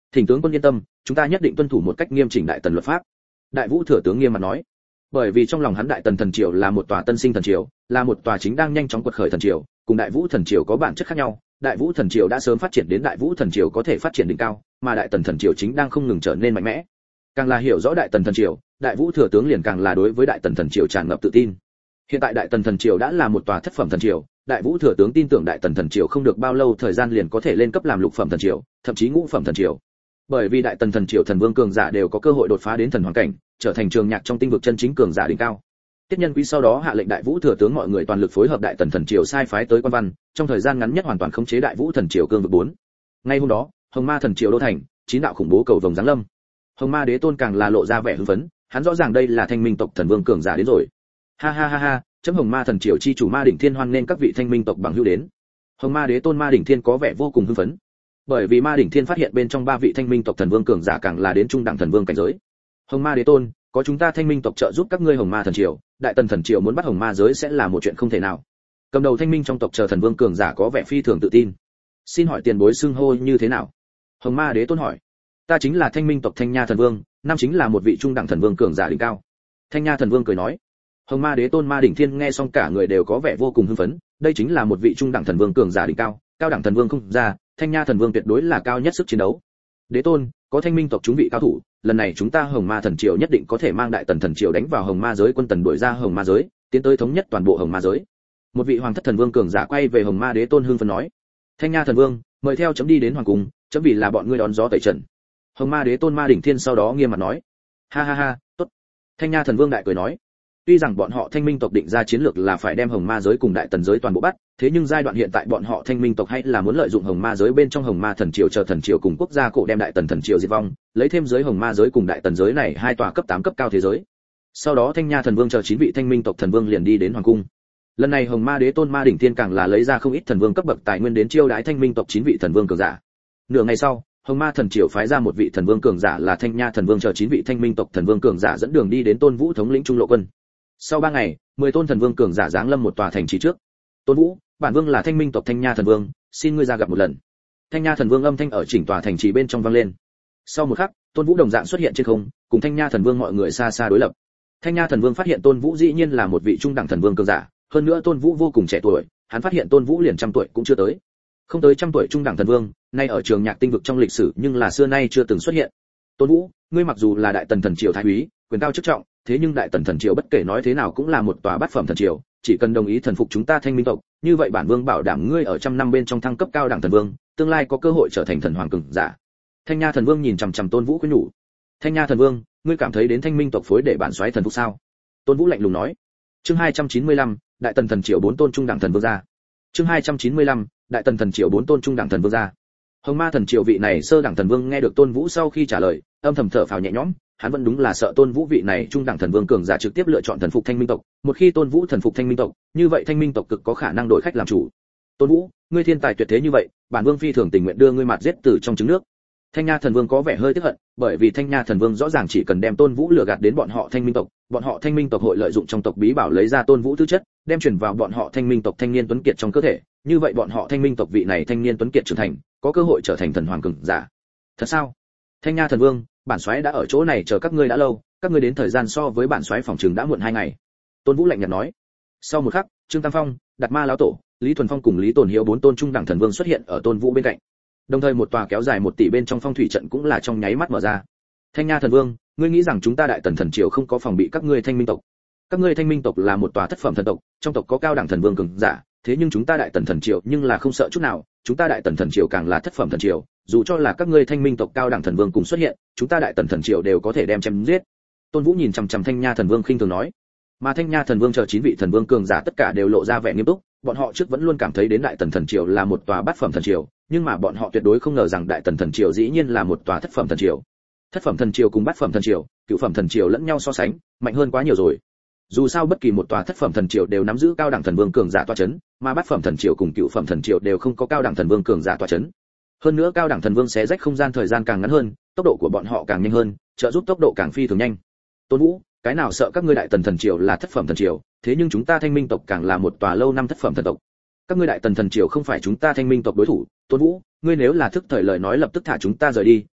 Thỉnh tướng quân yên tâm, chúng ta nhất định tuân thủ một cách nghiêm chỉnh đại tần luật pháp. Đại Vũ thừa tướng nghiêm mặt nói. Bởi vì trong lòng hắn đại tần thần triều là một tòa tân sinh thần triều, là một tòa chính đang nhanh chóng quật khởi thần triều, cùng đại Vũ thần triều có bản chất khác nhau. Đại Vũ thần triều đã sớm phát triển đến đại Vũ thần triều có thể phát triển đỉnh cao, mà đại tần thần triều chính đang không ngừng trở nên mạnh mẽ. Càng là hiểu rõ đại tần thần triều, đại Vũ thừa tướng liền càng là đối với đại tần thần triều tràn ngập tự tin. Hiện tại đại tần thần triều đã là một tòa thất phẩm thần triều, đại Vũ thừa tướng tin tưởng đại tần thần triều không được bao lâu thời gian liền có thể lên cấp làm lục phẩm thần triều, thậm chí ngũ phẩm thần triều. Bởi vì đại tần thần triều thần vương cường giả đều có cơ hội đột phá đến thần hoàng cảnh, trở thành trường nhạc trong tinh vực chân chính cường giả đỉnh cao. Tiết Nhân Quý sau đó hạ lệnh đại Vũ thừa tướng mọi người toàn lực phối hợp đại tần thần triều sai phái tới quan văn, trong thời gian ngắn nhất hoàn toàn khống chế đại Vũ thần triều cương vực bốn. Ngay hôm đó, Hồng Ma thần triều đô thành, chín đạo khủng bố cầu vồng giáng lâm. Hồng Ma đế tôn càng là lộ ra vẻ hưng phấn, hắn rõ ràng đây là Thanh Minh tộc thần vương cường giả đến rồi. Ha ha ha ha, chấm Hồng Ma thần triều chi chủ Ma Đỉnh Thiên hoan nên các vị Thanh Minh tộc bằng hữu đến. Hồng Ma đế tôn Ma Đỉnh Thiên có vẻ vô cùng hưng phấn. Bởi vì Ma Đỉnh Thiên phát hiện bên trong ba vị Thanh Minh tộc thần vương cường giả càng là đến trung đẳng thần vương cảnh giới. Hồng Ma đế tôn, có chúng ta Thanh Minh tộc trợ giúp các ngươi Hồng Ma thần triều, đại tần thần triều muốn bắt Hồng Ma giới sẽ là một chuyện không thể nào. Cầm đầu Thanh Minh trong tộc chờ thần vương cường giả có vẻ phi thường tự tin. Xin hỏi tiền bối xưng hô như thế nào? Hồng Ma đế tôn hỏi. Ta chính là Thanh Minh tộc Thanh Nha thần vương, năm chính là một vị trung đẳng thần vương cường giả đỉnh cao. Thanh Nha thần vương cười nói. Hồng Ma đế tôn Ma Đỉnh Thiên nghe xong cả người đều có vẻ vô cùng hưng phấn, đây chính là một vị trung đẳng thần vương cường giả đỉnh cao, cao đẳng thần vương không ra, Thanh Nha thần vương tuyệt đối là cao nhất sức chiến đấu. Đế tôn, có Thanh Minh tộc chúng vị cao thủ, lần này chúng ta Hồng Ma thần triều nhất định có thể mang đại tần thần triều đánh vào Hồng Ma giới, quân tần đuổi ra Hồng Ma giới, tiến tới thống nhất toàn bộ Hồng Ma giới. Một vị hoàng thất thần vương cường giả quay về Hồng Ma đế tôn hưng phấn nói. Thanh Nha thần vương, mời theo chấm đi đến hoàng cung, chấm vì là bọn ngươi đón gió tẩy trần. Hồng Ma đế tôn Ma Đỉnh Thiên sau đó nghiêm mặt nói. Ha ha ha, tốt. Thanh Nha thần vương đại cười nói. Tuy rằng bọn họ Thanh Minh tộc định ra chiến lược là phải đem Hồng Ma giới cùng đại tần giới toàn bộ bắt, thế nhưng giai đoạn hiện tại bọn họ Thanh Minh tộc hay là muốn lợi dụng Hồng Ma giới bên trong Hồng Ma thần triều chờ thần triều cùng quốc gia cổ đem đại tần thần triều diệt vong, lấy thêm giới Hồng Ma giới cùng đại tần giới này hai tòa cấp tám cấp cao thế giới. Sau đó Thanh Nha thần vương chờ chín vị Thanh Minh tộc thần vương liền đi đến hoàng cung. Lần này Hồng Ma đế tôn Ma Đỉnh Thiên càng là lấy ra không ít thần vương cấp bậc tài nguyên đến chiêu đãi Thanh Minh tộc chín vị thần vương cường giả. Nửa ngày sau, Hồng Ma thần triều phái ra một vị thần vương cường giả là Thanh Nha thần vương chờ chín vị Thanh Minh tộc thần vương cường giả dẫn đường đi đến Tôn Vũ thống lĩnh trung lộ quân. Sau ba ngày, mười tôn thần vương cường giả giáng lâm một tòa thành trì trước. Tôn Vũ, bản vương là Thanh Minh tộc Thanh Nha thần vương, xin ngươi ra gặp một lần. Thanh Nha thần vương âm thanh ở chỉnh tòa thành trì bên trong vang lên. Sau một khắc, Tôn Vũ đồng dạng xuất hiện trên không, cùng Thanh Nha thần vương mọi người xa xa đối lập. Thanh Nha thần vương phát hiện Tôn Vũ dĩ nhiên là một vị trung đẳng thần vương cường giả, hơn nữa Tôn Vũ vô cùng trẻ tuổi, hắn phát hiện Tôn Vũ liền trăm tuổi cũng chưa tới. Không tới trăm tuổi trung đẳng thần vương, nay ở trường nhạc tinh vực trong lịch sử nhưng là xưa nay chưa từng xuất hiện. Tôn Vũ, ngươi mặc dù là đại tần thần triều thái úy, quyền cao chức trọng, thế nhưng đại tần thần triều bất kể nói thế nào cũng là một tòa bát phẩm thần triều, chỉ cần đồng ý thần phục chúng ta Thanh Minh tộc, như vậy bản vương bảo đảm ngươi ở trăm năm bên trong thăng cấp cao đẳng thần vương, tương lai có cơ hội trở thành thần hoàng cường giả. Thanh Nha thần vương nhìn chằm chằm Tôn Vũ khuyên nhủ. Thanh Nha thần vương, ngươi cảm thấy đến Thanh Minh tộc phối để bản soái thần phục sao? Tôn Vũ lạnh lùng nói. Chương hai trăm chín mươi lăm, đại tần thần triều bốn tôn trung đẳng thần vương gia. Chương hai trăm chín mươi lăm, đại tần thần triều bốn tôn trung đẳng thần vương gia. Hồng Ma thần triều vị này sơ đẳng thần vương nghe được Tôn Vũ sau khi trả lời, âm thầm thở phào nhẹ nhõm, hắn vẫn đúng là sợ Tôn Vũ vị này trung đẳng thần vương cường giả trực tiếp lựa chọn thần phục Thanh Minh tộc, một khi Tôn Vũ thần phục Thanh Minh tộc, như vậy Thanh Minh tộc cực có khả năng đổi khách làm chủ. Tôn Vũ, ngươi thiên tài tuyệt thế như vậy, bản vương phi thường tình nguyện đưa ngươi mạt giết từ trong trứng nước. Thanh Nha thần vương có vẻ hơi tức hận, bởi vì Thanh Nha thần vương rõ ràng chỉ cần đem Tôn Vũ lừa gạt đến bọn họ Thanh Minh tộc, bọn họ Thanh Minh tộc hội lợi dụng trong tộc bí bảo lấy ra Tôn Vũ tư chất, đem truyền vào bọn họ Thanh Minh tộc thanh niên tuấn kiệt trong cơ thể, như vậy bọn họ Thanh Minh tộc vị này thanh niên tuấn kiệt trưởng thành, có cơ hội trở thành thần hoàng cường giả. Thật sao? Thanh Nha thần vương, bản soái đã ở chỗ này chờ các ngươi đã lâu, các ngươi đến thời gian so với bản soái phòng trường đã muộn hai ngày. Tôn Vũ lạnh nhạt nói. Sau một khắc, Trương Tam Phong, Đạt Ma lão tổ, Lý Thuần Phong cùng Lý Tồn Hiếu bốn tôn trung đẳng thần vương xuất hiện ở Tôn Vũ bên cạnh. Đồng thời một tòa kéo dài một tỷ bên trong phong thủy trận cũng là trong nháy mắt mở ra. Thanh Nha thần vương, ngươi nghĩ rằng chúng ta đại tần thần triều không có phòng bị các ngươi Thanh Minh tộc? Các ngươi Thanh Minh tộc là một tòa thất phẩm thần tộc, trong tộc có cao đẳng thần vương cường giả, thế nhưng chúng ta đại tần thần triều nhưng là không sợ chút nào, chúng ta đại tần thần triều càng là thất phẩm thần triều, dù cho là các ngươi Thanh Minh tộc cao đẳng thần vương cùng xuất hiện, chúng ta đại tần thần triều đều có thể đem chém giết. Tôn Vũ nhìn chằm chằm Thanh Nha thần vương khinh thường nói. Mà Thanh Nha thần vương chờ chín vị thần vương cường giả tất cả đều lộ ra vẻ nghiêm túc, bọn họ trước vẫn luôn cảm thấy đến đại tần thần triều là một tòa bát phẩm thần triều, nhưng mà bọn họ tuyệt đối không ngờ rằng đại tần thần triều dĩ nhiên là một tòa thất phẩm thần triều. Thất phẩm thần triều cùng bát phẩm thần triều, cửu phẩm thần triều lẫn nhau so sánh, mạnh hơn quá nhiều rồi. Dù sao bất kỳ một tòa thất phẩm thần triều đều nắm giữ cao đẳng thần vương cường giả tọa chấn, mà bát phẩm thần triều cùng cửu phẩm thần triều đều không có cao đẳng thần vương cường giả tọa chấn. Hơn nữa cao đẳng thần vương xé rách không gian thời gian càng ngắn hơn, tốc độ của bọn họ càng nhanh hơn, trợ giúp tốc độ càng phi thường nhanh. Tôn Vũ, cái nào sợ các ngươi đại tần thần triều là thất phẩm thần triều, thế nhưng chúng ta Thanh Minh tộc càng là một tòa lâu năm thất phẩm thần tộc. Các ngươi đại tần thần triều không phải chúng ta Thanh Minh tộc đối thủ, Tôn Vũ, ngươi nếu là thức thời lời nói lập tức thả chúng ta rời đi,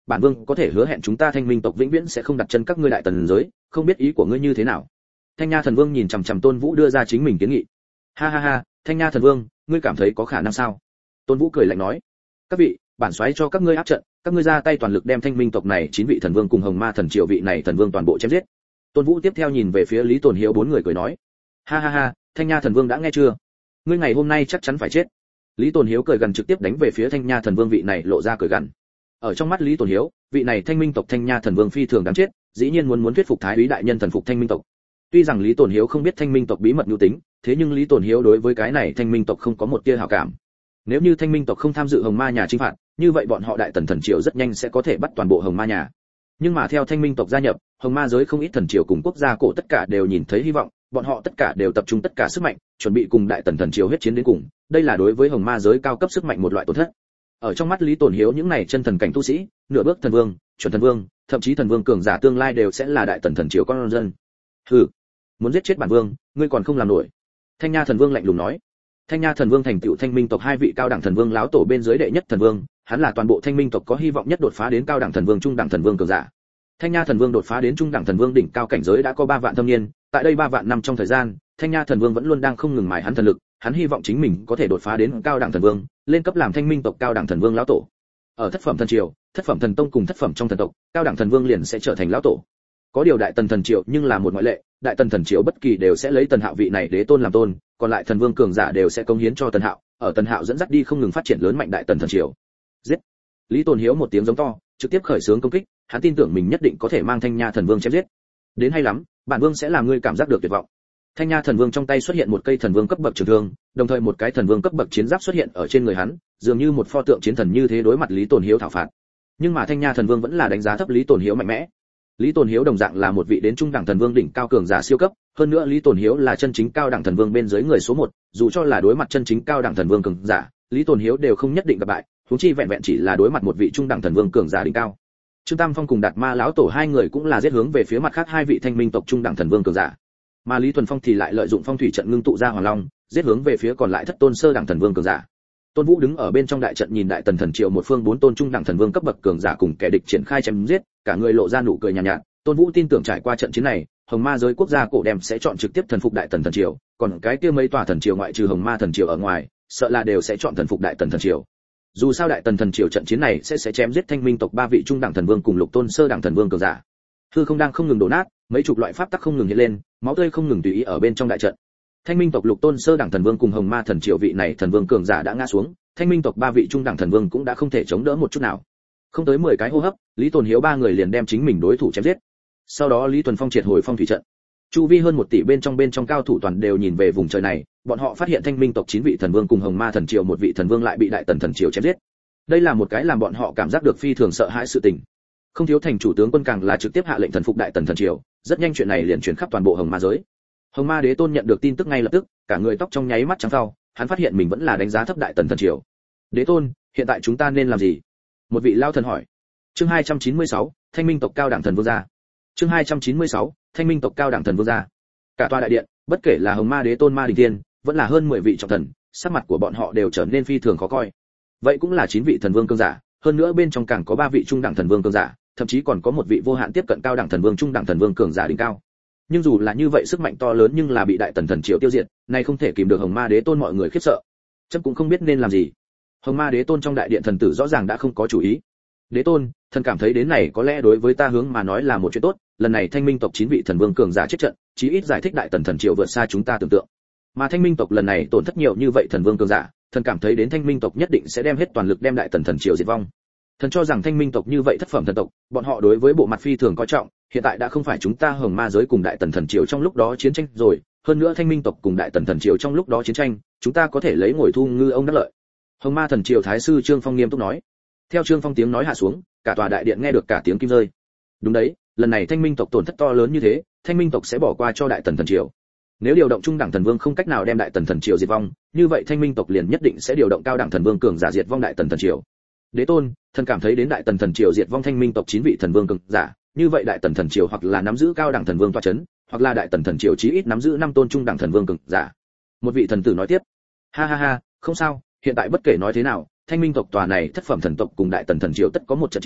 bản vương có thể hứa hẹn chúng ta Thanh Minh tộc vĩnh viễn sẽ không đặt chân các ngươi đại tần giới, không biết ý của ngươi như thế nào. Thanh Nha Thần Vương nhìn chằm chằm Tôn Vũ đưa ra chính mình kiến nghị. Ha ha ha, Thanh Nha Thần Vương, ngươi cảm thấy có khả năng sao? Tôn Vũ cười lạnh nói. Các vị, bản soái cho các ngươi áp trận, các ngươi ra tay toàn lực đem Thanh Minh tộc này chín vị thần vương cùng Hồng Ma thần triều vị này thần vương toàn bộ chém giết. Tôn Vũ tiếp theo nhìn về phía Lý Tồn Hiếu bốn người cười nói. Ha ha ha, Thanh Nha Thần Vương đã nghe chưa? Ngươi ngày hôm nay chắc chắn phải chết. Lý Tồn Hiếu cười gần trực tiếp đánh về phía Thanh Nha Thần Vương vị này lộ ra cười gằn. Ở trong mắt Lý Tồn Hiếu, vị này Thanh Minh tộc Thanh Nha Thần Vương phi thường đáng chết, dĩ nhiên muốn muốn thuyết phục Thái úy đại nhân thần phục Thanh Minh tộc. Tuy rằng Lý Tồn Hiếu không biết Thanh Minh tộc bí mật nhu tính, thế nhưng Lý Tồn Hiếu đối với cái này Thanh Minh tộc không có một tia hảo cảm. Nếu như Thanh Minh tộc không tham dự Hồng Ma nhà chinh phạt, như vậy bọn họ đại tần thần triều rất nhanh sẽ có thể bắt toàn bộ Hồng Ma nhà. Nhưng mà theo Thanh Minh tộc gia nhập, Hồng Ma giới không ít thần triều cùng quốc gia cổ tất cả đều nhìn thấy hy vọng, bọn họ tất cả đều tập trung tất cả sức mạnh, chuẩn bị cùng đại tần thần triều huyết chiến đến cùng. Đây là đối với Hồng Ma giới cao cấp sức mạnh một loại tổn thất. Ở trong mắt Lý Tồn Hiếu những này chân thần cảnh tu sĩ, nửa bước thần vương, chuẩn thần vương, thậm chí thần vương cường giả tương lai đều sẽ là đại tần thần triều con dân. Hừ, muốn giết chết bản vương, ngươi còn không làm nổi. Thanh Nha Thần Vương lạnh lùng nói. Thanh Nha Thần Vương thành tựu Thanh Minh tộc hai vị cao đẳng thần vương láo tổ bên dưới đệ nhất thần vương, hắn là toàn bộ Thanh Minh tộc có hy vọng nhất đột phá đến cao đẳng thần vương trung đẳng thần vương cường giả. Thanh Nha Thần Vương đột phá đến trung đẳng thần vương đỉnh cao cảnh giới đã có ba vạn thâm niên, tại đây ba vạn năm trong thời gian, Thanh Nha Thần Vương vẫn luôn đang không ngừng mài hắn thần lực, hắn hy vọng chính mình có thể đột phá đến cao đẳng thần vương, lên cấp làm Thanh Minh tộc cao đẳng thần vương lão tổ. Ở thất phẩm thần triều, thất phẩm thần tông cùng thất phẩm trong thần tộc, cao đẳng thần vương liền sẽ trở thành lão tổ. Có điều đại tần thần triều nhưng là một ngoại lệ, đại tần thần triều bất kỳ đều sẽ lấy Tần Hạo vị này đế tôn làm tôn, còn lại thần vương cường giả đều sẽ cống hiến cho Tần Hạo, ở Tần Hạo dẫn dắt đi không ngừng phát triển lớn mạnh đại tần thần triều. Giết! Lý Tồn Hiếu một tiếng giống to, trực tiếp khởi xướng công kích, hắn tin tưởng mình nhất định có thể mang Thanh Nha Thần Vương chém giết. Đến hay lắm, bản vương sẽ làm ngươi cảm giác được tuyệt vọng. Thanh Nha Thần Vương trong tay xuất hiện một cây thần vương cấp bậc trường thương, đồng thời một cái thần vương cấp bậc chiến giáp xuất hiện ở trên người hắn, dường như một pho tượng chiến thần như thế đối mặt Lý Tồn Hiếu thảo phạt. Nhưng mà Thanh Nha Thần Vương vẫn là đánh giá thấp Lý Tồn Hiếu mạnh mẽ. Lý Tồn Hiếu đồng dạng là một vị đến trung đẳng thần vương đỉnh cao cường giả siêu cấp, hơn nữa Lý Tồn Hiếu là chân chính cao đẳng thần vương bên dưới người số một, dù cho là đối mặt chân chính cao đẳng thần vương cường giả, Lý Tồn Hiếu đều không nhất định gặp bại, huống chi vẹn vẹn chỉ là đối mặt một vị trung đẳng thần vương cường giả đỉnh cao. Trương Tam Phong cùng Đạt Ma lão tổ hai người cũng là giết hướng về phía mặt khác hai vị Thanh Minh tộc trung đẳng thần vương cường giả. Mà Lý Thuần Phong thì lại lợi dụng phong thủy trận ngưng tụ ra Hoàng Long, giết hướng về phía còn lại thất tôn sơ đẳng thần vương cường giả. Tôn Vũ đứng ở bên trong đại trận nhìn đại tần thần triều một phương bốn tôn trung đẳng thần vương cấp bậc cường giả cùng kẻ địch triển khai chém giết, cả người lộ ra nụ cười nhàn nhạt, nhạt. Tôn Vũ tin tưởng trải qua trận chiến này, Hồng Ma giới quốc gia cổ đem sẽ chọn trực tiếp thần phục đại tần thần triều, còn cái kia mấy tòa thần triều ngoại trừ Hồng Ma thần triều ở ngoài, sợ là đều sẽ chọn thần phục đại tần thần triều. Dù sao đại tần thần triều trận chiến này sẽ sẽ chém giết Thanh Minh tộc ba vị trung đẳng thần vương cùng lục tôn sơ đẳng thần vương cường giả. Hư không đang không ngừng đổ nát, mấy chục loại pháp tắc không ngừng hiện lên, máu tươi không ngừng tùy ý ở bên trong đại trận. Thanh Minh tộc lục tôn sơ đẳng thần vương cùng Hồng Ma thần triều vị này thần vương cường giả đã ngã xuống, Thanh Minh tộc ba vị trung đẳng thần vương cũng đã không thể chống đỡ một chút nào. Không tới mười cái hô hấp, Lý Tồn Hiếu ba người liền đem chính mình đối thủ chém giết. Sau đó Lý Tuần Phong triệt hồi phong thủy trận. Chu vi hơn một tỷ bên trong bên trong cao thủ toàn đều nhìn về vùng trời này, bọn họ phát hiện Thanh Minh tộc chín vị thần vương cùng Hồng Ma thần triều một vị thần vương lại bị đại tần thần triều chém giết. Đây là một cái làm bọn họ cảm giác được phi thường sợ hãi sự tình. Không thiếu thành chủ tướng quân càng là trực tiếp hạ lệnh thần phục đại tần thần triều, rất nhanh chuyện này liền truyền khắp toàn bộ Hồng Ma giới. Hồng Ma đế tôn nhận được tin tức ngay lập tức, cả người tóc trong nháy mắt trắng phau, hắn phát hiện mình vẫn là đánh giá thấp đại tần thần triều. Đế tôn, hiện tại chúng ta nên làm gì? Một vị lao thần hỏi. Chương hai trăm chín mươi sáu, Thanh Minh tộc cao đẳng thần vương gia. Chương hai trăm chín mươi sáu, Thanh Minh tộc cao đẳng thần vương gia. Cả tòa đại điện, bất kể là Hồng Ma đế tôn Ma Đình Thiên, vẫn là hơn mười vị trọng thần, sắc mặt của bọn họ đều trở nên phi thường khó coi. Vậy cũng là chín vị thần vương cường giả, hơn nữa bên trong càng có ba vị trung đẳng thần vương cường giả, thậm chí còn có một vị vô hạn tiếp cận cao đẳng thần vương trung đẳng thần vương cường giả đỉnh cao. Nhưng dù là như vậy sức mạnh to lớn nhưng là bị đại tần thần triều tiêu diệt, này không thể kìm được Hồng Ma đế tôn mọi người khiếp sợ. Chắc cũng không biết nên làm gì. Hồng Ma đế tôn trong đại điện thần tử rõ ràng đã không có chủ ý. Đế tôn, thần cảm thấy đến này có lẽ đối với ta hướng mà nói là một chuyện tốt, lần này Thanh Minh tộc chín vị thần vương cường giả chết trận, chí ít giải thích đại tần thần triều vượt xa chúng ta tưởng tượng. Mà Thanh Minh tộc lần này tổn thất nhiều như vậy thần vương cường giả, thần cảm thấy đến Thanh Minh tộc nhất định sẽ đem hết toàn lực đem đại tần thần triều diệt vong. Thần cho rằng Thanh Minh tộc như vậy thất phẩm thần tộc, bọn họ đối với bộ mặt phi thường coi trọng, hiện tại đã không phải chúng ta Hồng Ma giới cùng đại tần thần triều trong lúc đó chiến tranh rồi, hơn nữa Thanh Minh tộc cùng đại tần thần triều trong lúc đó chiến tranh, chúng ta có thể lấy ngồi thu ngư ông đắc lợi. Hồng Ma thần triều thái sư Trương Phong nghiêm túc nói. Theo Trương Phong tiếng nói hạ xuống, cả tòa đại điện nghe được cả tiếng kim rơi. Đúng đấy, lần này Thanh Minh tộc tổn thất to lớn như thế, Thanh Minh tộc sẽ bỏ qua cho đại tần thần triều. Nếu điều động trung đẳng thần vương không cách nào đem đại tần thần triều diệt vong, như vậy Thanh Minh tộc liền nhất định sẽ điều động cao đẳng thần vương cường giả diệt vong đại tần thần triều. Đế tôn, thần cảm thấy đến đại tần thần triều diệt vong Thanh Minh tộc chín vị thần vương cường giả, như vậy đại tần thần triều hoặc là nắm giữ cao đẳng thần vương tọa chấn, hoặc là đại tần thần triều chí ít nắm giữ năm tôn trung đẳng thần vương cường giả. Một vị thần tử nói tiếp. Ha ha ha, không sao, hiện tại bất kể nói thế nào, Thanh Minh tộc tòa này thất phẩm thần tộc cùng đại tần thần triều tất có một trận chiến,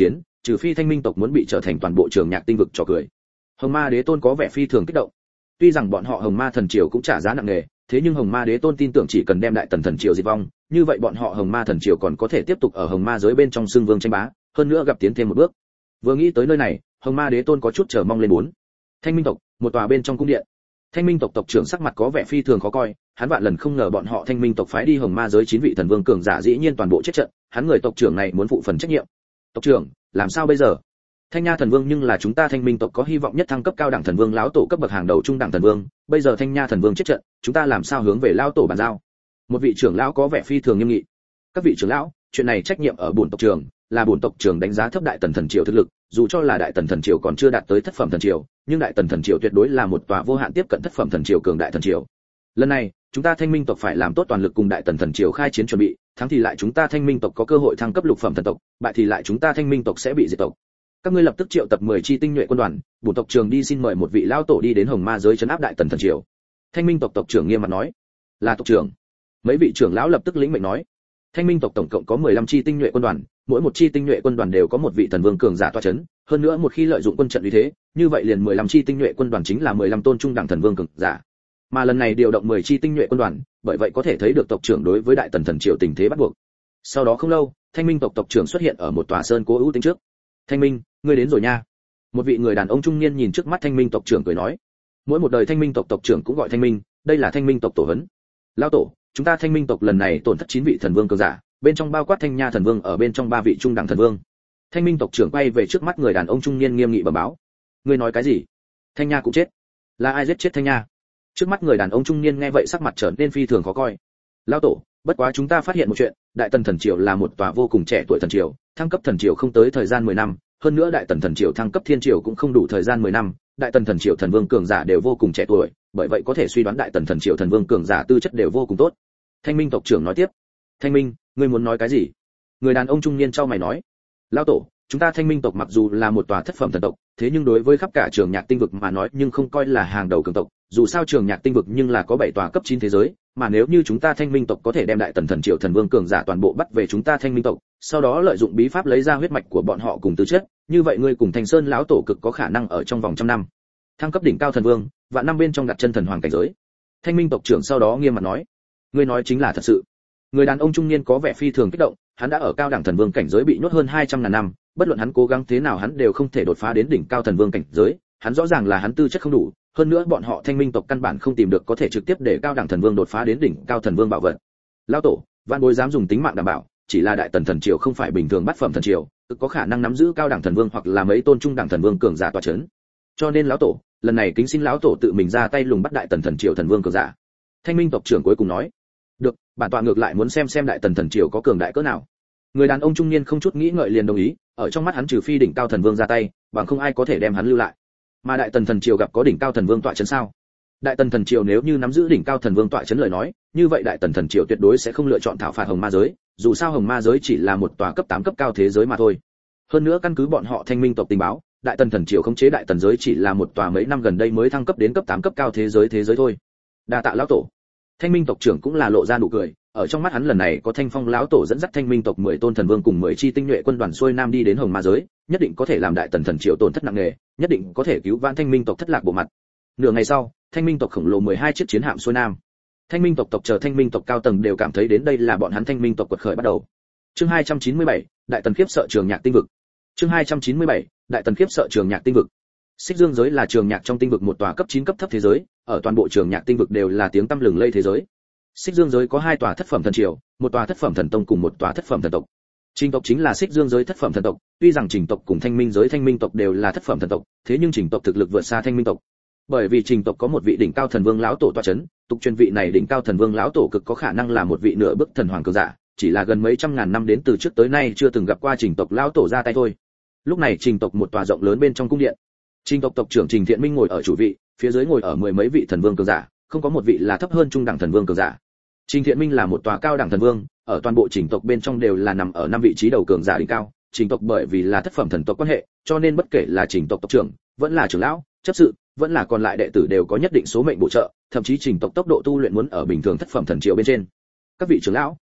trừ phi thanh minh tộc muốn bị trở thành toàn bộ trường nhạc tinh vực trò cười. Hồng Ma Đế Tôn có vẻ phi thường kích động. Tuy rằng bọn họ Hồng Ma thần triều cũng trả giá nặng nề, thế nhưng Hồng Ma Đế Tôn tin tưởng chỉ cần đem Đại Tần thần triều diệt vong, như vậy bọn họ Hồng Ma thần triều còn có thể tiếp tục ở Hồng Ma giới bên trong xưng vương tranh bá, hơn nữa gặp tiến thêm một bước. Vừa nghĩ tới nơi này, Hồng Ma Đế Tôn có chút chờ mong lên bốn. Thanh Minh tộc, một tòa bên trong cung điện. Thanh Minh tộc tộc trưởng sắc mặt có vẻ phi thường khó coi, hắn vạn lần không ngờ bọn họ Thanh Minh tộc phái đi Hồng Ma giới chín vị thần vương cường giả dĩ nhiên toàn bộ chết trận, hắn người tộc trưởng này muốn phụ phần trách nhiệm. Tộc trưởng, làm sao bây giờ? Thanh Nha thần vương nhưng là chúng ta Thanh Minh tộc có hy vọng nhất thăng cấp cao đẳng thần vương lão tổ cấp bậc hàng đầu trung đẳng thần vương, bây giờ Thanh Nha thần vương chết trận, chúng ta làm sao hướng về lão tổ bàn giao? Một vị trưởng lão có vẻ phi thường nghiêm nghị. Các vị trưởng lão, chuyện này trách nhiệm ở bổn tộc trưởng, là bổn tộc trưởng đánh giá thấp Đại Tần thần triều thực lực, dù cho là Đại Tần thần triều còn chưa đạt tới thất phẩm thần triều, nhưng Đại Tần thần triều tuyệt đối là một tòa vô hạn tiếp cận thất phẩm thần triều cường đại thần triều. Lần này, chúng ta Thanh Minh tộc phải làm tốt toàn lực cùng Đại Tần thần triều khai chiến chuẩn bị, thắng thì lại chúng ta Thanh Minh tộc có cơ hội thăng cấp lục phẩm thần tộc, bại thì lại chúng ta Thanh Minh tộc sẽ bị diệt tộc. Các ngươi lập tức triệu tập mười chi tinh nhuệ quân đoàn, bổn tộc trưởng đi xin mời một vị lão tổ đi đến Hồng Ma giới trấn áp Đại Tần thần triều. Thanh Minh tộc tộc trưởng nghiêm mặt nói. Là tộc trưởng. Mấy vị trưởng lão lập tức lĩnh mệnh nói. Thanh Minh tộc tổng cộng có mười lăm chi tinh nhuệ quân đoàn, mỗi một chi tinh nhuệ quân đoàn đều có một vị thần vương cường giả tọa chấn, hơn nữa một khi lợi dụng quân trận uy thế, như vậy liền mười lăm chi tinh nhuệ quân đoàn chính là mười lăm tôn trung đẳng thần vương cường giả. Mà lần này điều động mười chi tinh nhuệ quân đoàn, bởi vậy có thể thấy được tộc trưởng đối với Đại Tần thần triều tình thế bắt buộc. Sau đó không lâu, Thanh Minh tộc tộc trưởng xuất hiện ở một tòa sơn cố ưu tĩnh trước. Thanh Minh, ngươi đến rồi nha. Một vị người đàn ông trung niên nhìn trước mắt Thanh Minh tộc trưởng cười nói. Mỗi một đời Thanh Minh tộc tộc trưởng cũng gọi Thanh Minh, đây là Thanh Minh tộc tổ huấn. Lão tổ, chúng ta Thanh Minh tộc lần này tổn thất chín vị thần vương cường giả, bên trong bao quát Thanh Nha thần vương ở bên trong ba vị trung đẳng thần vương. Thanh Minh tộc trưởng quay về trước mắt người đàn ông trung niên nghiêm nghị bẩm báo. Ngươi nói cái gì? Thanh Nha cũng chết? Là ai giết chết Thanh Nha? Trước mắt người đàn ông trung niên nghe vậy sắc mặt trở nên phi thường khó coi. Lão tổ, bất quá chúng ta phát hiện một chuyện, Đại Tần thần triều là một tòa vô cùng trẻ tuổi thần triều, thăng cấp thần triều không tới thời gian mười năm, hơn nữa Đại Tần thần triều thăng cấp thiên triều cũng không đủ thời gian mười năm, Đại Tần thần triều thần vương cường giả đều vô cùng trẻ tuổi, bởi vậy có thể suy đoán Đại Tần thần triều thần vương cường giả tư chất đều vô cùng tốt. Thanh Minh tộc trưởng nói tiếp. Thanh Minh, ngươi muốn nói cái gì? Người đàn ông trung niên trao mày nói. Lão tổ, chúng ta Thanh Minh tộc mặc dù là một tòa thất phẩm thần tộc, thế nhưng đối với khắp cả trường nhạc tinh vực mà nói nhưng không coi là hàng đầu cường tộc, dù sao trường nhạc tinh vực nhưng là có bảy tòa cấp chín thế giới, mà nếu như chúng ta Thanh Minh tộc có thể đem Đại Tần thần triều thần vương cường giả toàn bộ bắt về chúng ta Thanh Minh tộc, sau đó lợi dụng bí pháp lấy ra huyết mạch của bọn họ cùng tư chất, như vậy ngươi cùng Thanh Sơn lão tổ cực có khả năng ở trong vòng trăm năm thăng cấp đỉnh cao thần vương, vạn năm bên trong đặt chân thần hoàng cảnh giới. Thanh Minh tộc trưởng sau đó nghiêm mặt nói. Ngươi nói chính là thật sự? Người đàn ông trung niên có vẻ phi thường kích động, hắn đã ở cao đẳng thần vương cảnh giới bị nhốt hơn hai trăm ngàn năm, bất luận hắn cố gắng thế nào hắn đều không thể đột phá đến đỉnh cao thần vương cảnh giới, hắn rõ ràng là hắn tư chất không đủ, hơn nữa bọn họ Thanh Minh tộc căn bản không tìm được có thể trực tiếp để cao đẳng thần vương đột phá đến đỉnh cao thần vương bảo vật. Lão tổ, vạn bối dám dùng tính mạng đảm bảo, chỉ là Đại Tần thần triều không phải bình thường bát phẩm thần triều, cực có khả năng nắm giữ cao đẳng thần vương hoặc là mấy tôn trung đẳng thần vương cường giả tọa chấn. Cho nên lão tổ, lần này kính xin lão tổ tự mình ra tay lùng bắt Đại Tần thần triều thần vương cường giả. Thanh Minh tộc trưởng cuối cùng nói. Được, bản tọa ngược lại muốn xem xem Đại Tần thần triều có cường đại cỡ nào. Người đàn ông trung niên không chút nghĩ ngợi liền đồng ý, ở trong mắt hắn trừ phi đỉnh cao thần vương ra tay, bằng không ai có thể đem hắn lưu lại. Mà Đại Tần thần triều gặp có đỉnh cao thần vương tọa chấn sao? Đại Tần thần triều nếu như nắm giữ đỉnh cao thần vương tọa chấn lời nói, như vậy Đại Tần thần triều tuyệt đối sẽ không lựa chọn thảo phạt Hồng Ma giới, dù sao Hồng Ma giới chỉ là một tòa cấp tám cấp cao thế giới mà thôi. Hơn nữa căn cứ bọn họ Thanh Minh tộc tình báo, Đại Tần thần triều khống chế Đại Tần giới chỉ là một tòa mấy năm gần đây mới thăng cấp đến cấp tám cấp cao thế giới thế giới thôi. Đa tạ lão tổ. Thanh Minh tộc trưởng cũng là lộ ra nụ cười, ở trong mắt hắn lần này có Thanh Phong lão tổ dẫn dắt Thanh Minh tộc mười tôn thần vương cùng mười chi tinh nhuệ quân đoàn xuôi nam đi đến Hồng Ma giới, nhất định có thể làm Đại Tần thần triều tổn thất nặng nề, nhất định có thể cứu vãn Thanh Minh tộc thất lạc bộ mặt. Nửa ngày sau, Thanh Minh tộc khổng lồ mười hai chiếc chiến hạm xuôi nam. Thanh Minh tộc tộc chờ Thanh Minh tộc cao tầng đều cảm thấy đến đây là bọn hắn Thanh Minh tộc quật khởi bắt đầu. Chương hai trăm chín mươi bảy, Đại Tần khiếp sợ trường nhạc tinh vực. Chương hai trăm chín mươi bảy, Đại Tần khiếp sợ trường nhạc tinh vực. Xích Dương giới là trường nhạc trong tinh vực một tòa cấp chín cấp thấp thế giới, ở toàn bộ trường nhạc tinh vực đều là tiếng tăm lừng lây thế giới. Xích Dương giới có hai tòa thất phẩm thần triều, một tòa thất phẩm thần tông cùng một tòa thất phẩm thần tộc. Trình tộc chính là Xích Dương giới thất phẩm thần tộc, tuy rằng Trình tộc cùng Thanh Minh giới Thanh Minh tộc đều là thất phẩm thần tộc, thế nhưng Trình tộc thực lực vượt xa Thanh Minh tộc. Bởi vì Trình tộc có một vị đỉnh cao thần vương lão tổ tọa chấn, tục truyền vị này đỉnh cao thần vương lão tổ cực có khả năng là một vị nửa bước thần hoàng cường giả, chỉ là gần mấy trăm ngàn năm đến từ trước tới nay chưa từng gặp qua Trình tộc lão tổ ra tay thôi. Lúc này Trình tộc một tòa rộng lớn bên trong cung điện. Trình tộc tộc trưởng Trình Thiện Minh ngồi ở chủ vị, phía dưới ngồi ở mười mấy vị thần vương cường giả, không có một vị là thấp hơn trung đẳng thần vương cường giả. Trình Thiện Minh là một tòa cao đẳng thần vương, ở toàn bộ Trình tộc bên trong đều là nằm ở năm vị trí đầu cường giả đỉnh cao. Trình tộc bởi vì là thất phẩm thần tộc quan hệ, cho nên bất kể là Trình tộc tộc trưởng, vẫn là trưởng lão, chấp sự, vẫn là còn lại đệ tử đều có nhất định số mệnh bổ trợ, thậm chí Trình tộc tốc độ tu luyện muốn ở bình thường thất phẩm thần triều bên trên. Các vị trưởng lão,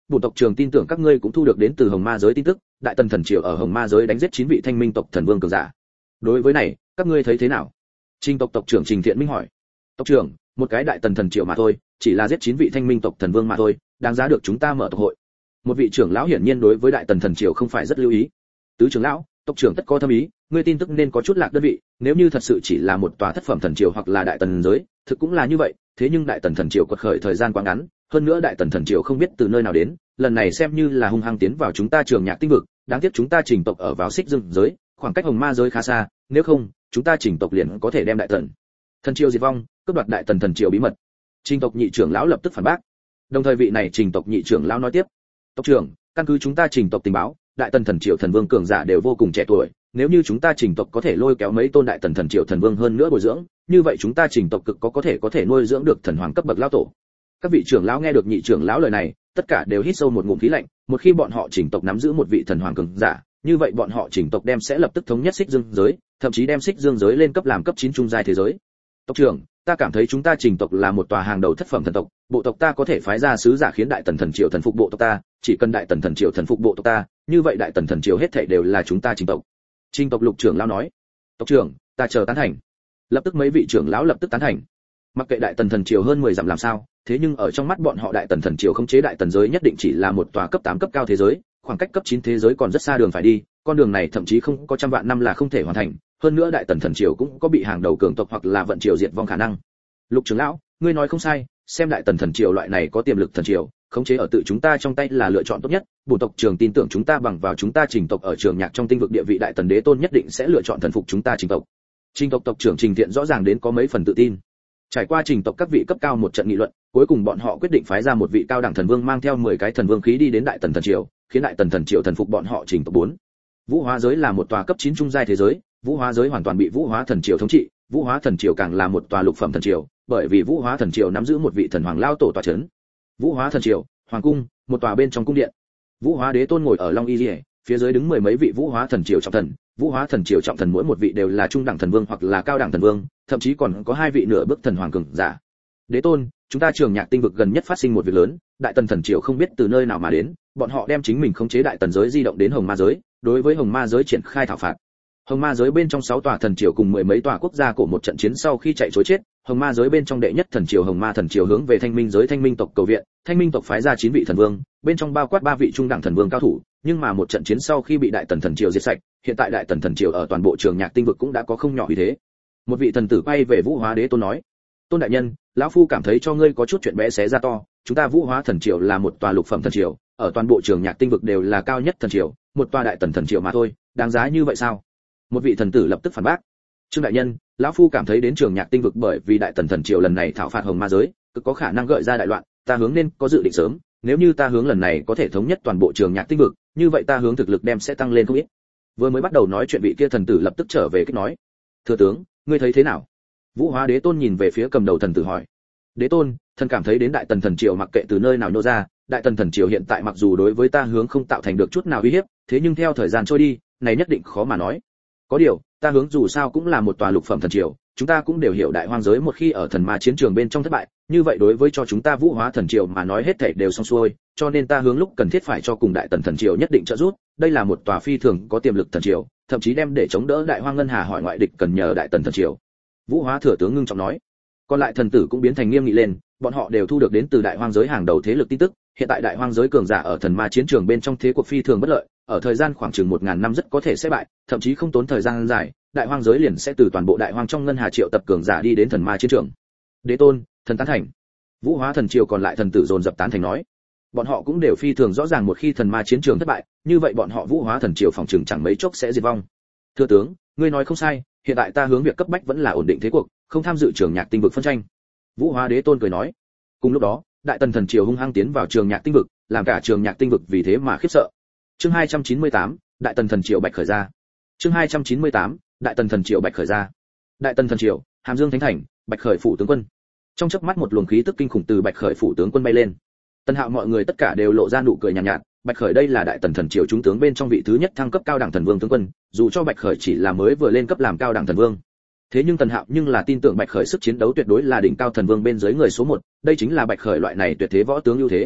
bổn tộc trưởng tin tưởng các ngươi cũng thu được đến từ Hồng Ma giới tin tức, Đại Tần thần triều ở Hồng Ma giới đánh giết chín vị Thanh Minh tộc thần vương cường giả. Đối với này, các ngươi thấy thế nào? Trình tộc tộc trưởng Trình Thiện Minh hỏi. Tộc trưởng, một cái Đại Tần thần triều mà thôi, chỉ là giết chín vị Thanh Minh tộc thần vương mà thôi, đáng giá được chúng ta mở tộc hội. Một vị trưởng lão hiển nhiên đối với Đại Tần thần triều không phải rất lưu ý. Tứ trưởng lão, tộc trưởng tất có thâm ý, ngươi tin tức nên có chút lạc đơn vị, nếu như thật sự chỉ là một tòa thất phẩm thần triều hoặc là Đại Tần giới, thực cũng là như vậy, thế nhưng Đại Tần thần triều quật khởi thời gian quá ngắn, hơn nữa Đại Tần thần triều không biết từ nơi nào đến, lần này xem như là hung hăng tiến vào chúng ta Trường Nhạc tinh vực, đáng tiếc chúng ta Trình tộc ở vào Xích Dương giới, khoảng cách Hồng Ma giới khá xa, nếu không, chúng ta Trình tộc liền có thể đem Đại Tần thần triều diệt vong, cướp đoạt Đại Tần thần triều bí mật. Trình tộc nhị trưởng lão lập tức phản bác. Đồng thời vị này Trình tộc nhị trưởng lão nói tiếp: "Tộc trưởng, căn cứ chúng ta Trình tộc tình báo, Đại Tần thần triều thần vương cường giả đều vô cùng trẻ tuổi, nếu như chúng ta Trình tộc có thể lôi kéo mấy tôn Đại Tần thần triều thần vương hơn nữa bồi dưỡng, như vậy chúng ta Trình tộc cực có có thể có thể nuôi dưỡng được thần hoàng cấp bậc lão tổ." Các vị trưởng lão nghe được nhị trưởng lão lời này, tất cả đều hít sâu một ngụm khí lạnh, một khi bọn họ Trình tộc nắm giữ một vị thần hoàng cường giả, như vậy bọn họ Trình tộc đem sẽ lập tức thống nhất Xích Dương giới, thậm chí đem Xích Dương giới lên cấp làm cấp chín trung giai thế giới. Tộc trưởng, ta cảm thấy chúng ta Trình tộc là một tòa hàng đầu thất phẩm thần tộc, bộ tộc ta có thể phái ra sứ giả khiến Đại Tần thần triều thần phục bộ tộc ta, chỉ cần Đại Tần thần triều thần phục bộ tộc ta, như vậy Đại Tần thần triều hết thảy đều là chúng ta Trình tộc. Trình tộc lục trưởng lão nói. Tộc trưởng, ta chờ tán thành. Lập tức mấy vị trưởng lão lập tức tán thành. Mặc kệ Đại Tần thần triều hơn mười dặm làm sao, thế nhưng ở trong mắt bọn họ Đại Tần thần triều khống chế Đại Tần giới nhất định chỉ là một tòa cấp tám cấp cao thế giới, khoảng cách cấp chín thế giới còn rất xa đường phải đi, con đường này thậm chí không có trăm vạn năm là không thể hoàn thành, hơn nữa Đại Tần thần triều cũng có bị hàng đầu cường tộc hoặc là vận triều diệt vong khả năng. Lục trưởng lão, ngươi nói không sai, xem Đại Tần thần triều loại này có tiềm lực thần triều, khống chế ở tự chúng ta trong tay là lựa chọn tốt nhất, bổn tộc trưởng tin tưởng chúng ta bằng vào chúng ta Trình tộc ở Trường Nhạc trong tinh vực địa vị Đại Tần đế tôn nhất định sẽ lựa chọn thần phục chúng ta Trình tộc. Trình tộc tộc trưởng Trình Thiện rõ ràng đến có mấy phần tự tin. Trải qua Trình tộc các vị cấp cao một trận nghị luận, cuối cùng bọn họ quyết định phái ra một vị cao đẳng thần vương mang theo mười cái thần vương khí đi đến Đại Tần thần triều, khiến Đại Tần thần triều thần phục bọn họ Trình tộc bốn. Vũ Hóa giới là một tòa cấp chín trung giai thế giới, Vũ Hóa giới hoàn toàn bị Vũ Hóa thần triều thống trị, Vũ Hóa thần triều càng là một tòa lục phẩm thần triều, bởi vì Vũ Hóa thần triều nắm giữ một vị thần hoàng lao tổ tọa trấn. Vũ Hóa thần triều, hoàng cung, một tòa bên trong cung điện. Vũ Hóa đế tôn ngồi ở Long Y Liễu, phía dưới đứng mười mấy vị Vũ Hóa thần triều trọng thần, Vũ Hóa thần triều trọng thần mỗi một vị đều là trung đẳng thần vương hoặc là cao đẳng thần vương, thậm chí còn có hai vị nửa bước thần hoàng cường giả. Đế tôn, chúng ta Trường Nhạc tinh vực gần nhất phát sinh một việc lớn, Đại Tần thần triều không biết từ nơi nào mà đến, bọn họ đem chính mình khống chế Đại Tần giới di động đến Hồng Ma giới, đối với Hồng Ma giới triển khai thảo phạt. Hồng Ma giới bên trong sáu tòa thần triều cùng mười mấy tòa quốc gia của một trận chiến sau khi chạy trối chết, Hồng Ma giới bên trong đệ nhất thần triều Hồng Ma thần triều hướng về Thanh Minh giới Thanh Minh tộc cầu viện, Thanh Minh tộc phái ra chín vị thần vương, bên trong bao quát ba vị trung đẳng thần vương cao thủ, nhưng mà một trận chiến sau khi bị Đại Tần thần triều diệt sạch, hiện tại Đại Tần thần triều ở toàn bộ Trường Nhạc tinh vực cũng đã có không nhỏ uy thế. Một vị thần tử quay về Vũ Hóa đế tôn nói: "Tôn đại nhân, lão phu cảm thấy cho ngươi có chút chuyện bé xé ra to, chúng ta Vũ Hóa thần triều là một tòa lục phẩm thần triều, ở toàn bộ Trường Nhạc tinh vực đều là cao nhất thần triều, một tòa Đại Tần thần triều mà thôi, đáng giá như vậy sao?" Một vị thần tử lập tức phản bác: "Trương đại nhân, lão phu cảm thấy đến Trường Nhạc tinh vực bởi vì Đại Tần thần triều lần này thảo phạt Hồng Ma giới, cực có khả năng gợi ra đại loạn, ta hướng nên có dự định sớm, nếu như ta hướng lần này có thể thống nhất toàn bộ Trường Nhạc tinh vực, như vậy ta hướng thực lực đem sẽ tăng lên không ít." Vừa mới bắt đầu nói chuyện vị kia thần tử lập tức trở về kích nói: "Thừa tướng, ngươi thấy thế nào?" Vũ Hóa đế tôn nhìn về phía cầm đầu thần tử hỏi: "Đế tôn, thần cảm thấy đến Đại Tần thần triều mặc kệ từ nơi nào nô ra, Đại Tần thần triều hiện tại mặc dù đối với ta hướng không tạo thành được chút nào uy hiếp, thế nhưng theo thời gian trôi đi, này nhất định khó mà nói. Có điều, ta hướng dù sao cũng là một tòa lục phẩm thần triều, chúng ta cũng đều hiểu Đại Hoang giới một khi ở thần ma chiến trường bên trong thất bại, như vậy đối với cho chúng ta Vũ Hóa thần triều mà nói hết thảy đều xong xuôi, cho nên ta hướng lúc cần thiết phải cho cùng Đại Tần thần triều nhất định trợ giúp, đây là một tòa phi thường có tiềm lực thần triều, thậm chí đem để chống đỡ Đại Hoang ngân hà hỏi ngoại địch cần nhờ Đại Tần thần triều." Vũ Hóa thừa tướng ngưng trọng nói. Còn lại thần tử cũng biến thành nghiêm nghị lên, bọn họ đều thu được đến từ Đại Hoang giới hàng đầu thế lực tin tức, hiện tại Đại Hoang giới cường giả ở thần ma chiến trường bên trong thế cuộc phi thường bất lợi, ở thời gian khoảng chừng một ngàn năm rất có thể sẽ bại, thậm chí không tốn thời gian dài, Đại Hoang giới liền sẽ từ toàn bộ Đại Hoang trong ngân hà triệu tập cường giả đi đến thần ma chiến trường. "Đế tôn, thần tán thành." Vũ Hóa thần triều còn lại thần tử dồn dập tán thành nói. Bọn họ cũng đều phi thường rõ ràng một khi thần ma chiến trường thất bại, như vậy bọn họ Vũ Hóa thần triều phòng trường chẳng mấy chốc sẽ diệt vong. "Thưa tướng, ngươi nói không sai, hiện tại ta hướng việc cấp bách vẫn là ổn định thế cuộc, không tham dự Trường Nhạc tinh vực phân tranh." Vũ Hóa đế tôn cười nói. Cùng lúc đó, Đại Tần thần triều hung hăng tiến vào Trường Nhạc tinh vực, làm cả Trường Nhạc tinh vực vì thế mà khiếp sợ. Chương hai trăm chín mươi tám, Đại Tần thần triều bạch khởi ra. Chương hai trăm chín mươi tám, Đại Tần thần triều bạch khởi ra. Đại Tần thần triều, Hàm Dương thánh thành, Bạch Khởi phủ tướng quân. Trong chớp mắt một luồng khí tức kinh khủng từ Bạch Khởi phủ tướng quân bay lên. Tân Hạo mọi người tất cả đều lộ ra nụ cười nhàn nhạt, nhạt, Bạch Khởi đây là Đại Tần thần triều chúng tướng bên trong vị thứ nhất thăng cấp cao đẳng thần vương tướng quân, dù cho Bạch Khởi chỉ là mới vừa lên cấp làm cao đẳng thần vương. Thế nhưng Tần Hạo nhưng là tin tưởng Bạch Khởi sức chiến đấu tuyệt đối là đỉnh cao thần vương bên dưới người số một, đây chính là Bạch Khởi loại này tuyệt thế võ tướng ưu thế.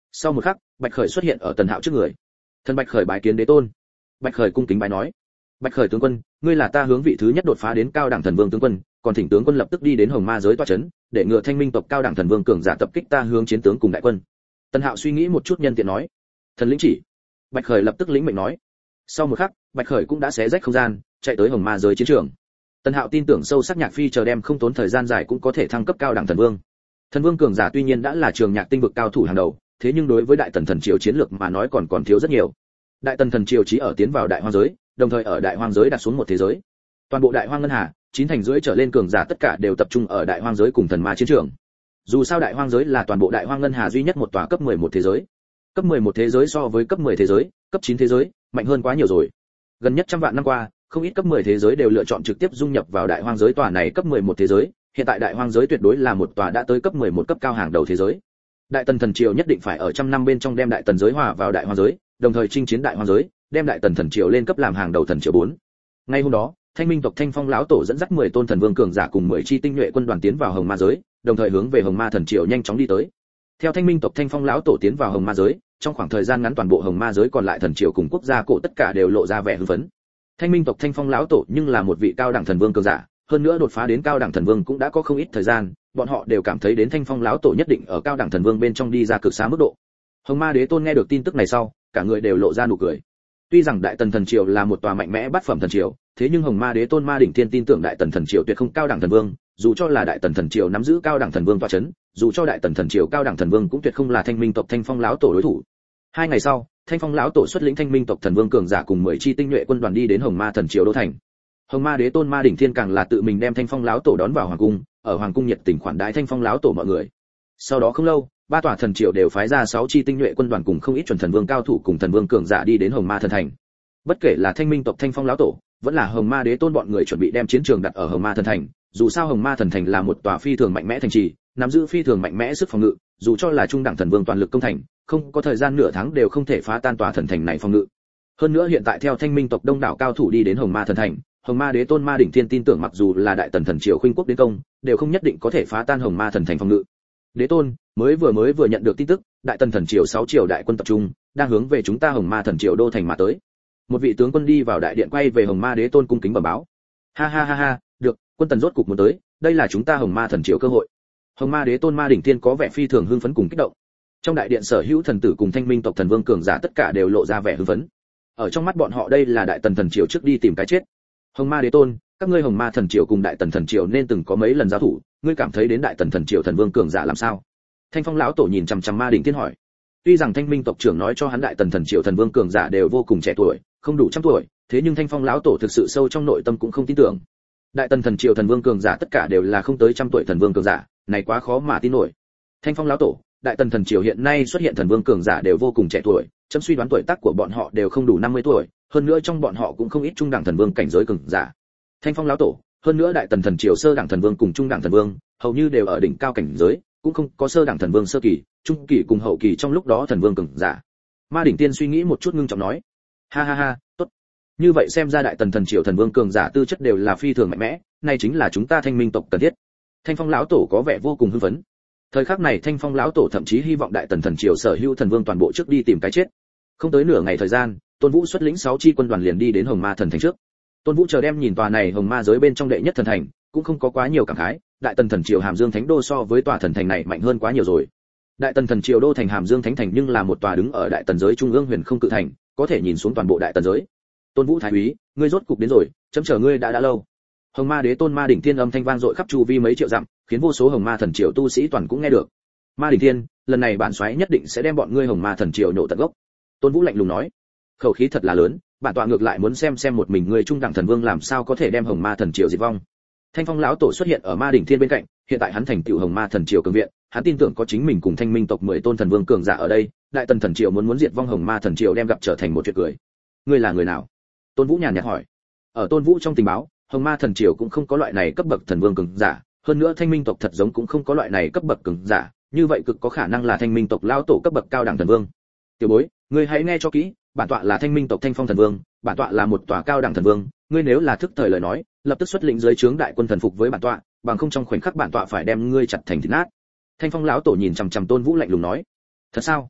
Sau một khắc, Bạch Khởi xuất hiện ở Tần Hạo trước người. Thần Bạch Khởi bái kiến đế tôn. Bạch Khởi cung kính bái nói: Bạch Khởi tướng quân, ngươi là ta hướng vị thứ nhất đột phá đến cao đẳng thần vương tướng quân, còn thỉnh tướng quân lập tức đi đến Hồng Ma giới tọa trấn, để ngừa Thanh Minh tộc cao đẳng thần vương cường giả tập kích ta hướng chiến tướng cùng đại quân. Tần Hạo suy nghĩ một chút nhân tiện nói: Thần lĩnh chỉ. Bạch Khởi lập tức lĩnh mệnh nói. Sau một khắc, Bạch Khởi cũng đã xé rách không gian, chạy tới Hồng Ma giới chiến trường. Tần Hạo tin tưởng sâu sắc Nhạc Phi chờ đem không tốn thời gian dài cũng có thể thăng cấp cao đẳng thần vương. Thần vương cường giả tuy nhiên đã là trường nhạc tinh vực cao thủ hàng đầu, thế nhưng đối với Đại Tần thần triều chiến lược mà nói còn còn thiếu rất nhiều. Đại Tần thần triều chỉ ở tiến vào đại hoang giới, đồng thời ở đại hoang giới đặt xuống một thế giới. Toàn bộ đại hoang ngân hà, chín thành rưỡi trở lên cường giả tất cả đều tập trung ở đại hoang giới cùng thần ma chiến trường. Dù sao đại hoang giới là toàn bộ đại hoang ngân hà duy nhất một tòa cấp mười một thế giới. Cấp mười một thế giới so với cấp mười thế giới, cấp chín thế giới, mạnh hơn quá nhiều rồi. Gần nhất trăm vạn năm qua, không ít cấp mười thế giới đều lựa chọn trực tiếp dung nhập vào đại hoang giới tòa này cấp mười một thế giới, hiện tại đại hoang giới tuyệt đối là một tòa đã tới cấp mười một cấp cao hàng đầu thế giới. Đại Tần thần triều nhất định phải ở trăm năm bên trong đem đại tần giới hòa vào đại hoang giới, đồng thời chinh chiến đại hoang giới, đem đại tần thần triều lên cấp làm hàng đầu thần triều bốn. Ngay hôm đó, Thanh Minh tộc Thanh Phong lão tổ dẫn dắt mười tôn thần vương cường giả cùng mười chi tinh nhuệ quân đoàn tiến vào Hồng Ma giới, đồng thời hướng về Hồng Ma thần triều nhanh chóng đi tới. Theo Thanh Minh tộc Thanh Phong lão tổ tiến vào Hồng Ma giới, trong khoảng thời gian ngắn toàn bộ Hồng Ma giới còn lại thần triều cùng quốc gia cổ tất cả đều lộ ra vẻ hưng phấn. Thanh Minh tộc Thanh Phong lão tổ nhưng là một vị cao đẳng thần vương cường giả, hơn nữa đột phá đến cao đẳng thần vương cũng đã có không ít thời gian, bọn họ đều cảm thấy đến Thanh Phong lão tổ nhất định ở cao đẳng thần vương bên trong đi ra cực xa mức độ. Hồng Ma đế tôn nghe được tin tức này sau, cả người đều lộ ra nụ cười. Tuy rằng Đại Tần thần triều là một tòa mạnh mẽ bát phẩm thần triều, thế nhưng Hồng Ma đế tôn Ma đỉnh thiên tin tưởng Đại Tần thần triều tuyệt không cao đẳng thần vương, dù cho là Đại Tần thần triều nắm giữ cao đẳng thần vương tọa chấn, dù cho Đại Tần thần triều cao đẳng thần vương cũng tuyệt không là Thanh Minh tộc Thanh Phong lão tổ đối thủ. Hai ngày sau, Thanh Phong lão tổ xuất lĩnh Thanh Minh tộc thần vương cường giả cùng mười chi tinh nhuệ quân đoàn đi đến Hồng Ma thần triều đô thành. Hồng Ma đế tôn Ma đỉnh thiên càng là tự mình đem Thanh Phong lão tổ đón vào hoàng cung, ở hoàng cung nhiệt tình khoản đãi Thanh Phong lão tổ mọi người. Sau đó không lâu, ba tòa thần triều đều phái ra sáu chi tinh nhuệ quân đoàn cùng không ít chuẩn thần vương cao thủ cùng thần vương cường giả đi đến Hồng Ma thần thành. Bất kể là Thanh Minh tộc Thanh Phong lão tổ, vẫn là Hồng Ma đế tôn bọn người chuẩn bị đem chiến trường đặt ở Hồng Ma thần thành, dù sao Hồng Ma thần thành là một tòa phi thường mạnh mẽ thành trì, nắm giữ phi thường mạnh mẽ sức phòng ngự, dù cho là trung đẳng thần vương toàn lực công thành, không có thời gian nửa tháng đều không thể phá tan tòa thần thành này phòng ngự. Hơn nữa hiện tại theo Thanh Minh tộc đông đảo cao thủ đi đến Hồng Ma thần thành, Hồng Ma đế tôn Ma đỉnh thiên tin tưởng mặc dù là Đại Tần thần triều khuynh quốc đến công, đều không nhất định có thể phá tan Hồng Ma thần thành phòng ngự. Đế tôn, mới vừa mới vừa nhận được tin tức, Đại Tần thần triều sáu triều đại quân tập trung, đang hướng về chúng ta Hồng Ma thần triều đô thành mà tới. Một vị tướng quân đi vào đại điện quay về Hồng Ma đế tôn cung kính bẩm báo. Ha ha ha ha, được, quân tần rốt cục muốn tới, đây là chúng ta Hồng Ma thần triều cơ hội. Hồng Ma đế tôn Ma đỉnh thiên có vẻ phi thường hưng phấn cùng kích động. Trong đại điện sở hữu thần tử cùng Thanh Minh tộc thần vương cường giả tất cả đều lộ ra vẻ hưng phấn. Ở trong mắt bọn họ đây là Đại Tần thần triều trước đi tìm cái chết. Hồng Ma đế tôn, các ngươi Hồng Ma thần triều cùng Đại Tần thần triều nên từng có mấy lần giao thủ, ngươi cảm thấy đến Đại Tần thần triều thần vương cường giả làm sao? Thanh Phong lão tổ nhìn chằm chằm Ma đỉnh thiên hỏi. Tuy rằng Thanh Minh tộc trưởng nói cho hắn Đại Tần thần triều thần vương cường giả đều vô cùng trẻ tuổi, không đủ trăm tuổi, thế nhưng Thanh Phong lão tổ thực sự sâu trong nội tâm cũng không tin tưởng. Đại Tần thần triều thần vương cường giả tất cả đều là không tới trăm tuổi thần vương cường giả, này quá khó mà tin nổi. Thanh Phong lão tổ, Đại Tần thần triều hiện nay xuất hiện thần vương cường giả đều vô cùng trẻ tuổi, chấm suy đoán tuổi tác của bọn họ đều không đủ năm mươi tuổi, hơn nữa trong bọn họ cũng không ít trung đẳng thần vương cảnh giới cường giả. Thanh Phong lão tổ, hơn nữa Đại Tần thần triều sơ đẳng thần vương cùng trung đẳng thần vương, hầu như đều ở đỉnh cao cảnh giới, cũng không có sơ đẳng thần vương sơ kỳ, trung kỳ cùng hậu kỳ trong lúc đó thần vương cường giả. Ma đỉnh tiên suy nghĩ một chút ngưng trọng nói, ha ha ha, tốt. Như vậy xem ra Đại Tần thần triều thần vương cường giả tư chất đều là phi thường mạnh mẽ, này chính là chúng ta Thanh Minh tộc cần thiết. Thanh Phong lão tổ có vẻ vô cùng hưng phấn. Thời khắc này Thanh Phong lão tổ thậm chí hy vọng Đại Tần thần triều sở hữu thần vương toàn bộ trước đi tìm cái chết. Không tới nửa ngày thời gian, Tôn Vũ xuất lĩnh sáu chi quân đoàn liền đi đến Hồng Ma thần thành trước. Tôn Vũ chờ đem nhìn tòa này Hồng Ma giới bên trong đệ nhất thần thành, cũng không có quá nhiều cảm khái, Đại Tần thần triều Hàm Dương Thánh đô so với tòa thần thành này mạnh hơn quá nhiều rồi. Đại Tần thần triều đô thành Hàm Dương Thánh thành nhưng là một tòa đứng ở Đại Tần giới trung ương huyền không cự thành, có thể nhìn xuống toàn bộ Đại Tần giới. Tôn Vũ thái úy, ngươi rốt cục đến rồi, chấm chờ ngươi đã đã lâu. Hồng Ma đế tôn Ma đỉnh thiên âm thanh vang dội khắp chu vi mấy triệu dặm, khiến vô số Hồng Ma thần triều tu sĩ toàn cũng nghe được. Ma đỉnh thiên, lần này bản soái nhất định sẽ đem bọn ngươi Hồng Ma thần triều nhổ tận gốc. Tôn Vũ lạnh lùng nói, khẩu khí thật là lớn, bản tọa ngược lại muốn xem xem một mình ngươi trung đẳng thần vương làm sao có thể đem Hồng Ma thần triều diệt vong. Thanh Phong lão tổ xuất hiện ở Ma đỉnh thiên bên cạnh, hiện tại hắn thành tựu Hồng Ma thần triều cường viện, hắn tin tưởng có chính mình cùng Thanh Minh tộc mười tôn thần vương cường giả ở đây, Đại Tần thần triều muốn muốn diệt vong Hồng Ma thần triều đem gặp trở thành một chuyện cười. Ngươi là người nào? Tôn Vũ nhàn nhạt hỏi. Ở Tôn Vũ trong tình báo, Hồng Ma thần triều cũng không có loại này cấp bậc thần vương cường giả, hơn nữa Thanh Minh tộc thật giống cũng không có loại này cấp bậc cường giả, như vậy cực có khả năng là Thanh Minh tộc lão tổ cấp bậc cao đẳng thần vương. Tiểu bối, ngươi hãy nghe cho kỹ, bản tọa là Thanh Minh tộc Thanh Phong thần vương, bản tọa là một tòa cao đẳng thần vương, ngươi nếu là thức thời lời nói, lập tức xuất lĩnh dưới trướng đại quân thần phục với bản tọa, bằng không trong khoảnh khắc bản tọa phải đem ngươi chặt thành thịt nát. Thanh Phong lão tổ nhìn chằm chằm Tôn Vũ lạnh lùng nói. Thật sao?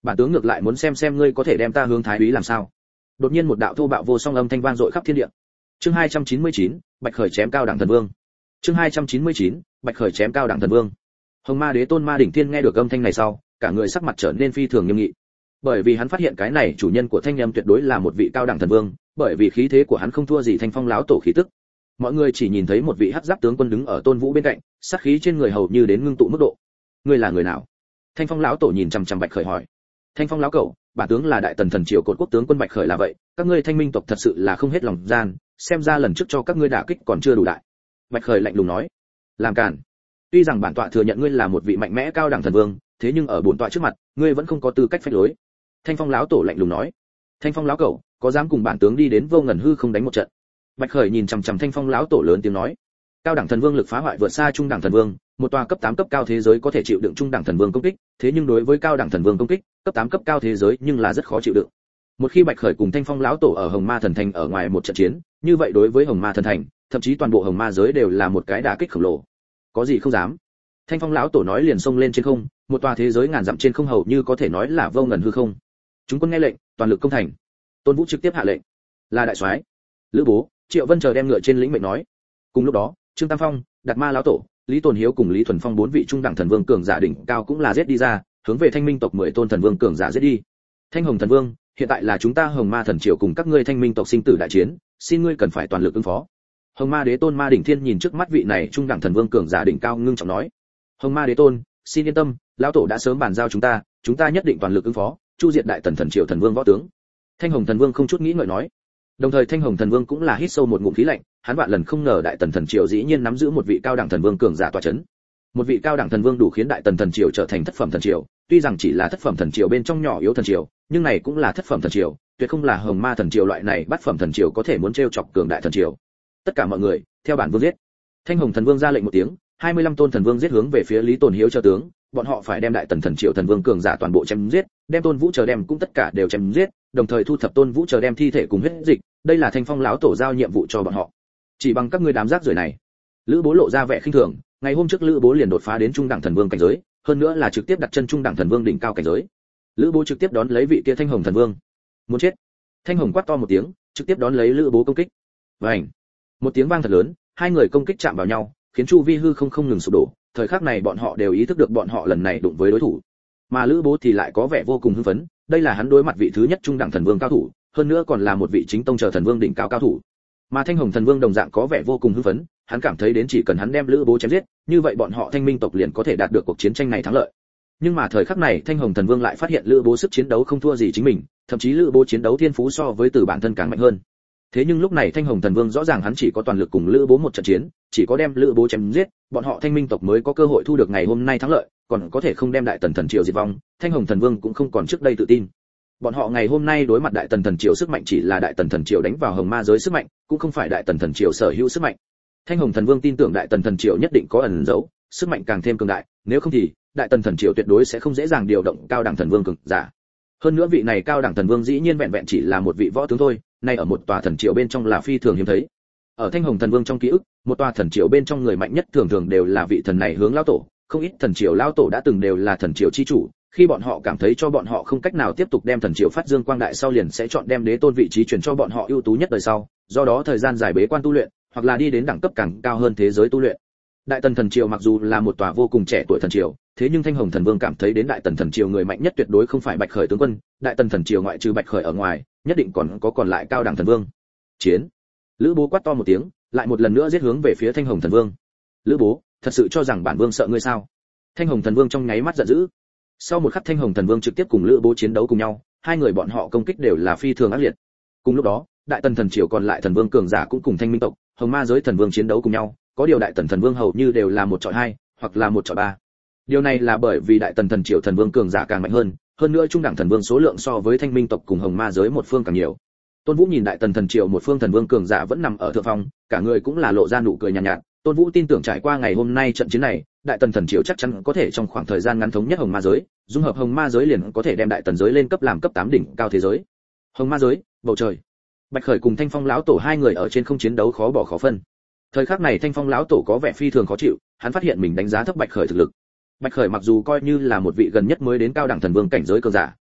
Bản tướng ngược lại muốn xem xem ngươi có thể đem ta hướng thái úy làm sao. Đột nhiên một đạo thô bạo vô song âm thanh vang dội khắp thiên địa. Chương hai trăm chín mươi chín, Bạch Khởi chém cao đẳng thần vương. Chương hai trăm chín mươi chín, Bạch Khởi chém cao đẳng thần vương. Hồng Ma Đế Tôn Ma Đỉnh Thiên nghe được âm thanh này sau, cả người sắc mặt trở nên phi thường nghiêm nghị. Bởi vì hắn phát hiện cái này chủ nhân của thanh âm tuyệt đối là một vị cao đẳng thần vương, bởi vì khí thế của hắn không thua gì Thanh Phong lão tổ khí tức. Mọi người chỉ nhìn thấy một vị hắc giáp tướng quân đứng ở Tôn Vũ bên cạnh, sát khí trên người hầu như đến ngưng tụ mức độ. Ngươi là người nào? Thanh Phong lão tổ nhìn chằm chằm Bạch Khởi hỏi. Thanh Phong lão cẩu, bản tướng là đại tần thần triều cột quốc tướng quân Bạch Khởi là vậy, các ngươi Thanh Minh tộc thật sự là không hết lòng gian, xem ra lần trước cho các ngươi đả kích còn chưa đủ đại. Bạch Khởi lạnh lùng nói. Làm cản. Tuy rằng bản tọa thừa nhận ngươi là một vị mạnh mẽ cao đẳng thần vương, thế nhưng ở bổn tọa trước mặt, ngươi vẫn không có tư cách phách lối. Thanh Phong lão tổ lạnh lùng nói. Thanh Phong lão cẩu, có dám cùng bản tướng đi đến Vô Ngần hư không đánh một trận? Bạch Khởi nhìn chằm chằm Thanh Phong lão tổ lớn tiếng nói. Cao đẳng thần vương lực phá hoại vượt xa trung đẳng thần vương, một tòa cấp tám cấp cao thế giới có thể chịu đựng trung đẳng thần vương công kích, thế nhưng đối với cao đẳng thần vương công kích, cấp tám cấp cao thế giới nhưng là rất khó chịu đựng. Một khi Bạch Khởi cùng Thanh Phong lão tổ ở Hồng Ma thần thành ở ngoài một trận chiến, như vậy đối với Hồng Ma thần thành, thậm chí toàn bộ Hồng Ma giới đều là một cái đả kích khổng lồ. Có gì không dám? Thanh Phong lão tổ nói liền xông lên trên không, một tòa thế giới ngàn dặm trên không hầu như có thể nói là vô ngần hư không. Chúng quân nghe lệnh, toàn lực công thành. Tôn Vũ trực tiếp hạ lệnh. Là đại soái. Lữ Bố, Triệu Vân chờ đem ngựa trên lĩnh mệnh nói. Cùng lúc đó, Trương Tam Phong, Đạt Ma lão tổ, Lý Tồn Hiếu cùng Lý Thuần Phong bốn vị trung đẳng thần vương cường giả đỉnh cao cũng là giết đi ra, hướng về Thanh Minh tộc mười tôn thần vương cường giả giết đi. Thanh Hồng thần vương, hiện tại là chúng ta Hồng Ma thần triều cùng các ngươi Thanh Minh tộc sinh tử đại chiến, xin ngươi cần phải toàn lực ứng phó. Hồng Ma Đế Tôn Ma Đỉnh Thiên nhìn trước mắt vị này trung đẳng thần vương cường giả đỉnh cao ngưng trọng nói. Hồng Ma Đế Tôn, xin yên tâm, lão tổ đã sớm bàn giao chúng ta, chúng ta nhất định toàn lực ứng phó, chu diệt đại tần thần triều thần vương võ tướng. Thanh Hồng thần vương không chút nghĩ ngợi nói. Đồng thời Thanh Hồng thần vương cũng là hít sâu một ngụm khí lạnh, hắn vạn lần không ngờ đại tần thần triều dĩ nhiên nắm giữ một vị cao đẳng thần vương cường giả tọa chấn. Một vị cao đẳng thần vương đủ khiến đại tần thần triều trở thành thất phẩm thần triều, tuy rằng chỉ là thất phẩm thần triều bên trong nhỏ yếu thần triều, nhưng này cũng là thất phẩm thần triều, tuyệt không là Hồng Ma thần triều loại này bát phẩm thần triều có thể muốn trêu chọc cường đại thần triều. Tất cả mọi người, theo bản vương giết. Thanh Hồng thần vương ra lệnh một tiếng, hai mươi lăm tôn thần vương giết hướng về phía Lý Tồn Hiếu chờ tướng, bọn họ phải đem đại tần thần triều thần vương cường giả toàn bộ chém giết, đem Tôn Vũ chờ đem cũng tất cả đều chém giết, đồng thời thu thập Tôn Vũ chờ đem thi thể cùng huyết dịch, đây là Thanh Phong lão tổ giao nhiệm vụ cho bọn họ. Chỉ bằng các ngươi đám rác rưởi này. Lữ Bố lộ ra vẻ khinh thường, ngày hôm trước Lữ Bố liền đột phá đến trung đẳng thần vương cảnh giới, hơn nữa là trực tiếp đặt chân trung đẳng thần vương đỉnh cao cảnh giới. Lữ Bố trực tiếp đón lấy vị kia Thanh Hồng thần vương. Muốn chết. Thanh Hồng quát to một tiếng, trực tiếp đón lấy Lữ Bố công kích. Vành. Một tiếng vang thật lớn, hai người công kích chạm vào nhau, khiến chu vi hư không không ngừng sụp đổ, thời khắc này bọn họ đều ý thức được bọn họ lần này đụng với đối thủ. Mà Lữ Bố thì lại có vẻ vô cùng hưng phấn, đây là hắn đối mặt vị thứ nhất trung đẳng thần vương cao thủ, hơn nữa còn là một vị chính tông chờ thần vương đỉnh cao cao thủ. Mà Thanh Hồng thần vương đồng dạng có vẻ vô cùng hưng phấn, hắn cảm thấy đến chỉ cần hắn đem Lữ Bố chém giết, như vậy bọn họ Thanh Minh tộc liền có thể đạt được cuộc chiến tranh này thắng lợi. Nhưng mà thời khắc này Thanh Hồng thần vương lại phát hiện Lữ Bố sức chiến đấu không thua gì chính mình, thậm chí Lữ Bố chiến đấu thiên phú so với từ bản thân càng mạnh hơn. Thế nhưng lúc này Thanh Hồng thần vương rõ ràng hắn chỉ có toàn lực cùng Lữ Bố một trận chiến, chỉ có đem Lữ Bố chém giết, bọn họ Thanh Minh tộc mới có cơ hội thu được ngày hôm nay thắng lợi, còn có thể không đem đại tần thần triều diệt vong. Thanh Hồng thần vương cũng không còn trước đây tự tin. Bọn họ ngày hôm nay đối mặt đại tần thần triều sức mạnh chỉ là đại tần thần triều đánh vào Hồng Ma giới sức mạnh, cũng không phải đại tần thần triều sở hữu sức mạnh. Thanh Hồng thần vương tin tưởng đại tần thần triều nhất định có ẩn giấu, sức mạnh càng thêm cường đại, nếu không thì đại tần thần triều tuyệt đối sẽ không dễ dàng điều động cao đẳng thần vương cường giả. Hơn nữa vị này cao đẳng thần vương dĩ nhiên vẹn vẹn chỉ là một vị võ tướng thôi, nay ở một tòa thần triều bên trong là phi thường hiếm thấy. Ở Thanh Hồng thần vương trong ký ức, một tòa thần triều bên trong người mạnh nhất thường thường đều là vị thần này hướng lão tổ, không ít thần triều lão tổ đã từng đều là thần triều chi chủ, khi bọn họ cảm thấy cho bọn họ không cách nào tiếp tục đem thần triều phát dương quang đại sau liền sẽ chọn đem đế tôn vị trí truyền cho bọn họ ưu tú nhất đời sau, do đó thời gian dài bế quan tu luyện, hoặc là đi đến đẳng cấp càng cao hơn thế giới tu luyện. Đại tần thần triều mặc dù là một tòa vô cùng trẻ tuổi thần triều, thế nhưng Thanh Hồng thần vương cảm thấy đến đại tần thần triều người mạnh nhất tuyệt đối không phải Bạch Khởi tướng quân, đại tần thần triều ngoại trừ Bạch Khởi ở ngoài, nhất định còn có còn lại cao đẳng thần vương. Chiến. Lữ Bố quát to một tiếng, lại một lần nữa giết hướng về phía Thanh Hồng thần vương. Lữ Bố, thật sự cho rằng bản vương sợ ngươi sao? Thanh Hồng thần vương trong nháy mắt giận dữ. Sau một khắc Thanh Hồng thần vương trực tiếp cùng Lữ Bố chiến đấu cùng nhau, hai người bọn họ công kích đều là phi thường ác liệt. Cùng lúc đó, đại tần thần triều còn lại thần vương cường giả cũng cùng Thanh Minh tộc, Hồng Ma giới thần vương chiến đấu cùng nhau, có điều đại tần thần vương hầu như đều là một chọi hai, hoặc là một chọi ba. Điều này là bởi vì đại tần thần triều thần vương cường giả càng mạnh hơn, hơn nữa trung đẳng thần vương số lượng so với Thanh Minh tộc cùng Hồng Ma giới một phương càng nhiều. Tôn Vũ nhìn đại tần thần triều một phương thần vương cường giả vẫn nằm ở thượng phong, cả người cũng là lộ ra nụ cười nhàn nhạt, nhạt. Tôn Vũ tin tưởng trải qua ngày hôm nay trận chiến này, đại tần thần triều chắc chắn có thể trong khoảng thời gian ngắn thống nhất Hồng Ma giới, dung hợp Hồng Ma giới liền có thể đem đại tần giới lên cấp làm cấp tám đỉnh cao thế giới. Hồng Ma giới, bầu trời. Bạch Khởi cùng Thanh Phong lão tổ hai người ở trên không chiến đấu khó bỏ khó phân. Thời khắc này Thanh Phong lão tổ có vẻ phi thường khó chịu, hắn phát hiện mình đánh giá thấp Bạch Khởi thực lực. Bạch Khởi mặc dù coi như là một vị gần nhất mới đến cao đẳng thần vương cảnh giới cường giả,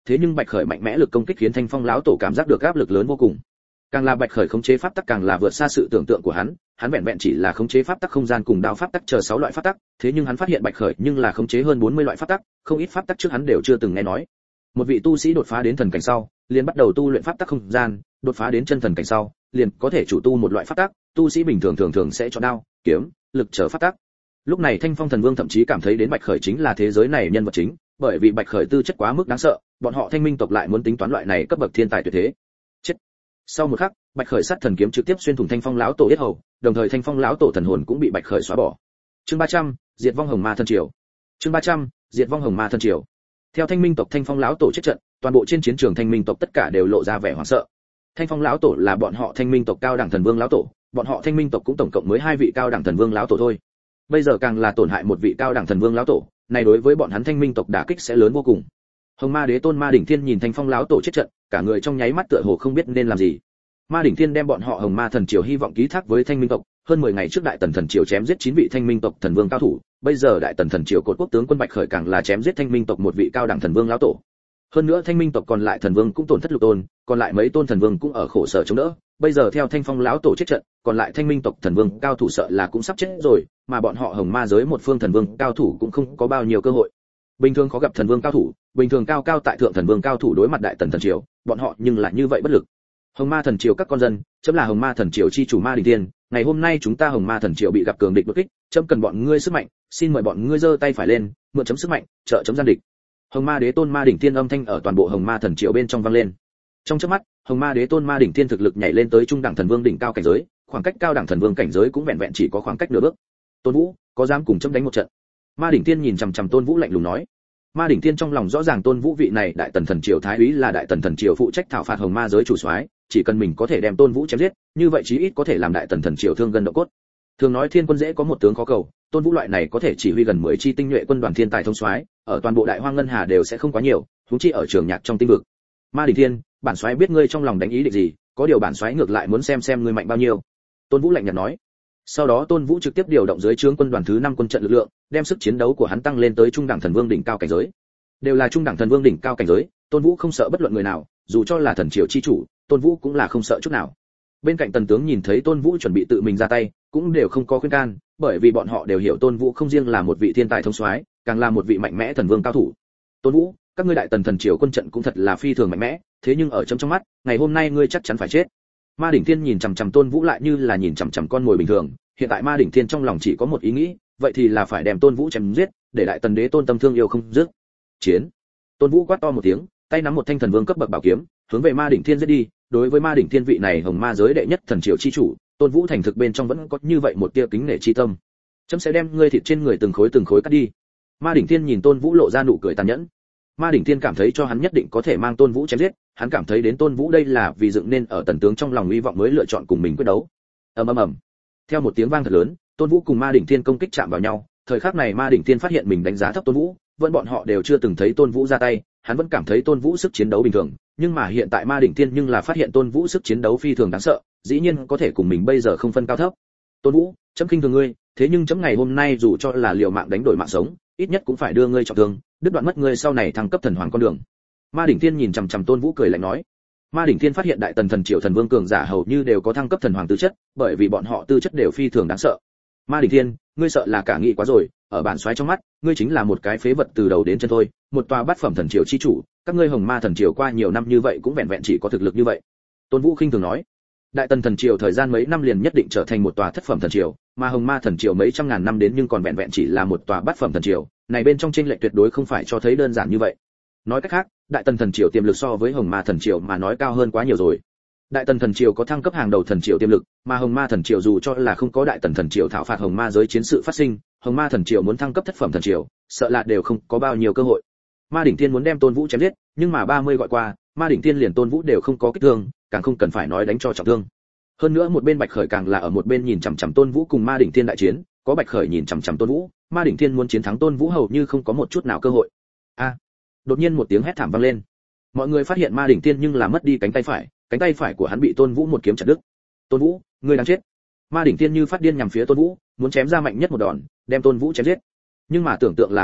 thế nhưng Bạch Khởi mạnh mẽ lực công kích khiến Thanh Phong lão tổ cảm giác được áp lực lớn vô cùng. Càng là Bạch Khởi khống chế pháp tắc càng là vượt xa sự tưởng tượng của hắn, hắn vẹn vẹn chỉ là khống chế pháp tắc không gian cùng đao pháp tắc chờ sáu loại pháp tắc, thế nhưng hắn phát hiện Bạch Khởi nhưng là khống chế hơn bốn mươi loại pháp tắc, không ít pháp tắc trước hắn đều chưa từng nghe nói. Một vị tu sĩ đột phá đến thần cảnh sau, liền bắt đầu tu luyện pháp tắc không gian, đột phá đến chân thần cảnh sau, liền có thể chủ tu một loại pháp tắc, tu sĩ bình thường thường thường sẽ chọn đao, kiếm, lực trở pháp tắc. Lúc này Thanh Phong Thần Vương thậm chí cảm thấy đến Bạch Khởi chính là thế giới này nhân vật chính, bởi vì Bạch Khởi tư chất quá mức đáng sợ, bọn họ Thanh Minh tộc lại muốn tính toán loại này cấp bậc thiên tài tuyệt thế. Chết. Sau một khắc, Bạch Khởi sát thần kiếm trực tiếp xuyên thủng Thanh Phong lão tổ yết hầu, đồng thời Thanh Phong lão tổ thần hồn cũng bị Bạch Khởi xóa bỏ. Chương ba trăm, Diệt vong Hồng Ma thần triều. Chương ba trăm, Diệt vong Hồng Ma thần triều. Theo Thanh Minh tộc Thanh Phong lão tổ chết trận, toàn bộ trên chiến trường Thanh Minh tộc tất cả đều lộ ra vẻ hoảng sợ. Thanh Phong lão tổ là bọn họ Thanh Minh tộc cao đẳng thần vương lão tổ, bọn họ Thanh Minh tộc cũng tổng cộng mới hai vị cao đẳng thần vương lão tổ thôi. Bây giờ càng là tổn hại một vị cao đẳng thần vương lão tổ, này đối với bọn hắn Thanh Minh tộc đả kích sẽ lớn vô cùng. Hồng Ma Đế Tôn Ma Đỉnh Thiên nhìn Thanh Phong lão tổ chết trận, cả người trong nháy mắt tựa hồ không biết nên làm gì. Ma Đỉnh Thiên đem bọn họ Hồng Ma thần triều hy vọng ký thác với Thanh Minh tộc, hơn mười ngày trước Đại Tần thần triều chém giết chín vị Thanh Minh tộc thần vương cao thủ, bây giờ Đại Tần thần triều cột quốc tướng quân Bạch Khởi càng là chém giết Thanh Minh tộc một vị cao đẳng thần vương lão tổ. Hơn nữa Thanh Minh tộc còn lại thần vương cũng tổn thất lục tôn, còn lại mấy tôn thần vương cũng ở khổ sở chống đỡ, bây giờ theo Thanh Phong lão tổ chết trận, còn lại Thanh Minh tộc thần vương cao thủ sợ là cũng sắp chết rồi, mà bọn họ Hồng Ma giới một phương thần vương cao thủ cũng không có bao nhiêu cơ hội. Bình thường khó gặp thần vương cao thủ, bình thường cao cao tại thượng thần vương cao thủ đối mặt Đại Tần thần triều, bọn họ nhưng lại như vậy bất lực. Hồng Ma thần triều các con dân, chấm là Hồng Ma thần triều chi chủ Ma Đỉnh Thiên, ngày hôm nay chúng ta Hồng Ma thần triều bị gặp cường địch đột kích, chấm cần bọn ngươi sức mạnh, xin mời bọn ngươi giơ tay phải lên, mượn chấm sức mạnh, trợ chấm gian địch. Hồng Ma Đế Tôn Ma Đỉnh Thiên âm thanh ở toàn bộ Hồng Ma thần triều bên trong vang lên. Trong chớp mắt, Hồng Ma Đế Tôn Ma Đỉnh Thiên thực lực nhảy lên tới trung đẳng thần vương đỉnh cao cảnh giới, khoảng cách cao đẳng thần vương cảnh giới cũng vẹn vẹn chỉ có khoảng cách nửa bước. Tôn Vũ, có dám cùng chấm đánh một trận? Ma Đỉnh Thiên nhìn chằm chằm Tôn Vũ lạnh lùng nói. Ma Đỉnh Thiên trong lòng rõ ràng Tôn Vũ vị này Đại Tần thần triều thái úy là Đại Tần thần triều phụ trách thảo phạt Hồng Ma giới chủ soái, chỉ cần mình có thể đem Tôn Vũ chém giết, như vậy chí ít có thể làm Đại Tần thần triều thương gần độ cốt. Thường nói thiên quân dễ có một tướng khó cầu, Tôn Vũ loại này có thể chỉ huy gần mười chi tinh nhuệ quân đoàn thiên tài thông soái, ở toàn bộ Đại Hoang Ngân Hà đều sẽ không quá nhiều, huống chi ở trường nhạc trong tinh vực. Ma Đỉnh Thiên, bản soái biết ngươi trong lòng đánh ý định gì, có điều bản soái ngược lại muốn xem xem ngươi mạnh bao nhiêu. Tôn Vũ lạnh nhạt nói. Sau đó Tôn Vũ trực tiếp điều động dưới trướng quân đoàn thứ năm quân trận lực lượng, đem sức chiến đấu của hắn tăng lên tới trung đẳng thần vương đỉnh cao cảnh giới. Đều là trung đẳng thần vương đỉnh cao cảnh giới, Tôn Vũ không sợ bất luận người nào, dù cho là thần triều chi chủ, Tôn Vũ cũng là không sợ chút nào. Bên cạnh tần tướng nhìn thấy Tôn Vũ chuẩn bị tự mình ra tay, cũng đều không có khuyên can, bởi vì bọn họ đều hiểu Tôn Vũ không riêng là một vị thiên tài thông soái, càng là một vị mạnh mẽ thần vương cao thủ. Tôn Vũ, các ngươi Đại Tần thần triều quân trận cũng thật là phi thường mạnh mẽ, thế nhưng ở chấm trong mắt, ngày hôm nay ngươi chắc chắn phải chết. Ma Đỉnh Thiên nhìn chằm chằm Tôn Vũ lại như là nhìn chằm chằm con mồi bình thường, hiện tại Ma Đỉnh Thiên trong lòng chỉ có một ý nghĩ, vậy thì là phải đem Tôn Vũ chém giết, để Đại Tần đế tôn tâm thương yêu không dứt. Chiến. Tôn Vũ quát to một tiếng, tay nắm một thanh thần vương cấp bậc bảo kiếm, hướng về Ma Đỉnh Thiên giết đi. Đối với Ma Đỉnh Thiên vị này Hồng Ma giới đệ nhất thần triều chi chủ, Tôn Vũ thành thực bên trong vẫn có như vậy một tia kính nể chi tâm. Chấm sẽ đem ngươi thịt trên người từng khối từng khối cắt đi. Ma Đỉnh Thiên nhìn Tôn Vũ lộ ra nụ cười tàn nhẫn. Ma Đỉnh Thiên cảm thấy cho hắn nhất định có thể mang Tôn Vũ chém giết, hắn cảm thấy đến Tôn Vũ đây là vì dựng nên ở tần tướng trong lòng hy vọng mới lựa chọn cùng mình quyết đấu. Ầm ầm ầm. Theo một tiếng vang thật lớn, Tôn Vũ cùng Ma Đỉnh Thiên công kích chạm vào nhau, thời khắc này Ma Đỉnh Thiên phát hiện mình đánh giá thấp Tôn Vũ, vẫn bọn họ đều chưa từng thấy Tôn Vũ ra tay, hắn vẫn cảm thấy Tôn Vũ sức chiến đấu bình thường, nhưng mà hiện tại Ma Đỉnh Thiên nhưng là phát hiện Tôn Vũ sức chiến đấu phi thường đáng sợ, dĩ nhiên có thể cùng mình bây giờ không phân cao thấp. Tôn Vũ, chấm khinh thường ngươi, thế nhưng chấm ngày hôm nay dù cho là liều mạng đánh đổi mạng sống, ít nhất cũng phải đưa ngươi trọng thương, đứt đoạn mất ngươi sau này thăng cấp thần hoàng con đường. Ma Đỉnh Thiên nhìn chằm chằm Tôn Vũ cười lạnh nói. Ma Đỉnh Thiên phát hiện Đại Tần thần triều thần vương cường giả hầu như đều có thăng cấp thần hoàng tư chất, bởi vì bọn họ tư chất đều phi thường đáng sợ. Ma Đỉnh Thiên, ngươi sợ là cả nghĩ quá rồi, ở bản soái trong mắt, ngươi chính là một cái phế vật từ đầu đến chân thôi, một tòa bát phẩm thần triều chi chủ, các ngươi Hồng Ma thần triều qua nhiều năm như vậy cũng vẹn vẹn chỉ có thực lực như vậy. Tôn Vũ khinh thường nói. Đại Tần thần triều thời gian mấy năm liền nhất định trở thành một tòa thất phẩm thần triều, mà Hồng Ma thần triều mấy trăm ngàn năm đến nhưng còn vẹn vẹn chỉ là một tòa bát phẩm thần triều, này bên trong chênh lệch tuyệt đối không phải cho thấy đơn giản như vậy. Nói cách khác, Đại Tần thần triều tiềm lực so với Hồng Ma thần triều mà nói cao hơn quá nhiều rồi. Đại Tần thần triều có thăng cấp hàng đầu thần triều tiềm lực, mà Hồng Ma thần triều dù cho là không có Đại Tần thần triều thảo phạt Hồng Ma giới chiến sự phát sinh, Hồng Ma thần triều muốn thăng cấp thất phẩm thần triều, sợ là đều không có bao nhiêu cơ hội. Ma Đỉnh Thiên muốn đem Tôn Vũ chém giết, nhưng mà ba mươi gọi qua, Ma Đỉnh Thiên liền Tôn Vũ đều không có kích thương, càng không cần phải nói đánh cho trọng thương. Hơn nữa một bên Bạch Khởi càng là ở một bên nhìn chằm chằm Tôn Vũ cùng Ma Đỉnh Thiên đại chiến, có Bạch Khởi nhìn chằm chằm Tôn Vũ, Ma Đỉnh Thiên muốn chiến thắng Tôn Vũ hầu như không có một chút nào cơ hội. A! Đột nhiên một tiếng hét thảm vang lên. Mọi người phát hiện Ma Đỉnh Thiên nhưng là mất đi cánh tay phải, cánh tay phải của hắn bị Tôn Vũ một kiếm chặt đứt. Tôn Vũ, ngươi đang chết. Ma Đỉnh Thiên như phát điên nhằm phía Tôn Vũ, muốn chém ra mạnh nhất một đòn, đem Tôn Vũ chém giết. Nhưng mà tưởng tượng là tốt đẹp,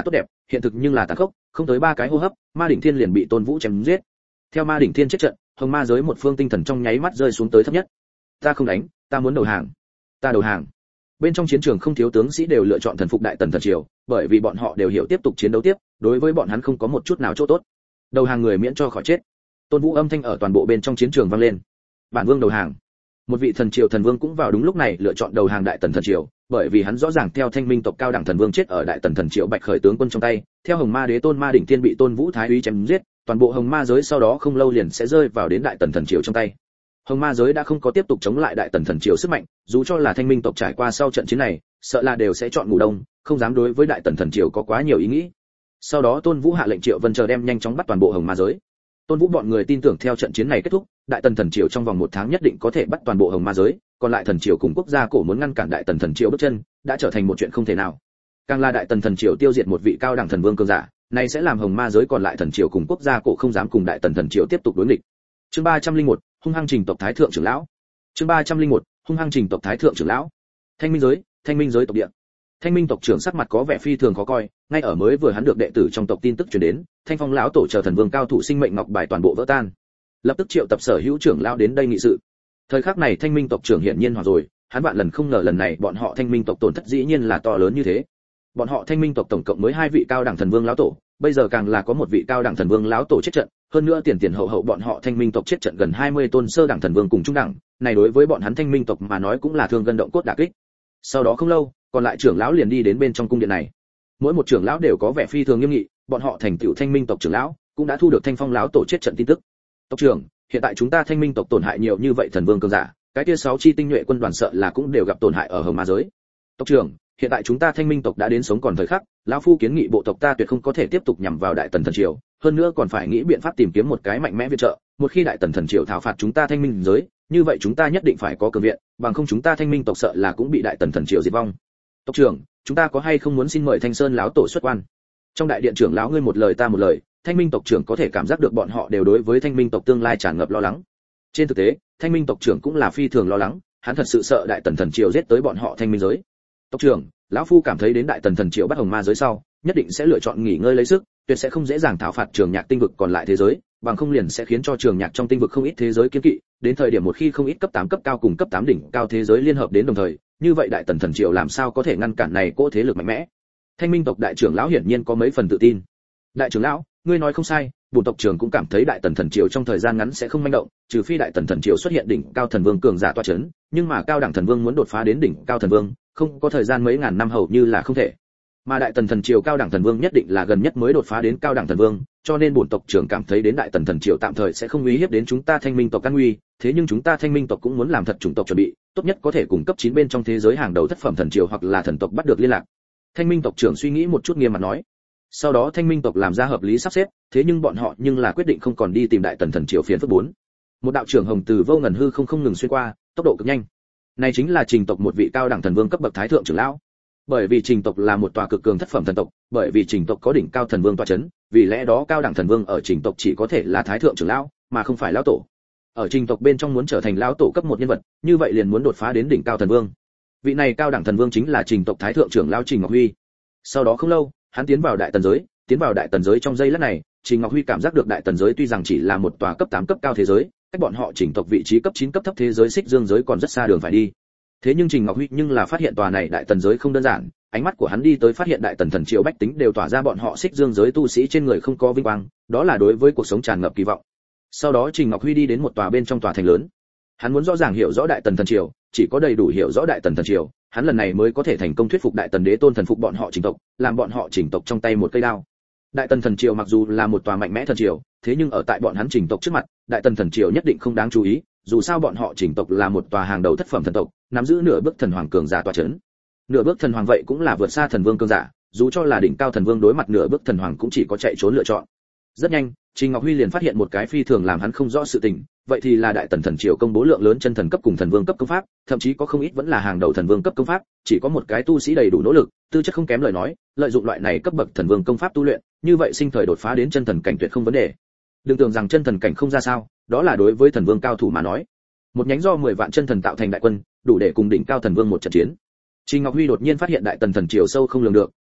hiện thực nhưng là tàn khốc, không tới ba cái hô hấp, Ma Đỉnh Thiên liền bị Tôn Vũ chém giết. Theo Ma Đỉnh Thiên chết trận, hồng ma giới một phương tinh thần trong nháy mắt rơi xuống tới thấp nhất. Ta không đánh, ta muốn đầu hàng. Ta đầu hàng. Bên trong chiến trường không thiếu tướng sĩ đều lựa chọn thần phục Đại Tần thần triều, bởi vì bọn họ đều hiểu tiếp tục chiến đấu tiếp, đối với bọn hắn không có một chút nào chỗ tốt. Đầu hàng người miễn cho khỏi chết. Tôn Vũ âm thanh ở toàn bộ bên trong chiến trường vang lên. Bản vương đầu hàng. Một vị thần triều thần vương cũng vào đúng lúc này lựa chọn đầu hàng Đại Tần thần triều, bởi vì hắn rõ ràng theo Thanh Minh tộc cao đẳng thần vương chết ở Đại Tần thần triều Bạch Khởi tướng quân trong tay, theo Hồng Ma Đế Tôn Ma Đỉnh Thiên bị Tôn Vũ thái úy chém giết, toàn bộ Hồng Ma giới sau đó không lâu liền sẽ rơi vào đến Đại Tần thần triều trong tay. Hồng Ma giới đã không có tiếp tục chống lại Đại Tần thần triều sức mạnh, dù cho là Thanh Minh tộc trải qua sau trận chiến này, sợ là đều sẽ chọn ngủ đông, không dám đối với Đại Tần thần triều có quá nhiều ý nghĩ. Sau đó Tôn Vũ hạ lệnh Triệu Vân chờ đem nhanh chóng bắt toàn bộ Hồng Ma giới. Tôn Vũ bọn người tin tưởng theo trận chiến này kết thúc, Đại Tần thần triều trong vòng một tháng nhất định có thể bắt toàn bộ Hồng Ma giới, còn lại thần triều cùng quốc gia cổ muốn ngăn cản Đại Tần thần triều bước chân, đã trở thành một chuyện không thể nào. Càng là Đại Tần thần triều tiêu diệt một vị cao đẳng thần vương cường giả, này sẽ làm Hồng Ma giới còn lại thần triều cùng quốc gia cổ không dám cùng Đại Tần thần triều tiếp tục đối nghịch. Chương ba trăm linh một, hung hăng trình tộc thái thượng trưởng lão. Chương ba trăm linh một, hung hăng trình tộc thái thượng trưởng lão. Thanh Minh giới, Thanh Minh giới tộc địa. Thanh Minh tộc trưởng sắc mặt có vẻ phi thường khó coi, ngay ở mới vừa hắn được đệ tử trong tộc tin tức truyền đến, Thanh Phong lão tổ chờ thần vương cao thủ sinh mệnh ngọc bài toàn bộ vỡ tan. Lập tức triệu tập sở hữu trưởng lão đến đây nghị sự. Thời khắc này Thanh Minh tộc trưởng hiển nhiên hoảng rồi, hắn vạn lần không ngờ lần này bọn họ Thanh Minh tộc tổn thất dĩ nhiên là to lớn như thế. Bọn họ Thanh Minh tộc tổng cộng mới hai vị cao đẳng thần vương lão tổ, bây giờ càng là có một vị cao đẳng thần vương lão tổ chết trận, hơn nữa tiền tiền hậu hậu bọn họ Thanh Minh tộc chết trận gần hai mươi tôn sơ đẳng thần vương cùng trung đẳng, này đối với bọn hắn Thanh Minh tộc mà nói cũng là thương gân động cốt đả kích. Sau đó không lâu, còn lại trưởng lão liền đi đến bên trong cung điện này. Mỗi một trưởng lão đều có vẻ phi thường nghiêm nghị, bọn họ thành tựu Thanh Minh tộc trưởng lão, cũng đã thu được Thanh Phong lão tổ chết trận tin tức. Tộc trưởng, hiện tại chúng ta Thanh Minh tộc tổn hại nhiều như vậy thần vương cường giả, cái kia sáu chi tinh nhuệ quân đoàn sợ là cũng đều gặp tổn hại ở Hồng Ma giới. Tộc trưởng, hiện tại chúng ta Thanh Minh tộc đã đến sống còn thời khắc, lão phu kiến nghị bộ tộc ta tuyệt không có thể tiếp tục nhằm vào Đại Tần thần triều, hơn nữa còn phải nghĩ biện pháp tìm kiếm một cái mạnh mẽ viện trợ, một khi Đại Tần thần triều thảo phạt chúng ta Thanh Minh giới, như vậy chúng ta nhất định phải có cường viện, bằng không chúng ta Thanh Minh tộc sợ là cũng bị Đại Tần thần triều diệt vong. Tộc trưởng, chúng ta có hay không muốn xin mời Thanh Sơn lão tổ xuất quan? Trong đại điện trưởng lão ngươi một lời ta một lời, Thanh Minh tộc trưởng có thể cảm giác được bọn họ đều đối với Thanh Minh tộc tương lai tràn ngập lo lắng. Trên thực tế, Thanh Minh tộc trưởng cũng là phi thường lo lắng, hắn thật sự sợ Đại Tần thần triều giết tới bọn họ Thanh Minh giới. Tộc trưởng, lão phu cảm thấy đến Đại Tần thần triều bắt Hồng Ma giới sau, nhất định sẽ lựa chọn nghỉ ngơi lấy sức, tuyệt sẽ không dễ dàng thảo phạt Trường Nhạc tinh vực còn lại thế giới, bằng không liền sẽ khiến cho Trường Nhạc trong tinh vực không ít thế giới kiêng kỵ, đến thời điểm một khi không ít cấp tám cấp cao cùng cấp tám đỉnh cao thế giới liên hợp đến đồng thời, như vậy Đại Tần thần triều làm sao có thể ngăn cản này cỗ thế lực mạnh mẽ. Thanh Minh tộc đại trưởng lão hiển nhiên có mấy phần tự tin. Đại trưởng lão, ngươi nói không sai, bổn tộc trưởng cũng cảm thấy Đại Tần thần triều trong thời gian ngắn sẽ không manh động, trừ phi Đại Tần thần triều xuất hiện đỉnh cao thần vương cường giả tọa chấn, nhưng mà cao đẳng thần vương muốn đột phá đến đỉnh cao thần vương, không có thời gian mấy ngàn năm hầu như là không thể. Mà Đại Tần thần triều cao đẳng thần vương nhất định là gần nhất mới đột phá đến cao đẳng thần vương, cho nên bổn tộc trưởng cảm thấy đến Đại Tần thần triều tạm thời sẽ không uy hiếp đến chúng ta Thanh Minh tộc an nguy, thế nhưng chúng ta Thanh Minh tộc cũng muốn làm thật chủng tộc chuẩn bị, tốt nhất có thể cùng cấp chín bên trong thế giới hàng đầu thất phẩm thần triều hoặc là thần tộc bắt được liên lạc. Thanh Minh tộc trưởng suy nghĩ một chút nghiêm mặt nói. Sau đó Thanh Minh tộc làm ra hợp lý sắp xếp, thế nhưng bọn họ nhưng là quyết định không còn đi tìm Đại Tần thần triều phiền phức bốn. Một đạo trưởng hồng từ vô ngần hư không không ngừng xuyên qua, tốc độ cực nhanh. Này chính là Trình tộc một vị cao đẳng thần vương cấp bậc thái thượng trưởng lão. Bởi vì Trình tộc là một tòa cực cường thất phẩm thần tộc, bởi vì Trình tộc có đỉnh cao thần vương tọa chấn, vì lẽ đó cao đẳng thần vương ở Trình tộc chỉ có thể là thái thượng trưởng lão, mà không phải lão tổ. Ở Trình tộc bên trong muốn trở thành lão tổ cấp một nhân vật, như vậy liền muốn đột phá đến đỉnh cao thần vương. Vị này cao đẳng thần vương chính là Trình tộc thái thượng trưởng lão Trình Ngọc Huy. Sau đó không lâu, hắn tiến vào Đại Tần giới, tiến vào Đại Tần giới trong giây lát này, Trình Ngọc Huy cảm giác được Đại Tần giới tuy rằng chỉ là một tòa cấp tám cấp cao thế giới, cách bọn họ Trình tộc vị trí cấp chín cấp thấp thế giới Xích Dương giới còn rất xa đường phải đi. Thế nhưng Trình Ngọc Huy nhưng là phát hiện tòa này Đại Tần giới không đơn giản, ánh mắt của hắn đi tới phát hiện Đại Tần thần triều bách tính đều tỏa ra bọn họ Xích Dương giới tu sĩ trên người không có vinh quang, đó là đối với cuộc sống tràn ngập kỳ vọng. Sau đó Trình Ngọc Huy đi đến một tòa bên trong tòa thành lớn. Hắn muốn rõ ràng hiểu rõ Đại Tần thần triều, chỉ có đầy đủ hiểu rõ Đại Tần thần triều, hắn lần này mới có thể thành công thuyết phục Đại Tần đế tôn thần phục bọn họ Trình tộc, làm bọn họ Trình tộc trong tay một cây đao. Đại Tần thần triều mặc dù là một tòa mạnh mẽ thần triều, thế nhưng ở tại bọn hắn Trình tộc trước mặt, Đại Tần thần triều nhất định không đáng chú ý, dù sao bọn họ Trình tộc là một tòa hàng đầu thất phẩm thần tộc, nắm giữ nửa bước thần hoàng cường giả tọa chấn. Nửa bước thần hoàng vậy cũng là vượt xa thần vương cường giả, dù cho là đỉnh cao thần vương đối mặt nửa bước thần hoàng cũng chỉ có chạy trốn lựa chọn. Rất nhanh, Trình Ngọc Huy liền phát hiện một cái phi thường làm hắn không rõ sự tình, vậy thì là Đại Tần thần triều công bố lượng lớn chân thần cấp cùng thần vương cấp công pháp, thậm chí có không ít vẫn là hàng đầu thần vương cấp công pháp, chỉ có một cái tu sĩ đầy đủ nỗ lực, tư chất không kém lời nói, lợi dụng loại này cấp bậc thần vương công pháp tu luyện, như vậy sinh thời đột phá đến chân thần cảnh tuyệt không vấn đề. Đừng tưởng rằng chân thần cảnh không ra sao, đó là đối với thần vương cao thủ mà nói. Một nhánh do mười vạn chân thần tạo thành đại quân, đủ để cùng đỉnh cao thần vương một trận chiến. Trình Ngọc Huy đột nhiên phát hiện Đại Tần thần triều sâu không lường được,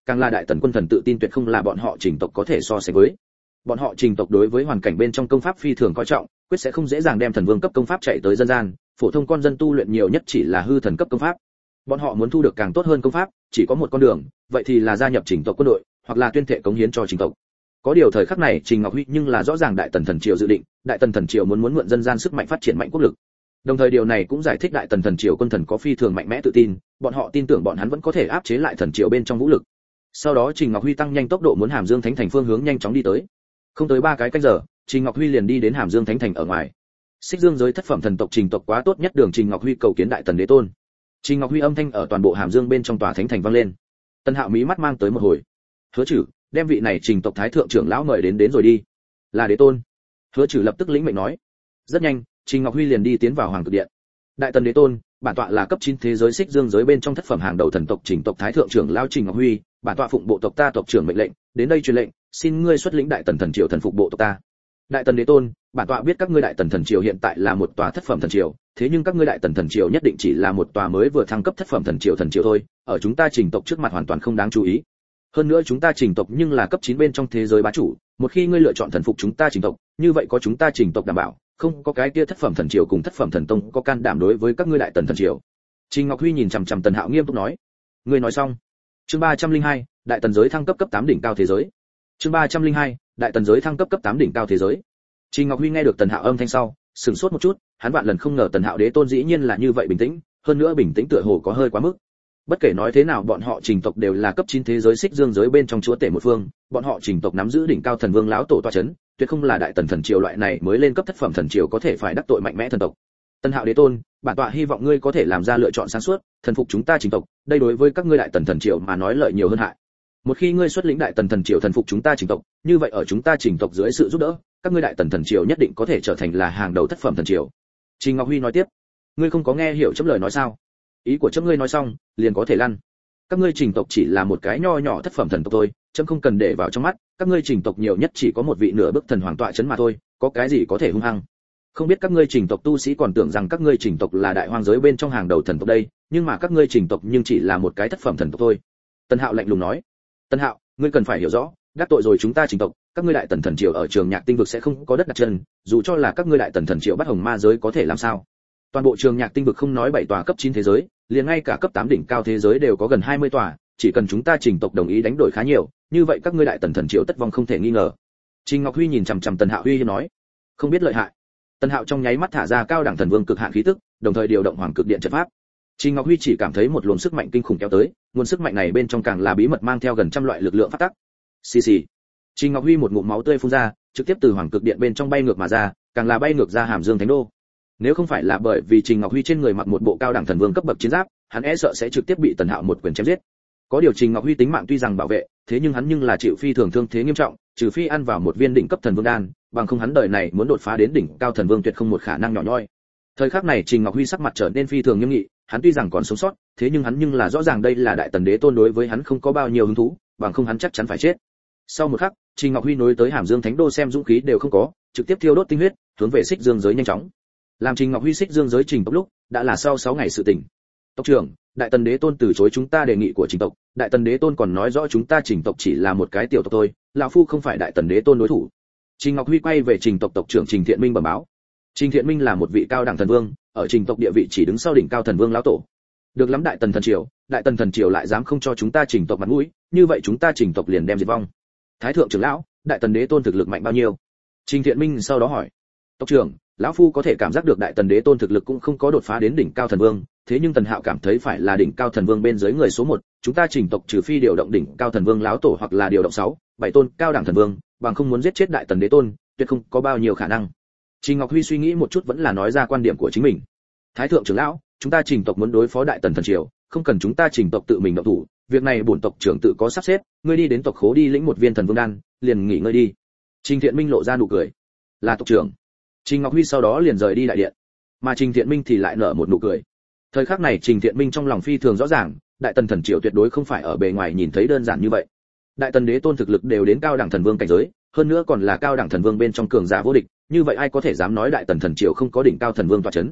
càng là đại tần quân thần tự tin tuyệt không là bọn họ Trình tộc có thể so sánh với. Bọn họ Trình tộc đối với hoàn cảnh bên trong công pháp phi thường coi trọng, quyết sẽ không dễ dàng đem thần vương cấp công pháp chạy tới dân gian, phổ thông con dân tu luyện nhiều nhất chỉ là hư thần cấp công pháp. Bọn họ muốn thu được càng tốt hơn công pháp, chỉ có một con đường, vậy thì là gia nhập Trình tộc quân đội, hoặc là tuyên thệ cống hiến cho Trình tộc. Có điều thời khắc này Trình Ngọc Huy nhưng là rõ ràng đại tần thần triều dự định, đại tần thần triều muốn muốn mượn dân gian sức mạnh phát triển mạnh quốc lực. Đồng thời điều này cũng giải thích đại tần thần triều quân thần có phi thường mạnh mẽ tự tin, bọn họ tin tưởng bọn hắn vẫn có thể áp chế lại thần triều bên trong vũ lực. Sau đó Trình Ngọc Huy tăng nhanh tốc độ muốn Hàm Dương Thánh Thành phương hướng nhanh chóng đi tới. Không tới ba cái canh giờ, Trình Ngọc Huy liền đi đến Hàm Dương Thánh Thành ở ngoài. Xích Dương giới thất phẩm thần tộc Trình tộc quá tốt nhất đường Trình Ngọc Huy cầu kiến đại tần đế tôn. Trình Ngọc Huy âm thanh ở toàn bộ Hàm Dương bên trong tòa thánh thành vang lên. Tân Hạo mí mắt mang tới một hồi. Hứa Trử, đem vị này Trình tộc thái thượng trưởng lão mời đến đến rồi đi. Là đế tôn. Hứa Trử lập tức lĩnh mệnh nói. Rất nhanh, Trình Ngọc Huy liền đi tiến vào Hoàng Cực Điện. Đại tần đế tôn, bản tọa là cấp chín thế giới Xích Dương giới bên trong thất phẩm hàng đầu thần tộc Trình tộc thái thượng trưởng lão Trình Ngọc Huy, bản tọa phụng bộ tộc ta tộc trưởng mệnh lệnh, đến đây truyền lệnh, xin ngươi xuất lĩnh đại tần thần triều thần phục bộ tộc ta. Đại tần đế tôn, bản tọa biết các ngươi đại tần thần triều hiện tại là một tòa thất phẩm thần triều, thế nhưng các ngươi đại tần thần triều nhất định chỉ là một tòa mới vừa thăng cấp thất phẩm thần triều thần triều thôi, ở chúng ta Trình tộc trước mặt hoàn toàn không đáng chú ý. Hơn nữa chúng ta Trình tộc nhưng là cấp chín bên trong thế giới bá chủ, một khi ngươi lựa chọn thần phục chúng ta Trình tộc, như vậy có chúng ta Trình tộc đảm bảo, không có cái kia thất phẩm thần triều cùng thất phẩm thần tông có can đảm đối với các ngươi đại tần thần triều. Trình Ngọc Huy nhìn chằm chằm Tần Hạo nghiêm túc nói. Ngươi nói xong. Chương ba trăm linh hai, đại tần giới thăng cấp cấp tám đỉnh cao thế giới. Chương ba trăm linh hai, đại tần giới thăng cấp cấp tám đỉnh cao thế giới. Trình Ngọc Huy nghe được Tần Hạo âm thanh sau, sửng sốt một chút, hắn vạn lần không ngờ Tần Hạo đế tôn dĩ nhiên là như vậy bình tĩnh, hơn nữa bình tĩnh tựa hồ có hơi quá mức. Bất kể nói thế nào bọn họ Trình tộc đều là cấp chín thế giới Xích Dương giới bên trong chúa tể một phương, bọn họ Trình tộc nắm giữ đỉnh cao thần vương lão tổ tọa chấn, tuyệt không là đại tần thần triều loại này mới lên cấp thất phẩm thần triều có thể phải đắc tội mạnh mẽ thần tộc. Tần Hạo đế tôn, bản tọa hy vọng ngươi có thể làm ra lựa chọn sáng suốt, thần phục chúng ta Trình tộc, đây đối với các ngươi đại tần thần triều mà nói lợi nhiều hơn hại. Một khi ngươi xuất lĩnh đại tần thần triều thần phục chúng ta Trình tộc, như vậy ở chúng ta Trình tộc dưới sự giúp đỡ, các ngươi đại tần thần triều nhất định có thể trở thành là hàng đầu thất phẩm thần triều. Trình Ngọc Huy nói tiếp, ngươi không có nghe hiểu chấm lời nói sao? Ý của chấm ngươi nói xong, liền có thể lăn. Các ngươi Trình tộc chỉ là một cái nho nhỏ thất phẩm thần tộc thôi, chấm không cần để vào trong mắt, các ngươi Trình tộc nhiều nhất chỉ có một vị nửa bước thần hoàng tọa chấn mà thôi, có cái gì có thể hung hăng. Không biết các ngươi Trình tộc tu sĩ còn tưởng rằng các ngươi Trình tộc là đại hoang giới bên trong hàng đầu thần tộc đây, nhưng mà các ngươi Trình tộc nhưng chỉ là một cái thất phẩm thần tộc thôi. Tân Hạo lạnh lùng nói. Tân Hạo, ngươi cần phải hiểu rõ, đắc tội rồi chúng ta Trình tộc, các ngươi đại tần thần triều ở Trường Nhạc Tinh vực sẽ không có đất đặt chân, dù cho là các ngươi đại tần thần triều bắt hồng ma giới có thể làm sao? Toàn bộ Trường Nhạc Tinh vực không nói bảy tòa cấp chín thế giới, liền ngay cả cấp tám đỉnh cao thế giới đều có gần hai mươi tòa, chỉ cần chúng ta Trình tộc đồng ý đánh đổi khá nhiều, như vậy các ngươi đại tần thần triều tất vong không thể nghi ngờ. Trình Ngọc Huy nhìn chằm chằm Tần Hạo Huy nói, không biết lợi hại. Tần Hạo trong nháy mắt thả ra cao đẳng thần vương cực hạn khí tức, đồng thời điều động Hoàng Cực Điện trận pháp. Trình Ngọc Huy chỉ cảm thấy một luồng sức mạnh kinh khủng kéo tới, nguồn sức mạnh này bên trong càng là bí mật mang theo gần trăm loại lực lượng phát tắc. Xì xì. Trình Ngọc Huy một ngụm máu tươi phun ra, trực tiếp từ Hoàng Cực Điện bên trong bay ngược mà ra, càng là bay ngược ra Hàm Dương Thánh Đô. Nếu không phải là bởi vì Trình Ngọc Huy trên người mặc một bộ cao đẳng thần vương cấp bậc chiến giáp, hắn e sợ sẽ trực tiếp bị Tần Hạo một quyền chém giết. Có điều Trình Ngọc Huy tính mạng tuy rằng bảo vệ, thế nhưng hắn nhưng là chịu phi thường thương thế nghiêm trọng, trừ phi ăn vào một viên đỉnh cấp thần vương đan, bằng không hắn đời này muốn đột phá đến đỉnh cao thần vương tuyệt không một khả năng nhỏ nhoi. Thời khắc này Trình Ngọc Huy sắc mặt trở nên phi thường nghiêm nghị, hắn tuy rằng còn sống sót, thế nhưng hắn nhưng là rõ ràng đây là đại tần đế tôn đối với hắn không có bao nhiêu hứng thú, bằng không hắn chắc chắn phải chết. Sau một khắc, Trình Ngọc Huy nối tới Hàm Dương Thánh Đô xem dũng khí đều không có, trực tiếp thiêu đốt tinh huyết, hướng về Xích Dương giới nhanh chóng. Làm Trình Ngọc Huy Xích Dương giới trình tộc lúc, đã là sau sáu ngày sự tình. Tộc trưởng, đại tần đế tôn từ chối chúng ta đề nghị của trình tộc, đại tần đế tôn còn nói rõ chúng ta trình tộc chỉ là một cái tiểu tộc thôi, lão phu không phải đại tần đế tôn đối thủ. Trình Ngọc Huy quay về trình tộc tộc trưởng Trình Thiện Minh bẩm báo. Trình Thiện Minh là một vị cao đẳng thần vương, ở trình tộc địa vị chỉ đứng sau đỉnh cao thần vương lão tổ. Được lắm đại tần thần triều, đại tần thần triều lại dám không cho chúng ta trình tộc mặt mũi, như vậy chúng ta trình tộc liền đem diệt vong. Thái thượng trưởng lão, đại tần đế tôn thực lực mạnh bao nhiêu? Trình Thiện Minh sau đó hỏi. Tộc trưởng, lão phu có thể cảm giác được đại tần đế tôn thực lực cũng không có đột phá đến đỉnh cao thần vương, thế nhưng Tần Hạo cảm thấy phải là đỉnh cao thần vương bên dưới người số một, chúng ta trình tộc trừ phi điều động đỉnh cao thần vương lão tổ hoặc là điều động sáu, bảy tôn cao đẳng thần vương, bằng không muốn giết chết đại tần đế tôn, tuyệt không có bao nhiêu khả năng. Trình Ngọc Huy suy nghĩ một chút vẫn là nói ra quan điểm của chính mình. Thái thượng trưởng lão, chúng ta trình tộc muốn đối phó đại tần thần triều, không cần chúng ta trình tộc tự mình động thủ, việc này bổn tộc trưởng tự có sắp xếp, ngươi đi đến tộc khố đi lĩnh một viên thần vương đan, liền nghỉ ngơi đi. Trình Thiện Minh lộ ra nụ cười. Là tộc trưởng. Trình Ngọc Huy sau đó liền rời đi đại điện, mà Trình Thiện Minh thì lại nở một nụ cười. Thời khắc này Trình Thiện Minh trong lòng phi thường rõ ràng, đại tần thần triều tuyệt đối không phải ở bề ngoài nhìn thấy đơn giản như vậy. Đại tần đế tôn thực lực đều đến cao đẳng thần vương cảnh giới, hơn nữa còn là cao đẳng thần vương bên trong cường giả vô địch, như vậy ai có thể dám nói đại tần thần triều không có đỉnh cao thần vương tọa chấn?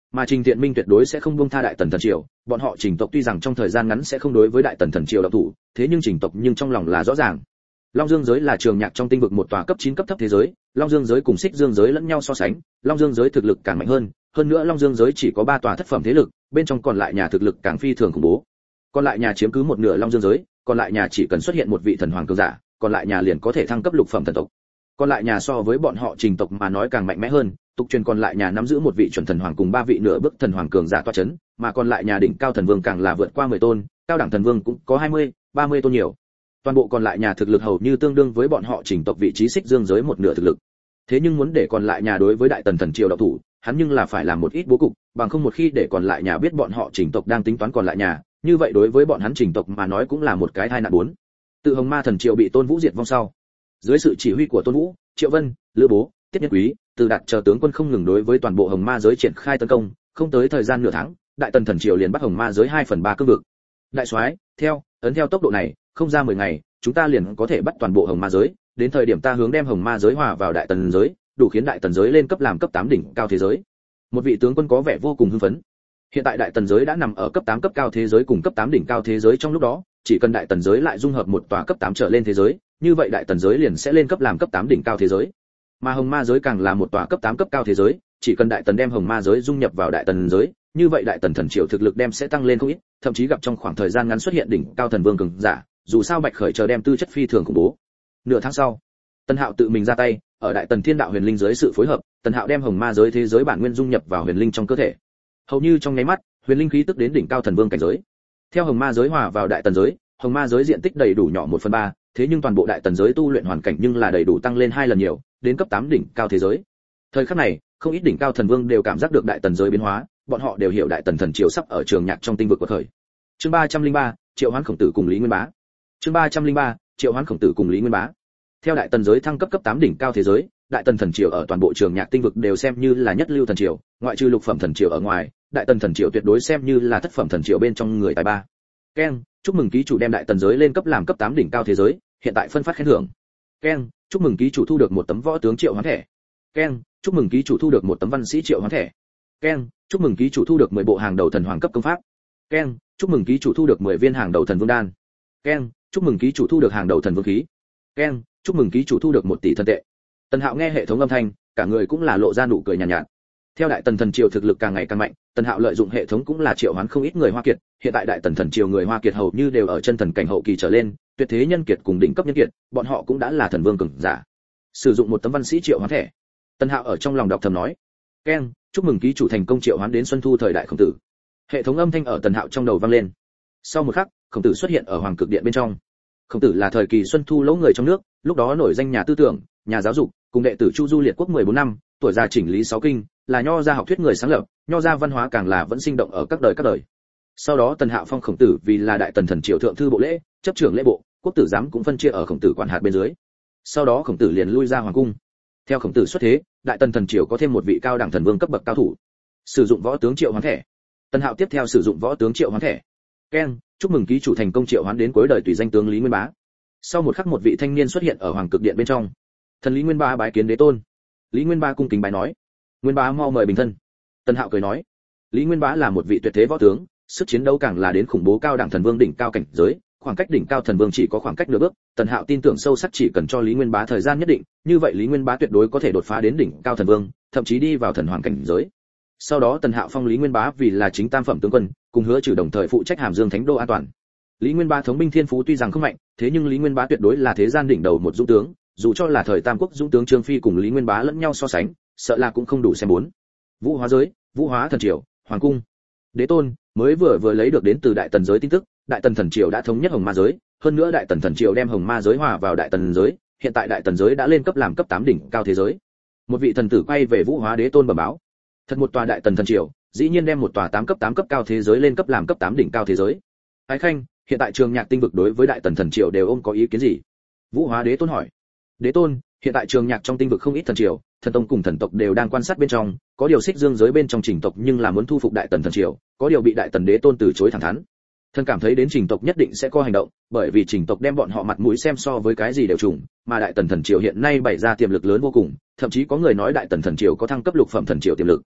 Mà Trình Tiện Minh tuyệt đối sẽ không buông tha đại tần thần triều, bọn họ Trình tộc tuy rằng trong thời gian ngắn sẽ không đối với đại tần thần triều động thủ, thế nhưng Trình tộc nhưng trong lòng là rõ ràng. Long Dương giới là trường nhạc trong tinh vực một tòa cấp chín cấp thấp thế giới, Long Dương giới cùng Xích Dương giới lẫn nhau so sánh, Long Dương giới thực lực càng mạnh hơn, hơn nữa Long Dương giới chỉ có ba tòa thất phẩm thế lực, bên trong còn lại nhà thực lực càng phi thường khủng bố. Còn lại nhà chiếm cứ một nửa Long Dương giới, còn lại nhà chỉ cần xuất hiện một vị thần hoàng cường giả, còn lại nhà liền có thể thăng cấp lục phẩm thần tộc. Còn lại nhà so với bọn họ Trình tộc mà nói càng mạnh mẽ hơn, tục truyền còn lại nhà nắm giữ một vị chuẩn thần hoàng cùng ba vị nửa bước thần hoàng cường giả toa chấn, mà còn lại nhà đỉnh cao thần vương càng là vượt qua mười tôn, cao đẳng thần vương cũng có hai mươi, ba mươi tôn nhiều. Toàn bộ còn lại nhà thực lực hầu như tương đương với bọn họ Trình tộc vị trí Xích Dương giới một nửa thực lực. Thế nhưng muốn để còn lại nhà đối với đại tần thần triều động thủ, hắn nhưng là phải làm một ít bố cục, bằng không một khi để còn lại nhà biết bọn họ Trình tộc đang tính toán còn lại nhà, như vậy đối với bọn hắn Trình tộc mà nói cũng là một cái tai nạn bốn. Tự Hồng Ma thần triều bị Tôn Vũ diệt vong sau, dưới sự chỉ huy của Tôn Vũ, Triệu Vân, Lữ Bố, Tiết Nhân Quý, Từ Đạt chờ tướng quân không ngừng đối với toàn bộ Hồng Ma giới triển khai tấn công, không tới thời gian nửa tháng, đại tần thần triều liền bắt Hồng Ma giới hai phần ba cương vực. Đại soái, theo, ấn theo tốc độ này, không ra mười ngày, chúng ta liền có thể bắt toàn bộ Hồng Ma giới, đến thời điểm ta hướng đem Hồng Ma giới hòa vào đại tần giới, đủ khiến đại tần giới lên cấp làm cấp tám đỉnh cao thế giới. Một vị tướng quân có vẻ vô cùng hưng phấn. Hiện tại đại tần giới đã nằm ở cấp tám cấp cao thế giới cùng cấp tám đỉnh cao thế giới trong lúc đó, chỉ cần đại tần giới lại dung hợp một tòa cấp tám trở lên thế giới, như vậy đại tần giới liền sẽ lên cấp làm cấp tám đỉnh cao thế giới. Mà Hồng Ma giới càng là một tòa cấp tám cấp cao thế giới, chỉ cần đại tần đem Hồng Ma giới dung nhập vào đại tần giới, như vậy đại tần thần triều thực lực đem sẽ tăng lên không ít, thậm chí gặp trong khoảng thời gian ngắn xuất hiện đỉnh cao thần vương cường giả, dù sao Bạch Khởi chờ đem tư chất phi thường khủng bố. Nửa tháng sau, Tần Hạo tự mình ra tay, ở đại tần thiên đạo huyền linh giới sự phối hợp, Tần Hạo đem Hồng Ma giới thế giới bản nguyên dung nhập vào huyền linh trong cơ thể. Hầu như trong nháy mắt, huyền linh khí tức đến đỉnh cao thần vương cảnh giới. Theo Hồng Ma giới hòa vào đại tần giới, Hồng Ma giới diện tích đầy đủ nhỏ một phần ba, thế nhưng toàn bộ đại tần giới tu luyện hoàn cảnh nhưng là đầy đủ tăng lên hai lần nhiều, đến cấp tám đỉnh cao thế giới. Thời khắc này, không ít đỉnh cao thần vương đều cảm giác được đại tần giới biến hóa, bọn họ đều hiểu đại tần thần triều sắp ở trường nhạc trong tinh vực quật khởi. Chương ba trăm linh ba, Triệu Hoán Khổng Tử cùng Lý Nguyên Bá. Chương ba trăm linh ba, Triệu Hoán Khổng Tử cùng Lý Nguyên Bá. Theo đại tần giới thăng cấp cấp tám đỉnh cao thế giới, đại tần thần triều ở toàn bộ trường nhạc tinh vực đều xem như là nhất lưu thần triều, ngoại trừ lục phẩm thần triều ở ngoài, đại tần thần triều tuyệt đối xem như là thất phẩm thần triều bên trong người tài ba. Ken, chúc mừng ký chủ đem đại tần giới lên cấp làm cấp tám đỉnh cao thế giới, hiện tại phân phát khen thưởng. Ken, chúc mừng ký chủ thu được một tấm võ tướng Triệu Hoán thẻ. Ken, chúc mừng ký chủ thu được một tấm văn sĩ Triệu Hoán thẻ. Ken, chúc mừng ký chủ thu được mười bộ hàng đầu thần hoàng cấp công pháp. Ken, chúc mừng ký chủ thu được mười viên hàng đầu thần vương đan. Ken, chúc mừng ký chủ thu được hàng đầu thần vương khí. Ken, chúc mừng ký chủ thu được một tỷ thần tệ. Tần Hạo nghe hệ thống âm thanh, cả người cũng là lộ ra nụ cười nhàn nhạt, nhạt. Theo đại tần thần triều thực lực càng ngày càng mạnh, Tần Hạo lợi dụng hệ thống cũng là triệu hoán không ít người Hoa Kiệt, hiện tại đại tần thần triều người Hoa Kiệt hầu như đều ở chân thần cảnh hậu kỳ trở lên, tuyệt thế nhân kiệt cùng đỉnh cấp nhân kiệt, bọn họ cũng đã là thần vương cường giả. Sử dụng một tấm văn sĩ triệu hoán thẻ. Tần Hạo ở trong lòng đọc thầm nói, "Ken, chúc mừng ký chủ thành công triệu hoán đến Xuân Thu thời đại Khổng Tử." Hệ thống âm thanh ở Tần Hạo trong đầu vang lên. Sau một khắc, Khổng Tử xuất hiện ở Hoàng Cực Điện bên trong. Khổng Tử là thời kỳ Xuân Thu lỗ người trong nước, lúc đó nổi danh nhà tư tưởng, nhà giáo dục, cùng đệ tử Chu Du liệt quốc mười bốn năm, tuổi già chỉnh lý sáu kinh, là nho gia học thuyết người sáng lập, nho gia văn hóa càng là vẫn sinh động ở các đời các đời. Sau đó Tần Hạo phong Khổng Tử vì là đại tần thần triều thượng thư bộ lễ, chấp trưởng lễ bộ, quốc tử giám cũng phân chia ở Khổng Tử quản hạt bên dưới. Sau đó Khổng Tử liền lui ra hoàng cung. Theo Khổng Tử xuất thế, đại tần thần triều có thêm một vị cao đẳng thần vương cấp bậc cao thủ. Sử dụng võ tướng triệu hoán thẻ. Tần Hạo tiếp theo sử dụng võ tướng triệu hoán thẻ. Ken, chúc mừng ký chủ thành công triệu hoán đến cuối đời tùy danh tướng Lý Nguyên Bá. Sau một khắc một vị thanh niên xuất hiện ở Hoàng Cực Điện bên trong. Thần Lý Nguyên Bá bái kiến đế tôn. Lý Nguyên Bá cung kính bái nói, Nguyên Bá mau mời bình thân. Tần Hạo cười nói, Lý Nguyên Bá là một vị tuyệt thế võ tướng, sức chiến đấu càng là đến khủng bố cao đẳng thần vương đỉnh cao cảnh giới, khoảng cách đỉnh cao thần vương chỉ có khoảng cách nửa bước. Tần Hạo tin tưởng sâu sắc chỉ cần cho Lý Nguyên Bá thời gian nhất định, như vậy Lý Nguyên Bá tuyệt đối có thể đột phá đến đỉnh cao thần vương, thậm chí đi vào thần hoàng cảnh giới. Sau đó Tần Hạo phong Lý Nguyên Bá vì là chính tam phẩm tướng quân, cùng hứa trừ đồng thời phụ trách Hàm Dương Thánh Đô an toàn. Lý Nguyên Bá thống binh thiên phú tuy rằng không mạnh, thế nhưng Lý Nguyên Bá tuyệt đối là thế gian đỉnh đầu một dũng tướng, dù cho là thời Tam Quốc dũng tướng Trương Phi cùng Lý Nguyên Bá lẫn nhau so sánh, sợ là cũng không đủ xem bốn. Vũ hóa giới, Vũ hóa thần triều, hoàng cung. Đế tôn mới vừa vừa lấy được đến từ đại tần giới tin tức, đại tần thần triều đã thống nhất Hồng Ma giới, hơn nữa đại tần thần triều đem Hồng Ma giới hòa vào đại tần giới, hiện tại đại tần giới đã lên cấp làm cấp tám đỉnh cao thế giới. Một vị thần tử quay về Vũ hóa đế tôn bẩm báo, thật một tòa đại tần thần triều, dĩ nhiên đem một tòa tám cấp tám cấp cao thế giới lên cấp làm cấp tám đỉnh cao thế giới. Ái Khanh, hiện tại trường nhạc tinh vực đối với đại tần thần triều đều ôm có ý kiến gì? Vũ hóa đế tôn hỏi. Đế tôn, hiện tại trường nhạc trong tinh vực không ít thần triều, thần tông cùng thần tộc đều đang quan sát bên trong, có điều Xích Dương giới bên trong Trình tộc nhưng là muốn thu phục đại tần thần triều, có điều bị đại tần đế tôn từ chối thẳng thắn. Thần cảm thấy đến Trình tộc nhất định sẽ có hành động, bởi vì Trình tộc đem bọn họ mặt mũi xem so với cái gì đều trùng, mà đại tần thần triều hiện nay bày ra tiềm lực lớn vô cùng, thậm chí có người nói đại tần thần triều có thăng cấp lục phẩm thần triều tiềm lực.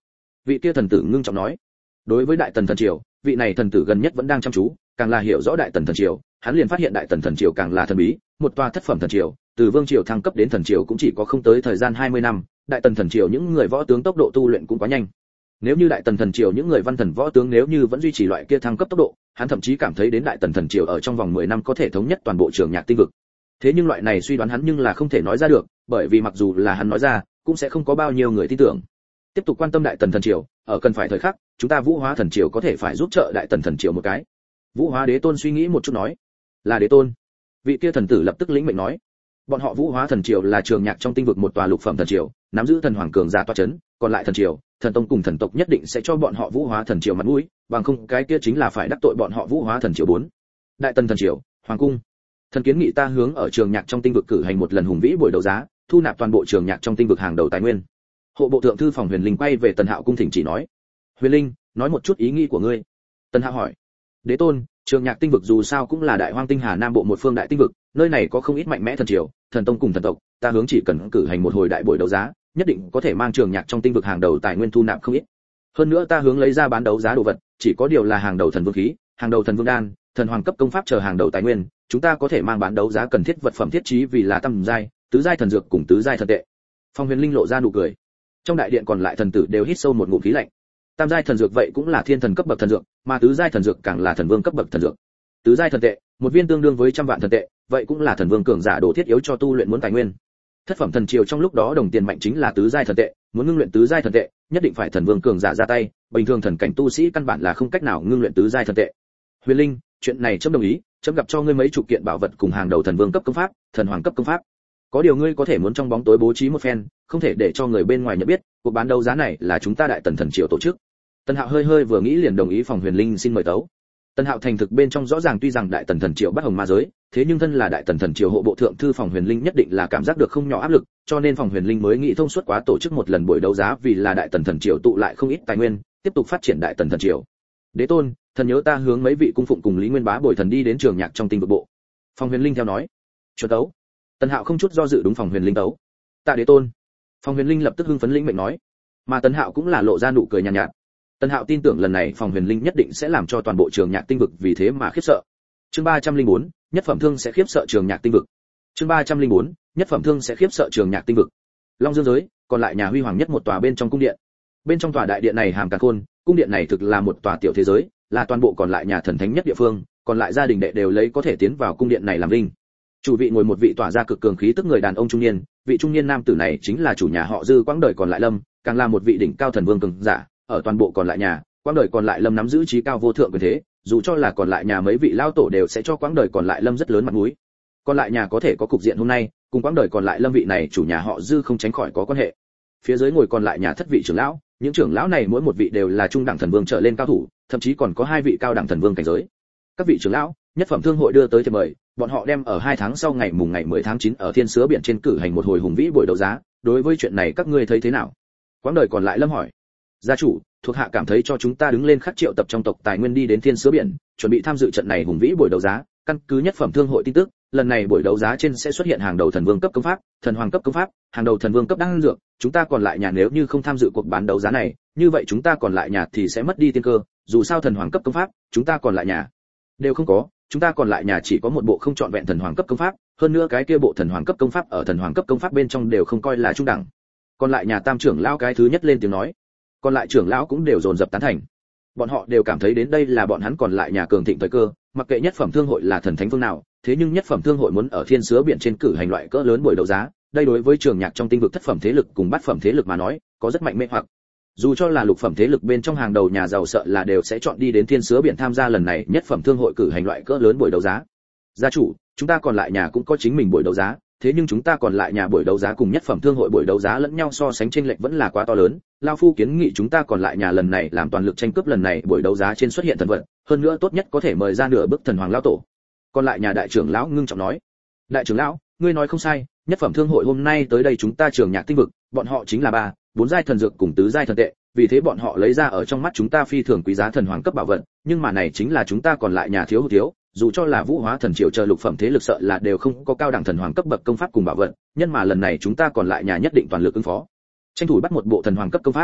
Vị kia thần tử ngưng trọng nói. Đối với đại tần thần triều, vị này thần tử gần nhất vẫn đang chăm chú, càng là hiểu rõ đại tần thần triều, hắn liền phát hiện đại tần thần triều càng là thần bí, một tòa thất phẩm thần triều, từ vương triều thăng cấp đến thần triều cũng chỉ có không tới thời gian hai mươi năm, đại tần thần triều những người võ tướng tốc độ tu luyện cũng quá nhanh. Nếu như đại tần thần triều những người văn thần võ tướng nếu như vẫn duy trì loại kia thăng cấp tốc độ, hắn thậm chí cảm thấy đến đại tần thần triều ở trong vòng mười năm có thể thống nhất toàn bộ Trường Nhạc tinh vực. Thế nhưng loại này suy đoán hắn nhưng là không thể nói ra được, bởi vì mặc dù là hắn nói ra, cũng sẽ không có bao nhiêu người tin tưởng. Tiếp tục quan tâm đại tần thần triều, ở cần phải thời khắc, chúng ta Vũ Hóa thần triều có thể phải giúp trợ đại tần thần triều một cái. Vũ Hóa đế tôn suy nghĩ một chút nói, là đế tôn. Vị kia thần tử lập tức lĩnh mệnh nói, bọn họ Vũ Hóa thần triều là Trường Nhạc trong tinh vực một tòa lục phẩm thần triều, nắm giữ thần hoàng cường giả tọa chấn, còn lại thần triều, thần tông cùng thần tộc nhất định sẽ cho bọn họ Vũ Hóa thần triều mặt mũi, bằng không cái kia chính là phải đắc tội bọn họ Vũ Hóa thần triều bốn. Đại tần thần triều, hoàng cung. Thần kiến nghị ta hướng ở Trường Nhạc trong tinh vực cử hành một lần hùng vĩ buổi đấu giá, thu nạp toàn bộ Trường Nhạc trong tinh vực hàng đầu tài nguyên. Hộ bộ thượng thư phòng Huyền Linh quay về Tần Hạo cung thỉnh chỉ nói, Huyền Linh, nói một chút ý nghĩ của ngươi. Tần Hạo hỏi, đế tôn, Trường Nhạc tinh vực dù sao cũng là đại hoang tinh hà nam bộ một phương đại tinh vực, nơi này có không ít mạnh mẽ thần triều, thần tông cùng thần tộc, ta hướng chỉ cần cử hành một hồi đại buổi đấu giá, nhất định có thể mang Trường Nhạc trong tinh vực hàng đầu tài nguyên thu nạp không ít. Hơn nữa ta hướng lấy ra bán đấu giá đồ vật, chỉ có điều là hàng đầu thần vương khí, hàng đầu thần vương đan, thần hoàng cấp công pháp chờ hàng đầu tài nguyên, chúng ta có thể mang bán đấu giá cần thiết vật phẩm thiết trí vì là tam giai, tứ giai thần dược cùng tứ giai thần tệ. Phong Huyền Linh lộ ra nụ cười. Trong đại điện còn lại thần tử đều hít sâu một ngụm khí lạnh. Tam giai thần dược vậy cũng là thiên thần cấp bậc thần dược, mà tứ giai thần dược càng là thần vương cấp bậc thần dược. Tứ giai thần tệ, một viên tương đương với trăm vạn thần tệ, vậy cũng là thần vương cường giả đồ thiết yếu cho tu luyện muốn tài nguyên. Thất phẩm thần triều trong lúc đó đồng tiền mạnh chính là tứ giai thần tệ, muốn ngưng luyện tứ giai thần tệ, nhất định phải thần vương cường giả ra tay, bình thường thần cảnh tu sĩ căn bản là không cách nào ngưng luyện tứ giai thần tệ. Huyền Linh, chuyện này chấm đồng ý, chấm gặp cho ngươi mấy chục kiện bảo vật cùng hàng đầu thần vương cấp công pháp, thần hoàng cấp công pháp. Có điều ngươi có thể muốn trong bóng tối bố trí một phen, không thể để cho người bên ngoài nhận biết, cuộc bán đấu giá này là chúng ta đại tần thần triều tổ chức. Tần Hạo hơi hơi vừa nghĩ liền đồng ý phòng Huyền Linh xin mời tấu. Tần Hạo thành thực bên trong rõ ràng tuy rằng đại tần thần triều bắt hồng ma giới, thế nhưng thân là đại tần thần triều hộ bộ thượng thư phòng Huyền Linh nhất định là cảm giác được không nhỏ áp lực, cho nên phòng Huyền Linh mới nghĩ thông suốt quá tổ chức một lần buổi đấu giá vì là đại tần thần triều tụ lại không ít tài nguyên, tiếp tục phát triển đại tần thần triều. Đế tôn, thần nhớ ta hướng mấy vị cung phụng cùng Lý Nguyên Bá bồi thần đi đến Trường Nhạc trong tinh vực bộ. Phòng Huyền Linh theo nói. Chuẩn tấu. Tần Hạo không chút do dự đúng phòng Huyền Linh tấu. Tạ đế tôn. Phòng Huyền Linh lập tức hưng phấn lĩnh mệnh nói. Mà Tần Hạo cũng là lộ ra nụ cười nhàn nhạt, nhạt. Tần Hạo tin tưởng lần này phòng Huyền Linh nhất định sẽ làm cho toàn bộ Trường Nhạc tinh vực vì thế mà khiếp sợ. Chương ba trăm lẻ bốn, nhất phẩm thương sẽ khiếp sợ Trường Nhạc tinh vực. Chương ba trăm lẻ bốn, nhất phẩm thương sẽ khiếp sợ Trường Nhạc tinh vực. Long Dương giới, còn lại nhà huy hoàng nhất một tòa bên trong cung điện. Bên trong tòa đại điện này hàm càn khôn, cung điện này thực là một tòa tiểu thế giới, là toàn bộ còn lại nhà thần thánh nhất địa phương, còn lại gia đình đệ đều lấy có thể tiến vào cung điện này làm linh. Chủ vị ngồi một vị tỏa ra cực cường khí tức người đàn ông trung niên, vị trung niên nam tử này chính là chủ nhà họ Dư quãng đời còn lại Lâm, càng là một vị đỉnh cao thần vương cường giả, ở toàn bộ còn lại nhà, quãng đời còn lại Lâm nắm giữ trí cao vô thượng quyền thế, dù cho là còn lại nhà mấy vị lao tổ đều sẽ cho quãng đời còn lại Lâm rất lớn mặt mũi. Còn lại nhà có thể có cục diện hôm nay, cùng quãng đời còn lại Lâm vị này chủ nhà họ Dư không tránh khỏi có quan hệ. Phía dưới ngồi còn lại nhà thất vị trưởng lão, những trưởng lão này mỗi một vị đều là trung đẳng thần vương trở lên cao thủ, thậm chí còn có hai vị cao đẳng thần vương cảnh giới. Các vị trưởng lão, nhất phẩm thương hội đưa tới thiệp mời, bọn họ đem ở hai tháng sau ngày mùng ngày mười tháng chín ở Thiên Sứa biển trên cử hành một hồi hùng vĩ buổi đấu giá, đối với chuyện này các ngươi thấy thế nào? Quãng đời còn lại Lâm hỏi. Gia chủ, thuộc hạ cảm thấy cho chúng ta đứng lên khắc triệu tập trong tộc tài nguyên đi đến Thiên Sứa biển, chuẩn bị tham dự trận này hùng vĩ buổi đấu giá, căn cứ nhất phẩm thương hội tin tức, lần này buổi đấu giá trên sẽ xuất hiện hàng đầu thần vương cấp công pháp, thần hoàng cấp công pháp, hàng đầu thần vương cấp đan dược, chúng ta còn lại nhà nếu như không tham dự cuộc bán đấu giá này, như vậy chúng ta còn lại nhà thì sẽ mất đi tiên cơ, dù sao thần hoàng cấp công pháp, chúng ta còn lại nhà đều không có, chúng ta còn lại nhà chỉ có một bộ không chọn vẹn thần hoàng cấp công pháp, hơn nữa cái kia bộ thần hoàng cấp công pháp ở thần hoàng cấp công pháp bên trong đều không coi là trung đẳng. Còn lại nhà tam trưởng lão cái thứ nhất lên tiếng nói, còn lại trưởng lão cũng đều dồn dập tán thành. Bọn họ đều cảm thấy đến đây là bọn hắn còn lại nhà cường thịnh thời cơ, mặc kệ nhất phẩm thương hội là thần thánh phương nào, thế nhưng nhất phẩm thương hội muốn ở Thiên Sứa biển trên cử hành loại cỡ lớn buổi đấu giá, đây đối với Trường Nhạc trong tinh vực thất phẩm thế lực cùng bát phẩm thế lực mà nói, có rất mạnh mẽ hoặc. Dù cho là lục phẩm thế lực bên trong hàng đầu nhà giàu sợ là đều sẽ chọn đi đến Thiên Sứa biển tham gia lần này nhất phẩm thương hội cử hành loại cỡ lớn buổi đấu giá. Gia chủ, chúng ta còn lại nhà cũng có chính mình buổi đấu giá, thế nhưng chúng ta còn lại nhà buổi đấu giá cùng nhất phẩm thương hội buổi đấu giá lẫn nhau so sánh chênh lệch vẫn là quá to lớn, lão phu kiến nghị chúng ta còn lại nhà lần này làm toàn lực tranh cướp lần này buổi đấu giá trên xuất hiện thần vật, hơn nữa tốt nhất có thể mời ra nửa bức thần hoàng lão tổ. Còn lại nhà đại trưởng lão ngưng trọng nói, đại trưởng lão, ngươi nói không sai, nhất phẩm thương hội hôm nay tới đây chúng ta Trường Nhạc tinh vực, bọn họ chính là ba, bốn giai thần dược cùng tứ giai thần tệ, vì thế bọn họ lấy ra ở trong mắt chúng ta phi thường quý giá thần hoàng cấp bảo vật, nhưng mà này chính là chúng ta còn lại nhà thiếu hụt thiếu, dù cho là Vũ Hóa thần triều chờ lục phẩm thế lực sợ là đều không có cao đẳng thần hoàng cấp bậc công pháp cùng bảo vật, nhưng mà lần này chúng ta còn lại nhà nhất định toàn lực ứng phó, tranh thủ bắt một bộ thần hoàng cấp công pháp.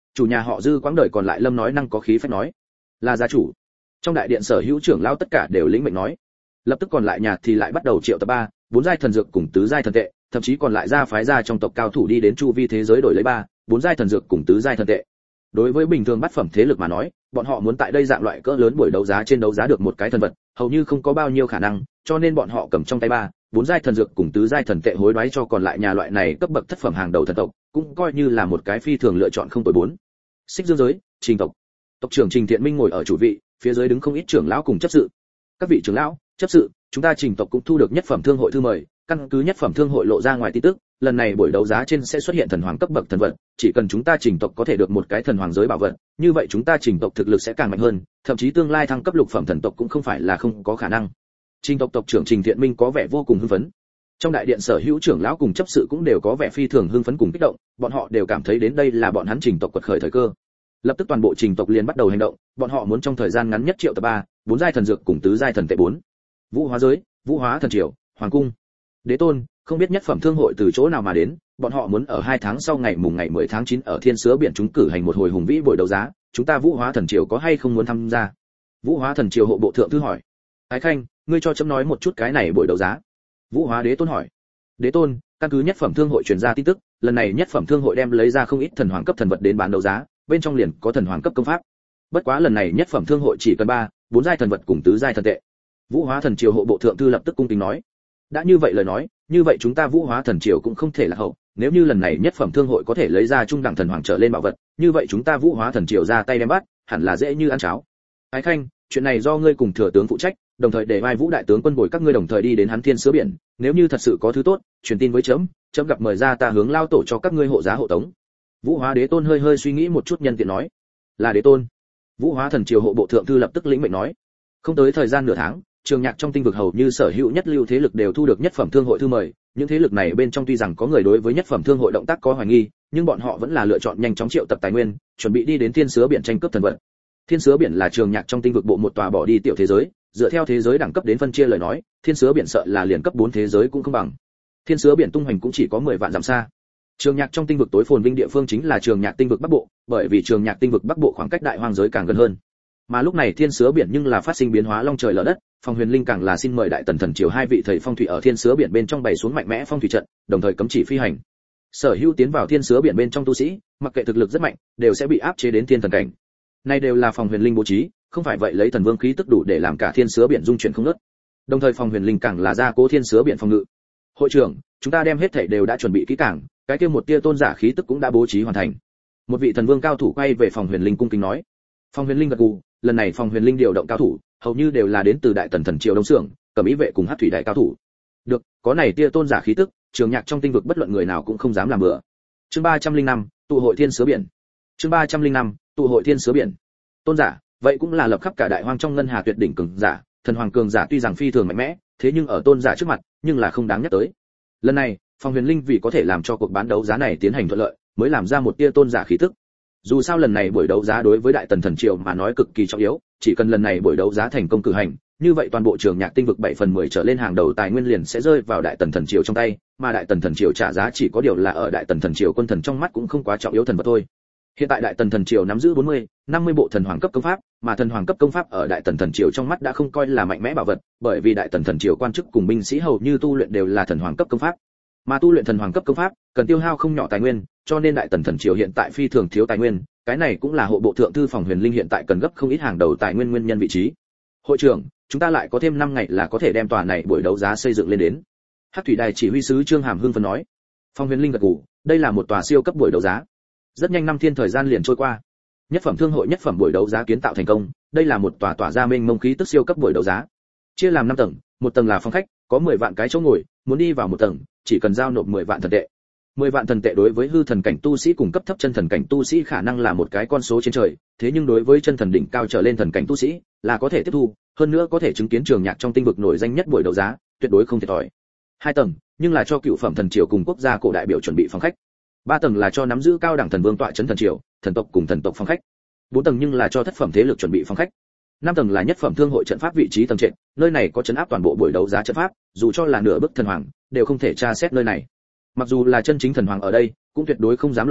chủ nhà họ Dư quãng đời còn lại Lâm nói năng có khí phách nói, là gia chủ. Trong đại điện sở hữu trưởng lão tất cả đều lĩnh mệnh nói. Lập tức còn lại nhà thì lại bắt đầu triệu tập ba, bốn giai thần dược cùng tứ giai thần tệ, thậm chí còn lại ra phái ra trong tộc cao thủ đi đến chu vi thế giới đổi lấy ba, bốn giai thần dược cùng tứ giai thần tệ. Đối với bình thường bát phẩm thế lực mà nói, bọn họ muốn tại đây dạng loại cỡ lớn buổi đấu giá trên đấu giá được một cái thần vật, hầu như không có bao nhiêu khả năng, cho nên bọn họ cầm trong tay ba, bốn giai thần dược cùng tứ giai thần tệ hối đoái cho còn lại nhà loại này cấp bậc thất phẩm hàng đầu thần tộc, cũng coi như là một cái phi thường lựa chọn không tồi bốn. Xích Dương giới, Trình tộc. Tộc trưởng Trình Thiện Minh ngồi ở chủ vị, phía dưới đứng không ít trưởng lão cùng chấp sự. Các vị trưởng lão, chấp sự, chúng ta Trình tộc cũng thu được nhất phẩm thương hội thư mời, căn cứ nhất phẩm thương hội lộ ra ngoài tin tức, lần này buổi đấu giá trên sẽ xuất hiện thần hoàng cấp bậc thần vật, chỉ cần chúng ta Trình tộc có thể được một cái thần hoàng giới bảo vật, như vậy chúng ta Trình tộc thực lực sẽ càng mạnh hơn, thậm chí tương lai thăng cấp lục phẩm thần tộc cũng không phải là không có khả năng. Trình tộc tộc trưởng Trình Thiện Minh có vẻ vô cùng hưng phấn. Trong đại điện sở hữu trưởng lão cùng chấp sự cũng đều có vẻ phi thường hưng phấn cùng kích động, bọn họ đều cảm thấy đến đây là bọn hắn Trình tộc quật khởi thời cơ. Lập tức toàn bộ Trình tộc liền bắt đầu hành động, bọn họ muốn trong thời gian ngắn nhất triệu tập ba, bốn giai thần dược cùng tứ giai thần tệ bốn. Vũ Hóa giới, Vũ Hóa thần triều, hoàng cung. Đế tôn, không biết nhất phẩm thương hội từ chỗ nào mà đến, bọn họ muốn ở hai tháng sau ngày mùng ngày mười tháng chín ở Thiên Sứa biển chúng cử hành một hồi hùng vĩ buổi đấu giá, chúng ta Vũ Hóa thần triều có hay không muốn tham gia? Vũ Hóa thần triều hộ bộ thượng thư hỏi. Ái Khanh, ngươi cho chấm nói một chút cái này buổi đấu giá. Vũ Hóa đế tôn hỏi. Đế tôn, căn cứ nhất phẩm thương hội truyền ra tin tức, lần này nhất phẩm thương hội đem lấy ra không ít thần hoàng cấp thần vật đến bán đấu giá, bên trong liền có thần hoàng cấp công pháp. Bất quá lần này nhất phẩm thương hội chỉ cần ba, bốn giai thần vật cùng tứ giai thần tệ. Vũ Hóa thần triều hộ bộ thượng thư lập tức cung kính nói. Đã như vậy lời nói, như vậy chúng ta Vũ Hóa thần triều cũng không thể là hậu, nếu như lần này nhất phẩm thương hội có thể lấy ra trung đẳng thần hoàng trở lên bảo vật, như vậy chúng ta Vũ Hóa thần triều ra tay đem bắt, hẳn là dễ như ăn cháo. Ái Khanh, chuyện này do ngươi cùng thừa tướng phụ trách, đồng thời để vai Vũ đại tướng quân bồi các ngươi đồng thời đi đến hắn Thiên Sứa biển, nếu như thật sự có thứ tốt, truyền tin với chấm, chấm gặp mời ra ta hướng lao tổ cho các ngươi hộ giá hộ tống. Vũ Hóa đế tôn hơi hơi suy nghĩ một chút nhân tiện nói, là đế tôn. Vũ Hóa thần triều hộ bộ thượng thư lập tức lĩnh mệnh nói. Không tới thời gian nửa tháng, Trường Nhạc trong tinh vực hầu như sở hữu nhất lưu thế lực đều thu được nhất phẩm thương hội thư mời, những thế lực này bên trong tuy rằng có người đối với nhất phẩm thương hội động tác có hoài nghi, nhưng bọn họ vẫn là lựa chọn nhanh chóng triệu tập tài nguyên, chuẩn bị đi đến Thiên Sứa biển tranh cướp thần vật. Thiên Sứa biển là Trường Nhạc trong tinh vực bộ một tòa bỏ đi tiểu thế giới, dựa theo thế giới đẳng cấp đến phân chia lời nói, Thiên Sứa biển sợ là liền cấp bốn thế giới cũng không bằng. Thiên Sứa biển tung hoành cũng chỉ có mười vạn dặm xa. Trường Nhạc trong tinh vực tối phồn vinh địa phương chính là Trường Nhạc tinh vực Bắc Bộ, bởi vì Trường Nhạc tinh vực Bắc Bộ khoảng cách đại hoang giới càng gần hơn. Mà lúc này Thiên Sứa biển nhưng là phát sinh biến hóa long trời lở đất, Phong Huyền Linh càng là xin mời Đại Tần thần triều hai vị thầy phong thủy ở Thiên Sứa biển bên trong bày xuống mạnh mẽ phong thủy trận, đồng thời cấm chỉ phi hành. Sở hữu tiến vào Thiên Sứa biển bên trong tu sĩ, mặc kệ thực lực rất mạnh, đều sẽ bị áp chế đến thiên thần cảnh. Này đều là Phong Huyền Linh bố trí, không phải vậy lấy thần vương khí tức đủ để làm cả Thiên Sứa biển dung chuyển không ngớt. Đồng thời Phong Huyền Linh càng là gia cố Thiên Sứa biển phòng ngự. Hội trưởng, chúng ta đem hết thảy đều đã chuẩn bị kỹ càng, cái kia một tia tôn giả khí tức cũng đã bố trí hoàn thành. Một vị thần vương cao thủ quay về Phong Huyền Linh cung kính nói. Phong Huyền Linh gật gù, lần này Phong Huyền Linh điều động cao thủ, hầu như đều là đến từ Đại Tần thần triều Đông Sưởng, Cẩm Ý vệ cùng Hắc thủy đại cao thủ. Được, có này tia tôn giả khí tức, Trường Nhạc trong tinh vực bất luận người nào cũng không dám làm bừa. Chương ba trăm linh năm, tụ hội Thiên Sứa biển. Chương ba trăm linh năm, tụ hội Thiên Sứa biển. Tôn giả, vậy cũng là lập khắp cả đại hoang trong ngân hà tuyệt đỉnh cường giả, thần hoàng cường giả tuy rằng phi thường mạnh mẽ, thế nhưng ở tôn giả trước mặt, nhưng là không đáng nhắc tới. Lần này, Phong Huyền Linh vì có thể làm cho cuộc bán đấu giá này tiến hành thuận lợi, mới làm ra một tia tôn giả khí tức. Dù sao lần này buổi đấu giá đối với Đại Tần thần triều mà nói cực kỳ trọng yếu, chỉ cần lần này buổi đấu giá thành công cử hành, như vậy toàn bộ Trường Nhạc tinh vực bảy phần mười trở lên hàng đầu tài nguyên liền sẽ rơi vào Đại Tần thần triều trong tay, mà Đại Tần thần triều trả giá chỉ có điều là ở Đại Tần thần triều quân thần trong mắt cũng không quá trọng yếu thần vật thôi. Hiện tại Đại Tần thần triều nắm giữ bốn mươi, năm mươi bộ thần hoàng cấp công pháp, mà thần hoàng cấp công pháp ở Đại Tần thần triều trong mắt đã không coi là mạnh mẽ bảo vật, bởi vì Đại Tần thần triều quan chức cùng binh sĩ hầu như tu luyện đều là thần hoàng cấp công pháp. Mà tu luyện thần hoàng cấp công pháp cần tiêu hao không nhỏ tài nguyên, cho nên Đại Tần thần triều hiện tại phi thường thiếu tài nguyên, cái này cũng là hộ bộ thượng thư Phong Huyền Linh hiện tại cần gấp không ít hàng đầu tài nguyên nguyên nhân vị trí. Hội trưởng, chúng ta lại có thêm năm ngày là có thể đem tòa này buổi đấu giá xây dựng lên đến. Hắc thủy đài chỉ huy sứ Trương Hàm Hưng phấn nói. Phong Huyền Linh gật gù, đây là một tòa siêu cấp buổi đấu giá. Rất nhanh năm thiên thời gian liền trôi qua. Nhất phẩm thương hội nhất phẩm buổi đấu giá kiến tạo thành công, đây là một tòa tỏa ra mênh mông khí tức siêu cấp buổi đấu giá. Chia làm năm tầng, một tầng là phòng khách, có mười vạn cái chỗ ngồi, muốn đi vào một tầng, chỉ cần giao nộp mười vạn thần tệ. mười vạn thần tệ đối với hư thần cảnh tu sĩ cùng cấp thấp chân thần cảnh tu sĩ khả năng là một cái con số trên trời, thế nhưng đối với chân thần đỉnh cao trở lên thần cảnh tu sĩ là có thể tiếp thu, hơn nữa có thể chứng kiến Trường Nhạc trong tinh vực nổi danh nhất buổi đấu giá, tuyệt đối không thiệt thòi. Hai tầng, nhưng là cho cựu phẩm thần triều cùng quốc gia cổ đại biểu chuẩn bị phòng khách. Ba tầng là cho nắm giữ cao đẳng thần vương tọa trấn thần triều, thần tộc cùng thần tộc phòng khách. Bốn tầng nhưng là cho thất phẩm thế lực chuẩn bị phòng khách. Năm tầng là nhất phẩm thương hội trận pháp vị trí tầng trệt, nơi này có trấn áp toàn bộ buổi đấu giá trận pháp, dù cho là nửa bức thần hoàng đều không thể tra xét nơi này. Mặc dù là chân chính thần hoàng ở đây, cũng tuyệt đối không dám lộn xộn,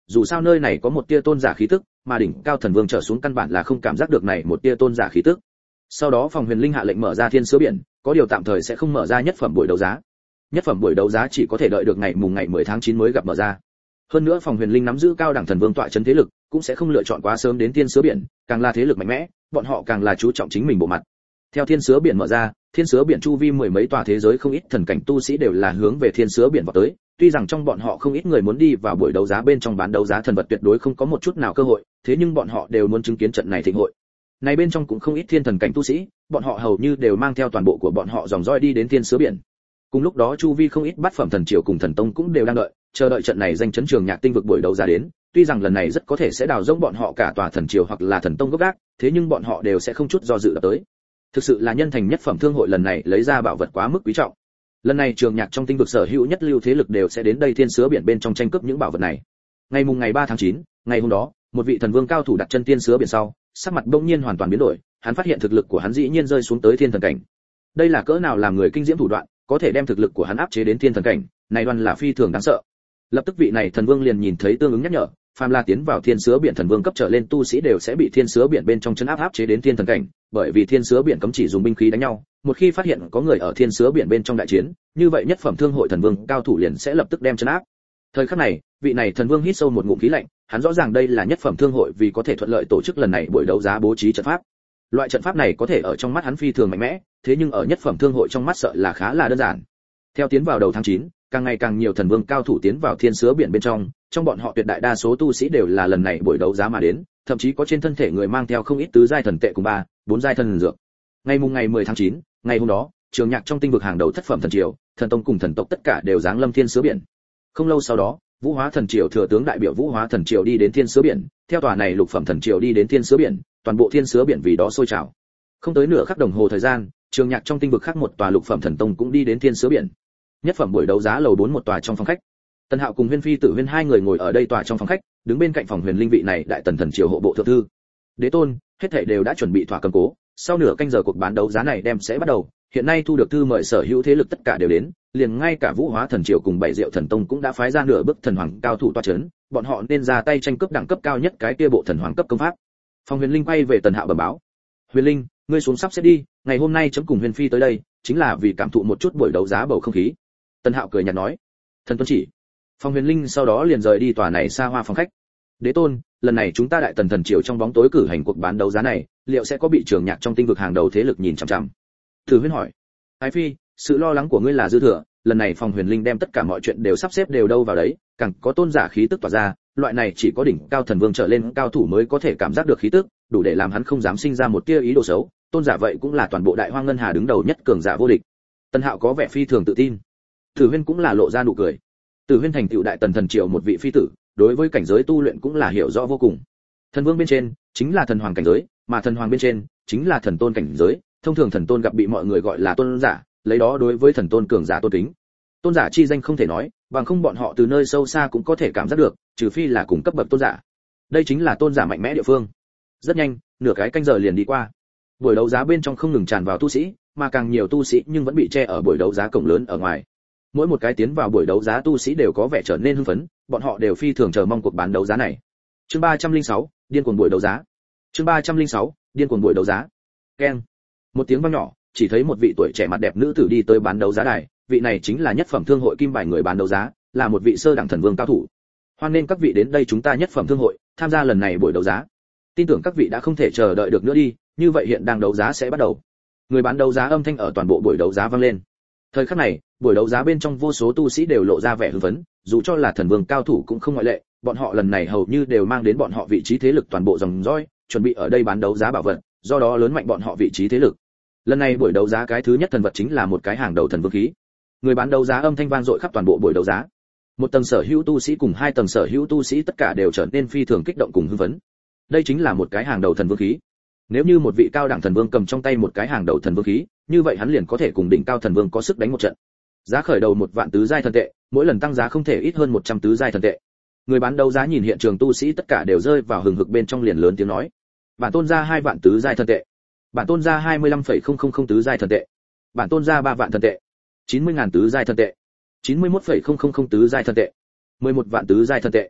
dù sao nơi này có một tia tôn giả khí tức, mà đỉnh cao thần vương trở xuống căn bản là không cảm giác được này một tia tôn giả khí tức. Sau đó phòng huyền linh hạ lệnh mở ra thiên sứa biển, có điều tạm thời sẽ không mở ra nhất phẩm buổi đấu giá. Nhất phẩm buổi đấu giá chỉ có thể đợi được ngày mùng ngày mười tháng chín mới gặp mở ra. Hơn nữa phòng huyền linh nắm giữ cao đẳng thần vương tọa trấn thế lực, cũng sẽ không lựa chọn quá sớm đến thiên sứa biển, càng là thế lực mạnh mẽ, bọn họ càng là chú trọng chính mình bộ mặt. Theo thiên sứa biển mở ra, thiên sứa biển chu vi mười mấy tòa thế giới không ít thần cảnh tu sĩ đều là hướng về thiên sứa biển vào tới, tuy rằng trong bọn họ không ít người muốn đi vào buổi đấu giá bên trong bán đấu giá thần vật tuyệt đối không có một chút nào cơ hội, thế nhưng bọn họ đều muốn chứng kiến trận này thịnh hội. Này bên trong cũng không ít thiên thần cảnh tu sĩ, bọn họ hầu như đều mang theo toàn bộ của bọn họ dòng dõi đi đến thiên sứa biển. Cùng lúc đó chu vi không ít bát phẩm thần triều cùng thần tông cũng đều đang đợi, chờ đợi trận này danh chấn trường nhạc tinh vực buổi đấu giá đến, tuy rằng lần này rất có thể sẽ đào rỗng bọn họ cả tòa thần triều hoặc là thần tông gốc gác, thế nhưng bọn họ đều sẽ không chút do dự đập tới. Thực sự là nhân thành nhất phẩm thương hội lần này lấy ra bảo vật quá mức quý trọng. Lần này trường nhạc trong tinh vực sở hữu nhất lưu thế lực đều sẽ đến đây thiên sứa biển bên trong tranh cướp những bảo vật này. Ngày mùng ngày ba tháng chín, ngày hôm đó, một vị thần vương cao thủ đặt chân thiên sứa biển sau, sắc mặt bỗng nhiên hoàn toàn biến đổi, hắn phát hiện thực lực của hắn dĩ nhiên rơi xuống tới thiên thần cảnh. Đây là cỡ nào làm người kinh diễm thủ đoạn, có thể đem thực lực của hắn áp chế đến thiên thần cảnh, này đoan là phi thường đáng sợ. Lập tức vị này thần vương liền nhìn thấy tương ứng nhắc nhở, phàm là tiến vào thiên sứa biển thần vương cấp trở lên tu sĩ đều sẽ bị thiên sứa biển bên trong chấn áp áp chế đến thiên thần cảnh, bởi vì thiên sứa biển cấm chỉ dùng binh khí đánh nhau, một khi phát hiện có người ở thiên sứa biển bên trong đại chiến, như vậy nhất phẩm thương hội thần vương cao thủ liền sẽ lập tức đem chấn áp. Thời khắc này, vị này thần vương hít sâu một ngụm khí lạnh, hắn rõ ràng đây là nhất phẩm thương hội vì có thể thuận lợi tổ chức lần này buổi đấu giá bố trí trận pháp. Loại trận pháp này có thể ở trong mắt hắn phi thường mạnh mẽ, thế nhưng ở nhất phẩm thương hội trong mắt sợ là khá là đơn giản. Theo tiến vào đầu tháng chín, càng ngày càng nhiều thần vương cao thủ tiến vào thiên sứa biển bên trong, trong bọn họ tuyệt đại đa số tu sĩ đều là lần này buổi đấu giá mà đến, thậm chí có trên thân thể người mang theo không ít tứ giai thần tệ cùng ba, bốn giai thần dược. Ngày mùng ngày mười tháng chín, ngày hôm đó, trường nhạc trong tinh vực hàng đầu thất phẩm thần triều, thần tông cùng thần tộc tất cả đều giáng lâm thiên sứa biển. Không lâu sau đó, Vũ Hóa thần triều thừa tướng đại biểu Vũ Hóa thần triều đi đến thiên sứa biển, theo tòa này lục phẩm thần triều đi đến thiên sứa biển, toàn bộ thiên sứa biển vì đó sôi trào. Không tới nửa khắc đồng hồ thời gian, trường nhạc trong tinh vực khác một tòa lục phẩm thần tông cũng đi đến thiên sứa biển. Nhất phẩm buổi đấu giá lầu bốn một tòa trong phòng khách. Tân Hạo cùng Huyên Phi Tử Huyên hai người ngồi ở đây tòa trong phòng khách, đứng bên cạnh phòng Huyền Linh vị này đại tần thần triều hộ bộ thượng thư. Đế tôn, hết thảy đều đã chuẩn bị thỏa cầm cố, sau nửa canh giờ cuộc bán đấu giá này đem sẽ bắt đầu, hiện nay thu được thư mời sở hữu thế lực tất cả đều đến, liền ngay cả Vũ Hóa thần triều cùng Bảy Diệu thần tông cũng đã phái ra nửa bước thần hoàng cao thủ toa chấn, bọn họ nên ra tay tranh cướp đẳng cấp cao nhất cái kia bộ thần hoàng cấp công pháp. Phòng Huyền Linh quay về Tần Hạo bẩm báo. Huyền Linh, ngươi xuống sắp xếp đi, ngày hôm nay chấm cùng Huyền Phi tới đây, chính là vì cảm thụ một chút buổi đấu giá bầu không khí. Tần Hạo cười nhạt nói. Thần tuân chỉ. Phòng Huyền Linh sau đó liền rời đi tòa này xa hoa phòng khách. Đế tôn, lần này chúng ta đại tần thần triều trong bóng tối cử hành cuộc bán đấu giá này, liệu sẽ có bị trường nhạc trong tinh vực hàng đầu thế lực nhìn chằm chằm? Thử Huyên hỏi. Ái Phi, sự lo lắng của ngươi là dư thừa, lần này Phòng Huyền Linh đem tất cả mọi chuyện đều sắp xếp đều đâu vào đấy, càng có tôn giả khí tức tỏa ra, loại này chỉ có đỉnh cao thần vương trở lên cao thủ mới có thể cảm giác được khí tức, đủ để làm hắn không dám sinh ra một tia ý đồ xấu, tôn giả vậy cũng là toàn bộ đại hoang ngân hà đứng đầu nhất cường giả vô địch. Tần Hạo có vẻ phi thường tự tin. Tử Huyên cũng là lộ ra nụ cười. Tử Huyên thành tựu đại tần thần triều một vị phi tử, đối với cảnh giới tu luyện cũng là hiểu rõ vô cùng. Thần vương bên trên chính là thần hoàng cảnh giới, mà thần hoàng bên trên chính là thần tôn cảnh giới, thông thường thần tôn gặp bị mọi người gọi là tôn giả, lấy đó đối với thần tôn cường giả tôn kính. Tôn giả chi danh không thể nói, bằng không bọn họ từ nơi sâu xa cũng có thể cảm giác được, trừ phi là cùng cấp bậc tôn giả. Đây chính là tôn giả mạnh mẽ địa phương. Rất nhanh, nửa cái canh giờ liền đi qua. Buổi đấu giá bên trong không ngừng tràn vào tu sĩ, mà càng nhiều tu sĩ nhưng vẫn bị che ở buổi đấu giá cổng lớn ở ngoài. Mỗi một cái tiến vào buổi đấu giá tu sĩ đều có vẻ trở nên hưng phấn, bọn họ đều phi thường chờ mong cuộc bán đấu giá này. Chương ba trăm lẻ sáu, điên cuồng buổi đấu giá. Chương ba trăm lẻ sáu, điên cuồng buổi đấu giá. Keng. Một tiếng vang nhỏ, chỉ thấy một vị tuổi trẻ mặt đẹp nữ tử đi tới bán đấu giá đài, vị này chính là nhất phẩm thương hội kim bài người bán đấu giá, là một vị sơ đẳng thần vương cao thủ. Hoan nên các vị đến đây chúng ta nhất phẩm thương hội, tham gia lần này buổi đấu giá. Tin tưởng các vị đã không thể chờ đợi được nữa đi, như vậy hiện đang đấu giá sẽ bắt đầu. Người bán đấu giá âm thanh ở toàn bộ buổi đấu giá vang lên. Thời khắc này, buổi đấu giá bên trong vô số tu sĩ đều lộ ra vẻ hưng phấn, dù cho là thần vương cao thủ cũng không ngoại lệ, bọn họ lần này hầu như đều mang đến bọn họ vị trí thế lực toàn bộ dòng dõi, chuẩn bị ở đây bán đấu giá bảo vật, do đó lớn mạnh bọn họ vị trí thế lực. Lần này buổi đấu giá cái thứ nhất thần vật chính là một cái hàng đầu thần vương khí. Người bán đấu giá âm thanh vang dội khắp toàn bộ buổi đấu giá. Một tầng sở hữu tu sĩ cùng hai tầng sở hữu tu sĩ tất cả đều trở nên phi thường kích động cùng hưng phấn. Đây chính là một cái hàng đầu thần vương khí. Nếu như một vị cao đẳng thần vương cầm trong tay một cái hàng đầu thần vương khí, như vậy hắn liền có thể cùng đỉnh cao thần vương có sức đánh một trận. Giá khởi đầu một vạn tứ giai thần tệ, mỗi lần tăng giá không thể ít hơn một trăm tứ giai thần tệ. Người bán đấu giá nhìn hiện trường tu sĩ tất cả đều rơi vào hừng hực bên trong liền lớn tiếng nói: "Bản tôn ra hai vạn tứ giai thần tệ, bản tôn ra hai mươi lăm phẩy không không không tứ giai thần tệ, bản tôn ra ba vạn thần tệ, chín mươi ngàn tứ giai thần tệ, chín mươi mốt phẩy không không không tứ giai thần tệ, mười một vạn tứ giai thần tệ."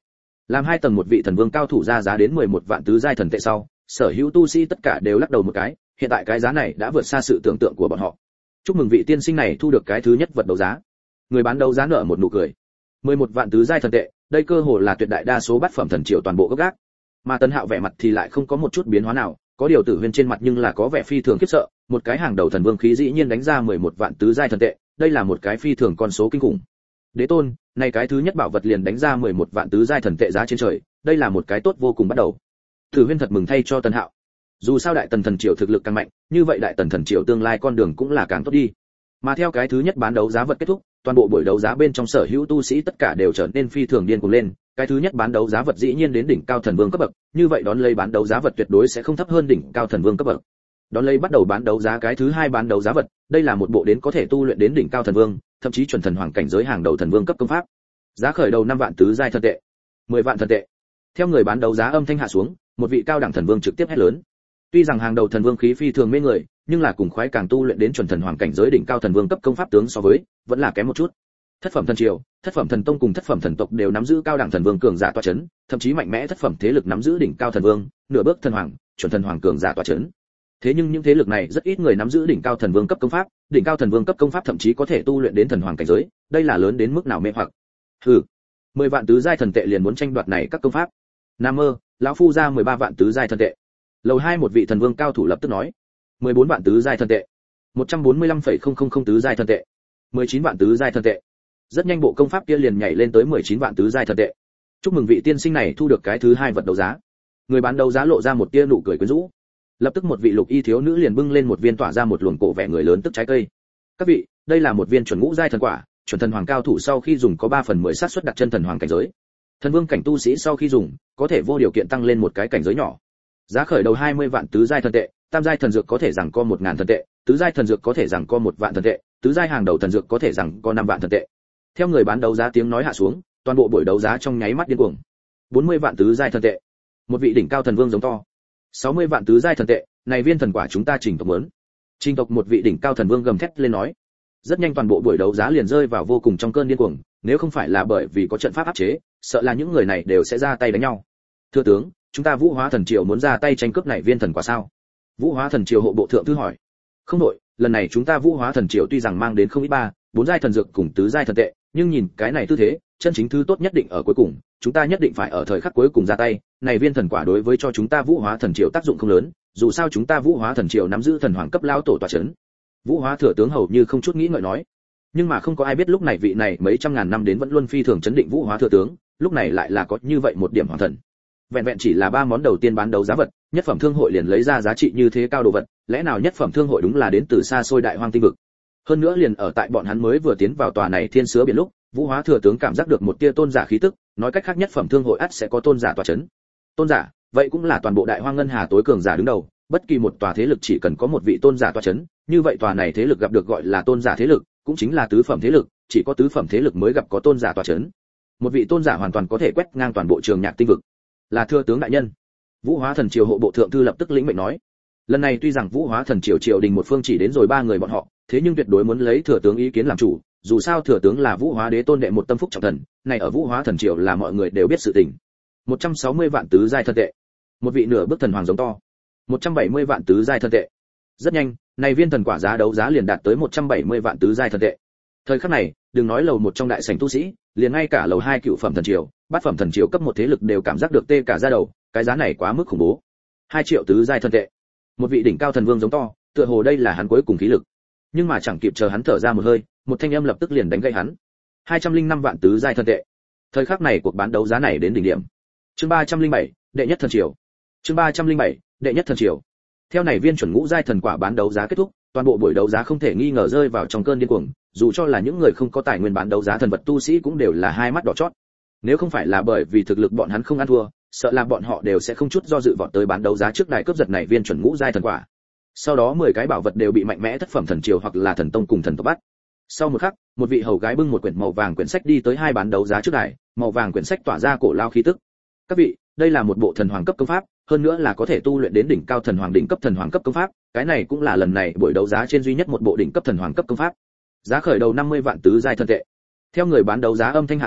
Làm hai tầng một vị thần vương cao thủ ra giá đến mười một vạn tứ giai thần tệ sau, sở hữu tu sĩ tất cả đều lắc đầu một cái, hiện tại cái giá này đã vượt xa sự tưởng tượng của bọn họ. Chúc mừng vị tiên sinh này thu được cái thứ nhất vật đấu giá. Người bán đấu giá nở một nụ cười. mười một vạn tứ giai thần tệ, đây cơ hồ là tuyệt đại đa số bát phẩm thần triều toàn bộ gốc gác. Mà Tân Hạo vẻ mặt thì lại không có một chút biến hóa nào, có điều Tử Huyên trên mặt nhưng là có vẻ phi thường khiếp sợ, một cái hàng đầu thần vương khí dĩ nhiên đánh ra mười một vạn tứ giai thần tệ, đây là một cái phi thường con số kinh khủng. Đế tôn, này cái thứ nhất bảo vật liền đánh ra mười một vạn tứ giai thần tệ giá trên trời, đây là một cái tốt vô cùng bắt đầu. Tử Huyên thật mừng thay cho Tân Hạo. Dù sao đại tần thần triều thực lực càng mạnh, như vậy đại tần thần triều tương lai con đường cũng là càng tốt đi. Mà theo cái thứ nhất bán đấu giá vật kết thúc, toàn bộ buổi đấu giá bên trong sở hữu tu sĩ tất cả đều trở nên phi thường điên cuồng lên, cái thứ nhất bán đấu giá vật dĩ nhiên đến đỉnh cao thần vương cấp bậc, như vậy đón lấy bán đấu giá vật tuyệt đối sẽ không thấp hơn đỉnh cao thần vương cấp bậc. Đón lấy bắt đầu bán đấu giá cái thứ hai bán đấu giá vật, đây là một bộ đến có thể tu luyện đến đỉnh cao thần vương, thậm chí chuẩn thần hoàng cảnh giới hàng đầu thần vương cấp công pháp. Giá khởi đầu năm vạn tứ giai thần tệ, mười vạn thần tệ. Theo người bán đấu giá âm thanh hạ xuống, một vị cao đẳng thần vương trực tiếp hét lớn. Tuy rằng hàng đầu thần vương khí phi thường mê người, nhưng là cùng khoái càng tu luyện đến chuẩn thần hoàng cảnh giới đỉnh cao thần vương cấp công pháp tướng so với, vẫn là kém một chút. Thất phẩm thần triều, thất phẩm thần tông cùng thất phẩm thần tộc đều nắm giữ cao đẳng thần vương cường giả tọa chấn, thậm chí mạnh mẽ thất phẩm thế lực nắm giữ đỉnh cao thần vương, nửa bước thần hoàng, chuẩn thần hoàng cường giả tọa chấn. Thế nhưng những thế lực này rất ít người nắm giữ đỉnh cao thần vương cấp công pháp, đỉnh cao thần vương cấp công pháp thậm chí có thể tu luyện đến thần hoàng cảnh giới, đây là lớn đến mức nào mê hoặc. Hừ, mười vạn tứ giai thần tệ liền muốn tranh đoạt này các công pháp. Nam mơ, lão phu ra mười ba vạn tứ giai thần tệ. Lầu hai một vị thần vương cao thủ lập tức nói. mười bốn vạn tứ giai thần tệ. một trăm bốn mươi lăm phẩy không không không tứ giai thần tệ. mười chín vạn tứ giai thần tệ. Rất nhanh bộ công pháp kia liền nhảy lên tới mười chín vạn tứ giai thần tệ. Chúc mừng vị tiên sinh này thu được cái thứ hai vật đấu giá. Người bán đấu giá lộ ra một tia nụ cười quyến rũ. Lập tức một vị lục y thiếu nữ liền bưng lên một viên tỏa ra một luồng cổ vẻ người lớn tức trái cây. Các vị, đây là một viên chuẩn ngũ giai thần quả, chuẩn thần hoàng cao thủ sau khi dùng có ba phần mười xác suất đặt chân thần hoàng cảnh giới. Thần vương cảnh tu sĩ sau khi dùng, có thể vô điều kiện tăng lên một cái cảnh giới nhỏ. Giá khởi đầu hai mươi vạn tứ giai thần tệ, tam giai thần dược có thể rằng co một ngàn thần tệ, tứ giai thần dược có thể rằng co một vạn thần tệ, tứ giai hàng đầu thần dược có thể rằng co năm vạn thần tệ. Theo người bán đấu giá tiếng nói hạ xuống, toàn bộ buổi đấu giá trong nháy mắt điên cuồng. bốn mươi vạn tứ giai thần tệ. Một vị đỉnh cao thần vương giống to. sáu mươi vạn tứ giai thần tệ, này viên thần quả chúng ta trình tộc muốn. Trình tộc một vị đỉnh cao thần vương gầm thét lên nói. Rất nhanh toàn bộ buổi đấu giá liền rơi vào vô cùng trong cơn điên cuồng, nếu không phải là bởi vì có trận pháp áp chế, sợ là những người này đều sẽ ra tay đánh nhau. Thưa tướng, chúng ta Vũ Hóa Thần Triều muốn ra tay tranh cướp này viên thần quả sao? Vũ Hóa Thần Triều hộ bộ thượng thư hỏi. Không đội, lần này chúng ta Vũ Hóa Thần Triều tuy rằng mang đến không ít ba, bốn giai thần dược cùng tứ giai thần tệ, nhưng nhìn cái này tư thế, chân chính thứ tốt nhất định ở cuối cùng, chúng ta nhất định phải ở thời khắc cuối cùng ra tay, này viên thần quả đối với cho chúng ta Vũ Hóa Thần Triều tác dụng không lớn, dù sao chúng ta Vũ Hóa Thần Triều nắm giữ thần hoàng cấp lão tổ tọa chấn. Vũ Hóa thừa tướng hầu như không chút nghĩ ngợi nói. Nhưng mà không có ai biết lúc này vị này mấy trăm ngàn năm đến vẫn luôn phi thường chấn định Vũ Hóa thừa tướng, lúc này lại là có như vậy một điểm hoàng thần. Vẹn vẹn chỉ là ba món đầu tiên bán đấu giá vật, nhất phẩm thương hội liền lấy ra giá trị như thế cao đồ vật, lẽ nào nhất phẩm thương hội đúng là đến từ xa xôi đại hoang tinh vực? Hơn nữa liền ở tại bọn hắn mới vừa tiến vào tòa này thiên sứa biển lúc, Vũ Hóa thừa tướng cảm giác được một tia tôn giả khí tức, nói cách khác nhất phẩm thương hội ắt sẽ có tôn giả tọa chấn. Tôn giả, vậy cũng là toàn bộ đại hoang ngân hà tối cường giả đứng đầu, bất kỳ một tòa thế lực chỉ cần có một vị tôn giả tọa chấn, như vậy tòa này thế lực gặp được gọi là tôn giả thế lực, cũng chính là tứ phẩm thế lực, chỉ có tứ phẩm thế lực mới gặp có tôn giả tọa chấn. Một vị tôn giả hoàn toàn có thể quét ngang toàn bộ trường nhạc tinh vực. Là thưa tướng đại nhân. Vũ Hóa Thần Triều hộ bộ thượng thư lập tức lĩnh mệnh nói. Lần này tuy rằng Vũ Hóa Thần Triều triều đình một phương chỉ đến rồi ba người bọn họ, thế nhưng tuyệt đối muốn lấy thừa tướng ý kiến làm chủ, dù sao thừa tướng là Vũ Hóa Đế tôn đệ một tâm phúc trọng thần, này ở Vũ Hóa Thần Triều là mọi người đều biết sự tình. một trăm sáu mươi vạn tứ giai thần tệ. Một vị nửa bước thần hoàng giống to. một trăm bảy mươi vạn tứ giai thần tệ. Rất nhanh, này viên thần quả giá đấu giá liền đạt tới một trăm bảy mươi vạn tứ giai thần tệ. Thời khắc này, đừng nói lầu một trong đại sảnh tu sĩ, liền ngay cả lầu hai cựu phẩm thần triều, bát phẩm thần triều cấp một thế lực đều cảm giác được tê cả da đầu, cái giá này quá mức khủng bố. hai triệu tứ giai thần tệ. Một vị đỉnh cao thần vương giống to, tựa hồ đây là hắn cuối cùng khí lực. Nhưng mà chẳng kịp chờ hắn thở ra một hơi, một thanh âm lập tức liền đánh gãy hắn. hai trăm lẻ năm vạn tứ giai thần tệ. Thời khắc này cuộc bán đấu giá này đến đỉnh điểm. Chương ba trăm lẻ bảy, đệ nhất thần triều. Chương ba trăm lẻ bảy, đệ nhất thần triều. Theo này viên chuẩn ngũ giai thần quả bán đấu giá kết thúc, toàn bộ buổi đấu giá không thể nghi ngờ rơi vào trong cơn điên cuồng, dù cho là những người không có tài nguyên bán đấu giá thần vật tu sĩ cũng đều là hai mắt đỏ chót. Nếu không phải là bởi vì thực lực bọn hắn không ăn thua, sợ là bọn họ đều sẽ không chút do dự vọt tới bán đấu giá trước đài cướp giật này viên chuẩn ngũ giai thần quả. Sau đó mười cái bảo vật đều bị mạnh mẽ thất phẩm thần triều hoặc là thần tông cùng thần tộc bắt. Sau một khắc, một vị hầu gái bưng một quyển màu vàng quyển sách đi tới hai bán đấu giá trước đài, màu vàng quyển sách tỏa ra cổ lao khí tức. Các vị, đây là một bộ thần hoàng cấp công pháp, hơn nữa là có thể tu luyện đến đỉnh cao thần hoàng đỉnh cấp thần hoàng cấp công pháp, cái này cũng là lần này buổi đấu giá trên duy nhất một bộ đỉnh cấp thần hoàng cấp công pháp. Giá khởi đầu năm mươi vạn tứ giai thần tệ. Theo người bán đấu giá âm thanh hạ xuống,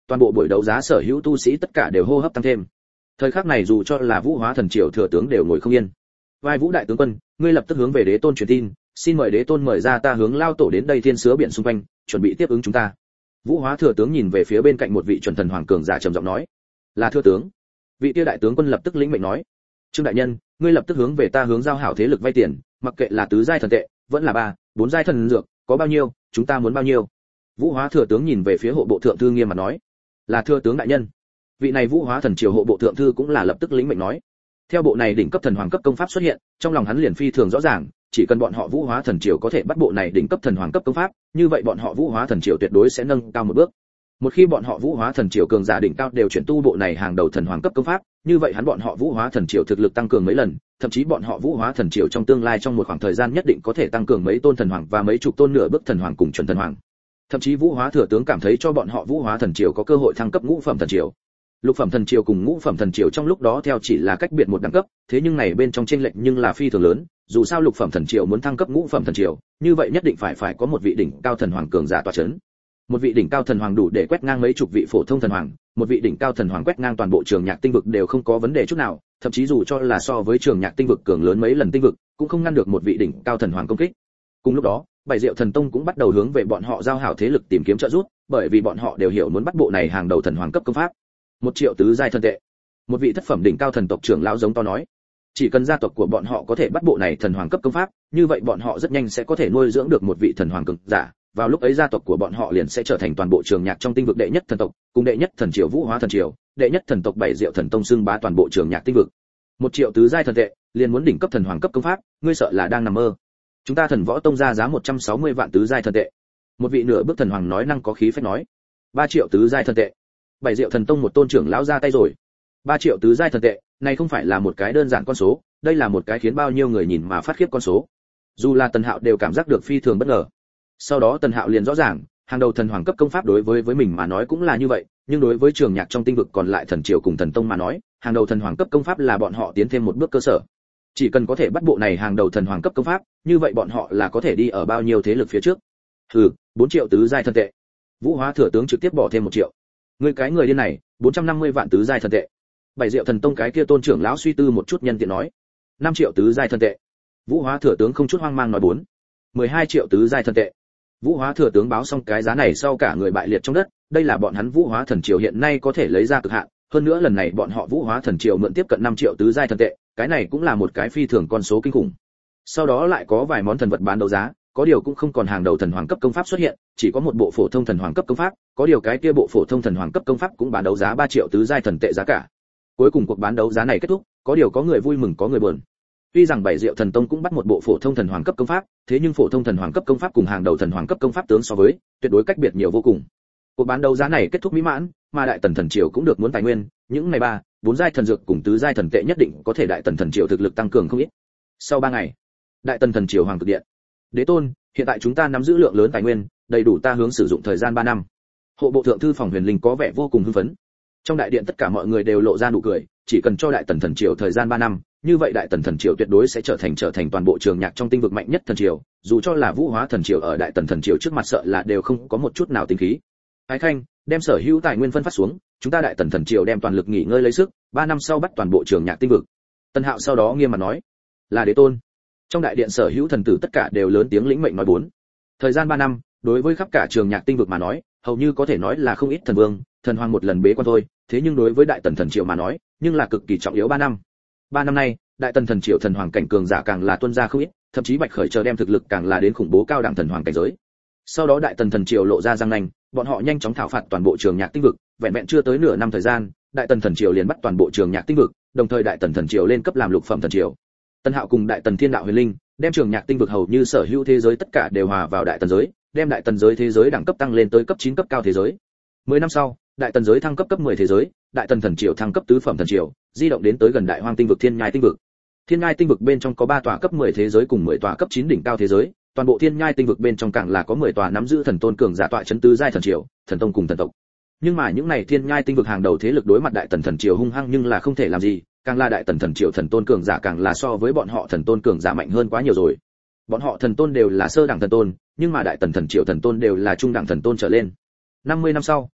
toàn bộ buổi đấu giá sở hữu tu sĩ tất cả đều hô hấp tăng thêm. Thời khắc này dù cho là Vũ Hóa Thần Triều thừa tướng đều ngồi không yên. Vai Vũ đại tướng quân, ngươi lập tức hướng về đế tôn truyền tin, xin mời đế tôn mời ra ta hướng lao tổ đến đây thiên sứa biển xung quanh, chuẩn bị tiếp ứng chúng ta. Vũ Hóa thừa tướng nhìn về phía bên cạnh một vị chuẩn thần hoàng cường giả trầm giọng nói, là thừa tướng. Vị kia đại tướng quân lập tức lĩnh mệnh nói, Trương đại nhân, ngươi lập tức hướng về ta hướng giao hảo thế lực vay tiền, mặc kệ là tứ giai thần tệ, vẫn là ba, bốn giai thần dược, có bao nhiêu, chúng ta muốn bao nhiêu. Vũ Hóa thừa tướng nhìn về phía hộ bộ thượng thư nghiêm mặt nói, là thừa tướng đại nhân. Vị này Vũ Hóa thần triều hộ bộ thượng thư cũng là lập tức lĩnh mệnh nói, theo bộ này đỉnh cấp thần hoàng cấp công pháp xuất hiện, trong lòng hắn liền phi thường rõ ràng, chỉ cần bọn họ Vũ Hóa thần triều có thể bắt bộ này đỉnh cấp thần hoàng cấp công pháp, như vậy bọn họ Vũ Hóa thần triều tuyệt đối sẽ nâng cao một bước. Một khi bọn họ Vũ Hóa thần triều cường giả đỉnh cao đều chuyển tu bộ này hàng đầu thần hoàng cấp công pháp, như vậy hắn bọn họ Vũ Hóa thần triều thực lực tăng cường mấy lần, thậm chí bọn họ Vũ Hóa thần triều trong tương lai trong một khoảng thời gian nhất định có thể tăng cường mấy tôn thần hoàng và mấy chục tôn nửa bước thần hoàng cùng chuẩn thần hoàng. Thậm chí Vũ Hóa thừa tướng cảm thấy cho bọn họ Vũ Hóa thần triều có cơ hội thăng cấp ngũ phẩm thần triều. Lục phẩm thần triều cùng ngũ phẩm thần triều trong lúc đó theo chỉ là cách biệt một đẳng cấp, thế nhưng này bên trong chênh lệch nhưng là phi thường lớn, dù sao lục phẩm thần triều muốn thăng cấp ngũ phẩm thần triều, như vậy nhất định phải phải có một vị đỉnh cao thần hoàng cường giả tọa chấn. Một vị đỉnh cao thần hoàng đủ để quét ngang mấy chục vị phổ thông thần hoàng, một vị đỉnh cao thần hoàng quét ngang toàn bộ trường nhạc tinh vực đều không có vấn đề chút nào, thậm chí dù cho là so với trường nhạc tinh vực cường lớn mấy lần tinh vực, cũng không ngăn được một vị đỉnh cao thần hoàng công kích. Cùng lúc đó, Bảy Diệu Thần Tông cũng bắt đầu hướng về bọn họ giao hảo thế lực tìm kiếm trợ giúp, bởi vì bọn họ đều hiểu muốn bắt bộ này hàng đầu thần hoàng cấp công pháp. Một triệu tứ giai thần tệ. Một vị thất phẩm đỉnh cao thần tộc trưởng lão giống to nói, chỉ cần gia tộc của bọn họ có thể bắt bộ này thần hoàng cấp công pháp, như vậy bọn họ rất nhanh sẽ có thể nuôi dưỡng được một vị thần hoàng cường giả, vào lúc ấy gia tộc của bọn họ liền sẽ trở thành toàn bộ trường nhạc trong tinh vực đệ nhất thần tộc, cùng đệ nhất thần triều Vũ Hóa thần triều, đệ nhất thần tộc Bảy Diệu Thần Tông xưng bá toàn bộ trường nhạc tinh vực. Một triệu tứ giai thần tệ, liền muốn đỉnh cấp thần hoàng cấp công pháp, ngươi sợ là đang nằm mơ. Chúng ta Thần Võ Tông ra giá một trăm sáu mươi vạn tứ giai thần tệ. Một vị nửa bước thần hoàng nói năng có khí phách nói, ba triệu tứ giai thần tệ. Bảy Diệu Thần Tông một tôn trưởng lão ra tay rồi. ba triệu tứ giai thần tệ, này không phải là một cái đơn giản con số, đây là một cái khiến bao nhiêu người nhìn mà phát khiếp con số. Dù là Tần Hạo đều cảm giác được phi thường bất ngờ. Sau đó Tần Hạo liền rõ ràng, hàng đầu thần hoàng cấp công pháp đối với với mình mà nói cũng là như vậy, nhưng đối với trường nhạc trong tinh vực còn lại thần triều cùng thần tông mà nói, hàng đầu thần hoàng cấp công pháp là bọn họ tiến thêm một bước cơ sở. Chỉ cần có thể bắt bộ này hàng đầu thần hoàng cấp công pháp, như vậy bọn họ là có thể đi ở bao nhiêu thế lực phía trước. Hừ, bốn triệu tứ giai thần tệ. Vũ Hóa thừa tướng trực tiếp bỏ thêm một triệu. Ngươi cái người điên này, bốn trăm năm mươi vạn tứ giai thần tệ. Bảy Diệu Thần Tông cái kia tôn trưởng lão suy tư một chút nhân tiện nói, năm triệu tứ giai thần tệ. Vũ Hóa thừa tướng không chút hoang mang nói bốn, mười hai triệu tứ giai thần tệ. Vũ Hóa thừa tướng báo xong cái giá này sau cả người bại liệt trong đất, đây là bọn hắn Vũ Hóa thần triều hiện nay có thể lấy ra cực hạn, hơn nữa lần này bọn họ Vũ Hóa thần triều mượn tiếp cận năm triệu tứ giai thần tệ, cái này cũng là một cái phi thường con số kinh khủng. Sau đó lại có vài món thần vật bán đấu giá, có điều cũng không còn hàng đầu thần hoàng cấp công pháp xuất hiện, chỉ có một bộ phổ thông thần hoàng cấp công pháp, có điều cái kia bộ phổ thông thần hoàng cấp công pháp cũng bán đấu giá ba triệu tứ giai thần tệ giá cả. Cuối cùng cuộc bán đấu giá này kết thúc, có điều có người vui mừng có người buồn. Tuy rằng Bảy Diệu Thần Tông cũng bắt một bộ phổ thông thần hoàng cấp công pháp, thế nhưng phổ thông thần hoàng cấp công pháp cùng hàng đầu thần hoàng cấp công pháp tướng so với, tuyệt đối cách biệt nhiều vô cùng. Cuộc bán đấu giá này kết thúc mỹ mãn, mà Đại Tần thần triều cũng được muốn tài nguyên, những ngày ba, bốn giai thần dược cùng tứ giai thần tệ nhất định có thể Đại Tần thần triều thực lực tăng cường không ít. Sau ba ngày, Đại Tần thần triều hoàng cực điện. Đế tôn, hiện tại chúng ta nắm giữ lượng lớn tài nguyên, đầy đủ ta hướng sử dụng thời gian ba năm. Hộ bộ thượng thư phòng Huyền Linh có vẻ vô cùng hưng phấn. Trong đại điện tất cả mọi người đều lộ ra nụ cười, chỉ cần cho Đại Tần thần triều thời gian ba năm, như vậy Đại Tần thần triều tuyệt đối sẽ trở thành trở thành toàn bộ trường nhạc trong tinh vực mạnh nhất thần triều, dù cho là Vũ Hóa thần triều ở Đại Tần thần triều trước mặt sợ là đều không có một chút nào tính khí. Ái Khanh, đem sở hữu tài nguyên phân phát xuống, chúng ta Đại Tần thần triều đem toàn lực nghỉ ngơi lấy sức, ba năm sau bắt toàn bộ trường nhạc tinh vực. Tân Hạo sau đó nghiêm mặt nói, là đế tôn. Trong đại điện sở hữu thần tử tất cả đều lớn tiếng lĩnh mệnh nói bốn. Thời gian ba năm, đối với khắp cả trường nhạc tinh vực mà nói, hầu như có thể nói là không ít thần vương, thần hoàng một lần bế quan thôi, thế nhưng đối với Đại Tần thần triều mà nói, nhưng là cực kỳ trọng yếu ba năm. ba năm nay, Đại Tần thần triều thần hoàng cảnh cường giả càng là tuân ra không ít, thậm chí Bạch Khởi chờ đem thực lực càng là đến khủng bố cao đẳng thần hoàng cảnh giới. Sau đó Đại Tần thần triều lộ ra răng nanh, bọn họ nhanh chóng thảo phạt toàn bộ trường nhạc tinh vực, vẹn vẹn chưa tới nửa năm thời gian, Đại Tần thần triều liền bắt toàn bộ trường nhạc tinh vực, đồng thời Đại Tần thần triều lên cấp làm lục phẩm thần triều. Tân Hạo cùng Đại Tần Thiên Đạo Huyền Linh đem trường nhạc tinh vực hầu như sở hữu thế giới tất cả đều hòa vào Đại Tần giới, đem Đại Tần giới thế giới đẳng cấp tăng lên tới cấp chín cấp cao thế giới. mười năm sau, Đại Tần giới thăng cấp cấp mười thế giới, Đại Tần thần triều thăng cấp tứ phẩm thần triều, di động đến tới gần Đại Hoang tinh vực Thiên Nhai tinh vực. Thiên Nhai tinh vực bên trong có ba tòa cấp mười thế giới cùng mười tòa cấp chín đỉnh cao thế giới, toàn bộ Thiên Nhai tinh vực bên trong càng là có mười tòa nắm giữ thần tôn cường giả tọa chấn tứ giai thần triều, thần tông cùng thần tộc. Nhưng mà những này Thiên Nhai tinh vực hàng đầu thế lực đối mặt Đại Tần thần triều hung hăng nhưng là không thể làm gì, càng là Đại Tần thần triều thần tôn cường giả càng là so với bọn họ thần tôn cường giả mạnh hơn quá nhiều rồi. Bọn họ thần tôn đều là sơ đẳng thần tôn, nhưng mà Đại Tần thần triều thần tôn đều là trung đẳng thần tôn trở lên. năm mươi năm sau,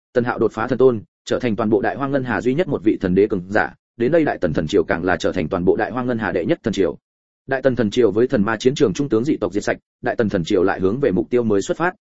Tần Hạo đột phá thần tôn, trở thành toàn bộ Đại Hoang Ngân Hà duy nhất một vị thần đế cường giả, đến đây Đại Tần thần triều càng là trở thành toàn bộ Đại Hoang Ngân Hà đệ nhất thần triều. Đại Tần thần triều với thần ma chiến trường trung tướng dị tộc diệt sạch, Đại Tần thần triều lại hướng về mục tiêu mới xuất phát.